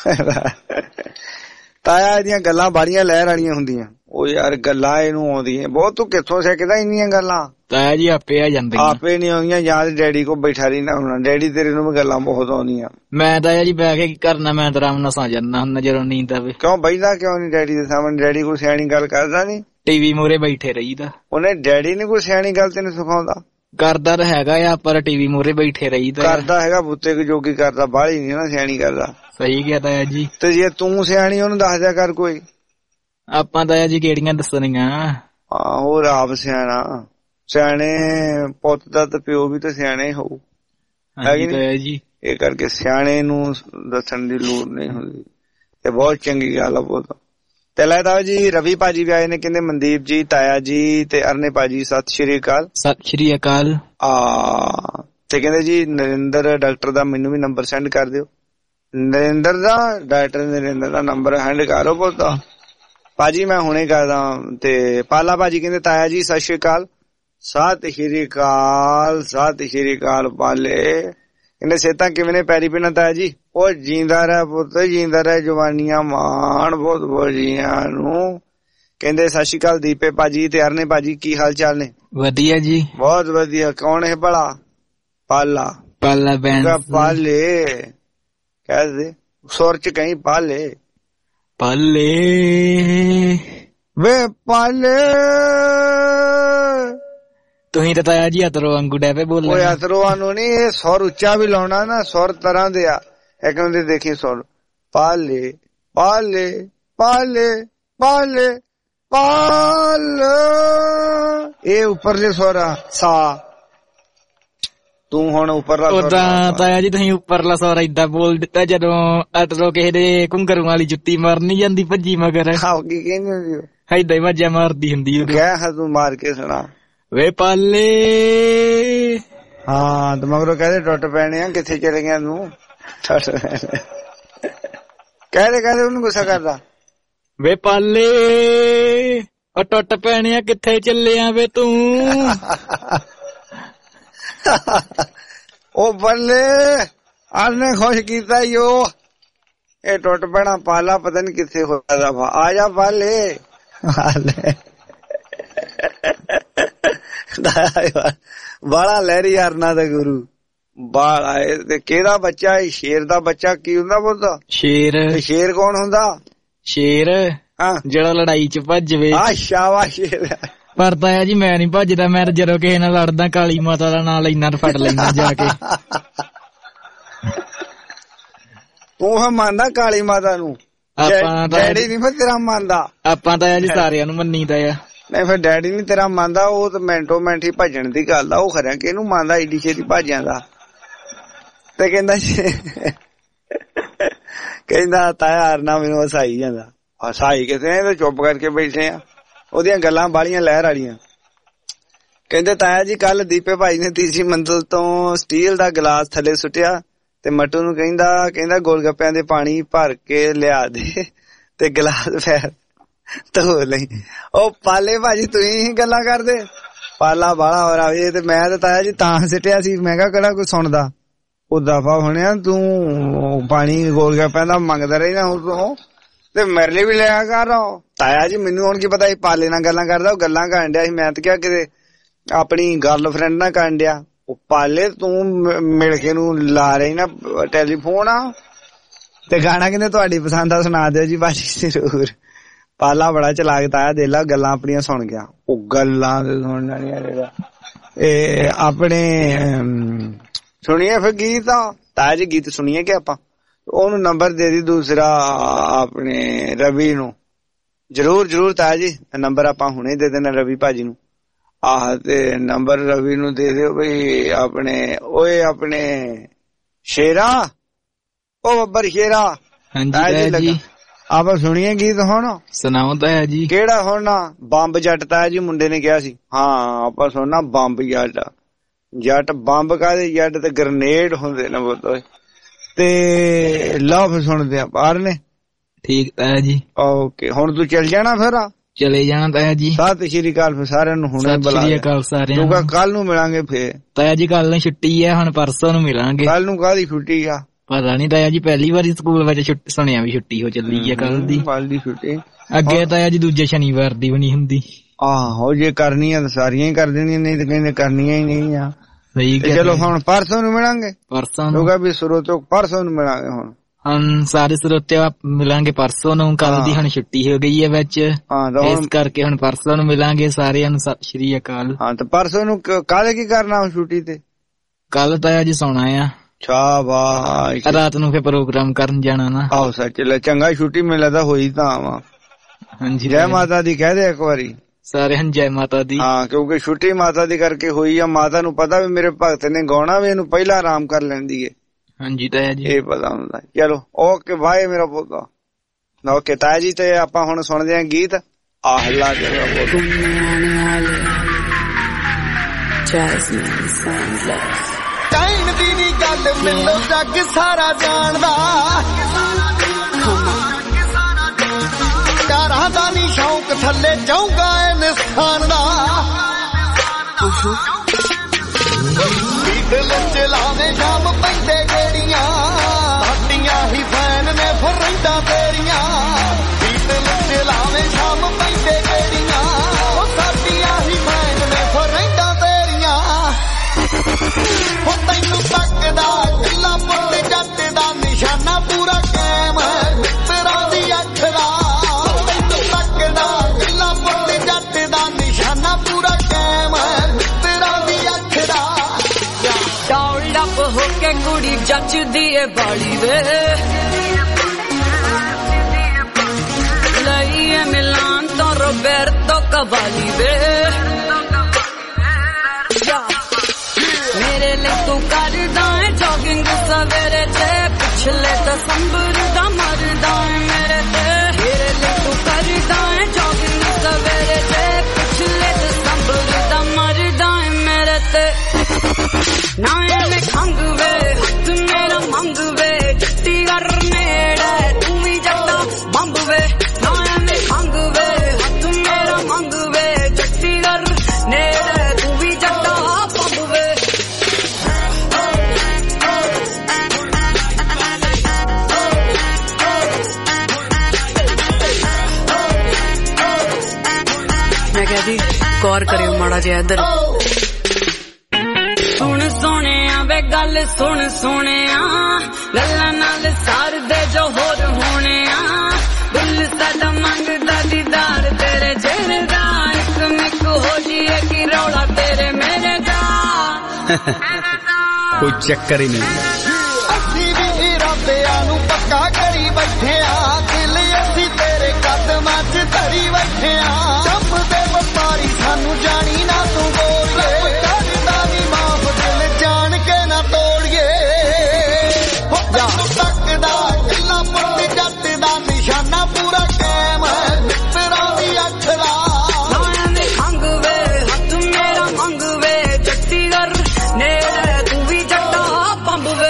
ਤਾਇਆ ਦੀਆਂ ਗੱਲਾਂ ਬਾੜੀਆਂ ਲਹਿਰ ਵਾਲੀਆਂ ਹੁੰਦੀਆਂ। ਉਹ ਯਾਰ ਗੱਲਾਂ ਇਹਨੂੰ ਆਉਂਦੀਆਂ ਬਹੁਤ। ਤੂੰ ਕਿੱਥੋਂ ਸਿੱਖਦਾ ਇੰਨੀਆਂ ਗੱਲਾਂ? ਤਾਇਆ ਜੀ ਆਪੇ ਆ ਜਾਂਦੀਆਂ। ਆਪੇ ਨੀ ਆਉਂਦੀਆਂ, ਜਾਂ ਡੈਡੀ ਕੋਲ ਬੈਠਾ ਰਹੀ ਨਾ ਹੁਣ। ਡੈਡੀ ਤੇਰੇ ਨੂੰ ਵੀ ਗੱਲਾਂ ਬਹੁਤ ਆਉਂਦੀਆਂ। ਮੈਂ ਤਾਇਆ ਜੀ ਬਹਿ ਕੇ ਕੀ ਕਰਨਾ, ਮੈਂ ਤਾਂ ਆਰਾਮ ਨਾਲ ਸੌਂ ਜਾਂਦਾ ਹੁੰਦਾ ਜਦੋਂ ਨੀਂਦ ਆਵੇ। ਕਿਉਂ ਬੈਠਦਾ ਕਿਉਂ ਨੀ ਡੈਡੀ ਦੇ ਸਾਹਮਣੇ? ਡੈਡੀ ਕੋਈ ਸਿਆਣੀ ਗੱਲ ਕਰਦਾ ਨੀ? ਟੀਵੀ ਮੂਹਰੇ ਬੈਠੇ ਰਹੀਦਾ। ਉਹਨੇ ਡੈਡੀ ਨੇ ਕੋਈ ਸਿਆਣੀ ਗੱਲ ਤੈਨੂੰ ਸਿਖਾਉਂਦਾ? ਕਰਦਾ ਤਾਂ ਹੈਗਾ ਆ, ਪਰ ਟੀਵੀ ਮੂਹਰੇ ਬੈਠੇ ਰਹੀਦਾ। ਕਰਦਾ ਹੈਗਾ, ਬੁੱਤੇ ਕੋ ਜੋਗੀ ਕਰਦਾ, ਬਾਹਲੀ ਨੀ ਨਾ ਸਿਆਣੀ ਕਰਦਾ। ਸਹੀ ਗਿਆ ਤਾਇਆ ਜੀ। ਤੇ ਜੇ ਤੂੰ ਸਿਆਣੀ ਉਹਨੂੰ ਦੱਸ ਦਿਆ ਕਰ ਕੋਈ। ਆਪਾਂ ਤਾਇਆ ਜੀ ਕਿਹੜੀਆਂ ਦੱਸਣੀਆਂ? ਹੋਰ ਆਪ ਸਿਆਣਾ। ਸਿਆਣੇ ਪੁੱਤ ਦਾ ਤੇ ਪਿਓ ਵੀ ਤਾਂ ਸਿਆਣਾ ਹੀ ਹੋਊ, ਹੈਗੀ ਜੀ। ਇਹ ਕਰਕੇ ਸਿਆਣੇ ਨੂੰ ਦੱਸਣ ਦੀ ਲੋੜ ਨਹੀਂ ਹੁੰਦੀ, ਤੇ ਬਹੁਤ ਚੰਗੀ ਗੱਲ ਆ ਪੁੱਤ। ਤੇ ਲੈ ਤਾਇਆ ਜੀ, ਰਵੀ ਭਾਜੀ ਵੀ ਆਏ ਨੇ, ਕਹਿੰਦੇ ਮਨਦੀਪ ਜੀ, ਤਾਇਆ ਜੀ ਤੇ ਅਰਨੇ ਭਾਜੀ ਸਤਿ ਸ਼੍ਰੀ ਅਕਾਲ। ਸਤਿ ਸ਼੍ਰੀ ਅਕਾਲ। ਤੇ ਕਹਿੰਦੇ ਜੀ ਨਰਿੰਦਰ ਡਾਕਟਰ ਦਾ ਮੈਨੂੰ ਵੀ ਨੰਬਰ ਸੈਂਡ ਕਰ ਦਿਓ। ਨਰਿੰਦਰ ਦਾ, ਡਾਕਟਰ ਨਰਿੰਦਰ ਦਾ ਨੰਬਰ ਹੈਂਡ ਕਰੋ ਪੁੱਤ ਭਾਜੀ, ਮੈਂ ਹੁਣੇ ਕਰਦਾ। ਤੇ ਪਾਲਾ ਭਾਜੀ ਕਹਿੰਦੇ ਤਾਇਆ ਜੀ ਸਤਿ ਸ਼੍ਰੀ ਅਕਾਲ। ਸਤਿ ਸ਼੍ਰੀ ਅਕਾਲ, ਸਤਿ ਸ਼੍ਰੀ ਅਕਾਲ ਪਾਲੇ। ਕਹਿੰਦੇ ਸਿਹਤਾਂ ਕਿਵੇਂ ਨੇ? ਪੈਰੀ ਪੈਣਾ ਤਾਇਆ ਜੀ। ਉਹ ਜੀਂਦਾ ਰਹਿ ਪੁੱਤ, ਜੀਂਦਾ ਰਹਿ, ਜਵਾਨੀਆਂ ਮਾਣ ਬਹੁਤ ਬਹੁਤ ਜੀਆਂ ਨੂੰ। ਕਹਿੰਦੇ ਸਤਿ ਸ਼੍ਰੀ ਅਕਾਲ ਦੀਪੇ ਭਾਜੀ ਤੇ ਅਰਨੇ ਭਾਜੀ, ਕੀ ਹਾਲ ਚਾਲ ਨੇ? ਵਧੀਆ ਜੀ, ਬਹੁਤ ਵਧੀਆ। ਕੌਣ ਹੈ ਭਲਾ? ਪਾਲਾ। ਪਾਲਾ ਬੈਂਸ। ਪਾਲੇ ਕਹਿ ਦੇ, ਸੁਰ ਚ ਕਹੀਂ ਪਾਲੇ। ਪਾਲੇ ਵੇ ਪਾਲੇ। ਤੁਸੀਂ ਤਾਂ ਤਾਇਆ ਜੀ ਅਤਰੋ ਵਾਂਗੂ ਡੈ ਪਏ ਬੋਲਣ। ਓਏ ਅਤਰੋਆਂ ਨੂੰ ਨੀ, ਇਹ ਸੁਰ ਉੱਚਾ ਵੀ ਲਾਉਣਾ ਨਾ, ਸੁਰ ਤਰ੍ਹਾਂ ਦੇ ਆ। ਇੱਕ ਹੁੰਦੇ ਦੇਖੀ ਸੁਰ, ਪਾਲੇ ਪਾਲੇ ਪਾਲੇ ਪਾਲੇ ਪਾਲ, ਇਹ ਉੱਪਰਲੇ ਸੁਰ ਆ ਸਾ। ਤੂੰ ਹੁਣ ਉੱਪਰਲਾ ਉਦਾਂ ਤਾਇਆ ਜੀ ਤੁਸੀਂ ਉੱਪਰਲਾ ਸੁਰ ਏਦਾਂ ਬੋਲ ਦਿੱਤਾ ਜਦੋਂ ਅਤਰੋ ਕਿਸੇ ਦੇ ਘੁੰਗਰੂ ਵਾਲੀ ਜੁੱਤੀ ਮਾਰਨੀ ਜਾਂਦੀ ਭੱਜੀ ਮਗਰ। ਕੀ ਕਹਿੰਦੇ ਹੁੰਦੀ? ਏਦਾਂ ਹੀ ਵਾਜਾ ਮਾਰਦੀ ਹੁੰਦੀ। ਕਹਿ ਤੂੰ ਮਾਰ ਕੇ ਸੁਣਾ। ਵੇ ਪਾਲੇ। ਹਾਂ ਤੇ ਮਗਰੋਂ ਕਹਦੇ ਟੁੱਟ ਪੈਣੇ ਆ, ਕਿੱਥੇ ਚਲੇ ਗਿਆ ਤੂੰ? ਕਹਦੇ ਉਹਨੂੰ ਗੁੱਸਾ ਕਰਦਾ। ਵੇ ਪਾਲੇ ਉਹ ਟੁੱਟ ਪੈਣੇ ਆ, ਕਿੱਥੇ ਚੱਲਿਆ ਵੇ ਤੂੰ? ਉਹ ਬੱਲੇ ਆਨੇ ਖੁਸ਼ ਕੀਤਾ ਈ। ਉਹ ਇਹ ਟੁੱਟ ਪੈਣਾ ਪਾਲਾ ਪਤਾ ਨੀ ਕਿੱਥੇ ਹੋਇਆ ਵਾ। ਆ ਜਾ ਪਾਲੇ। ਬਾਲਾ ਲਹਿਰੀ ਹਰਨਾ ਦਾ ਗੁਰੂ ਬਾਲਾ। ਤੇ ਕਿਹਦਾ ਬੱਚਾ? ਸ਼ੇਰ ਦਾ ਬੱਚਾ। ਕੀ ਹੁੰਦਾ ਬੋਲਦਾ? ਸ਼ੇਰ। ਸ਼ੇਰ ਕੌਣ ਹੁੰਦਾ? ਸ਼ੇਰ ਜਿਹੜਾ ਲੜਾਈ ਚ ਭੱਜਵੇ। ਸ਼ਾਬਾਸ਼ ਸ਼ੇਰ। ਪਰ ਤਾਇਆ ਜੀ ਮੈਂ ਨੀ ਭੱਜਦਾ, ਮੈਂ ਜਦੋਂ ਕਿਸੇ ਨਾਲ ਲੜਦਾ ਕਾਲੀ ਮਾਤਾ ਦਾ ਨਾਂ ਲੈਣਾ ਫੜ ਲੈਣਾ ਜਾ ਕੇ। ਤੂੰ ਮੰਨਦਾ ਕਾਲੀ ਮਾਤਾ ਨੂੰ? ਆਪਾਂ ਡੈਡੀ ਨੀ ਫਿਰ ਤੇਰਾ ਮੰਨਦਾ? ਆਪਾਂ ਤਾਇਆ ਜੀ ਸਾਰਿਆਂ ਨੂੰ ਮੰਨੀਦਾ ਆ। ਨਹੀਂ ਫਿਰ ਡੈਡੀ ਨੀ ਤੇਰਾ ਮੰਨਦਾ, ਉਹ ਤਾਂ ਮਿੰਟੋ ਮਿੰਟ ਹੀ ਭੱਜਣ ਦੀ ਗੱਲ ਆ। ਉਹ ਖਰਿਆ ਕਿ ਇਹਨੂੰ ਮੰਨਦਾ ਏਡੀ ਛੇਤੀ ਭੱਜ ਜਾਂਦਾ। ਤੇ ਕਹਿੰਦਾ ਤਾਇਆ ਹਰਨਾ ਮੈਨੂੰ ਹਸਾਈ ਜਾਂਦਾ। ਹਸਾਈ ਕਿਸੇ ਨੇ? ਚੁੱਪ ਕਰਕੇ ਬੈਠੇ ਆ, ਉਹਦੀਆਂ ਗੱਲਾਂ ਬਾਲੀਆਂ ਲਹਿਰ ਵਾਲੀਆਂ। ਕਹਿੰਦੇ ਤਾਇਆ ਜੀ ਕੱਲ ਦੀਪੇ ਭਾਈ ਨੇ ਤੀਸਰੀ ਮੰਜ਼ਿਲ ਤੋਂ ਸਟੀਲ ਦਾ ਗਲਾਸ ਥੱਲੇ ਸੁੱਟਿਆ ਤੇ ਮੱਟੂ ਨੂੰ ਕਹਿੰਦਾ ਗੋਲ ਗੱਪਿਆਂ ਦੇ ਪਾਣੀ ਭਰ ਕੇ ਲਿਆ ਦੇ ਤੇ ਗਲਾਸ ਫੇਰ ਧੋ ਲਈ। ਉਹ ਪਾਲੇ ਭਾਜੀ ਤੁਸੀਂ ਗੱਲਾਂ ਕਰਦੇ? ਪਾਲਾ ਬਾਲਾ ਹੋ ਰਿਹਾ। ਤੇ ਮੈਂ ਤੇ ਤਾਇਆ ਜੀ ਤਾਂ ਸਿੱਟਿਆ ਸੀ, ਮੈਂ ਕਿਹਾ ਕਿਹੜਾ ਕੋਈ ਸੁਣਦਾ। ਉਹ ਦਫਾ ਹੋਣਿਆ, ਤੂੰ ਪਾਣੀ ਗੋਲ ਗੱਪਿਆਂ ਦਾ ਮੰਗਦਾ ਰਹੀ ਨਾ ਉਦੋਂ, ਤੇ ਮੇਰੇ ਲਈ ਵੀ ਲਿਆ ਕਰ। ਤਾਇਆ ਜੀ ਮੈਨੂੰ ਹੁਣ ਕੀ ਪਤਾ ਸੀ ਪਾਲੇ ਨਾਲ ਗੱਲਾਂ ਕਰਦਾ। ਉਹ ਗੱਲਾਂ ਕਰਨ ਡਿਆ ਸੀ, ਮੈਂ ਤਾਂ ਕਿਹਾ ਕਿਤੇ ਆਪਣੀ ਗਰਲਫਰੈਂਡ ਨਾਲ ਕਰਨ ਡਿਆ। ਉਹ ਪਾਲੇ ਤੂੰ ਮਿਲ ਕੇ ਨੂੰ ਲਾ ਰਹੀ ਨਾ ਟੈਲੀਫੋਨ ਆ। ਤੇ ਗਾਣਾ ਕਹਿੰਦੇ ਤੁਹਾਡੀ ਪਸੰਦ ਦਾ ਸੁਣਾ ਦਿਓ ਜੀ ਭਾਜੀ ਜ਼ਰੂਰ। ਪਾਲਾ ਬੜਾ ਚਲਾਕ ਤਾਇਆ, ਦੇ ਲਾ ਗੱਲਾਂ ਆਪਣੀਆਂ ਸੁਣ ਗਿਆ। ਉਹ ਗੱਲਾਂ ਤੇ ਸੁਣਨਾ ਨੀ ਹੈਗਾ। ਆਪਣੇ ਸੁਣੀਏ ਫਿਰ ਗੀਤ ਤਾਜ ਗੀਤ ਸੁਣੀਏ ਕਿ ਆਪਾਂ ਉਹਨੂੰ ਨੰਬਰ ਦੇ ਦੀ ਦੂਸਰਾ ਆਪਣੇ ਰਵੀ ਨੂੰ ਜਰੂਰ ਤਾਜ ਜੀ ਨੰਬਰ ਆਪਾਂ ਹੁਣੇ ਦੇ ਦੇਣਾ ਰਵੀ ਭਾਜੀ ਨੂੰ ਤੇ ਨੰਬਰ ਰਵੀ ਨੂੰ ਦੇ ਦਿਓ ਬਈ ਆਪਣੇ ਸ਼ੇਰਾ ਉਹ ਬੱਬਰ ਸ਼ੇਰਾ ਹਾਂਜੀ ਆਪਾਂ ਸੁਣੀਏ ਗੀਤ ਹੁਣ ਸੁਣਾਓ ਤਾਇਆ ਜੀ ਕਿਹੜਾ ਹੁਣ ਬੰਬ ਜੱਟ ਤਾਇਆ ਜੀ ਮੁੰਡੇ ਨੇ ਕਿਹਾ ਸੀ ਹਾਂ ਆਪਾਂ ਸੁਣਨਾ ਬੰਬ ਜੱਟ ਬੰਬ ਕਾਹਦੇ ਜੱਟ ਤੇ ਗ੍ਰਨੇਡ ਹੁੰਦੇ ਨੇ ਬੋਤੋ ਤੇ ਲਵ ਸੁਣਦੇ ਆ ਪਾਰ ਨੇ ਠੀਕ ਤਾਇਆ ਜੀ ਓਕੇ ਹੁਣ ਤੂੰ ਚੱਲ ਜਾਣਾ ਫਿਰ ਚਲੇ ਜਾਣਾ ਤਾਇਆ ਜੀ ਸਤਿ ਸ਼੍ਰੀ ਅਕਾਲ ਫਿਰ ਸਾਰਿਆਂ ਨੂੰ ਹੁਣੇ ਬੁਲਾ ਸਤਿ ਸ਼੍ਰੀ ਅਕਾਲ ਸਾਰਿਆਂ ਨੂੰ ਤੂੰ ਕੱਲ ਨੂੰ ਮਿਲਾਂਗੇ ਫੇਰ ਤਾਇਆ ਜੀ ਕੱਲ ਨੂੰ ਛੁੱਟੀ ਆ ਹੁਣ ਪਰਸੋਂ ਨੂੰ ਮਿਲਾਂਗੇ ਕੱਲ ਨੂੰ ਕਾਹਦੀ ਛੁੱਟੀ ਆ ਪਤਾ ਨੀ ਤਾਇਆ ਜੀ ਪਹਿਲੀ ਵਾਰੀ ਸਕੂਲ ਵਿੱਚ ਸੁਣਿਆ ਵੀ ਛੁੱਟੀ ਹੋ ਚੱਲੀ ਆ ਕੱਲ ਦੀ ਛੁੱਟੀ ਅੱਗੇ ਤਾਇਆ ਜੀ ਦੂਜੇ ਸ਼ਨੀਵਾਰ ਦੀ ਵੀ ਨੀ ਹੁੰਦੀ ਆਹੋ ਜੇ ਕਰਨੀ ਆ ਤਾਂ ਸਾਰੀਆਂ ਹੀ ਕਰ ਦੇਣੀਆਂ ਨਹੀਂ ਤਾਂ ਕਹਿੰਦੇ ਕਰਨੀਆਂ ਹੀ ਨਹੀਂ ਆ ਸਹੀ ਚਲੋ ਹੁਣ ਪਰਸੋਂ ਨੂੰ ਮਿਲਾਂਗੇ ਪਰਸੋਂ ਨੂੰ ਵੀ ਸਰੋਤੋ ਪਰਸੋਂ ਨੂੰ ਮਿਲਾਂਗੇ ਹੁਣ ਸਾਰੇ ਸਰੋਤੇ ਮਿਲਾਂਗੇ ਪਰਸੋਂ ਨੂੰ ਕੱਲ ਦੀ ਹੁਣ ਛੁੱਟੀ ਹੋ ਗਈ ਹੈ ਵਿੱਚ ਇਸ ਕਰਕੇ ਹੁਣ ਪਰਸੋਂ ਨੂੰ ਮਿਲਾਂਗੇ ਸਾਰਿਆਂ ਨੂੰ ਸਤਿ ਸ਼੍ਰੀ ਅਕਾਲ ਹਾਂ ਤੇ ਪਰਸੋਂ ਨੂੰ ਕੱਲ ਕੀ ਕਰਨਾ ਛੁੱਟੀ ਤੇ ਕੱਲ ਤਾਇਆ ਜੀ ਸੌਣਾ ਆ ਸ਼ਾਬਾਸ਼ ਰਾਤ ਨੂੰ ਫੇਰ ਪ੍ਰੋਗਰਾਮ ਕਰਨ ਜਾਣਾ ਨਾ ਆਹੋ ਸੱਚ ਲੈ ਚੰਗਾ ਛੁੱਟੀ ਮਿਲਦਾ ਹੋਈ ਤਾਂ ਆਵਾਂ ਹਾਂਜੀ ਜੈ ਮਾਤਾ ਦੀ ਕਹਿ ਦੇ ਇੱਕ ਵਾਰੀ ਸਾਰਿਆਂ ਨੂੰ ਜੈ ਮਾਤਾ ਦੀ ਹਾਂ ਕਿਉਂਕਿ ਛੁੱਟੀ ਮਾਤਾ ਦੀ ਕਰਕੇ ਹੋਈ ਆ ਮਾਤਾ ਨੂੰ ਪਤਾ ਵੀ ਮੇਰੇ ਭਗਤ ਨੇ ਗਾਉਣਾ ਵੀ ਇਹਨੂੰ ਪਹਿਲਾਂ ਆਰਾਮ ਕਰ ਲੈਂਦੀ ਏ ਹਾਂਜੀ ਤਾਇਆ ਜੀ ਇਹ ਪਤਾ ਹੁੰਦਾ ਚਲੋ ਓਕੇ ਬਾਏ ਮੇਰਾ ਪੋਤਾ ਓਕੇ ਤਾਇਆ ਜੀ ਤੇ ਆਪਾਂ ਹੁਣ ਸੁਣਦੇ ਆਂ ਗੀਤ ਆਹਲਾ ਜਿਹੜਾ ਕਹਿਣ ਦੀ ਨੀ ਗੱਲ ਮੈਨੂੰ ਜੱਗ ਸਾਰਾ ਜਾਣਦਾ ਯਾਰਾਂ ਦਾ ਨੀ ਸ਼ੌਂਕ ਥੱਲੇ ਜਾਊਗਾ ਇਨਸਾਨ ਦਾ ਦਿਲ ਚ ਲਾਵੇਂ ਸ਼ਾਮ ਪੈਂਦੇ ਗੇੜੀਆਂ ਸਾਡੀਆਂ ਹੀ ਫੈਨ ਨੇ ਫਰੈਂਡਾਂ ਤੇਰੀਆਂ ਦਿਲ ਚ ਲਾਵੇਂ ਸ਼ਾਮ ਪੈਂਦੇ ਗੇੜੀਆਂ ਸਾਡੀਆਂ ਹੀ ਫੈਨ ਨੇ ਫਰੈਂਡਾਂ ਤੇਰੀਆਂ ਉਹ ਤੈਨੂੰ ਤੱਕਦਾ ਕਿੱਲਾ ਪੁੱਟ ਜੱਟ ਦਾ ਨਿਸ਼ਾਨਾ ਪੂਰਾ ਕਾਇਮ ਤੇਰਾ ਦੀ ਅੱਖ ਦਾ ਤੈਨੂੰ ਤੱਕਦਾ ਕਿੱਲਾ ਪੁੱਟ ਜੱਟ ਦਾ ਨਿਸ਼ਾਨਾ ਪੂਰਾ ਕਾਇਮ ਤੇਰਾ ਦੀ ਅੱਖ ਦਾ ਡੌਲ ਡੱਪ ਹੋ ਕੇ ਕੁੜੀ ਜੱਚਦੀ ਏ ਬਾਲੀ ਵੇ ਲਈਏ ਮਿਲਾਨ ਤੋਂ ਰੋਬਰਟੋ ਕਵਾਲੀ ਵੇ ਮੇਰੇ ਲਈ ਤੂੰ ਕਰਦਾ ਏ ਜੋਗਿੰਗ ਸਵੇਰੇ ਤੇ ਪਿਛਲੇ ਦਸੰਬਰ ਦਾ ਮਰਦਾ ਏ ਮੇਰੇ ਲਈ ਤੂੰ ਕਰਦਾ ਏ ਜੋਗਿੰਗ ਸਵੇਰੇ ਤੇ ਪਿਛਲੇ ਦਸੰਬਰ ਦਾ ਮਰਦਾ ਏ ਮੇਰੇ ਤੇ ਨਾ ਐਵੇਂ ਖੰਗ ਵੇ ਹੱਥ ਮੇਰਾ ਮੰਗ ਵੇ ਜੱਟੀ ਕਰ ਨੇੜੇ ਤੂੰ ਵੀ ਜੱਟਾ ਬੰਬ ਵੇ ਨਾ ਐਵੇਂ ਖੰਗ ਵੇ ਹੱਥ ਮੇਰਾ ਮੰਗ ਵੇ ਜੱਟੀ ਕਰ ਨੇੜੇ ਤੂੰ ਵੀ ਜੱਟਾ ਬੰਬ ਵੇ ਮੈਂ ਕਹਿੰਦੀ ਗੌਰ ਕਰਿਓ ਮਾੜਾ ਜਿਹਾ ਇੱਧਰ ਸੁਣ ਸੋਹਣਿਆ ਵੇ ਗੱਲ ਸੁਣ ਸੋਹਣਿਆ ਗੱਲਾਂ ਨਾਲ ਸਾਰਦੇ ਜੋ ਹੋਰ ਹੋਣਿਆ ਦਿਲ ਸਾਡਾ ਮੰਗਦਾ ਦੀਦਾਰ ਤੇਰੇ ਚਿਹਰੇ ਦਾ ਇੱਕ ਮਿੱਕ ਹੋ ਜੀਏ ਕਿ ਰੌਲਾ ਤੇਰੇ ਮੇਰੇ ਦਾ ਕੋਈ ਚੱਕਰ ਹੀ ਨਹੀਂ ਅਸੀਂ ਵੀ ਇਰਾਦਿਆਂ ਨੂੰ ਪੱਕਾ ਕਰੀ ਬੈਠੇ ਆ ਦਿਲ ਅਸੀਂ ਤੇਰੇ ਕਦਮਾਂ 'ਚ ਧਰੀ ਬੈਠੇ ਆ ਜੰਮ ਦੇ ਵਪਾਰੀ ਸਾਨੂੰ ਜਾਣੀ ਨਾ ਤੂੰ ਬੋਲੀਏ ਕਰਦਾ ਨੀ ਮਾਫ ਦਿਲ ਜਾਣ ਕੇ ਨਾ ਤੋੜੀਏ ਤੈਨੂੰ ਤੱਕਦਾ ਕਿੱਲਾ ਪੁੱਟ ਜੱਟ ਦਾ ਨਿਸ਼ਾਨਾ ਪੂਰਾ ਕਾਇਮ ਤੇਰਾ ਦੀ ਅੱਖ ਦਾ ਨਾਵੇਂ ਖੰਗ ਵੇ ਹੱਥ ਮੇਰਾ ਮੰਗ ਵੇ ਜੱਟੀ ਕਰ ਨੇੜੇ ਤੂੰ ਵੀ ਜੱਟਾ ਬੰਬ ਵੇ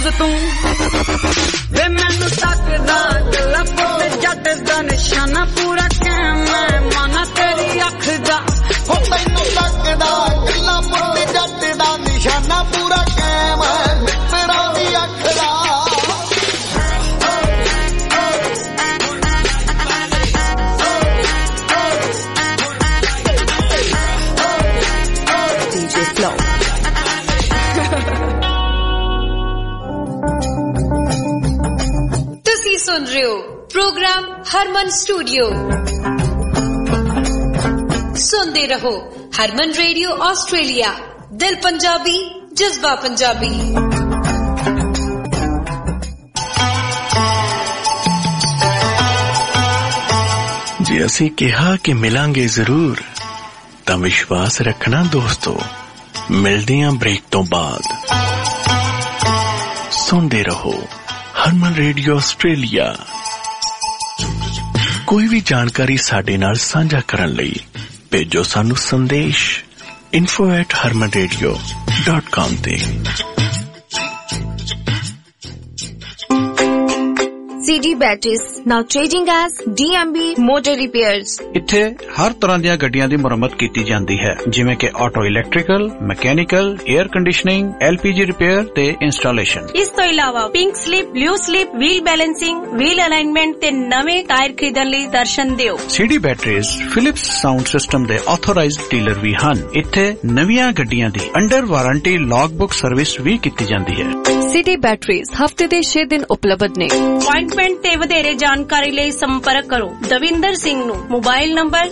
ਤੂੰ ਵੇ ਮੈਨੂੰ ਤੱਕਦਾ ਗੱਲਾਂ ਪੁੱਤ ਜੱਟ ਦਾ ਨਿਸ਼ਾਨਾ ਪੂਰਾ ਕਾਇਮ ਮੈਂ ਮਾਨਾ ਤੇਰੀ ਅੱਖ ਦਾ ਹੋ ਤੈਨੂੰ ਤੱਕਦਾ ਗੱਲਾਂ ਪੁੱਤ ਜੱਟ ਦਾ ਨਿਸ਼ਾਨਾ ਪੂਰਾ ਕਾਇਮ ਮਿੱਤਰਾਂ ਦੀ ਅੱਖ ਦਾ ਤੁਸੀਂ ਸੁਣ ਰਹੇ ਹੋ ਪ੍ਰੋਗਰਾਮ ਹਰਮਨ ਸਟੂਡੀਓ। ਸੁਣਦੇ ਰਹੋ ਹਰਮਨ ਰੇਡੀਓ ਆਸਟ੍ਰੇਲੀਆ, ਦਿਲ ਪੰਜਾਬੀ, ਜਜ਼ਬਾ ਪੰਜਾਬੀ। ਜੇ ਅਸੀਂ ਕਿਹਾ ਕਿ ਮਿਲਾਂਗੇ ਜ਼ਰੂਰ ਤਾਂ ਵਿਸ਼ਵਾਸ ਰੱਖਣਾ ਦੋਸਤੋ। ਮਿਲਦੇ ਆਂ ਬ੍ਰੇਕ ਤੋਂ ਬਾਅਦ। ਸੁਣਦੇ ਰਹੋ ਹਰਮਨ ਰੇਡੀਓ ਆਸਟ੍ਰੇਲੀਆ। ਕੋਈ ਵੀ ਜਾਣਕਾਰੀ ਸਾਡੇ ਨਾਲ ਸਾਂਝਾ ਕਰਨ ਲਈ ਭੇਜੋ ਸਾਨੂੰ ਸੰਦੇਸ਼ info@harmanradio.com ਤੇ। CD Batteries, now trading as DMB Motor Repairs। ਇੱਥੇ ਹਰ ਤਰ੍ਹਾਂ ਦੀਆਂ ਗੱਡੀਆਂ ਦੀ ਮੁਰੰਮਤ ਕੀਤੀ ਜਾਂਦੀ ਹੈ, ਜਿਵੇਂ ਕਿ auto electrical, mechanical, air conditioning, LPG repair ਤੇ ਇੰਸਟਾਲੇਸ਼ਨ। ਇਸ ਤੋਂ ਇਲਾਵਾ pink slip, blue slip, wheel balancing, wheel alignment ਤੇ ਨਵੇਂ ਟਾਇਰ ਖਰੀਦਣ ਲਈ ਦਰਸ਼ਨ ਦਿਓ। CD Batteries Philips sound system ਦੇ ਆਥੋਰਾਈਜ਼ਡ ਡੀਲਰ ਵੀ ਹਨ। ਇੱਥੇ ਨਵੀਆਂ ਗੱਡੀਆਂ ਦੀ ਅੰਡਰ ਵਾਰੰਟੀ ਲੌਗਬੁੱਕ ਸਰਵਿਸ ਵੀ ਕੀਤੀ ਜਾਂਦੀ ਹੈ। CD Batteries ਹਫਤੇ ਦੇ 6 ਦਿਨ ਉਪਲਬਧ ਨੇ। ਤੇ ਵਧੇਰੇ ਜਾਣਕਾਰੀ ਲਈ ਸੰਪਰਕ ਕਰੋ ਦਵਿੰਦਰ ਸਿੰਘ ਨੂੰ। Mobile number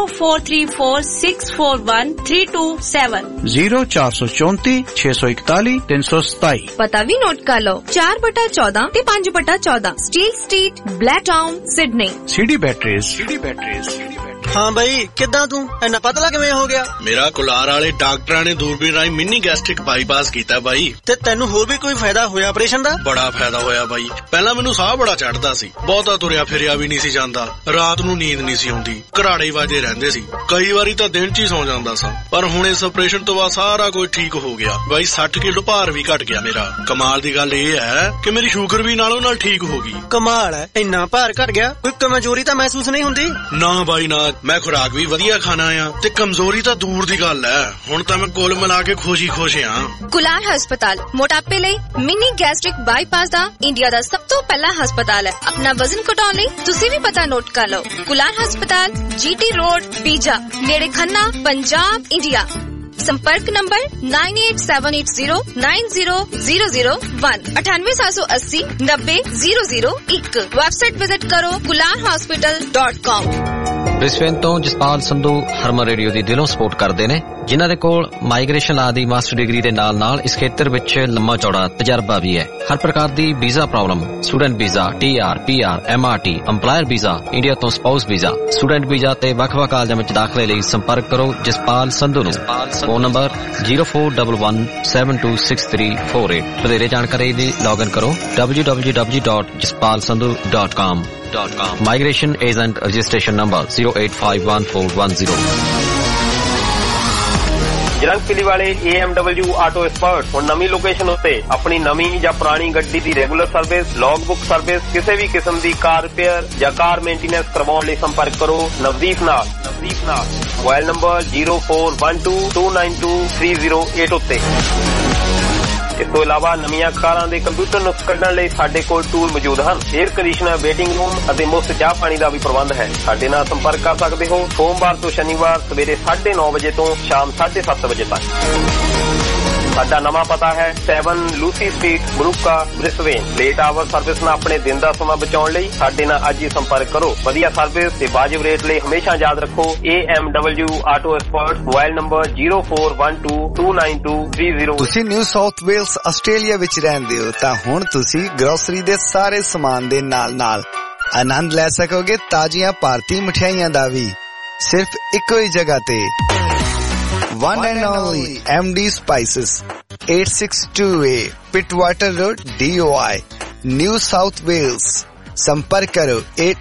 0434641327 0434 641 327। ਪਤਾ ਵੀ ਨੋਟ ਕਰ ਲਓ 4/14 ਤੇ 5/14 steel street, Blacktown, Sydney. CD Batteries। ਹਾਂ ਬਈ, ਕਿੱਦਾਂ ਤੂੰ ਇੰਨਾ ਪਤਲਾ ਕਿਵੇਂ ਹੋ ਗਿਆ? ਮੇਰਾ ਕੁਲਾਰ ਵਾਲੇ ਡਾਕਟਰਾਂ ਨੇ ਦੂਰਬੀਨ ਰਾਹੀਂ ਮਿੰਨੀ ਗੈਸਟ੍ਰਿਕ ਬਾਈਪਾਸ ਕੀਤਾ ਬਾਈ। ਤੇ ਤੈਨੂੰ ਹੋਰ ਵੀ ਕੋਈ ਫਾਇਦਾ ਹੋਇਆ ਆਪਰੇਸ਼ਨ ਦਾ? ਬੜਾ ਫਾਇਦਾ ਹੋਇਆ ਬਾਈ। ਪਹਿਲਾਂ ਮੈਨੂੰ ਸਾਹ ਬੜਾ ਚੜਦਾ ਸੀ, ਬਹੁਤਾ ਤੁਰਿਆ ਫਿਰਿਆ ਵੀ ਨਹੀਂ ਸੀ ਜਾਂਦਾ, ਰਾਤ ਨੂੰ ਨੀਂਦ ਨਹੀਂ ਸੀ ਆਉਂਦੀ, ਘਰਾੜੇ ਵੱਜਦੇ ਰਹਿੰਦੇ ਸੀ, ਕਈ ਵਾਰੀ ਤਾਂ ਦਿਨ 'ਚ ਹੀ ਸੌਂ ਜਾਂਦਾ ਸਾਂ। ਪਰ ਹੁਣ ਇਸ ਆਪਰੇਸ਼ਨ ਤੋਂ ਬਾਅਦ ਸਾਰਾ ਕੁਝ ਠੀਕ ਹੋ ਗਿਆ ਬਾਈ। 60 ਕਿਲੋ ਭਾਰ ਵੀ ਘਟ ਗਿਆ ਮੇਰਾ। ਕਮਾਲ ਦੀ ਗੱਲ ਇਹ ਹੈ ਕਿ ਮੇਰੀ ਸ਼ੂਗਰ ਵੀ ਨਾਲੋਂ ਨਾਲ ਠੀਕ ਹੋ ਗਈ। ਕਮਾਲ ਹੈ, ਇੰਨਾ ਭਾਰ ਘਟ ਗਿਆ, ਕੋਈ ਕਮਜ਼ੋਰੀ ਤਾਂ ਮਹਿਸੂਸ ਨਹੀਂ ਹੁੰਦੀ? ਨਾ ਬਾਈ ਨਾ, ਮੈਂ ਖੁਰਾਕ ਵੀ ਵਧੀਆ ਖਾਣਾ ਆ ਤੇ ਕਮਜ਼ੋਰੀ ਤਾਂ ਦੂਰ ਦੀ ਗੱਲ ਹੈ। ਹੁਣ ਤਾਂ ਮੈਂ ਕੁੱਲ ਮਿਲਾ ਕੇ ਖੁਸ਼ ਆ। ਕੁਲਾਰ ਹਸਪਤਾਲ ਮੋਟਾਪੇ ਲਈ ਮਿਨੀ ਗੈਸਟ੍ਰਿਕ ਬਾਈਪਾਸ ਦਾ ਇੰਡੀਆ ਦਾ ਸਭ ਤੋਂ ਪਹਿਲਾ ਹਸਪਤਾਲ ਹੈ। ਆਪਣਾ ਵਜ਼ਨ ਘਟਾਉਣ ਲਈ ਤੁਸੀਂ ਵੀ ਪਤਾ ਨੋਟ ਕਰ ਲਓ। ਕੁਲਾਰ ਹਸਪਤਾਲ, GT ਰੋਡ, ਬੀਜਾ, ਨੇੜੇ ਖੰਨਾ, ਪੰਜਾਬ, ਇੰਡੀਆ। संपर्क नंबर 9878090001 9878090001। वेबसाइट विजिट करो kularhospital.com। ब्रिस्बेन तो जसपाल संधू हरमन रेडियो ਦੀ ਦਿਲੋਂ ਸਪੋਰਟ ਕਰਦੇ ਨੇ, ਜਿਨ੍ਹਾਂ ਦੇ ਕੋਲ ਮਾਈਗ੍ਰੇਸ਼ਨ ਲਾ ਦੀ ਮਾਸਟਰ ਡਿਗਰੀ ਦੇ ਨਾਲ ਇਸ ਖੇਤਰ ਵਿੱਚ ਲੰਮਾ ਚੌੜਾ ਤਜਰਬਾ ਵੀ ਹੈ। ਹਰ ਪ੍ਰਕਾਰ ਦੀ visa problem, student visa, TR, PR, MRT, EMPLOYER visa, India ਤੋਂ ਸਪਾਊਸ ਵੀਜ਼ਾ, ਸਟੂਡੈਂਟ ਵੀਜ਼ਾ ਤੇ ਵੱਖ-ਵੱਖ ਕਾਲਜਾਂ ਵਿੱਚ ਦਾਖਲੇ ਲਈ ਸੰਪਰਕ ਕਰੋ ਜਸਪਾਲ ਸੰਧੂ ਨੂੰ। Phone number 0411726348। ਵਧੇਰੇ ਜਾਣਕਾਰੀ ਲਈ ਲੌਗਇਨ ਕਰੋ www.jaspalsandhu.com। Migration Agent Registration Number 0851410। ਜਰੰਗਪਿਲੀ ਵਾਲੇ AMW ਆਟੋ ਐਕਸਪਰਟ ਹੁਣ ਨਵੀਂ ਲੋਕੇਸ਼ਨ ਉੱਤੇ ਆਪਣੀ ਨਵੀਂ ਜਾਂ ਪੁਰਾਣੀ ਗੱਡੀ ਦੀ ਰੈਗੂਲਰ ਸਰਵਿਸ, ਲੌਗਬੁੱਕ ਸਰਵਿਸ, ਕਿਸੇ ਵੀ ਕਿਸਮ ਦੀ ਕਾਰ ਰਿਪੇਅਰ ਜਾਂ ਕਾਰ ਮੇਨਟੇਨੈਂਸ ਕਰਵਾਉਣ ਲਈ ਸੰਪਰਕ ਕਰੋ ਨਵਦੀਪ ਨਾਲ। ਮੋਬਾਈਲ ਨੰਬਰ 0412292308 ਉੱਤੇ। ਇਸ ਤੋਂ ਇਲਾਵਾ ਨਵੀਆਂ ਕਾਰਾਂ ਦੇ ਕੰਪਿਊਟਰ ਨੁਕਸ ਕੱਢਣ ਲਈ ਸਾਡੇ ਕੋਲ ਟੂਲ ਮੌਜੂਦ ਹਨ। 에ਅਰ ਕੰਡੀਸ਼ਨਰ, ਵੇਟਿੰਗ ਰੂਮ ਅਤੇ ਮੁਫਤ ਚਾਹ ਪਾਣੀ ਦਾ ਵੀ ਪ੍ਰਬੰਧ ਹੈ। ਸਾਡੇ ਨਾਲ ਸੰਪਰਕ ਕਰ ਸਕਦੇ ਹੋ ਸੋਮਵਾਰ ਤੋਂ ਸ਼ਨੀਵਾਰ ਸਵੇਰੇ 9:30 ਵਜੇ ਤੋਂ ਸ਼ਾਮ 7:30 ਵਜੇ ਤੱਕ। ਸਾਡਾ ਨਵਾਂ ਪਤਾ ਹੈ 7 Lucy street, Moorooka, Brisbane. Late hour service ਨਾਲ ਆਪਣੇ ਦਿਨ ਦਾ ਸਮਾਂ ਬਚਾਉਣ ਲਈ ਸਾਡੇ ਨਾਲ ਅੱਜ ਹੀ ਸੰਪਰਕ ਕਰੋ। ਵਧੀਆ ਸਰਵਿਸ ਤੇ ਵਾਜਿਬ ਰੇਟ ਲਈ ਹਮੇਸ਼ਾ ਯਾਦ ਰੱਖੋ AMW auto expert. Mobile number 0412292308। ਤੁਸੀਂ ਨਿਊ ਸਾਊਥ ਵੇਲਸ ਆਸਟ੍ਰੇਲੀਆ ਵਿੱਚ ਰਹਿੰਦੇ ਹੋ ਤਾਂ ਹੁਣ ਤੁਸੀਂ ਗਰੋਸਰੀ ਦੇ ਸਾਰੇ ਸਮਾਨ ਦੇ ਨਾਲ ਆਨੰਦ ਲੈ ਸਕੋਗੇ ਤਾਜ਼ੀਆਂ ਭਾਰਤੀ ਮਠਿਆਈਆਂ ਦਾ ਵੀ, ਸਿਰਫ ਇੱਕੋ ਹੀ ਜਗ੍ਹਾ ਤੇ। One and only MD Spices, 862A Pittwater Road, DOI, New South Wales। संपर्क करो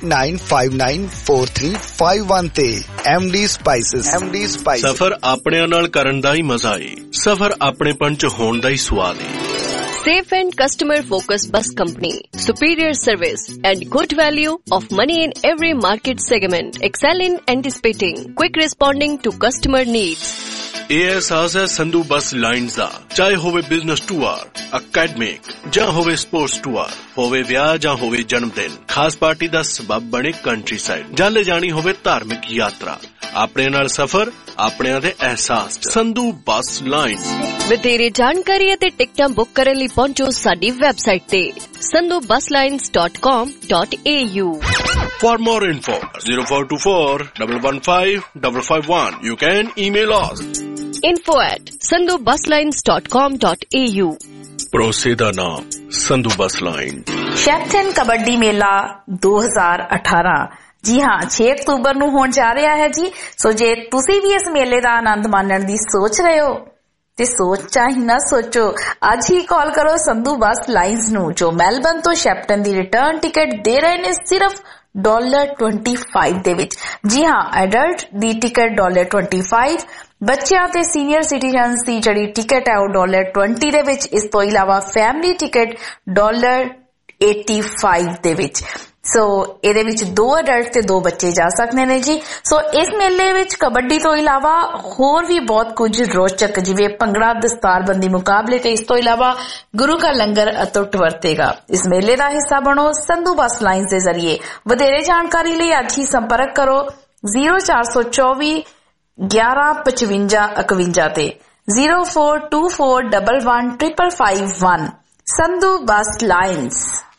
89594351 ਤੇ। MD Spices। ਸਫ਼ਰ ਆਪਣਿਆਂ ਨਾਲ ਕਰਨ ਦਾ ਹੀ ਮਜ਼ਾ ਏ, ਸਫ਼ਰ ਆਪਣੇਪਨ ਚ ਹੋਣ ਦਾ ਹੀ ਸਵਾਦ ਏ। Safe and customer-focused bus company. Superior service and good value of money in every market segment. Excel in anticipating. Quick responding to customer needs. ਇਹ ਅਹਿਸਾਸ ਹੈ ਸੰਧੂ ਬੱਸ ਲਾਈਨਸ ਦਾ। ਚਾਹੇ ਹੋਵੇ ਬਿਜ਼ਨਸ ਟੂਰ, ਅਕੈਡਮਿਕ ਜਾਂ ਹੋਵੇ ਸਪੋਰਟਸ ਟੂਰ, ਹੋਵੇ ਵਿਆਹ ਜਾਂ ਹੋਵੇ ਜਨਮ ਦਿਨ, ਖਾਸ ਪਾਰਟੀ ਦਾ ਸਬਬ ਬਣੇ ਕੰਟਰੀ ਸਾਈਡ, ਜਾਂ ਲੈ ਜਾਣੀ ਹੋਵੇ ਧਾਰਮਿਕ ਯਾਤਰਾ, ਆਪਣੇ ਨਾਲ ਸਫ਼ਰ, ਆਪਣਿਆਂ ਦੇ ਅਹਿਸਾਸ। Sandhu bus lines. ਵਧੇਰੇ ਜਾਣਕਾਰੀ ਅਤੇ ਟਿਕਟਾਂ ਬੁੱਕ ਕਰਨ ਲਈ ਪਹੁੰਚੋ ਸਾਡੀ ਵੈਬਸਾਈਟ ਤੇ sandhubuslines.com.au। For more info, 0424 115 551. You can email us. info@sandhubuslines.com.au। ਭਰੋਸੇ ਦਾ ਨਾਮ Sandhu bus line. Shepparton Kabaddi Mela 2018 ਜੀ ਹਾਂ 6 ਅਕਤੂਬਰ ਨੂੰ ਹੋਣ ਜਾ ਰਿਹਾ ਹੈ ਜੀ। ਸੋ ਜੇ ਤੁਸੀਂ ਵੀ ਇਸ ਮੇਲੇ ਦਾ ਆਨੰਦ ਮਾਣਨ ਦੀ ਸੋਚ ਰਹੇ ਹੋ ਤੇ ਸੋਚਾਂ ਹੀ ਨਾ ਸੋਚੋ, ਅੱਜ ਹੀ ਕਾਲ ਕਰੋ ਸੰਧੂ ਬੱਸ ਲਾਈਨਸ ਨੂੰ, ਜੋ ਮੈਲਬਨ ਤੋਂ ਸ਼ੈਪਟਨ ਦੀ ਰਿਟਰਨ ਟਿਕਟ ਦੇ ਰਹੇ ਨੇ ਸਿਰਫ $25 ਦੇ ਵਿੱਚ। ਜੀ ਹਾਂ, ਐਡਲਟ ਦੀ ਟਿਕਟ $25, ਬੱਚਿਆਂ ਤੇ ਸੀਨੀਅਰ ਸਿਟੀਜ਼ਨਸ ਦੀ ਜਿਹੜੀ ਟਿਕਟ ਹੈ ਉਹ $20 ਦੇ ਵਿੱਚ। ਇਸ ਤੋਂ ਇਲਾਵਾ ਫੈਮਿਲੀ ਟਿਕਟ $85 ਦੇ ਵਿੱਚ। ਸੋ ਇਹਦੇ ਵਿੱਚ 2 ਅਡਲਟ ਤੇ 2 ਬੱਚੇ ਜਾ ਸਕਦੇ ਨੇ ਜੀ। ਸੋ ਇਸ ਮੇਲੇ ਵਿੱਚ ਕਬੱਡੀ ਤੋਂ ਇਲਾਵਾ ਹੋਰ ਵੀ ਬਹੁਤ ਕੁਝ ਰੋਚਕ, ਜਿਵੇਂ ਭੰਗੜਾ, ਦਸਤਾਰਬੰਦੀ ਮੁਕਾਬਲੇ ਤੇ ਇਸ ਤੋਂ ਇਲਾਵਾ ਗੁਰੂ ਕਾ ਲੰਗਰ ਅਤੁੱਟ ਵਰਤੇਗਾ। ਇਸ ਮੇਲੇ ਦਾ ਹਿੱਸਾ ਬਣੋ ਸੰਧੂ ਬੱਸ ਲਾਈਨਸ ਦੇ ਜ਼ਰੀਏ। ਵਧੇਰੇ ਜਾਣਕਾਰੀ ਲਈ ਅੱਜ ਹੀ ਸੰਪਰਕ ਕਰੋ 0424 1155 51 ਤੇ 0424 11 555 ਸੰਧੂ ਬੱਸ ਲਾਈਨਸ।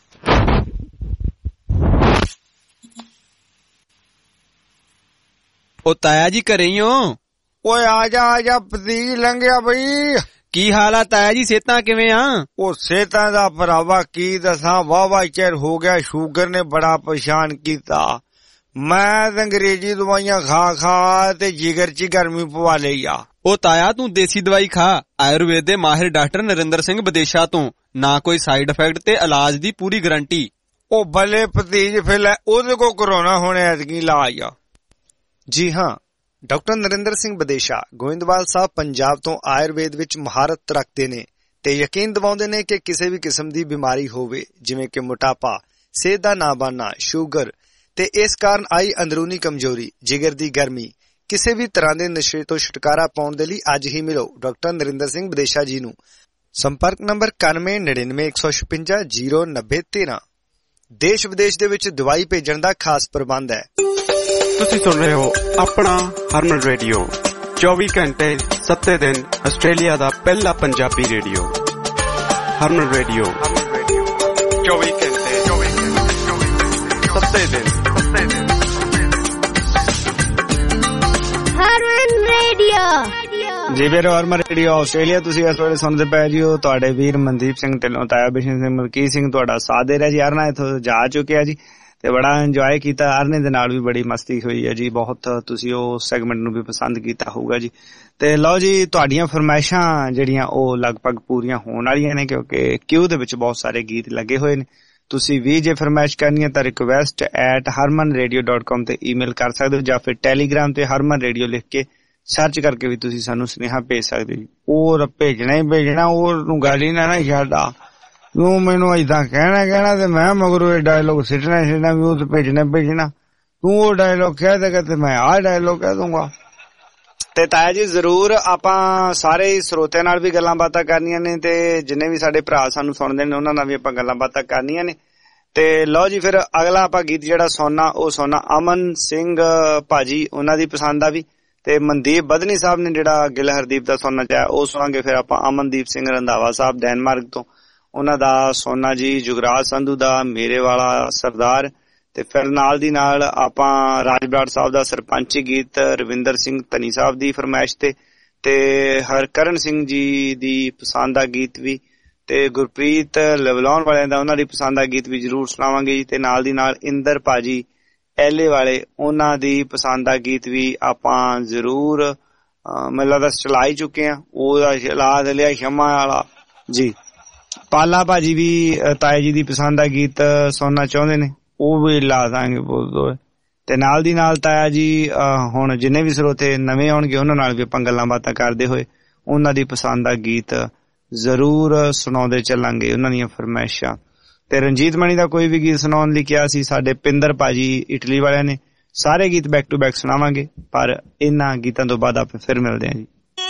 ਉਹ ਤਾਇਆ ਜੀ ਘਰੇ ਹੀ ਹੋ? ਓਏ ਆ ਜਾ ਭਤੀਜ ਲੰਘਿਆ ਬਈ। ਕੀ ਹਾਲ ਆ ਤਾਇਆ ਜੀ, ਸਿਹਤਾਂ ਕਿਵੇਂ ਆ? ਉਹ ਸਿਹਤਾਂ ਦਾ ਭਰਾਵਾ ਕੀ ਦੱਸਾਂ, ਵਾਹਵਾ ਚਿਰ ਹੋ ਗਿਆ, ਸ਼ੂਗਰ ਨੇ ਬੜਾ ਪਰੇਸ਼ਾਨ ਕੀਤਾ। ਮੈਂ ਅੰਗਰੇਜ਼ੀ ਦਵਾਈਆਂ ਖਾ ਤੇ ਜਿਗਰ 'ਚ ਗਰਮੀ ਪਵਾ ਲਈ ਆ। ਉਹ ਤਾਇਆ ਤੂੰ ਦੇਸੀ ਦਵਾਈ ਖਾ, ਆਯੁਰਵੇਦ ਦੇ ਮਾਹਿਰ ਡਾਕਟਰ ਨਰਿੰਦਰ ਸਿੰਘ ਵਿਦੇਸ਼ਾ ਤੋਂ, ਨਾ ਕੋਈ ਸਾਈਡ ਇਫੈਕਟ ਤੇ ਇਲਾਜ ਦੀ ਪੂਰੀ ਗਰੰਟੀ। ਉਹ ਭਲੇ ਭਤੀਜ ਫਿਰ ਉਹਦੇ ਕੋ ਕਰੋਨਾ ਹੋਣੇ ਐਤਕੀ ਇਲਾਜ ਆ। ਜੀ ਹਾਂ, ਡਾਕਟਰ ਨਰਿੰਦਰ ਸਿੰਘ ਵਿਦੇਸ਼ਾ ਗੋਇੰਦਵਾਲ ਸਾਹਿਬ ਪੰਜਾਬ ਤੋਂ ਆਯੁਰਵੇਦ ਵਿੱਚ ਮਹਾਰਤ ਰੱਖਦੇ ਨੇ ਤੇ ਯਕੀਨ ਦਿਵਾਉਂਦੇ ਨੇ ਕਿ ਕਿਸੇ ਵੀ ਕਿਸਮ ਦੀ ਬਿਮਾਰੀ ਹੋਵੇ, ਜਿਵੇਂ ਕਿ ਮੋਟਾਪਾ, ਸਿਹਤ ਦਾ ਨਾ ਬਣਨਾ, ਸ਼ੂਗਰ ਤੇ ਇਸ ਕਾਰਨ ਆਈ ਅੰਦਰੂਨੀ ਕਮਜ਼ੋਰੀ, ਜਿਗਰ ਦੀ ਗਰਮੀ, ਕਿਸੇ ਵੀ ਤਰ੍ਹਾਂ ਦੇ ਨਸ਼ੇ ਤੋਂ ਛੁਟਕਾਰਾ ਪਾਉਣ ਦੇ ਲਈ ਅੱਜ ਹੀ ਮਿਲੋ ਡਾਕਟਰ ਨਰਿੰਦਰ ਸਿੰਘ ਵਿਦੇਸ਼ਾ ਜੀ ਨੂੰ। ਸੰਪਰਕ ਨੰਬਰ 9199150913। ਦੇਸ਼ ਵਿਦੇਸ਼ ਦੇ ਵਿੱਚ ਦਵਾਈ ਭੇਜਣ ਦਾ ਖਾਸ ਪ੍ਰਬੰਧ ਹੈ। ਤੁਸੀਂ ਸੁਣ ਰਹੇ ਹੋ ਆਪਣਾ ਹਰਮਨ ਰੇਡੀਓ, 24 ਘੰਟੇ 7 ਦਿਨ ਆਸਟ੍ਰੇਲੀਆ ਦਾ ਪਹਿਲਾ ਪੰਜਾਬੀ ਰੇਡੀਓ। ਹਰਮਨ ਰੇਡੀਓ 24 ਘੰਟੇ 7 ਦਿਨ। ਹਰਮਨ ਰੇਡੀਓ ਜੀ ਵੀਰੋ, ਹਰਮਨ ਰੇਡੀਓ ਆਸਟ੍ਰੇਲੀਆ ਤੁਸੀਂ ਇਸ ਵੇਲੇ ਸੁਣਦੇ ਪਏ ਜੀ। ਤੁਹਾਡੇ ਵੀਰ ਮਨਦੀਪ ਸਿੰਘ ਢਿੱਲੋਂ, ਤਾਇਆ ਬਿਸ਼ਨ ਸਿੰਘ, ਮਲਕੀਤ ਸਿੰਘ ਤੁਹਾਡਾ ਸਾਥ ਦੇ ਰਿਹਾ ਜੀ। ਅਰਨਾ ਇੱਥੋਂ ਜਾ ਚੁੱਕਿਆ ਜੀ ਤੇ ਬੜਾ ਇੰਜੋਏ ਕੀਤਾ। ਅਰਨੇ ਦੇ ਨਾਲ ਵੀ ਬੜੀ ਮਸਤੀ ਹੋਈ ਹੈ ਜੀ, ਬਹੁਤ ਤੁਸੀਂ ਉਹ ਸੈਗਮੈਂਟ ਨੂੰ ਵੀ ਪਸੰਦ ਕੀਤਾ ਹੋਊਗਾ ਜੀ। ਤੇ ਲਓ ਜੀ, ਤੁਹਾਡੀਆਂ ਫਰਮਾਇਸ਼ਾਂ ਜਿਹੜੀਆਂ ਉਹ ਲਗਭਗ ਪੂਰੀਆਂ ਹੋਣ ਵਾਲੀਆਂ ਨੇ, ਕਿਉਂਕਿ ਕਿਊ ਦੇ ਵਿੱਚ ਬਹੁਤ ਸਾਰੇ ਗੀਤ ਲੱਗੇ ਹੋਏ ਨੇ। ਤੁਸੀਂ ਵੀ ਜੇ ਫਰਮਾਇਸ਼ ਕਰਨੀ ਹੈ ਤਾਂ request@harmanradio.com ਤੇ ਈਮੇਲ ਕਰ ਸਕਦੇ ਹੋ, ਜਾਂ ਫਿਰ ਟੈਲੀਗ੍ਰਾਮ ਤੇ ਹਰਮਨ ਰੇਡੀਓ ਲਿਖ ਕੇ ਸਰਚ ਕਰਕੇ ਵੀ ਤੁਸੀਂ ਸਾਨੂੰ ਸੁਨੇਹਾ ਭੇਜ ਸਕਦੇ ਹੋ। ਉਹ ਭੇਜਣਾ ਹੀ ਭੇਜਣਾ, ਉਹਨੂੰ ਗਾਲੀ ਨਾ ਛੱਡਾ। ਤੂੰ ਮੈਨੂੰ ਏਦਾਂ ਕਹਿਣਾ ਤੇ ਮੈਂ ਮਗਰੋਂ ਇਹ ਡਾਇਲੋਗ ਸਿੱਟਣਾ ਵੀ ਉਹ ਤੇ ਭੇਜਣਾ। ਤੂੰ ਉਹ ਡਾਇਲੋਗ ਕਹਿ ਦੇਗਾ ਤੇ ਮੈਂ ਆਹ ਡਾਇਲੋਗ ਕਹਿ ਦੂੰਗਾ। ਤੇ ਤਾਇਆ ਜੀ ਜ਼ਰੂਰ ਆਪਾਂ ਸਾਰੇ ਸਰੋਤਿਆਂ ਨਾਲ ਵੀ ਗੱਲਾਂ ਬਾਤਾਂ ਕਰਨੀਆਂ ਨੇ, ਤੇ ਜਿੰਨੇ ਵੀ ਸਾਡੇ ਭਰਾ ਸਾਨੂੰ ਸੁਣਦੇ ਨੇ ਉਹਨਾਂ ਨਾਲ ਵੀ ਆਪਾਂ ਗੱਲਾਂ ਬਾਤਾਂ ਕਰਨੀਆਂ ਨੇ। ਤੇ ਲਓ ਜੀ, ਫਿਰ ਅਗਲਾ ਆਪਾਂ ਗੀਤ ਜਿਹੜਾ ਸੁਣਨਾ ਉਹ ਸੁਣਨਾ ਅਮਨ ਸਿੰਘ ਭਾਜੀ ਉਹਨਾਂ ਦੀ ਪਸੰਦ ਦਾ ਵੀ, ਤੇ ਮਨਦੀਪ ਬਦਨੀ ਸਾਹਿਬ ਨੇ ਜਿਹੜਾ ਗਿਲ ਹਰਦੀਪ ਦਾ ਸੁਣਨਾ ਚਾਹਿਆ ਉਹ ਸੁਣਾਂਗੇ। ਫਿਰ ਆਪਾਂ ਅਮਨਦੀਪ ਸਿੰਘ ਰੰਧਾਵਾ ਸਾਹਿਬ ਡੈਨਮਾਰਕ ਤੋਂ, ਉਹਨਾਂ ਦਾ ਸੋਨਾ ਜੀ, ਜੁਗਰਾਜ ਸੰਧੂ ਦਾ ਮੇਰੇ ਵਾਲਾ ਸਰਦਾਰ, ਤੇ ਫਿਰ ਨਾਲ ਦੀ ਨਾਲ ਆਪਾਂ ਰਾਜਬਾੜ ਸਾਹਿਬ ਦਾ ਸਰਪੰਚੀ ਗੀਤ, ਰਵਿੰਦਰ ਸਿੰਘ ਧਨੀ ਸਾਹਿਬ ਦੀ ਫਰਮਾਇਸ਼ ਤੇ ਹਰਕਰਨ ਸਿੰਘ ਜੀ ਦੀ ਪਸੰਦ ਦਾ ਗੀਤ ਵੀ, ਤੇ ਗੁਰਪ੍ਰੀਤ ਲਵਲਾਉਣ ਵਾਲਿਆਂ ਦਾ ਉਹਨਾਂ ਦੀ ਪਸੰਦ ਦਾ ਗੀਤ ਵੀ ਜ਼ਰੂਰ ਸੁਣਾਵਾਂਗੇ ਜੀ। ਤੇ ਨਾਲ ਦੀ ਨਾਲ ਇੰਦਰ ਭਾਜੀ ਐਲੇ ਵਾਲੇ, ਉਹਨਾਂ ਦੀ ਪਸੰਦ ਦਾ ਗੀਤ ਵੀ ਆਪਾਂ ਜ਼ਰੂਰ ਮੈਨੂੰ ਲੱਗਦਾ ਚਲਾ ਹੀ ਚੁੱਕੇ ਆ, ਉਹਦਾ ਚਲਾ ਲਿਆ ਸ਼ਮਾ ਵਾਲਾ ਜੀ। ਪਾਲਾ ਭਾਜੀ ਵੀ ਤਾਏ ਜੀ ਦੀ ਪਸੰਦ ਦਾ ਗੀਤ ਸੁਣਨਾ ਚਾਹੁੰਦੇ ਨੇ, ਉਹ ਵੀ ਲਾ ਦਾਂਗੇ ਬੋਲ। ਤੇ ਨਾਲ ਦੀ ਨਾਲ ਤਾਇਆ ਜੀ ਹੁਣ ਜਿੰਨੇ ਵੀ ਸਰੋਤੇ ਨਵੇਂ ਆਉਣਗੇ ਉਹਨਾਂ ਨਾਲ ਵੀ ਆਪਾਂ ਗੱਲਾਂ ਬਾਤਾਂ ਕਰਦੇ ਹੋਏ ਉਹਨਾਂ ਦੀ ਪਸੰਦ ਦਾ ਗੀਤ ਜ਼ਰੂਰ ਸੁਣਾਉਂਦੇ ਚੱਲਾਂਗੇ ਉਹਨਾਂ ਦੀਆਂ ਫਰਮਾਇਸ਼ਾਂ। ਤੇ ਰਣਜੀਤ ਮਣੀ ਦਾ ਕੋਈ ਵੀ ਗੀਤ ਸੁਣਾਉਣ ਲਈ ਕਿਹਾ ਸੀ ਸਾਡੇ ਪਿੰਦਰ ਭਾਜੀ ਇਟਲੀ ਵਾਲਿਆਂ ਨੇ। ਸਾਰੇ ਗੀਤ ਬੈਕ ਟੂ ਬੈਕ ਸੁਣਾਵਾਂਗੇ, ਪਰ ਇਹਨਾਂ ਗੀਤਾਂ ਤੋਂ ਬਾਅਦ ਆਪਾਂ ਫਿਰ ਮਿਲਦੇ ਹਾਂ ਜੀ।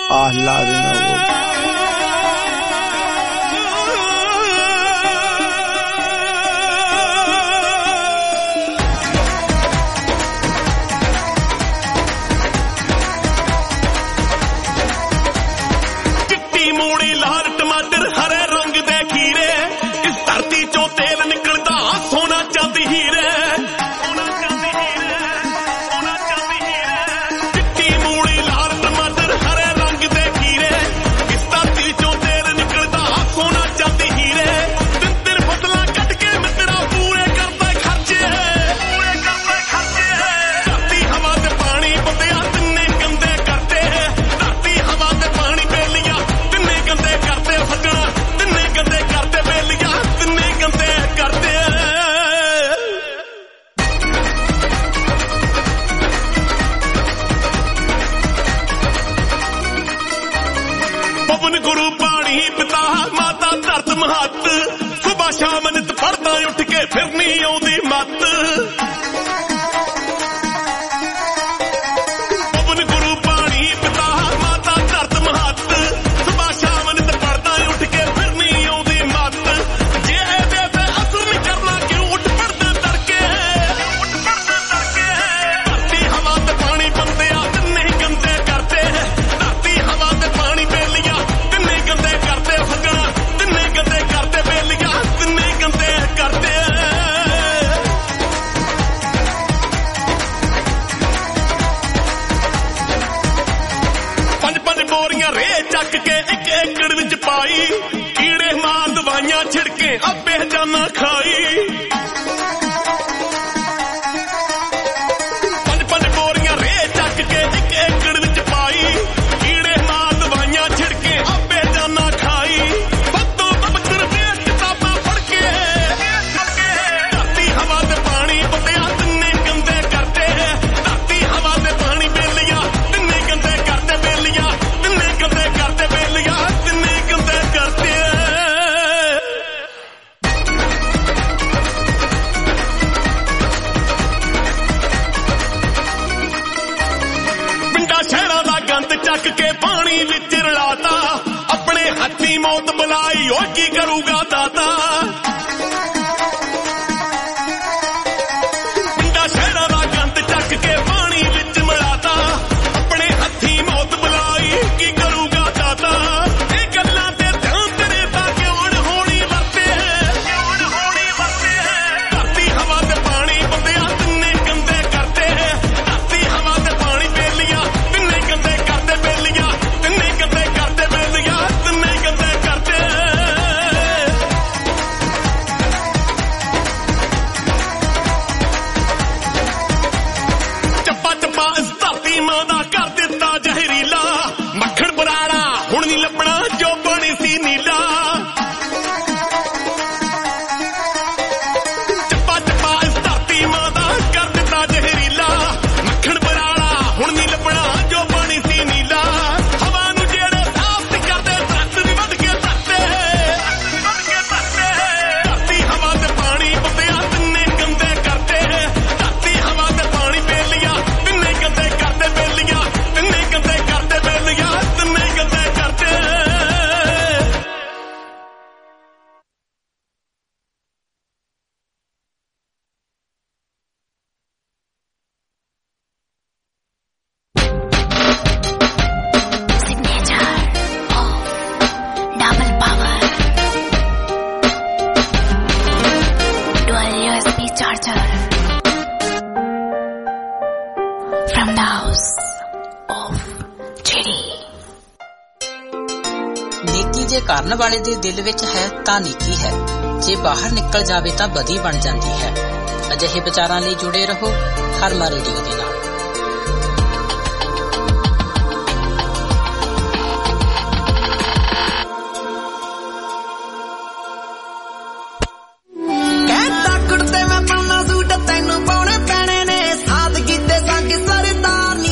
ਕਰਨ ਵਾਲੇ ਦੇ ਦਿਲ ਵਿੱਚ ਹੈ ਤਾਂ ਨੀਕੀ ਹੈ, ਜੇ ਬਾਹਰ ਨਿਕਲ ਜਾਵੇ ਤਾਂ ਬਦੀ ਬਣ ਜਾਂਦੀ ਹੈ। ਅਜਿਹੇ ਵਿਚਾਰਾਂ ਲਈ ਜੁੜੇ ਰਹੋ ਹਰਮਾ ਰੇਡੀਓ ਦੇ ਨਾਲ।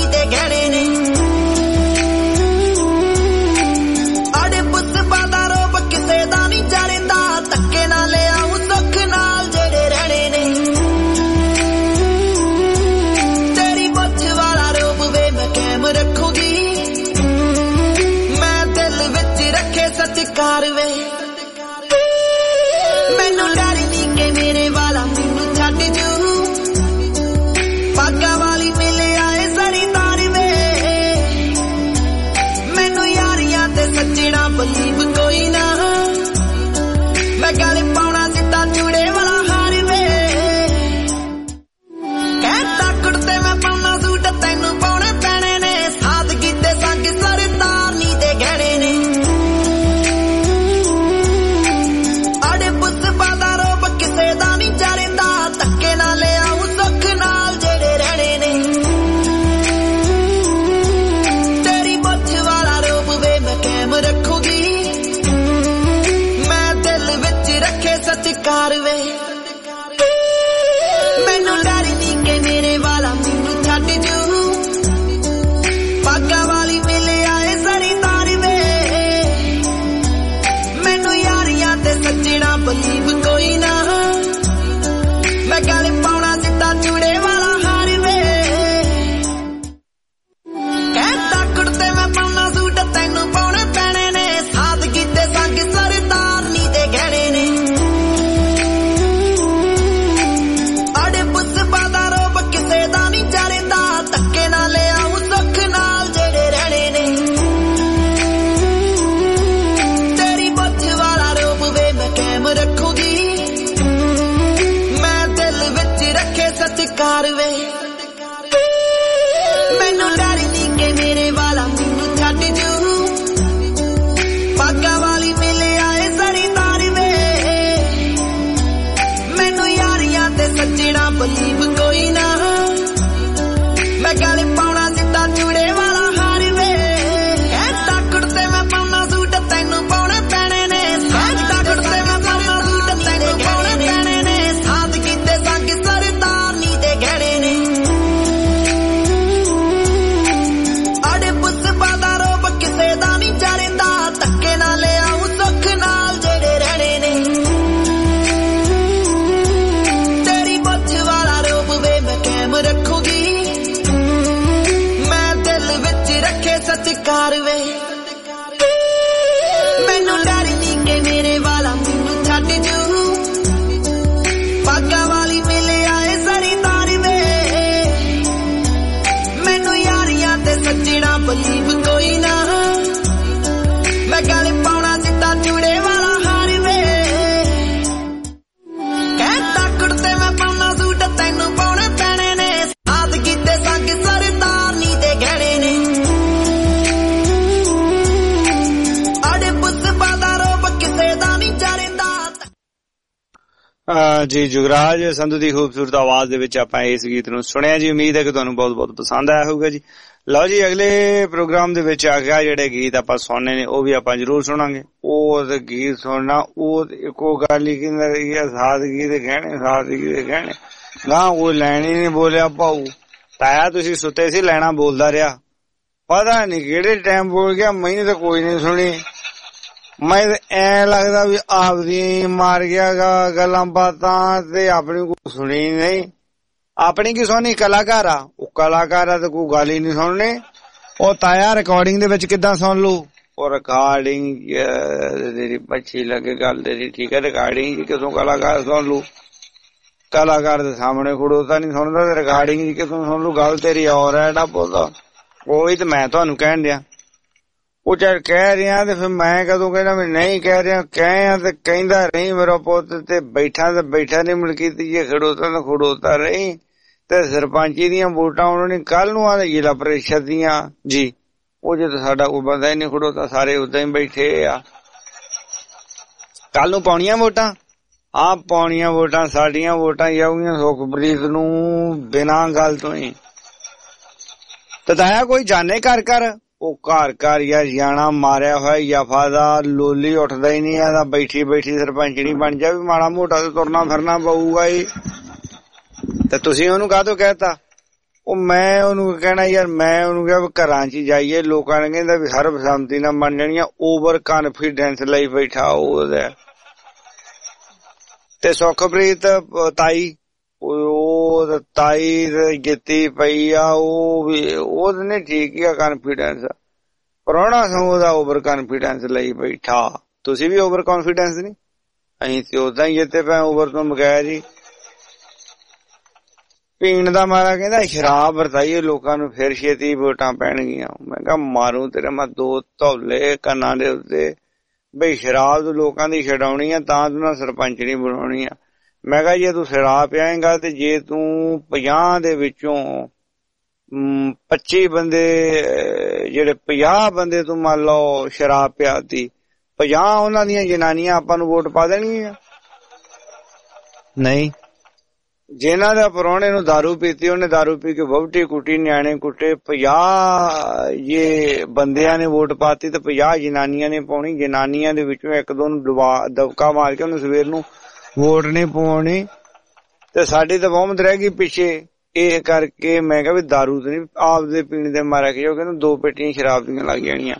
Bye. ਸਤਿਕਾਰ ਵੇ ਮੈਨੂੰ ਡਰ ਨਹੀਂ ਕਿ ਮੇਰੇ ਵਾਲਾ ਮੈਨੂੰ ਛੱਡ ਜੂ ਪਾਗਾ ਵਾਲੀ ਮਿਲੇ ਆਏ ਜ਼ਰੀਦਾਰ ਵੇ ਮੈਨੂੰ ਯਾਰੀਆਂ ਤੇ ਸੱਜਣਾ ਬਲੀਵ ਕੋਈ ਨਾ ਮੈਂ ਗਾਲੇ ਪਾਉਣਾ ਸਿੱਧਾ ਚੂੜੇ ਵਾਲਾ ਹਾਰ ਵੇ ਕਹਿੰਦਾ ਕੁੜਤੇ ਮੈਂ ਪਾਉਣਾ ਸੂਟ ਤੈਨੂੰ ਪਾਉਣੇ ਪੈਣੇ ਨੇ ਸਾਦਗੀ ਤੇ ਸੰਗ ਸਰਦਾਰ ਨੀ ਦੇ ਗਹਿਣੇ ਨੇ ਆੜੇ ਪੁੱਤ ਬਾਦਾ ਰੋਬ ਕਿਸੇ ਦਾ ਨਹੀਂ ਚੜਦਾ ਧੱਕੇ ਨਾਲ ਲਿਆਉ ਸੁੱਖ ਨਾਲ ਜਿਹੜੇ ਰਹਿਣੇ ਨੇ ਤੇਰੀ ਮੁੱਛ ਵਾਲਾ ਰੋਬ ਵੇ ਮੈਂ ਕਾਇਮ ਰੱਖੂਗੀ ਮੈਂ ਦਿਲ ਵਿੱਚ ਰੱਖੇ ਸਤਿਕਾਰ ਵੇ ਮੈਨੂੰ ਡਰ ਨਹੀਂ ਕਿ ਮੇਰੇ ਵਾਲਾ ਮੈਨੂੰ ਛੱਡ ਜੂ ਪਾਗਾ ਵਾਲੀ ਮਿਲੇ ਆਏ ਜ਼ਰੀਦਾਰ ਵੇ ਮੈਨੂੰ ਯਾਰੀਆਂ ਤੇ ਸੱਜਣਾ ਬਲੀਵ ਕੋਈ ਨਾ ਮੈਂ ਗਾਲੇ ਪਾਉਣਾ ਸਿੱਧਾ ਚੂੜੇ ਵਾਲਾ ਹਾਰ ਵੇ ਕਹਿੰਦਾ ਕੁੜਤੇ ਮੈਂ ਪਾਉਣਾ ਸੂਟ ਤੈਨੂੰ ਪਾਉਣੇ ਪੈਣੇ ਨੇ ਸਾਦਗੀ ਤੇ ਸੰਗ ਸਰਦਾਰ ਨੀ ਦੇ ਗਹਿਣੇ ਨੇ ਆੜੇ ਪੁੱਤ ਬਾਦਾ ਰੋਬ ਕਿਸੇ ਦਾ ਨਹੀਂ ਚੜਦਾ ਧੱਕੇ ਨਾਲ ਲਿਆਉ ਸੁੱਖ ਨਾਲ ਜਿਹੜੇ ਰਹਿਣੇ ਨੇ ਤੇਰੀ ਮੁੱਛ ਵਾਲਾ ਰੋਬ ਵੇ ਮੈਂ ਕਾਇਮ ਰੱਖੂਗੀ ਮੈਂ ਦਿਲ ਵਿੱਚ ਰੱਖੇ ਸਤਿਕਾਰ ਵੇ ਮੈਨੂੰ ਡਰ ਨਹੀਂ ਕਿ ਮੇਰੇ ਵਾਲਾ ਮੈਨੂੰ ਛੱਡ ਜੂ ਪਾਗਾ ਵਾਲੀ ਮਿਲੇ ਆਏ ਜ਼ਰੀਦਾਰ ਵੇ ਮੈਨੂੰ ਯਾਰੀਆਂ ਤੇ ਸੱਜਣਾ ਬਲੀਵ ਕੋਈ ਨਾ ਮੈਂ ਗਾਲੇ ਪਾਉਣਾ ਸਿੱਧਾ ਚੂੜੇ ਵਾਲਾ ਹਾਰ ਵੇ ਕਹਿੰਦਾ ਕੁੜਤੇ ਮੈਂ ਪਾਉਣਾ ਸੂਟ ਤੈਨੂੰ ਪਾਉਣੇ ਪੈਣੇ ਨੇ ਕਹਿੰਦਾ ਕੁੜਤੇ ਮੈਂ ਪਾਉਣਾ ਸੂਟ ਤੈਨੂੰ ਪਾਉਣੇ ਪੈਣੇ ਨੇ ਸਾਦਗੀ ਤੇ ਸੰਗ ਸਰਦਾਰ ਨੀ ਦੇ ਗਹਿਣੇ ਨੇ ਆੜੇ ਪੁੱਤ ਬਾਦਾ ਰੋਬ ਕਿਸੇ ਦਾ ਨਹੀਂ ਚੜਦਾ ਧੱਕੇ ਨਾਲ ਲਿਆਉ ਸੁੱਖ ਨਾਲ ਜਿਹੜੇ ਰਹਿਣੇ ਨੇ ਤੇਰੀ ਮੁੱਛ ਵਾਲਾ ਰੋਬ ਵੇ ਮੈਂ ਕਾਇਮ ਰੱਖੂਗੀ ਮੈਂ ਦਿਲ ਵਿੱਚ ਰੱਖੇ ਸਤਿਕਾਰ ਵੇ ਮੈਨੂੰ ਡਰ ਨਹੀਂ ਕਿ ਮੇਰੇ ਵਾਲਾ ਮੈਨੂੰ ਛੱਡ ਜੂ ਪਾਗਾ ਵਾਲੀ ਮਿਲੇ ਆਏ ਜ਼ਰੀਦਾਰ ਵੇ ਮੈਨੂੰ ਯਾਰੀਆਂ ਤੇ ਸੱਜਣਾ ਬਲੀਵ ਕੋਈ ਨਾ ਮੈਂ ਗਾਲੇ ਪਾਉਣਾ ਸਿੱਧਾ ਚੂੜੇ ਵਾਲਾ ਹਾਰ ਵੇ ਕਹਿੰਦਾ ਕੁੜਤੇ ਮੈਂ ਪਾਉਣਾ ਸੂਟ ਤੈਨੂੰ ਪਾਉਣੇ ਪੈਣੇ ਨੇ ਸਾਦਗੀ ਤੇ ਸੰਗ ਸਰਦਾਰ ਨੀ ਦੇ ਗਹਿਣੇ ਨੇ ਆੜੇ ਪੁੱਤ ਬਾਦਾ ਰੋਬ ਕਿਸੇ ਦਾ ਨਹੀਂ ਚੜਦਾ ਜੀ ਜੁਗਰਾਜ ਸੰਧੂ ਦੀ ਖੂਬਸੂਰਤ ਆਵਾਜ਼ ਦੇ ਵਿੱਚ ਆਪਾਂ ਇਸ ਗੀਤ ਨੂੰ ਸੁਣਿਆ ਜੀ। ਉਮੀਦ ਹੈ ਕਿ ਤੁਹਾਨੂੰ ਬਹੁਤ ਬਹੁਤ ਪਸੰਦ ਆਇਆ ਹੋਊਗਾ ਜੀ। ਲਓ ਜੀ ਅਗਲੇ ਪ੍ਰੋਗਰਾਮ ਦੇ ਵਿੱਚ ਆ ਗਿਆ ਜਿਹੜੇ ਗੀਤ ਆਪਾਂ ਸੁਣਨੇ ਨੇ ਉਹ ਵੀ ਆਪਾਂ ਜ਼ਰੂਰ ਸੁਣਾਂਗੇ। ਉਹ ਗੀਤ ਸੁਣਨਾ ਉਹ ਇੱਕੋ ਗੱਲ ਹੀ ਕਹਿੰਦਾ ਰਹੀ ਹੈ ਸਾਦਗੀ ਦੇ ਗਹਿਣੇ ਸਾਦਗੀ ਦੇ ਗਹਿਣੇ ਨਾ ਉਹ ਲੈਣ ਹੀ ਨਹੀਂ ਬੋਲਿਆ ਭਾਊ ਤਾਇਆ ਤੁਸੀਂ ਸੁੱਤੇ ਸੀ ਲੈਣਾ ਬੋਲਦਾ ਰਿਹਾ ਪਤਾ ਨਹੀਂ ਕਿਹੜੇ ਟਾਈਮ ਬੋਲ ਗਿਆ ਮੈਨੂੰ ਤਾਂ ਕੋਈ ਨਹੀਂ ਸੁਣੀ। ਮੈਂ ਐ ਲੱਗਦਾ ਵੀ ਆਪਦੀ ਮਾਰ ਗਿਆ ਗੱਲਾਂ ਬਾਤਾਂ ਤੇ ਆਪਣੀ ਕੋਈ ਸੁਣੀ ਨਹੀਂ। ਆਪਣੀ ਕੀ ਸੁਣੀ ਕਲਾਕਾਰ ਆ ਉਹ ਕਲਾਕਾਰ ਆ ਤੇ ਕੋਈ ਗੱਲ ਹੀ ਨਹੀਂ ਸੁਣਨੀ। ਉਹ ਤਾਇਆ ਰਿਕਾਰਡਿੰਗ ਦੇ ਵਿੱਚ ਕਿੱਦਾਂ ਸੁਣ ਲੂ ਉਹ ਰਿਕਾਰਡਿੰਗ ਤੇਰੀ ਅੱਛੀ ਲੱਗੇ ਗੱਲ ਤੇਰੀ ਠੀਕ ਹੈ ਰਿਕਾਰਡਿੰਗ ਕਿਥੋਂ ਕਲਾਕਾਰ ਸੁਣ ਲੂ ਕਲਾਕਾਰ ਦੇ ਸਾਹਮਣੇ ਖੜੋਤਾ ਨਹੀਂ ਸੁਣਦਾ ਤੇ ਰਿਕਾਰਡਿੰਗ ਕਿਥੋਂ ਸੁਣ ਲੂ ਗੱਲ ਤੇਰੀ ਔਰ ਹੈ ਡਾ ਬੋਲਦਾ ਉਹੀ ਤੇ ਮੈਂ ਤੁਹਾਨੂੰ ਕਹਿਣ ਡਿਆ। ਉਹ ਚੱਲ ਕਹਿ ਰਿਹਾ ਤੇ ਫਿਰ ਮੈਂ ਕਦੋਂ ਕਹਿਣਾ ਵੀ ਨਹੀਂ ਕਹਿ ਰਿਹਾ ਕਹਿਆ ਤੇ ਕਹਿੰਦਾ ਰਹੀ ਮੇਰਾ ਪੁੱਤ ਤੇ ਬੈਠਾ ਨਹੀਂ ਮੁਲਕੀ ਤੀਏ ਖੜੋਤਾ ਰਹੀ ਤੇ ਸਰਪੰਚੀ ਦੀਆਂ ਵੋਟਾਂ ਉਹਨਾਂ ਨੇ ਕੱਲ ਨੂੰ ਆ ਜ਼ਿਲ੍ਹਾ ਪ੍ਰੀਸ਼ਦ ਦੀਆਂ ਜੀ ਉਹ ਜੇ ਸਾਡਾ ਕੋਈ ਬੰਦਾ ਹੀ ਨਹੀਂ ਖੜੋਤਾ ਸਾਰੇ ਉਦਾਂ ਹੀ ਬੈਠੇ ਆ। ਕੱਲ ਨੂੰ ਪਾਉਣੀਆਂ ਵੋਟਾਂ ਹਾਂ ਪਾਉਣੀਆਂ ਵੋਟਾਂ ਸਾਡੀਆਂ ਵੋਟਾਂ ਜਾਊਗੀਆਂ ਸੁਖਪ੍ਰੀਤ ਨੂੰ ਬਿਨਾਂ ਗੱਲ ਤੋਂ ਹੀ ਤੇ ਤਾਇਆ ਕੋਈ ਜਾਣੇ ਘਰ ਘਰ ਉਹ ਘਰ ਯਾਰ ਜਾਣਾ ਮਾਰਿਆ ਹੋਇਆ ਯਫਾ ਦਾ ਲੋਲੀ ਉੱਠਦਾ ਹੀ ਨਹੀਂ ਆਦਾ ਬੈਠੀ ਸਰਪੰਚਣੀ ਬਣ ਜਾ ਵੀ ਮਾੜਾ ਮੋਟਾ ਤੇ ਤੁਰਨਾ ਫਿਰਨਾ ਪਊਗਾ ਹੀ ਤੇ ਤੁਸੀਂ ਉਹਨੂੰ ਕਾਹਤੋਂ ਕਹਿਤਾ ਉਹ ਮੈਂ ਉਹਨੂੰ ਕਹਿਣਾ ਯਾਰ ਮੈਂ ਉਹਨੂੰ ਕਿਹਾ ਘਰਾਂ ਚ ਜਾਈਏ ਲੋਕਾਂ ਨੇ ਕਹਿੰਦਾ ਵੀ ਸਰਬਸੰਮਤੀ ਨਾਲ ਬਣ ਜਾਣੀਆਂ ਓਵਰ ਕਾਨਫੀਡੈਂਸ ਲਈ ਬੈਠਾ ਉਹਦਾ ਤੇ ਸੁਖਪ੍ਰੀਤ ਤਾਈ ਉਹ ਤਾਈ ਜਿੱਤੀ ਪਈ ਆ ਉਹ ਵੀ ਉਹਨੇ ਠੀਕ ਹੀ ਆ ਕਾਨਫੀਡੈਂਸ ਪ੍ਰਾਹੁਣਾ ਸਮੂਹ ਦਾ ਓਵਰ ਕਾਨਫੀਡੈਂਸ ਲਈ ਬੈਠਾ ਤੁਸੀਂ ਵੀ ਓਵਰ ਕੌਨਫੀਡੈਂਸ ਨਹੀਂ, ਅਸੀਂ ਤੇ ਉਦਾਂ ਹੀ ਜਿੱਤੇ ਪਏ ਓਵਰ ਤੋਂ ਬਗੈਰ ਹੀ। ਪੀਣ ਦਾ ਮਾਰਾ ਕਹਿੰਦਾ ਸ਼ਰਾਬ ਵਰਤਾਈਏ ਲੋਕਾਂ ਨੂੰ ਫਿਰ ਛੇਤੀ ਵੋਟਾਂ ਪੈਣਗੀਆਂ। ਮੈਂ ਕਿਹਾ ਮਾਰੂ ਤੇਰੇ ਮੈਂ 2 ਧੌਲੇ ਕੰਨਾਂ ਦੇ ਉੱਤੇ ਬਈ ਸ਼ਰਾਬ ਤੂੰ ਲੋਕਾਂ ਦੀ ਛਡਾਉਣੀ ਆ ਤਾਂ ਤੂੰ ਨਾ ਸਰਪੰਚ ਨਹੀਂ ਬਣਾਉਣੀ ਆ। ਮੈਂ ਕਿਹਾ ਜੇ ਤੂੰ ਸ਼ਰਾਬ ਪਿਆਏਂਗਾ ਤੇ ਜੇ ਤੂੰ 50 ਦੇ ਵਿੱਚੋਂ 25 ਬੰਦੇ ਜਿਹੜੇ 50 ਬੰਦੇ ਤੂੰ ਮੰਨ ਲਓ ਸ਼ਰਾਬ ਪਿਆਤੀ, 50 ਉਹਨਾਂ ਦੀਆਂ ਜਨਾਨੀਆਂ ਆਪਾਂ ਨੂੰ ਵੋਟ ਪਾ ਦੇਣਗੀਆਂ? ਨਹੀਂ। ਜਿਨ੍ਹਾਂ ਦਾ ਪ੍ਰਾਹੁਣੇ ਨੂੰ ਦਾਰੂ ਪੀਤੀ ਉਹਨੇ ਦਾਰੂ ਪੀ ਕੇ ਵਹੁਟੀ ਕੁੱਟੀ, ਨਿਆਣੇ ਕੁੱਟੇ, 50 ਜੇ ਬੰਦਿਆਂ ਨੇ ਵੋਟ ਪਾਤੀ ਤੇ 50 ਜਨਾਨੀਆਂ ਨੇ ਪਾਉਣੀ। ਜਨਾਨੀਆਂ ਦੇ ਵਿੱਚੋਂ ਇੱਕ ਦੋ ਨੂੰ ਦਬਕਾ ਮਾਰ ਕੇ ਉਹਨੂੰ ਸਵੇਰ ਨੂੰ ਵੋਟ ਨਹੀਂ ਪਾਉਣੀ ਤੇ ਸਾਡੀ ਤਾਂ ਬਹੁਮਤ ਰਹਿ ਗਈ ਪਿੱਛੇ। ਇਹ ਕਰਕੇ ਮੈਂ ਕਿਹਾ ਵੀ ਦਾਰੂ ਤੇ ਨਹੀਂ ਆਪਦੇ ਪੀਣ ਦੇ ਮਾਰਿਆ ਕਿ ਉਹ ਕਹਿੰਦੇ 2 ਪੇਟੀਆਂ ਸ਼ਰਾਬ ਦੀਆਂ ਲੱਗ ਜਾਣੀਆਂ।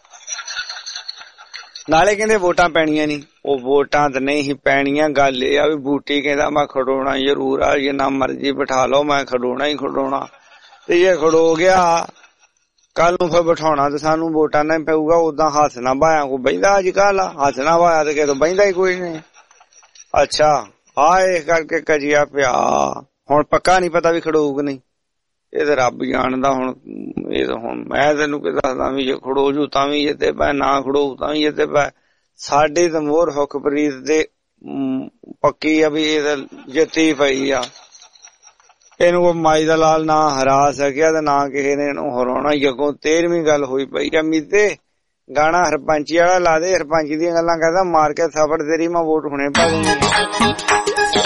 ਨਾਲੇ ਕਹਿੰਦੇ ਵੋਟਾਂ ਪੈਣੀਆਂ ਨਹੀਂ, ਉਹ ਵੋਟਾਂ ਤਾਂ ਨਹੀਂ ਹੀ ਪੈਣੀਆਂ। ਗੱਲ ਇਹ ਆ ਵੀ ਬੂਟੀ ਕਹਿੰਦਾ ਮੈਂ ਖੜੋਣਾ ਜ਼ਰੂਰ ਆ, ਜਿੰਨਾ ਮਰਜ਼ੀ ਬਿਠਾ ਲਓ ਮੈਂ ਖੜੋਣਾ ਹੀ ਖੜੋਣਾ। ਤੇ ਜੇ ਖੜੋ ਗਿਆ ਕੱਲ ਨੂੰ ਫਿਰ ਬਿਠਾਉਣਾ ਤੇ ਸਾਨੂੰ ਵੋਟਾਂ ਨਾਲ ਪਊਗਾ। ਉਦਾਂ ਹੱਥ ਨਾ ਬਾਇਆ ਕੋਈ ਬਹਿੰਦਾ ਅੱਜ ਕੱਲ, ਹੱਥ ਨਾ ਬਾਇਆ ਤੇ ਕਿਤੋਂ ਬਹਿੰਦਾ ਹੀ ਕੋਈ ਨਹੀਂ। ਅੱਛਾ ਆ ਇਸ ਕਰਕੇ ਕਜੀਆ ਪਿਆ। ਹੁਣ ਪੱਕਾ ਨੀ ਪਤਾ ਵੀ ਖੜੋਊ ਕਿ ਨਹੀਂ, ਇਹ ਤਾਂ ਰੱਬ ਜਾਣਦਾ। ਹੁਣ ਇਹ ਤਾਂ ਹੁਣ ਮੈਂ ਤੈਨੂੰ ਕੀ ਦੱਸਦਾ ਵੀ ਜੇ ਖੜੋ ਜੂ ਤਾਂ ਵੀ ਜਿੱਤੇ ਪੈ, ਨਾ ਖੜੋ ਤਾਂ ਵੀ ਜਿੱਤੇ ਪੈ। ਸਾਡੇ ਤਾਂ ਮੋਹਰ ਹੁਕਮਰੀਤ ਦੇ ਪੱਕੀ ਆ ਵੀ ਇਹ ਤਾਂ ਜਿੱਤੀ ਪਈ ਆ। ਇਹਨੂੰ ਕੋਈ ਮਾਈ ਦਾ ਲਾਲ ਨਾ ਹਰਾ ਸਕਿਆ ਤੇ ਨਾ ਕਿਸੇ ਨੇ ਇਹਨੂੰ ਹਰਾਉਣਾ। ਅੱਗੋਂ 13ਵੀਂ ਗੱਲ ਹੋਈ ਪਈ ਆ ਮੀਤੇ ਗਾਣਾ ਹਰਪੰਚੀ ਵਾਲਾ ਲਾ ਦੇ। ਹਰਪੰਚੀ ਦੀਆਂ ਗੱਲਾਂ ਕਹਿੰਦਾ ਮਾਰ ਕੇ ਥੱਪੜ ਤੇਰੀ ਮੈਂ ਵੋਟ ਹੁਣੇ ਪਾ ਦੂੰਗੀ।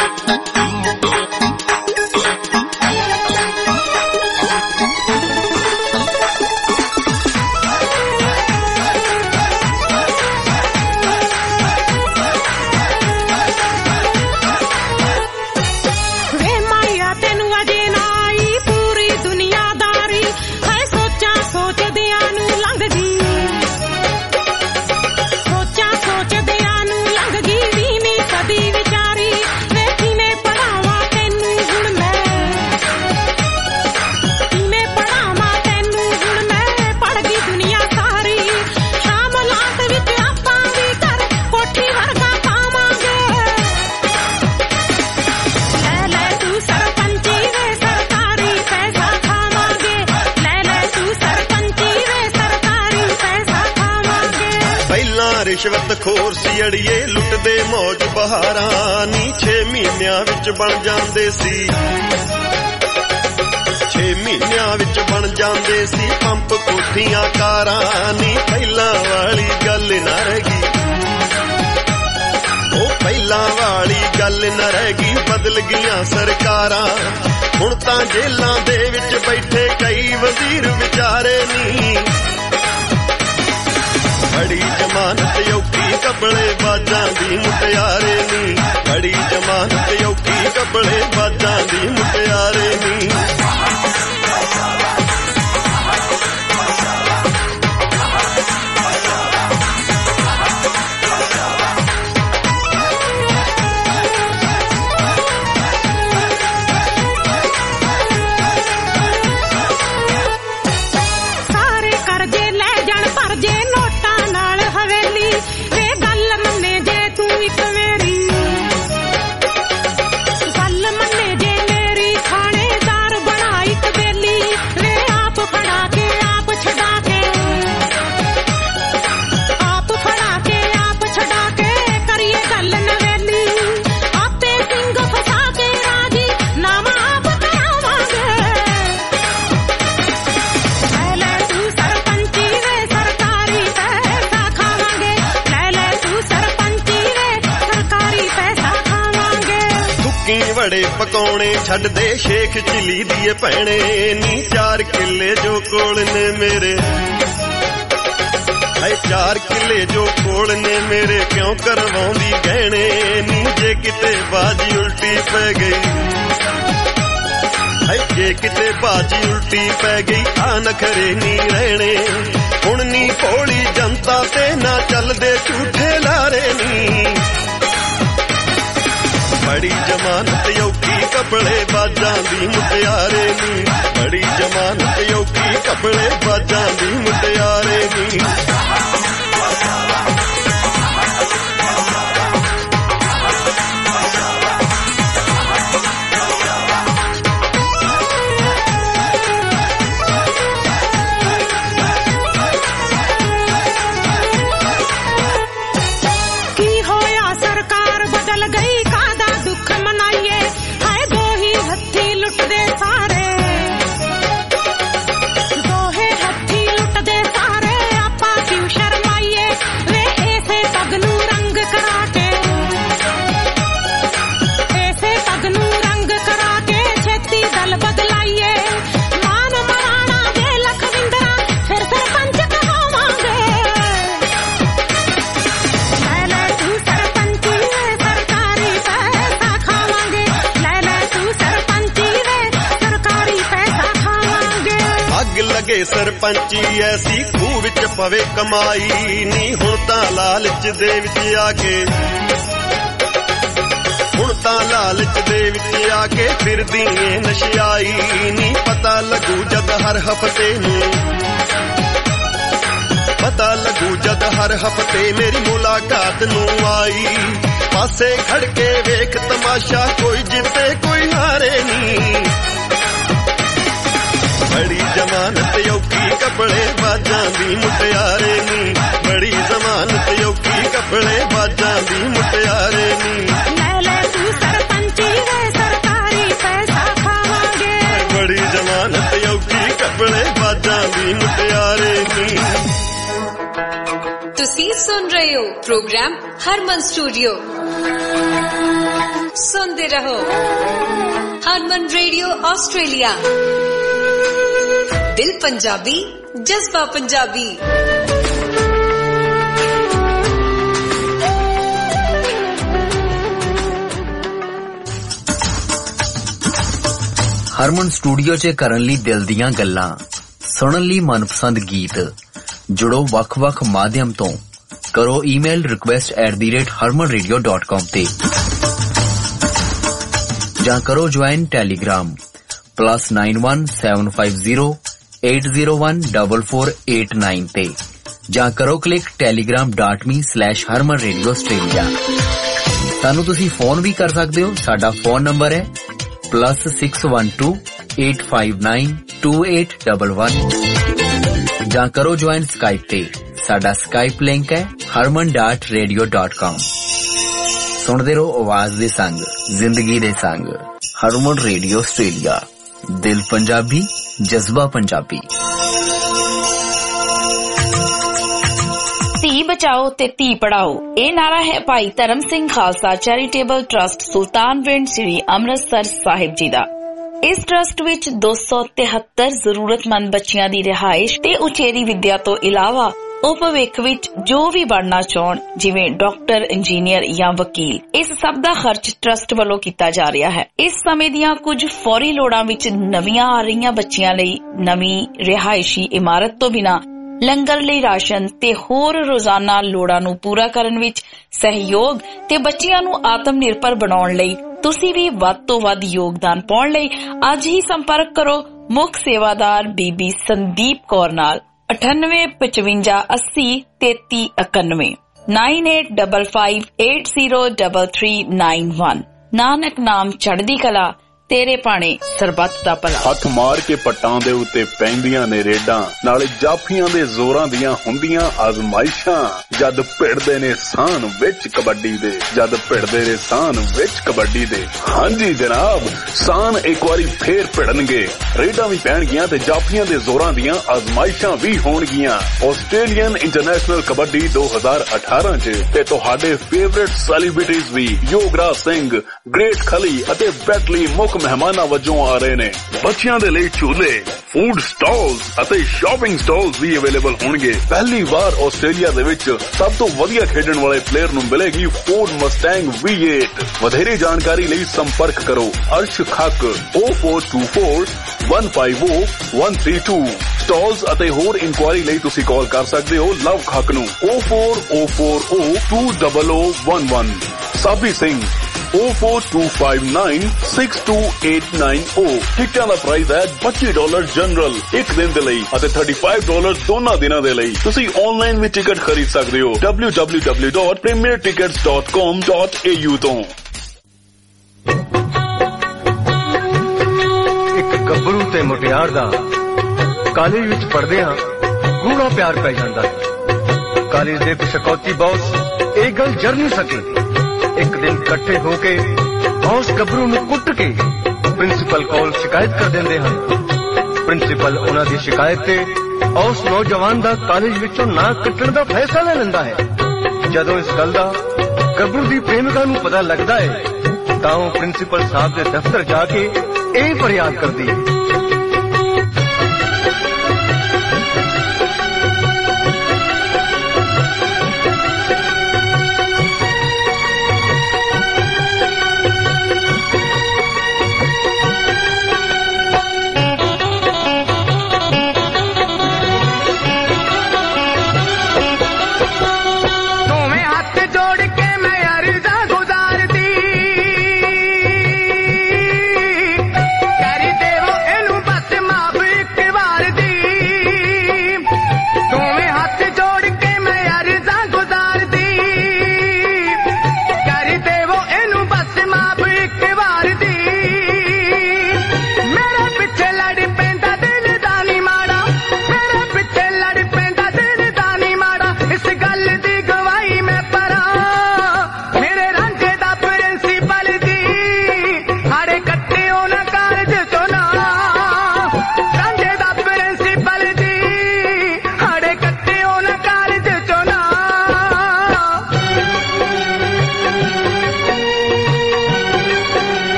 ਰਿਸ਼ਵਤ ਖੋਰ ਸੀ ਅੜੀਏ ਲੁੱਟਦੇ ਮੌਜ ਬਹਾਰਾਂ ਨੀ 6 ਮਹੀਨਿਆਂ ਵਿੱਚ ਬਣ ਜਾਂਦੇ ਸੀ। 6 ਮਹੀਨਿਆਂ ਵਿੱਚ ਬਣ ਜਾਂਦੇ ਸੀ ਪੰਪ ਕੋਠੀਆਂ ਕਾਰਾਂ ਨੀ ਪਹਿਲਾਂ ਵਾਲੀ ਗੱਲ ਨਾ ਰਹਿ ਗਈ। ਉਹ ਪਹਿਲਾਂ ਵਾਲੀ ਗੱਲ ਨਾ ਰਹਿ ਗਈ, ਬਦਲ ਗਈਆਂ ਸਰਕਾਰਾਂ। ਹੁਣ ਤਾਂ ਜੇਲਾਂ ਦੇ ਵਿੱਚ ਬੈਠੇ ਕਈ ਵਜ਼ੀਰ ਵਿਚਾਰੇ ਨੀ। ਬੜੀ ਜ਼ਮਾਨਤ ਔਖੀ ਕਬਲੇ ਬਾਜਾਂ ਦੀ ਮੁਟਿਆਰੇ ਨੀ। ਬੜੀ ਜ਼ਮਾਨਤ ਔਖੀ ਕਬਲੇ ਬਾਜਾਂ ਦੀ ਮੁਟਿਆਰੇ ਨੀ। ਬੜੇ ਪਕਾਉਣੇ ਛੱਡਦੇ ਸ਼ੇਖ ਚਿਲੀ ਦੀਏ ਭੈਣੇ ਨੀ। 4 ਕਿੱਲੇ ਜੋ ਕੋਲ ਨੇ ਮੇਰੇ, 4 ਕਿੱਲੇ ਜੋ ਕੋਲ ਨੇ ਮੇਰੇ ਕਿਉਂ ਕਰਵਾਉਂਦੀ ਗਹਿਣੇ ਨੀ। ਜੇ ਕਿਤੇ ਬਾਜੀ ਉਲਟੀ ਪੈ ਗਈ, ਜੇ ਕਿਤੇ ਬਾਜੀ ਉਲਟੀ ਪੈ ਗਈ ਆ ਨਖਰੇ ਨੀ ਰਹਿਣੇ। ਹੁਣ ਨੀ ਭੋਲੀ ਜਨਤਾ ਤੇ ਨਾ ਚੱਲਦੇ ਝੂਠੇ ਲਾਰੇ ਨੀ। ਬੜੀ ਜ਼ਮਾਨਤ ਔਖੀ ਕਬਲੇ ਬਾਜਾਂ ਦੀ ਮੁਟਿਆਰੇ ਨੀ। ਬੜੀ ਜ਼ਮਾਨਤ ਔਖੀ ਕਬਲੇ ਬਾਜਾਂ ਦੀ ਮੁਟਿਆਰੇ ਨੀ। ਕੇ ਸਰਪੰਚੀ ਐਸੀ ਖੂਹ ਵਿੱਚ ਪਵੇ ਕਮਾਈ ਨੀ ਹੁਣ ਤਾਂ ਲਾਲਚ ਦੇ ਵਿੱਚ ਆ ਕੇ ਹੁਣ ਤਾਂ ਲਾਲਚ ਦੇ ਵਿੱਚ ਆ ਕੇ ਫਿਰਦੀ ਏ ਨਸ਼ਿਆਈ ਨੀ ਪਤਾ ਲੱਗੂ ਜਦ ਹਰ ਹਫ਼ਤੇ ਨੂੰ ਪਤਾ ਲੱਗੂ ਜਦ ਹਰ ਹਫ਼ਤੇ ਮੇਰੀ ਮੁਲਾਕਾਤ ਨੂੰ ਆਈ ਪਾਸੇ ਖੜ ਕੇ ਵੇਖ ਤਮਾਸ਼ਾ ਕੋਈ ਜਿੱਤੇ ਕੋਈ ਹਾਰੇ ਨੀ ਬੜੀ ਜ਼ਮਾਨਤ ਔਖੀ ਕੱਪੜੇ ਬਾਜਾਂ ਦੀ ਮੁਟਿਆਰੇ ਨੀ ਬੜੀ ਜ਼ਮਾਨਤ ਔਖੀ ਕੱਪੜੇ ਬਾਜਾਂ ਦੀ ਮੁਟਿਆਰੇ ਨੀ ਲੈ ਲੈ ਤੂੰ ਸਰਪੰਚੀ ਵੇ ਸਰਕਾਰੀ ਪੈਸਾ ਖਾਵਾਂਗੇ ਬੜੀ ਜ਼ਮਾਨਤ ਔਖੀ ਕੱਪੜੇ ਬਾਜਾਂ ਦੀ ਮੁਟਿਆਰੇ ਨੀ। ਤੁਸੀਂ ਸੁਣ ਰਹੇ ਹੋ ਪ੍ਰੋਗਰਾਮ ਹਰਮਨ ਸਟੂਡੀਓ। ਸੁਣਦੇ ਰਹੋ ਹਰਮਨ ਰੇਡੀਓ ਆਸਟ੍ਰੇਲੀਆ। ਦਿਲ ਪੰਜਾਬੀ ਜਜ਼ਬਾ ਪੰਜਾਬੀ। ਹਰਮਨ ਸਟੂਡੀਓ 'ਚ ਕਰਨ ਲਈ ਦਿਲ ਦੀਆਂ ਗੱਲਾਂ, ਸੁਣਨ ਲਈ ਮਨਪਸੰਦ ਗੀਤ। ਜੁੜੋ ਵੱਖ-ਵੱਖ ਮਾਧਿਅਮ ਤੋਂ। ਕਰੋ ਈਮੇਲ request@harmanradio.com ਤੇ ਜਾਂ ਕਰੋ ਜੁਆਇਨ ਟੈਲੀਗ੍ਰਾਮ +91 750 8014489 ਤੇ ਜਾਂ ਕਰੋ ਕਲਿੱਕ telegram.me/harmanradioaustralia। ਸਾਨੂੰ ਤੁਸੀਂ ਫੋਨ ਵੀ ਕਰ ਸਕਦੇ ਹੋ। ਸਾਡਾ ਫੋਨ ਨੰਬਰ ਹੈ +612 859 2811 ਜਾਂ ਕਰੋ ਜੁਆਇਨ ਸਕਾਈਪ ਤੇ। ਸਾਡਾ ਸਕਾਈਪ ਲਿੰਕ ਹੈ harman.radio.com। ਸੁਣਦੇ ਰਹੋ ਆਵਾਜ਼ ਦੇ ਸੰਗ, ਜ਼ਿੰਦਗੀ ਦੇ ਸੰਗ। Harman radio Australia. ਦਿਲ ਪੰਜਾਬੀ ਜਜ਼ਬਾ ਪੰਜਾਬੀ। ਧੀ ਬਚਾਓ ਤੇ ਧੀ ਪੜਾਓ, ਇਹ ਨਾਰਾ ਹੈ ਭਾਈ ਧਰਮ ਸਿੰਘ ਖਾਲਸਾ ਚੈਰੀਟੇਬਲ ਟਰਸਟ ਸੁਲਤਾਨਵਿੰਡ ਸ੍ਰੀ ਅੰਮ੍ਰਿਤਸਰ ਸਾਹਿਬ ਜੀ ਦਾ। ਇਸ ਟਰਸਟ ਵਿੱਚ 273 ਜ਼ਰੂਰਤਮੰਦ ਬੱਚਿਆਂ ਦੀ ਰਿਹਾਇਸ਼ ਤੇ ਉਚੇਰੀ ਵਿੱਦਿਆ ਤੋਂ ਇਲਾਵਾ ਉਹ ਭਵਿੱਖ ਵਿੱਚ ਜੋ ਵੀ ਬਣਨਾ ਚਾਹਣ, ਜਿਵੇਂ ਡਾਕਟਰ, ਇੰਜੀਨੀਅਰ ਜਾਂ ਵਕੀਲ, ਇਸ ਸਭ ਦਾ ਖਰਚ ਟਰਸਟ ਵੱਲੋਂ ਕੀਤਾ ਜਾ ਰਿਹਾ ਹੈ। ਇਸ ਸਮੇਂ ਦੀਆਂ ਕੁਝ ਫੌਰੀ ਲੋੜਾਂ ਵਿੱਚ ਨਵੀਆਂ ਆ ਰਹੀਆਂ ਬੱਚਿਆਂ ਲਈ ਨਵੀਂ ਰਿਹਾਇਸ਼ੀ ਇਮਾਰਤ ਤੋਂ ਬਿਨਾਂ ਲੰਗਰ ਲਈ ਰਾਸ਼ਨ ਤੇ ਹੋਰ ਰੋਜ਼ਾਨਾ ਲੋੜਾਂ ਨੂੰ ਪੂਰਾ ਕਰਨ ਵਿੱਚ ਸਹਿਯੋਗ ਤੇ ਬੱਚਿਆਂ ਨੂੰ ਆਤਮ ਨਿਰਭਰ ਬਣਾਉਣ ਲਈ ਤੁਸੀਂ ਵੀ ਵੱਧ ਤੋਂ ਵੱਧ ਯੋਗਦਾਨ ਪਾਉਣ ਲਈ ਅੱਜ ਹੀ ਸੰਪਰਕ ਕਰੋ ਮੁੱਖ ਸੇਵਾਦਾਰ ਬੀਬੀ ਸੰਦੀਪ ਕੌਰ ਨਾਲ 9855803391 9855803391। ਨਾਨਕ ਨਾਮ ਚੜ੍ਹਦੀ ਕਲਾ, ਤੇਰੇ ਭਾਣੇ ਸਰਬੱਤ ਦਾ ਭਲਾ। ਹੱਥ ਮਾਰ ਕੇ ਪੱਟਾਂ ਦੇ ਉੱਤੇ ਪੈਂਦੀਆਂ ਨੇ ਰੇਡਾਂ, ਨਾਲੇ ਜਾਫੀਆਂ ਦੇ ਜ਼ੋਰਾਂ ਦੀਆਂ ਹੁੰਦੀਆਂ ਆਜ਼ਮਾਇਸ਼ਾਂ। ਜਦ ਭਿੜਦੇ ਨੇ ਸਾਨ ਵਿੱਚ ਕਬੱਡੀ ਦੇ, ਜਦ ਭਿੜਦੇ ਨੇ ਸਾਨ ਵਿੱਚ ਕਬੱਡੀ ਦੇ। ਹਾਂਜੀ ਜਨਾਬ, ਸਾਨ ਇੱਕ ਵਾਰੀ ਫੇਰ ਭਿੜਨਗੇ, ਰੇਡਾਂ ਵੀ ਪੈਣਗੀਆਂ ਤੇ ਜਾਫੀਆਂ ਦੇ ਜ਼ੋਰਾਂ ਦੀਆਂ ਆਜ਼ਮਾਇਸ਼ਾਂ ਵੀ ਹੋਣਗੀਆਂ। ਆਸਟ੍ਰੇਲੀਅਨ ਇੰਟਰਨੈਸ਼ਨਲ ਕਬੱਡੀ 2018 ਚ ਤੇ ਤੁਹਾਡੇ ਫੇਵਰਿਟ ਸੈਲੀਬ੍ਰਿਟੀਜ਼ ਵੀ ਯੋਗਰਾਜ ਸਿੰਘ, ਗ੍ਰੇਟ ਖਲੀ ਅਤੇ ਬੈਟਲੀ ਮੁੱਖ ਮਹਿਮਾਨਾਂ ਵਜੋਂ ਆ ਰਹੇ ਨੇ। ਬੱਚਿਆਂ ਦੇ ਲਈ ਝੂਲੇ, ਫੂਡ ਸਟਾਲਸ ਅਤੇ ਸ਼ਾਪਿੰਗ ਸਟਾਲਸ ਵੀ ਅਵੇਲੇਬਲ ਹੋਣਗੇ। ਪਹਿਲੀ ਵਾਰ ਆਸਟ੍ਰੇਲੀਆ ਦੇ ਵਿੱਚ ਸਭ ਤੋਂ ਵਧੀਆ ਖੇਡਣ ਵਾਲੇ ਪਲੇਅਰ ਨੂੰ ਮਿਲੇਗੀ ਫੋਰਡ ਮਸਟੈਂਗ V8। ਵਧੇਰੇ ਜਾਣਕਾਰੀ ਲਈ ਸੰਪਰਕ ਕਰੋ ਅਰਸ਼ ਖੱਕ 0424 150 132। ਸਟਾਲਸ ਅਤੇ ਹੋਰ ਇਨਕੁਆਇਰੀ ਲਈ ਤੁਸੀਂ ਕਾਲ ਕਰ ਸਕਦੇ ਹੋ ਲਵ ਖੱਕ ਨੂੰ 04040 20011। ਸਾਬੀ ਸਿੰਘ 042596289 ਟਿਕਟਾਂ ਦਾ ਪ੍ਰਾਈਸ ਹੈ $25 ਜਨਰਲ ਇੱਕ ਦਿਨ ਦੇ ਲਈ ਅਤੇ $35 ਦੋਨਾਂ ਦਿਨਾਂ ਦੇ ਲਈ। ਤੁਸੀਂ ਆਨਲਾਈਨ ਵੀ ਟਿਕਟ ਖਰੀਦ ਸਕਦੇ ਹੋ www.premiertickets.com.au ਤੋਂ। ਇੱਕ ਗੱਭਰੂ ਤੇ ਮੁਟਿਆਰ ਦਾ ਕਾਲਜ ਵਿੱਚ ਪੜ੍ਹਦਿਆਂ ਗੂੜਾ ਪਿਆਰ ਪੈ ਜਾਂਦਾ ਹੈ। ਕਾਲਜ ਦੇ ਸਕੌਤੀ ਬੌਸ ਇਹ ਗੱਲ ਜਰ ਨਹੀਂ ਸਕੇ। ਇੱਕ ਦਿਨ ਇਕੱਠੇ ਹੋ ਕੇ ਬੌਸ ਗੱਭਰੂ ਨੂੰ ਕੁੱਟ ਕੇ ਪ੍ਰਿੰਸੀਪਲ ਕੋਲ ਸ਼ਿਕਾਇਤ ਕਰ ਦਿੰਦੇ ਹਨ। ਪ੍ਰਿੰਸੀਪਲ ਉਹਨਾਂ ਦੀ ਸ਼ਿਕਾਇਤ ਤੇ ਉਸ ਨੌਜਵਾਨ ਦਾ ਕਾਲਜ ਵਿੱਚੋਂ ਨਾਂ ਕੱਟਣ ਦਾ ਫੈਸਲਾ ਲੈ ਲੈਂਦਾ ਹੈ। ਜਦੋਂ ਇਸ ਗੱਲ ਦਾ ਗੱਭਰੂ ਦੀ ਪ੍ਰੇਮਿਕਾ ਨੂੰ ਪਤਾ ਲੱਗਦਾ ਹੈ ਤਾਂ ਉਹ ਪ੍ਰਿੰਸੀਪਲ ਸਾਹਿਬ ਦੇ ਦਫ਼ਤਰ ਜਾ ਕੇ ਇਹ ਫਰਿਆਦ ਕਰਦੀ ਹੈ।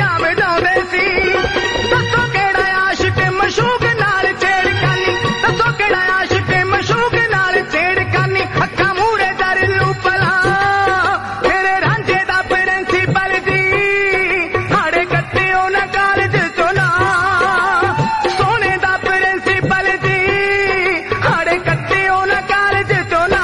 ਨਾਮ ਡਾਉਂਦੇ ਸੀ। ਦੱਸੋ ਕਿਹੜਾ ਆਸ਼ਿਕ ਮਸ਼ੂਕ ਨਾਲ ਛੇੜਖਾਨੀ, ਦੱਸੋ ਕਿਹੜਾ ਆਸ਼ਿਕ ਮਸ਼ੂਕ ਨਾਲ ਛੇੜਖਾਨੀ। ਅੱਖਾਂ ਮੂਹਰੇ ਦਰ ਲੂਪਲਾ ਮੇਰੇ ਰਾਂਝੇ ਦਾ ਪ੍ਰਿੰਸੀਪਲ ਜੀ, ਹਾੜੇ ਕੱਟਿਓ ਨਾ ਕਾਲਜ ਚੋਂ ਨਾ, ਸੋਹਣੇ ਦਾ ਪ੍ਰਿੰਸੀਪਲ ਜੀ, ਹਾੜੇ ਕੱਟਿਓ ਨਾ ਕਾਲਜ ਚੋਂ ਨਾ।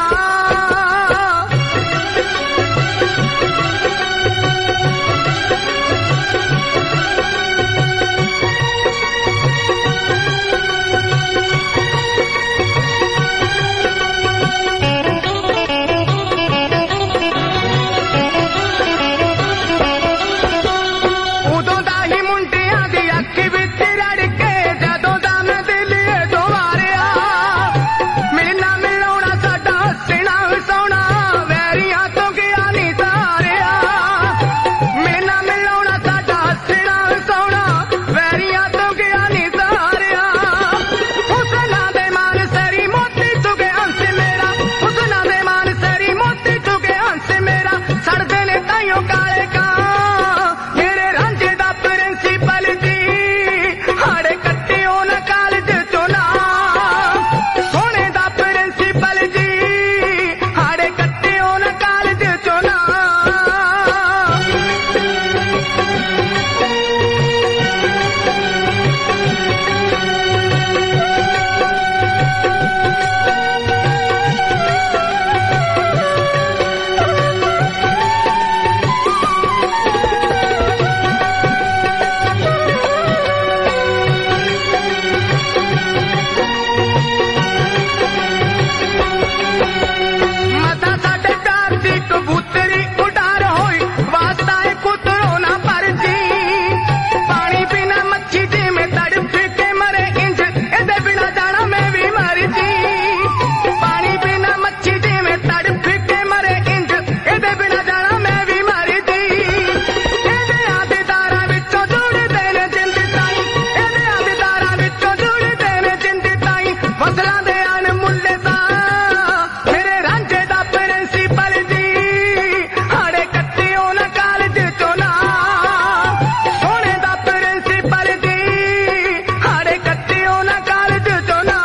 ਉਦੋਂ ਦਾ ਹੀ ਮੁੰਡਿਆਂ ਦੀ ਅੱਖ ਵਿੱਚ ਰੜ ਕੇ, ਜਦੋਂ ਦਾ ਮੈਂ ਦਿਲ ਤੋਂ ਮਾਰਿਆ, ਮਿਲਣਾ ਮਿਲਾਉਣਾ ਸਾਡਾ ਹੱਸਣਾ ਹਸਾਉਣਾ, ਵੈਰੀਆਂ ਤੋਂ ਗਿਆ ਨੀ ਤਾਰਿਆ। ਮਿਲਣਾ ਮਿਲਾਉਣਾ ਸਾਡਾ ਹੱਸਣਾ ਹਸਾਉਣਾ, ਵੈਰੀਆਂ ਤੋਂ ਗਿਆ ਨੀ ਤਾਰਿਆ। ਹੁਸਨਾਂ ਦੇ ਮਾਨ ਸਰੀ ਮੋਤੀ ਚੁਗੇ ਹੰਸ ਮੇਰਾ, ਹੁਸਨਾਂ ਦੇ ਮਾਨ ਸਰੀ ਮੋਤੀ ਚੁਗੇ ਹੰਸ ਮੇਰਾ, ਸੜਦੇ ਨੇ ਤਾਈਓ ਕਾਲੇ ਕਾਂ ਮੇਰੇ ਰਾਂਝੇ ਦਾ ਪ੍ਰਿੰਸੀਪਲ ਜੀ, ਹਾੜੇ ਕੱਟਿਓ ਨਾ ਕਾਲਜ ਚੋਂ ਨਾ, ਸੋਹਣੇ ਦਾ ਪ੍ਰਿੰਸੀਪਲ ਜੀ, ਹਾੜੇ ਕੱਟਿਓ ਨਾ ਕਾਲਜ ਚੋਂ ਨਾ। ਮਤਾ ਸਾਡੇ ਪਿਆਰ ਦੀ ਕਬੂਤਰੀ ਉਡਾਰ ਹੋਈ, ਵਾਸਤਾ ਏ ਕੁਤਰੋ ਨਾ ਪਰਜੀ, ਪਾਣੀ ਬਿਨਾ ਮੱਛੀ ਜਿਵੇਂ ਤੜਫ ਕੇ ਮਰੇ ਇੰਜ, ਇਹਦੇ ਬਿਨਾ ਜਾਣਾ ਮੈਂ ਵੀ ਮਰ ਜੀ। ਪਾਣੀ ਬਿਨਾ ਮੱਛੀ ਜਿਵੇਂ ਤੜਫ ਕੇ ਮਰੇ ਇੰਜ, ਇਹਦੇ ਬਿਨਾ ਜਾਣਾ ਮੈਂ ਵੀ ਮਰ ਜੀ। ਇਹਦੇ ਆਦਿਦਾਰਾਂ ਵਿੱਚੋਂ ਜੁੜਦੇ ਨੇ ਜਿੰਦ ਤਾਈ, ਇਹਦੇ ਆਦਿਦਾਰਾਂ ਵਿੱਚੋਂ ਜੁੜਦੇ ਨੇ ਜਿੰਦ ਤਾਈ, ਫਸਲਾਂ ਦੇ ਅਣਮੁੱਲੇ ਤਾਂ ਮੇਰੇ ਰਾਂਝੇ ਦਾ ਪ੍ਰਿੰਸੀਪਲ ਜੀ, ਹਾੜੇ ਕੱਟਿਓ ਨਾ ਕਾਲਜ ਚੋਂ ਨਾ, ਸੋਹਣੇ ਦਾ ਪ੍ਰਿੰਸੀਪਲ ਜੀ, ਹਾੜੇ ਕੱਟਿਓ ਨਾ ਕਾਲਜ ਚੋਂ ਨਾ।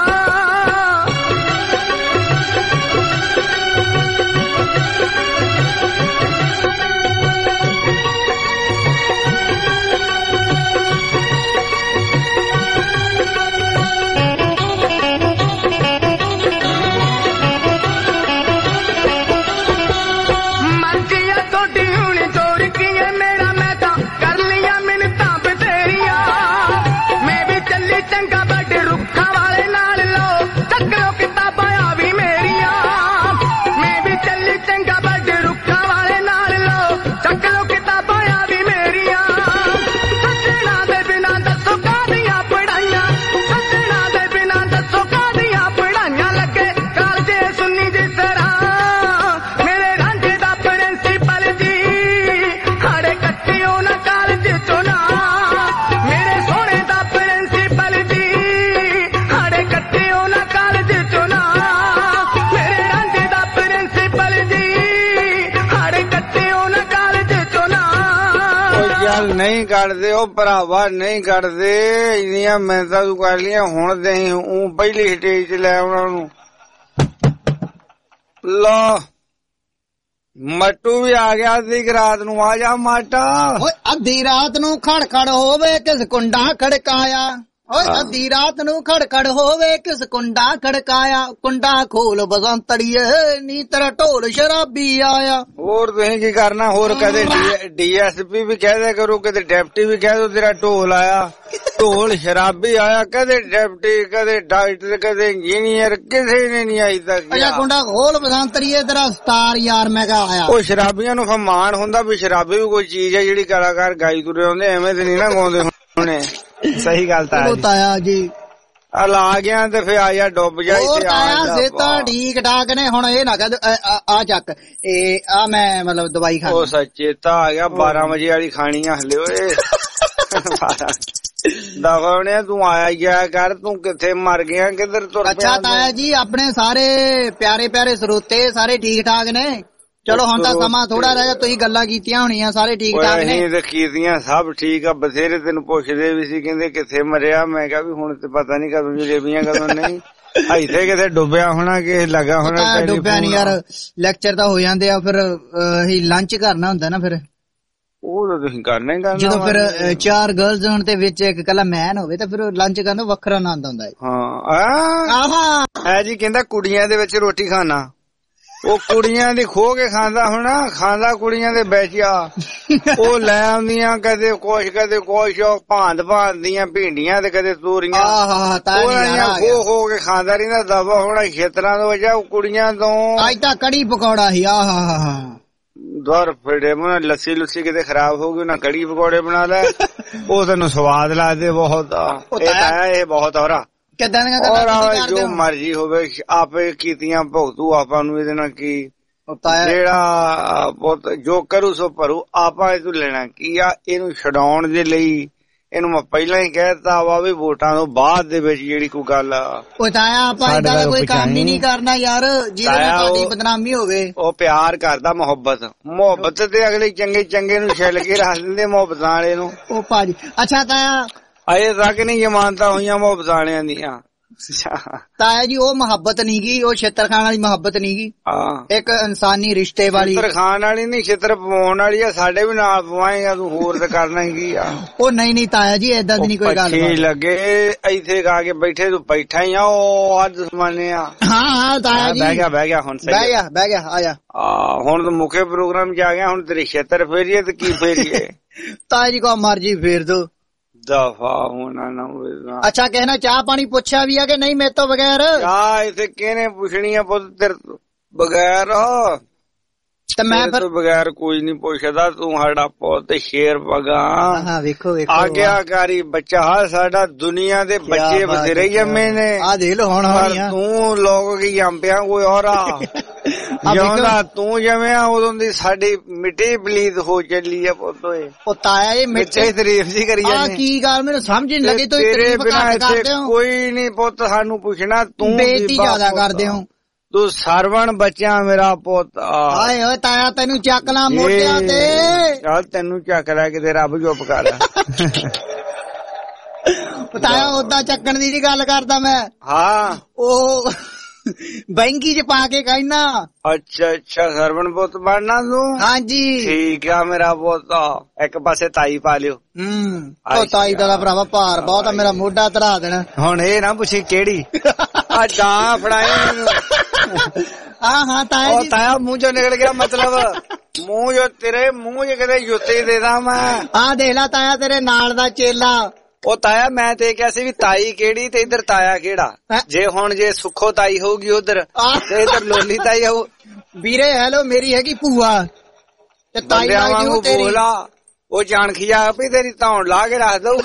ਮਰਜ਼ੀਆਂ ਤੁਹਾਡੀ ਹੁਣ ਜੋਰ ਕੀ ਏ ਮੇਰਾ, ਮੈਂ ਤਾਂ ਕਰ ਲੀਆਂ ਮਿੰਨਤਾਂ ਬਥੇਰੀਆਂ, ਮੈਂ ਵੀ ਚੱਲੀ ਚੰਗਾ ਵੱਡੇ ਰੁੱਖਾਂ ਵਾਲੇ ਨਾਲ, ਲੋ ਚੱਕ ਲੋ ਕਿਤਾਬਾਂ ਆ ਵੀ ਮੇਰੀਆਂ। ਮੈਂ ਵੀ ਚੱਲੀ ਚੰਗਾ ਵੱਡੇ ਰੁੱਖਾਂ ਵਾਲੇ ਨਾਲ, ਲੋ ਚੱਕ ਲੋ ਕਿਤਾਬਾਂ ਆ ਵੀ ਮੇਰੀਆਂ। ਸੱਜਣਾ ਦੇ ਬਿਨਾਂ ਦੱਸੋ ਕਾਹਦੀਆਂ ਪੜ੍ਹਾਈਆਂ, ਸੱਜਣਾ ਦੇ ਬਿਨਾਂ ਦੱਸੋ ਕਾਹਦੀਆਂ ਪੜ੍ਹਾਈਆਂ, ਲੱਗੇ ਕਾਲਜੇ ਸੁੰਨੀ ਜਿਸ ਤਰ੍ਹਾਂ ਮੇਰੇ ਰਾਂਝੇ ਦਾ ਪ੍ਰਿੰਸੀਪਲ ਜੀ, ਹਾੜੇ ਕੱਟਿਓ ਨਾ ਕਾਲਜ ਚੋਂ ਨਾ, ਮੇਰੇ ਸੋਹਣੇ ਦਾ ਪ੍ਰਿੰਸੀਪਲ ਜੀ, ਹਾੜੇ ਕੱਟਿਓ ਨਾ ਕਾਲਜ ਚੋਂ ਨਾ, ਮੇਰੇ ਰਾਂਝੇ ਦਾ ਪ੍ਰਿੰਸੀਪਲ ਜੀ, ਹਾੜੇ ਕੱਟਿਓ ਨਾ ਕਾਲਜ ਚੋਂ ਨਾ। ਉਹ ਯਾਰ ਨਹੀਂ ਕੱਢਦੇ, ਉਹ ਭਰਾਵਾ ਨਹੀਂ ਕੱਢਦੇ, ਇੰਨੀਆਂ ਮਿਹਨਤਾਂ ਤੂੰ ਕਰ ਲੀਆਂ, ਹੁਣ ਦੇ ਉਹ ਪਹਿਲੀ ਸਟੇਜ 'ਚ ਲੈ ਉਹਨਾਂ ਨੂੰ। ਲੋ ਮੱਟੂ ਵੀ ਆ ਗਿਆ ਸੀ ਰਾਤ ਨੂੰ, ਆ ਜਾ ਮਾਟਾ। ਓਏ ਅੱਧੀ ਰਾਤ ਨੂੰ ਖੜਖੜ ਹੋਵੇ ਕਿਸ ਕੁੰਡਾ ਖੜਕਾਇਆ, ਓਏ ਅੱਧੀ ਰਾਤ ਨੂੰ ਖੜਖੜ ਹੋਵੇ ਕਿਸ ਕੁੰਡਾ ਖੜਕਾਇਆ, ਕੁੰਡਾ ਖੋਲ ਬਸੰਤੜੀਏ ਨੀ ਤੇਰਾ ਢੋਲ ਸ਼ਰਾਬੀ ਆਇਆ। ਹੋਰ ਤੁਸੀਂ ਕੀ ਕਰਨਾ, ਹੋਰ ਕਦੇ ਡੀਐਸਪੀ ਵੀ ਕਹਿ ਦਿਆ ਕਰੋ, ਕਦੇ ਡਿਪਟੀ ਵੀ ਕਹਿ ਦੋ ਤੇਰਾ ਢੋਲ ਆਇਆ, ਢੋਲ ਸ਼ਰਾਬੀ ਆਇਆ, ਕਦੇ ਡਿਪਟੀ ਕਦੇ ਡਾਕਟਰ ਕਦੇ ਇੰਜੀਨੀਅਰ, ਕਿਸੇ ਨੇ ਨਹੀਂ ਆਈ ਤੱਕ। ਅੱਛਾ ਕੁੰਡਾ ਖੋਲ ਬਸੰਤੜੀਏ ਤੇਰਾ ਸਟਾਰ ਯਾਰ ਮੈਂ ਕਿਹਾ ਆਇਆ। ਉਹ ਸ਼ਰਾਬੀਆਂ ਨੂੰ ਫਮਾਨ ਹੁੰਦਾ ਵੀ ਸ਼ਰਾਬੀ ਵੀ ਕੋਈ ਚੀਜ਼ ਹੈ ਜਿਹੜੀ ਕਲਾਕਾਰ ਗਾਈ ਤੁਰੇ ਹੁੰਦੇ, ਐਵੇਂ ਤੇ ਨਹੀਂ ਨਾ ਗਾਉਂਦੇ ਹੁਣੇ। ਸਹੀ ਗੱਲ ਤਾਇਆ ਜੀ ਆ ਲਾ ਗਿਆ ਤੇ ਫੇ ਆ ਜਾ ਡੁੱਬ ਜਾ। ਹੋਰ ਤਾਇਆ ਸੇਤਾ ਠੀਕ ਠਾਕ ਨੇ, ਹੁਣ ਇਹ ਨਾ ਕਹਿ ਆ ਚੱਕ ਇਹ ਆ ਮੈਂ ਮਤਲਬ ਦਵਾਈ ਖਾ। ਉਹ ਸੱਚੇ ਤਾਂ ਆ ਗਿਆ 12 ਵਜੇ ਵਾਲੀ ਖਾਣੀ ਆ ਹਲੇ ਓਏ। ਦਵਾਉਣੇ ਤੂੰ ਆਇਆ ਗਿਆ ਕਰ, ਤੂੰ ਕਿੱਥੇ ਮਰ ਗਿਆ, ਕਿੱਧਰ ਤੁਰ ਪਿਆ? ਅੱਛਾ ਤਾਇਆ ਜੀ ਆਪਣੇ ਸਾਰੇ ਪਿਆਰੇ ਪਿਆਰੇ ਸਰੋਤੇ ਸਾਰੇ ਠੀਕ ਠਾਕ ਨੇ? ਚਲੋ ਹੁਣ ਤਾਂ ਸਮਾਂ ਥੋੜਾ ਰਹਿ ਗਿਆ, ਤੁਸੀਂ ਗੱਲਾਂ ਕੀਤੀਆਂ ਹੋਣੀਆਂ, ਸਾਰੇ ਠੀਕ ਠਾਕ ਨੇ? ਅਸੀਂ ਤੇ ਕੀਤੀਆਂ, ਸਭ ਠੀਕ ਆ। ਬਥੇਰੇ ਤੈਨੂੰ ਪੁੱਛਦੇ ਵੀ ਸੀ, ਕਹਿੰਦੇ ਕਿੱਥੇ ਮਰਿਆ। ਮੈਂ ਕਿਹਾ ਵੀ ਹੁਣ ਤੇ ਪਤਾ ਨੀ ਕਦੋਂ ਜਲੇਬੀਆਂ ਕਦੋਂ ਨਹੀਂ। ਇੱਥੇ ਕਿਤੇ ਡੁੱਬਿਆ ਹੋਣਾ, ਕਿ ਲੱਗਾ ਹੋਣਾ। ਡੁੱਬਿਆ ਨੀ ਯਾਰ, ਲੈਕਚਰ ਤਾਂ ਹੋ ਜਾਂਦੇ ਆ, ਫਿਰ ਅਸੀਂ ਲੰਚ ਕਰਨਾ ਹੁੰਦਾ ਨਾ, ਫਿਰ ਉਹ ਤਾਂ ਤੁਸੀਂ ਕਰਨਾ ਹੀ ਕਰਨਾ। ਜਦੋਂ ਫਿਰ 4 ਗਰਲਸ ਹੋਣ ਤੇ ਵਿੱਚ ਇੱਕ ਕੱਲਾ ਮੈਨ ਹੋਵੇ ਤਾਂ ਫਿਰ ਲੰਚ ਕਰਨ ਦਾ ਵੱਖਰਾ ਆਨੰਦ ਆਉਂਦਾ ਹੈ। ਹਾਂ ਹੈ ਜੀ, ਕਹਿੰਦਾ ਕੁੜੀਆਂ ਦੇ ਵਿੱਚ ਰੋਟੀ ਖਾਣਾ, ਉਹ ਕੁੜੀਆਂ ਦੀ ਖੋ ਕੇ ਖਾਂਦਾ ਹੋਣਾ, ਖਾਂਦਾ ਕੁੜੀਆਂ ਦੇ ਵਿੱਚ ਆ। ਉਹ ਲੈ ਆਉਂਦੀਆਂ ਕਦੇ ਕੁਛ ਕਦੇ ਕੁਛ, ਭਾਂਤ ਦੀਆਂ ਭਿੰਡੀਆਂ ਤੇ ਕਦੇ ਤੋਰੀਆਂ, ਖੋ ਖੋ ਕੇ ਖਾਂਦਾ ਰਹਿੰਦਾ। ਦਬਾ ਹੋਣਾ ਖੇਤਰਾਂ ਤੋਂ ਵਜਾ ਕੁੜੀਆਂ ਤੋਂ। ਅੱਜ ਤਾਂ ਕੜੀ ਪਕੌੜਾ ਸੀ। ਦਰ ਫੇੜੇ ਮੈਂ ਲੱਸੀ ਲੁੱਸੀ ਕਿਤੇ ਖਰਾਬ ਹੋ ਗਈ ਨਾ, ਕੜੀ ਪਕੌੜੇ ਬਣਾ ਲੈ, ਉਹ ਤੈਨੂੰ ਸਵਾਦ ਲੱਗਦੇ ਬਹੁਤ। ਇਹ ਬਹੁਤ ਔਰਾ ਜੋ ਮਰਜੀ ਹੋਵੇ, ਆਪੇ ਕੀਤੀਆਂ ਭੁਗਤੂ ਆਪਾਂ ਨੂੰ, ਇਹਦੇ ਨਾਲ ਕੀ। ਜਿਹੜਾ ਜੋ ਕਰੂ ਸੋ ਭਰੂ, ਆਪਾਂ ਇਹ ਤੋਂ ਲੈਣਾ ਕੀ ਆ। ਇਹਨੂੰ ਛਡਾਉਣ ਦੇ ਲਈ ਇਹਨੂੰ ਮੈਂ ਪਹਿਲਾਂ ਹੀ ਕਹਿਤਾ ਵਾ ਵੀ ਵੋਟਾਂ ਤੋਂ ਬਾਅਦ ਦੇ ਵਿੱਚ ਜਿਹੜੀ ਕੋਈ ਗੱਲ ਆਪਾਂ ਏਦਾਂ ਦਾ ਕੋਈ ਕੰਮ ਹੀ ਨਹੀਂ ਕਰਨਾ ਯਾਰ ਜਿਹਦੇ ਨਾਲ ਸਾਡੀ ਬਦਨਾਮੀ ਹੋਵੇ। ਉਹ ਪਿਆਰ ਕਰਦਾ, ਮੁਹੱਬਤ ਤੇ ਅਗਲੇ ਚੰਗੇ ਚੰਗੇ ਨੂੰ ਛਿੱਲ ਕੇ ਰੱਖ ਦਿੰਦੇ, ਮੁਹੱਬਤਾਂ ਵਾਲੇ ਨੂੰ। ਉਹ ਭਾਜੀ ਅੱਛਾ ਤਾਇਆ ਅਜੇ ਤੱਕ ਨਹੀਂ ਜ਼ਮਾਨਤਾਂ ਹੋਈਆਂ ਮੁਹੱਬਤਾਂ ਵਾਲਿਆਂ ਦੀਆਂ। ਤਾਇਆ ਜੀ ਉਹ ਮੁਹੱਬਤ ਨੀ ਗੀ, ਉਹ ਛਿੱਤਰ ਖਾਣ ਵਾਲੀ ਮੁਹੱਬਤ ਨੀ ਗੀ, ਇੱਕ ਇਨਸਾਨੀ ਰਿਸ਼ਤੇ ਵਾਲੀ। ਛਿੱਤਰ ਖਾਣ ਵਾਲੀ ਨਹੀਂ, ਛਿੱਤਰ ਪਵਾਉਣ ਵਾਲੀ ਆ। ਸਾਡੇ ਵੀ ਨਾਲ ਪਵਾਏਗਾ ਤੂੰ, ਹੋਰ ਤਾਂ ਕਰਨਾ ਹੀ ਆ। ਉਹ ਨਹੀਂ ਤਾਇਆ ਜੀ ਏਦਾਂ ਦੀ ਨੀ ਕੋਈ ਗੱਲ। ਲੱਗੇ ਇੱਥੇ ਆ ਕੇ ਬੈਠੇ ਤੂੰ ਬੈਠਾ ਹੀ ਆ, ਉਹ ਅੱਜ ਜ਼ਮਾਨੇ ਆ। ਹਾਂ ਤਾਇਆ ਜੀ ਬਹਿ ਗਿਆ ਹੁਣ, ਬਹਿ ਗਿਆ ਆ ਜਾ। ਹੁਣ ਤੂੰ ਮੁੱਖੇ ਪ੍ਰੋਗਰਾਮ ਚ ਆ ਗਿਆ, ਹੁਣ ਤੇਰੇ ਛਿੱਤਰ ਫੇਰੀਏ ਤੇ ਕੀ ਫੇਰੀਏ। ਤਾਇਆ ਜੀ ਕੋ ਮਰਜੀ ਫੇਰ ਦੋ ਦਫਾ ਹੋਣਾ ਨਾ ਹੋਵੇ। ਅੱਛਾ ਕਹਿਣਾ ਚਾਹ ਪਾਣੀ ਪੁੱਛਿਆ ਵੀ ਆ ਕਿ ਨਹੀਂ ਮੇਰੇ ਤੋਂ ਬਗੈਰ? ਚਾਹ ਇੱਥੇ ਕਿਹਨੇ ਪੁੱਛਣੀ ਆ ਪੁੱਤ, ਤੇਰੇ ਬਗੈਰ ਤੇ ਮੈਂ ਫਿਰ ਬਗੈਰ ਕੋਈ ਨਹੀਂ ਪੁੱਛਦਾ। ਤੂੰ ਸਾਡਾ ਪੁੱਤ ਸ਼ੇਰ ਪਗਾ, ਵੇਖੋ ਆਗਿਆਕਾਰੀ ਬੱਚਾ ਸਾਡਾ। ਦੁਨੀਆ ਦੇ ਬੱਚੇ ਬਥੇਰੇ ਜੰਮੇ ਨੇ, ਆ ਦੇਖ ਲੋ ਹੁਣ ਤੂੰ ਲੋਕ ਕੀ ਜੰਮਿਆ ਕੋਈ ਹੋਰ ਆ। ਜਿਉਂਦਾ ਤੂੰ ਜੰਮਿਆ ਉਦੋਂ ਦੀ ਸਾਡੀ ਮਿੱਟੀ ਪਲੀਤ ਹੋ ਚੱਲੀ ਆ ਪੁੱਤ। ਉਹ ਤਾਇਆ ਇਹ ਮਿੱਟੀ ਤਾਰੀਫ ਜੀ ਕਰੀ ਜਾਂਦੇ। ਕੀ ਗੱਲ ਮੈਨੂੰ ਸਮਝ ਨਹੀਂ ਲੱਗੀ, ਤੁਸੀਂ ਤਾਰੀਫ ਕਰਦੇ ਹੋ। ਕੋਈ ਨਹੀਂ ਪੁੱਤ ਸਾਨੂੰ ਪੁੱਛਣਾ, ਤੂੰ ਬੇਇੱਜ਼ਤੀ ਜ਼ਿਆਦਾ ਕਰਦੇ ਹੋ। ਤੂੰ ਸਰਵਣ ਬੱਚਿਆ ਮੇਰਾ ਪੁੱਤ। ਹਾਏ ਓਏ ਤਾਇਆ ਤੈਨੂੰ ਚੱਕ ਲਾ ਮੋਢਿਆਂ ਤੇ। ਚੱਲ ਤੈਨੂੰ ਚੱਕ ਲੈ ਕਿਤੇ, ਰੱਬ ਚੁੱਪ ਕਰ। ਤਾਇਆ ਓਦਾਂ ਚੱਕਣ ਦੀ ਜੀ ਗੱਲ ਕਰਦਾ ਮੈਂ। ਹਾਂ ਉਹ ਬੈਂਕੀ ਚ ਪਾ ਕੇ ਕਹਿਣਾ। ਅੱਛਾ ਸਰਵਣ ਪੁੱਤ ਬਣਨਾ ਤੂੰ? ਹਾਂਜੀ ਠੀਕ ਆ ਮੇਰਾ ਪੁੱਤ। ਇੱਕ ਪਾਸੇ ਤਾਈ ਪਾ ਲਿਓ। ਉਹ ਤਾਈ ਦਾ ਭਰਾਵਾ ਭਾਰ ਬਹੁਤ ਆ, ਮੇਰਾ ਮੋਢਾ ਧਰਾ ਦੇਣਾ। ਹੁਣ ਇਹ ਨਾ ਪੁੱਛੀ ਕਿਹੜੀ ਆ ਡਾਂ ਫੜਾਏ ਮੈਨੂੰ। ਹਾਂ ਤਾਇਆ ਜੀ, ਤਾਇਆ ਮੂੰਹ ਚੋਂ ਨਿਕਲ ਗਿਆ, ਮਤਲਬ ਮੂੰਹ ਜੋ ਤੇਰੇ ਮੂੰਹ ਚ ਕਿਤੇ ਜੁੱਤੀ ਦੇ ਦਾਂ ਮੈਂ। ਆਹ ਦੇਖ ਲਾ ਤਾਇਆ ਤੇਰੇ ਨਾਲ ਦਾ ਚੇਲਾ। ਉਹ ਤਾਇਆ ਮੈਂ ਤੇ ਕਿਹਾ ਸੀ ਵੀ ਤਾਈ ਕਿਹੜੀ ਤੇ ਇੱਧਰ ਤਾਇਆ ਕਿਹੜਾ। ਜੇ ਸੁੱਖੋ ਤਾਈ ਹੋਊਗੀ ਉਧਰ ਤੇ ਇੱਧਰ ਲੋਲੀ ਤਾਈ ਹੋਊ। ਵੀਰੇ ਹੈਲੋ ਮੇਰੀ ਹੈਗੀ ਭੂਆ ਤੇ ਤਾਈ ਵਾਂਗੂ ਤੇਰੀ। ਉਹ ਜਾਣਖੀਆ ਵੀ ਤੇਰੀ ਧੌਣ ਲਾ ਕੇ ਰੱਖ ਦਊ।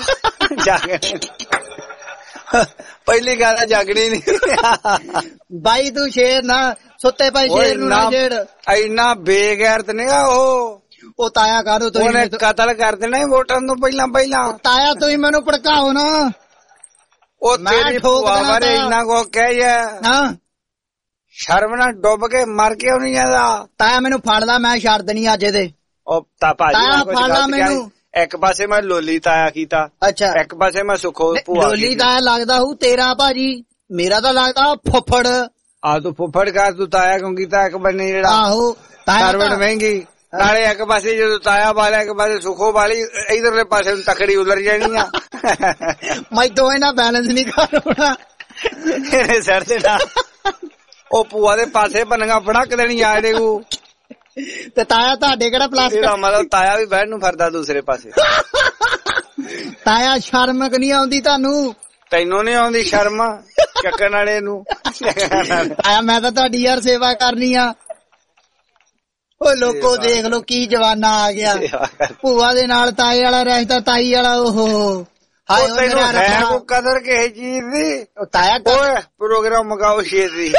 ਪਹਿਲੀ ਗੱਲ ਜਾਗਣੀ ਨਹੀਂ। ਬਾਈ ਤੂੰ ਸ਼ੇਰ ਨਾ ਸੁੱਤੇ ਪਏ ਸ਼ੇਰ ਨੂੰ ਨਾ ਛੇੜ। ਇੰਨਾ ਬੇਗੈਰਤ ਨਹੀਂ ਆ ਉਹ ਤਾਇਆ ਕਾਹਨੂੰ ਤੁਸੀਂ ਉਹਨੇ ਕਤਲ ਕਰ ਦੇਣਾ ਵੋਟਾਂ ਤੋਂ ਪਹਿਲਾਂ। ਤਾਇਆ ਤੁਸੀਂ ਮੈਨੂੰ ਭੜਕਾਓ ਨਾ। ਉਹ ਤੇਰੀ ਭੂਆ ਬਾਰੇ ਇੰਨਾ ਕੋ ਕਹਿ ਜਾ, ਸ਼ਰਮ ਨਾਲ ਡੁੱਬ ਕੇ ਮਰ ਕੇ ਨਹੀਂ ਜਾਂਦਾ। ਤਾਇਆ ਮੈਨੂੰ ਫੜ ਲਾ, ਮੈਂ ਛੱਡ ਦੇਣੀ ਅੱਜ ਇਹਦੇ। ਉਹ ਤਾਇਆ ਫੜ ਲਾ ਮੈਨੂੰ। ਇੱਕ ਪਾਸੇ ਮੈਂ ਲੋਲੀ ਤਾਇਆ ਕੀਤਾ, ਅੱਛਾ ਇੱਕ ਪਾਸੇ ਮੈਂ ਸੁੱਖੋ ਭੂਆ। ਲੋਲੀ ਤਾਇਆ ਲੱਗਦਾ ਹੂ ਤੇਰਾ ਭਾਜੀ, ਮੇਰਾ ਤਾਂ ਲੱਗਦਾ ਫੁੱਫੜ। ਆ ਤੂੰ ਫੁੱਫੜ ਕਰ, ਤੂੰ ਤਾਇਆ ਕਿਉਂ ਕੀਤਾ ਇੱਕ ਬੰਨੇ ਜਿਹੜਾ। ਆਹੋ ਸਰਵਣ ਮਹਿੰਗੀ ਨਾਲੇ ਇੱਕ ਪਾਸੇ ਜਦੋਂ ਤਾਇਆ ਵਾਲਿਆ ਇੱਕ ਪਾਸੇ ਸੁੱਖੋ ਵਾਲੀ, ਇਧਰਲੇ ਪਾਸੇ ਤਕੜੀ ਉਲਰ ਜਾਣੀ ਆ। ਮੈਂ ਦੋਵੇਂ ਨਾਲ ਬੈਲੈਂਸ ਨਹੀਂ ਕਰ ਹੋਣਾ ਇਹਨੇ ਸਿਰ ਤੇ ਨਾ। ਉਹ ਭੂਆ ਦੇ ਪਾਸੇ ਬੰਨਗਾ ਫੜਕ ਦੇਣੀ ਆ ਜਿਹੜੇ ਕੋ। ਤੇ ਤਾਇਆ ਤੁਹਾਡੇ ਕਿਹੜਾ ਪਲਾਸਟਿਕ ਇਹਦਾ ਮਤਲਬ ਤਾਇਆ ਵੀ ਬਹਿਣ ਨੂੰ ਫਿਰਦਾ ਦੂਸਰੇ ਪਾਸੇ। ਤਾਇਆ ਸ਼ਰਮ ਨਹੀਂ ਆਉਂਦੀ ਤੁਹਾਨੂੰ? ਤੈਨੂੰ ਨੀ ਆਉਂਦੀ ਸ਼ਰਮ ਚੱਕਣ ਵਾਲੇ ਨੂੰ? ਤਾਇਆ ਮੈਂ ਤਾਂ ਤੁਹਾਡੀ ਯਾਰ ਸੇਵਾ ਕਰਨੀ ਆ। ਉਹ ਲੋਕੋ ਦੇਖ ਲੋ ਕੀ ਜਵਾਨਾ ਆ ਗਿਆ। ਭੂਆ ਦੇ ਨਾਲ ਤਾਏ ਵਾਲਾ ਰਿਸ਼ਤਾ, ਤਾਈ ਵਾਲਾ। ਉਹ ਹਾਏ ਤੈਨੂੰ ਹੈ ਕੋ ਕਦਰ ਕਿਸੇ ਚੀਜ਼ ਦੀ? ਤਾਇਆ ਓਏ ਪ੍ਰੋਗਰਾਮ ਮਗਾਓ ਸ਼ੇਰ ਦੀ।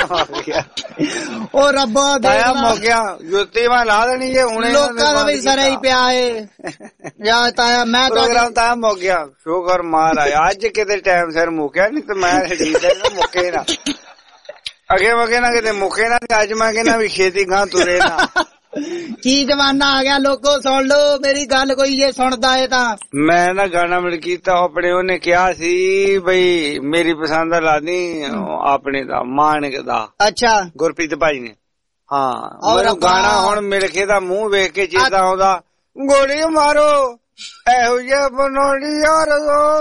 ਉਹ ਰੱਬਾ ਤਾਇਆ ਮੁੱਕਿਆ, ਜੁੱਤੀ ਮੈਂ ਲਾ ਦੇਣੀ ਜੇ ਹੁਣੇ। ਲੋਕਾਂ ਦਾ ਵੀ ਸਰੇ ਹੀ ਪਿਆ ਏ ਯਾ ਤਾਇਆ। ਮੈਂ ਪ੍ਰੋਗਰਾਮ ਤਾਇਆ ਮੁੱਕ ਗਿਆ, ਸ਼ੁਕਰ ਮਾਰ ਆਇਆ ਅੱਜ ਕਿਤੇ ਟਾਈਮ ਸਿਰ ਮੁੱਕਿਆ, ਨਹੀਂ ਤੇ ਮੈਂ ਮੁੱਕੇ ਨਾ। ਅੱਗੇ ਵਗੇ ਨਾ ਕਿਤੇ ਮੁੱਕੇ ਨਾ, ਅੱਜ ਮੈਂ ਕਹਿੰਦਾ ਵੀ ਛੇਤੀ ਗਾਂ ਤੁਰੇ ਨਾ। ਕੀ ਜਮਾਨਾ ਆ ਗਿਆ ਲੋਕੋ, ਸੁਣ ਲੋ ਮੇਰੀ ਗੱਲ, ਕੋਈ ਜੇ ਸੁਣਦਾ ਏ ਤਾਂ। ਮੈਂ ਨਾ ਗਾਣਾ ਮਿਲ ਕੀਤਾ ਆਪਣੇ, ਉਹਨੇ ਕਿਹਾ ਸੀ ਬਈ ਮੇਰੀ ਪਸੰਦ ਦਾ ਲਾ ਦੀ ਆਪਣੇ ਦਾ ਮਾਨਕ ਦਾ। ਅੱਛਾ, ਗੁਰਪ੍ਰੀਤ ਭਾਜੀ ਨੇ। ਹਾਂ ਮੈਨੂੰ ਗਾਣਾ ਹੁਣ ਮਿਲ ਕੇ ਦਾ ਮੂੰਹ ਵੇਖ ਕੇ ਚੇਤਾ ਆਉਂਦਾ, ਗੋਲੀ ਮਾਰੋ ਇਹੋ ਜਿਹਾ ਬਣਾਉਣੀ ਯਾਰ।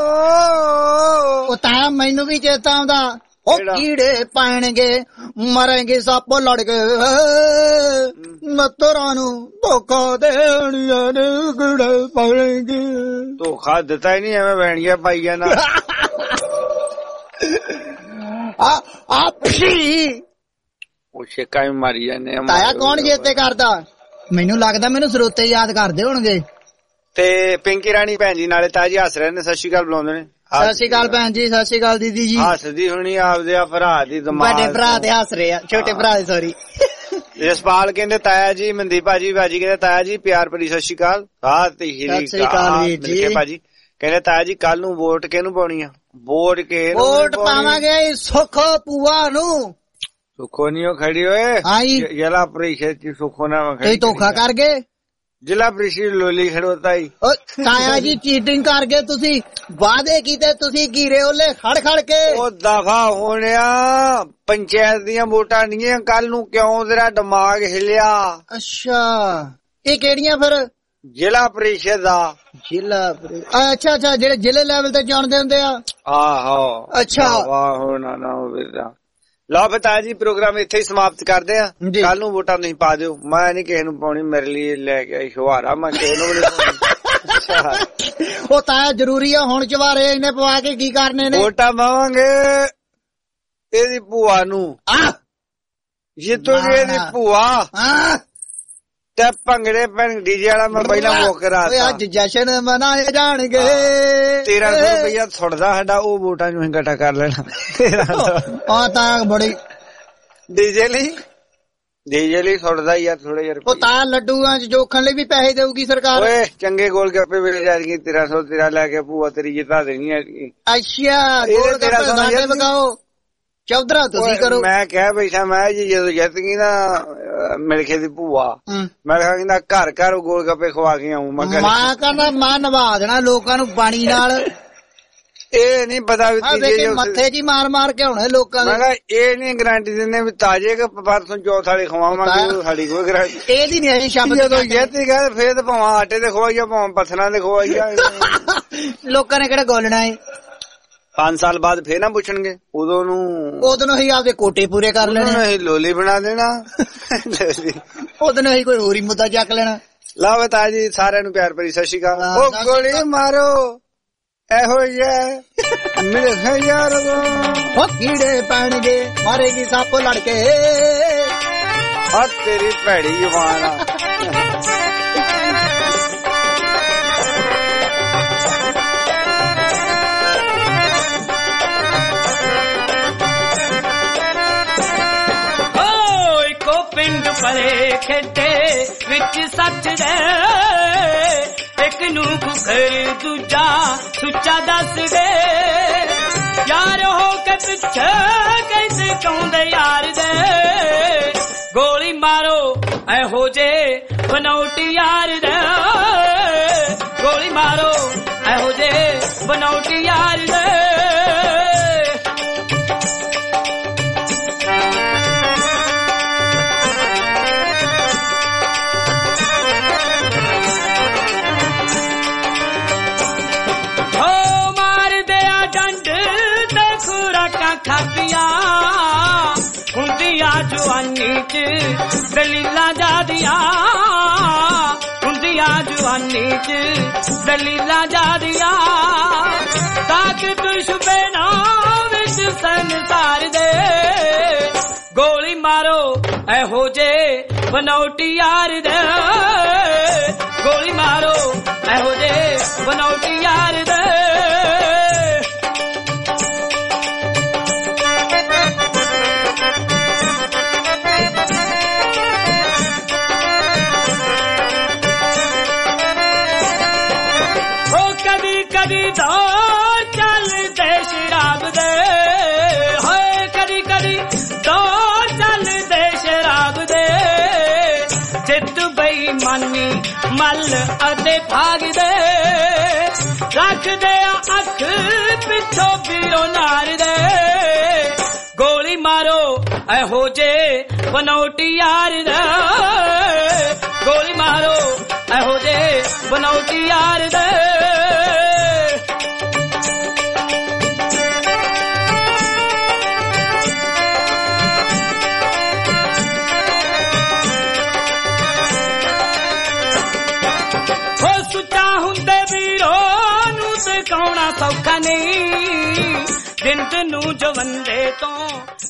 ਉਹ ਤਾਂ ਮੈਨੂੰ ਵੀ ਚੇਤਾ ਆਉਂਦਾ, ਉਹ ਕੀੜੇ ਪੈਣਗੇ ਮਰਾਂਗੇ ਸੱਪ ਲੜ ਕੇ, ਮਿੱਤਰਾਂ ਨੂੰ ਧੋਖਾ ਦੇਣੀਆਂ ਨੇ ਕੀੜੇ ਪੈਣਗੇ। ਧੋਖਾ ਦਿੱਤਾ ਹੀ ਨਹੀਂ, ਐਵੇਂ ਬੈਣੀਆਂ ਪਾਈ ਜਾਣਾ। ਉਹ ਛੇਕਾ ਵੀ ਮਾਰੀ ਜਾਂਦੇ। ਤਾਇਆ ਕੌਣ ਚੇਤੇ ਕਰਦਾ? ਮੈਨੂੰ ਲੱਗਦਾ ਮੈਨੂੰ ਸਰੋਤੇ ਯਾਦ ਕਰਦੇ ਹੋਣਗੇ। ਤੇ ਪਿੰਕੀ ਰਾਣੀ ਭੈਣ ਜੀ ਨਾਲੇ ਤਾਜੀ ਹੱਸ ਰਹੇ ਨੇ, ਸਤਿ ਸ਼੍ਰੀ ਅਕਾਲ ਬੁਲਾਉਂਦੇ ਨੇ। ਸਤਿ ਸ਼੍ਰੀ ਅਕਾਲ ਭੈਣ ਜੀ, ਸਤਿ ਸ਼੍ਰੀ ਅਕਾਲ ਦੀਦੀ ਜੀ। ਹੱਸਦੀ ਹੋਣੀ ਆਪਦੇ ਆ ਭਰਾ ਦੀ ਦਿਮਾਗ, ਵੱਡੇ ਭਰਾ ਤੇ ਹੱਸ ਰਹੇ ਆ, ਛੋਟੇ ਭਰਾ ਦੇ ਸੌਰੀ। ਜਸਪਾਲ ਕਹਿੰਦੇ ਤਾਇਆ ਜੀ, ਮਨਦੀਪ ਭਾਜੀ ਕਹਿੰਦੇ ਤਾਇਆ ਜੀ ਪਿਆਰ ਭਰੀ ਸਤਿ ਸ਼੍ਰੀ ਅਕਾਲ। ਸਤਿ ਸ਼੍ਰੀ ਅਕਾਲ ਵੀਰ ਜੀ। ਭਾਜੀ ਕਹਿੰਦੇ ਤਾਇਆ ਜੀ ਕੱਲ ਨੂੰ ਵੋਟ ਕਿਹਨੂੰ ਪਾਉਣੀ ਆ? ਵੋਟ ਪਾਵਾਂਗੇ ਸੁੱਖੋ ਭੂਆ ਨੂੰ। ਸੁੱਖੋ ਨੀ ਉਹ ਖੜੀ ਹੋਏ ਜ਼ਿਲ੍ਹਾ ਪ੍ਰੀਸ਼ਦ ਚ, ਸੁੱਖੋ ਨਾ ਧੋਖਾ ਕਰ ਗਏ। ਜ਼ਿਲ੍ਹਾ ਪ੍ਰੀਸ਼ਦ ਲੋਲੀ ਖੜੋਤਾ ਹੀ। ਤਾਇਆ ਜੀ ਚੀਟਿੰਗ ਕਰ ਗਏ ਤੁਸੀਂ, ਵਾਅਦੇ ਕੀਤੇ ਤੁਸੀਂ ਗੀਰੇ ਉਹਲੇ ਖੜ ਖੜ ਕੇ। ਉਹ ਦਫਾ ਹੋਣਿਆ, ਪੰਚਾਇਤ ਦੀਆਂ ਵੋਟਾਂ ਨਹੀਂ ਕੱਲ ਨੂੰ, ਕਿਉਂ ਤੇਰਾ ਦਿਮਾਗ ਹਿਲਿਆ? ਅੱਛਾ, ਇਹ ਕਿਹੜੀਆਂ ਫਿਰ? ਜ਼ਿਲ੍ਹਾ ਪ੍ਰੀਸ਼ਦ ਦਾ। ਜ਼ਿਲ੍ਹਾ ਅੱਛਾ ਅੱਛਾ, ਜਿਹੜੇ ਜ਼ਿਲ੍ਹੇ ਲੈਵਲ ਤੇ ਜਾਣਦੇ ਹੁੰਦੇ ਆ। ਆਹੋ ਅੱਛਾ, ਵਾਹ ਹੋਣਾ ਨਾ ਹੋਵੇ। ਲਓ ਬਤਾ ਜੀ, ਪ੍ਰੋਗਰਾਮ ਇੱਥੇ ਹੀ ਸਮਾਪਤ ਕਰਦੇ ਆ। ਕੱਲ ਨੂੰ ਵੋਟਾਂ ਨਹੀਂ ਪਾ ਦਿਓ, ਮੈਂ ਨੀ ਕਿਸੇ ਨੂੰ ਪਾਉਣੀ, ਮੇਰੇ ਲਈ ਲੈ ਕੇ ਆਈ ਸ਼ੁਹਾਰਾ, ਮੈਂ ਕਿਸੇ ਨੂੰ ਵੀ ਨਹੀਂ। ਉਹ ਤਾਂ ਜ਼ਰੂਰੀ ਆ, ਹੁਣ ਚਵਾਰੇ ਇਹਨੇ ਪਵਾ ਕੇ ਕੀ ਕਰਨੇ ਨੇ? ਵੋਟਾਂ ਪਾਵਾਂਗੇ ਇਹਦੀ ਭੂਆ ਨੂੰ, ਜਿੱਤੂਗੀ ਇਹਦੀ ਭੂਆ। ਤੇ ਭੰਗੜੇ ਪੈਣ ਡੀਜੇ ਵਾਲਾ ਮੈਂ ਪਹਿਲਾਂ ਮੁੱਕ ਕਰਾਤਾ। ਅੱਜ ਜਸ਼ਨ ਮਨਾਏ ਜਾਣਗੇ। 1300 ਰੁਪਇਆ ਥੋੜਦਾ ਸਾਡਾ, ਉਹ ਵੋਟਾਂ ਨੂੰ ਇਕੱਠਾ ਕਰ ਲੈਣਾ। ਆ ਤਾਂ ਬੜੀ ਡੀਜੇ ਲਈ ਥੋੜਦਾ ਯਾਰ, ਥੋੜੇ ਯਾਰ। ਉਹ ਤਾਂ ਲੱਡੂਆਂ ਚ ਜੋਖਣ ਲਈ ਵੀ ਪੈਸੇ ਦੇਊਗੀ ਸਰਕਾਰ। ਓਏ ਚੰਗੇ ਗੋਲ ਗੱਪੇ ਵੇਲੇ ਜਾਣਗੇ, 1300 ਤੇਰਾ ਲੈ ਕੇ ਭੂਆ ਤੇਰੀ ਜਿੱਤਾ ਦੇਣੀ ਹੈ। ਅੱਛਾ, ਗੋਲ ਗੱਪੇ ਸਾਡੇ ਵਗਾਓ, ਚੌਧਰਾ ਤੁਸੀਂ ਕਰੋ। ਮੈਂ ਕਹਿ ਬੈਠਾ, ਮੈਂ ਜੀ ਜਦੋਂ ਜਿੱਤ ਗਈ ਨਾ ਮਿਲਖੇ ਦੀ ਭੂਆ, ਮੈਂ ਕਹਿੰਦਾ ਘਰ ਘਰ ਗੋਲ ਗੱਪੇ ਖਵਾ ਕੇ ਆਊਂ। ਮੈਂ ਕਹਿੰਦਾ ਮੈਂ ਨਵਾ ਦੇਣਾ ਲੋਕਾਂ ਨੂੰ ਪਾਣੀ ਨਾਲ। ਇਹ ਨਹੀਂ ਪਤਾ ਵੀ ਮੱਥੇ ਚ ਮਾਰ ਮਾਰ ਕੇ ਆਉਣੇ ਲੋਕਾਂ ਨੂੰ। ਮੈਂ ਕਿਹਾ ਇਹ ਨੀ ਗਰੰਟੀ ਦਿੰਦੇ ਵੀ ਤਾਜੇ ਕਿ ਪਰਸੋਂ ਚੌਥ ਵਾਲੇ ਖਵਾਵਾਂਗੇ, ਸਾਡੀ ਕੋਈ ਗਰੰਟੀ ਇਹਦੀ ਨੀ ਹੈ। ਸ਼ਬਦ ਜਦੋਂ ਜਿੱਤ ਗਏ ਫੇਰ ਤਾਂ ਭਾਵੇਂ ਆਟੇ ਦੇ ਖਵਾਈਆ, ਭਾਵੇਂ ਪੱਥਰਾਂ ਦੇ ਖਵਾਈਆ। ਲੋਕਾਂ ਨੇ ਕਿਹੜਾ ਗੋਲਣਾ ਏ? 5 ਸਾਲ ਬਾਅਦ ਫੇਰ ਨਾ ਪੁੱਛਣਗੇ, ਉਦੋਂ ਨੂੰ ਹੀ ਆਪਦੇ ਕੋਟੇ ਪੂਰੇ ਕਰ ਲੈਣੇ, ਅਸੀਂ ਲੋਲੀ ਬਣਾ ਦੇਣਾ। ਉਦੋਂ ਨੂੰ ਹੀ ਕੋਈ ਹੋਰ ਹੀ ਮੁੱਦਾ ਚੱਕ ਲੈਣਾ। ਲਓ ਬਤਾ ਜੀ, ਸਾਰਿਆਂ ਨੂੰ ਪਿਆਰ ਭਰੀ ਸਤਿ ਸ਼੍ਰੀ ਅਕਾਲ। ਉਹ ਗੋਲੀ ਮਾਰੋ ਇਹੋ ਜਿਹਾ ਮੇਰੇ ਯਾਰ, ਉਹ ਕੀੜੇ ਪੈਣਗੇ ਮਾਰੇਗੀ ਸੱਪ ਲੜ ਕੇ। ਆ ਤੇਰੀ ਭੈੜੀ ਜ਼ੁਬਾਨ ਆ। ਪਿੰਡ ਪਰੇ ਖੇਡੇ ਵਿੱਚ ਸੱਚ ਦੇ, ਇੱਕ ਨੂੰ ਖੁਖਰ ਦੂਜਾ ਸੁੱਚਾ ਦੱਸ ਦੇ। ਯਾਰ ਹੋ ਕੇ ਪਿੱਛੇ ਕਹਿੰਦੇ ਕੌਂਦੇ ਯਾਰ ਦੇ, ਗੋਲੀ ਮਾਰੋ ਇਹੋ ਜੇ ਬਨੌਟੀ ਯਾਰ ਦੇ, ਗੋਲੀ ਮਾਰੋ ਇਹੋ ਜੇ ਬਨੌਟੀ ਯਾਰ ਦੇ। ਹੁੰਦੀਆਂ ਜਵਾਨੀ ਚ ਦਲੀਲਾਂ ਜਾਦੀਆਂ, ਹੁੰਦੀਆਂ ਜਵਾਨੀ ਚ ਦਲੀਲਾਂ ਜਾਦੀਆਂ। ਤਾਕਤ ਛੁਪੇ ਨਾ ਵਿੱਚ ਸੰਸਾਰ ਦੇ, ਗੋਲੀ ਮਾਰੋ ਇਹੋ ਜੇ ਬਨੌਟੀ ਯਾਰ ਦੇ, ਗੋਲੀ ਮਾਰੋ ਇਹੋ ਜੇ ਬਨੌਟੀ ਯਾਰ ਦੇ। ਕਦੀ ਦੌਰ ਚੱਲਦੇ ਸ਼ਰਾਬ ਦੇ, ਹੋਏ ਕਦੀ ਕਦੀ ਦੌਰ ਗੱਲ ਅਤੇ ਭਾਗਦੇ ਰੱਖਦੇ ਆ ਅੱਖ ਪਿੱਛੋਂ ਵੀਰੋ ਨਾਰਦੇ ਗੋਲੀ ਮਾਰੋ ਇਹੋ ਜੇ ਬਨੌਟੀ ਯਾਰ ਦੇ ਗੋਲੀ ਮਾਰੋ ਇਹੋ ਜੇ ਬਨੌਟੀ ਯਾਰ ਦੇ ਸੌਖਾ ਨਹੀਂ ਜਿੰਦ ਨੂੰ ਜਵੰਦੇ ਤੋਂ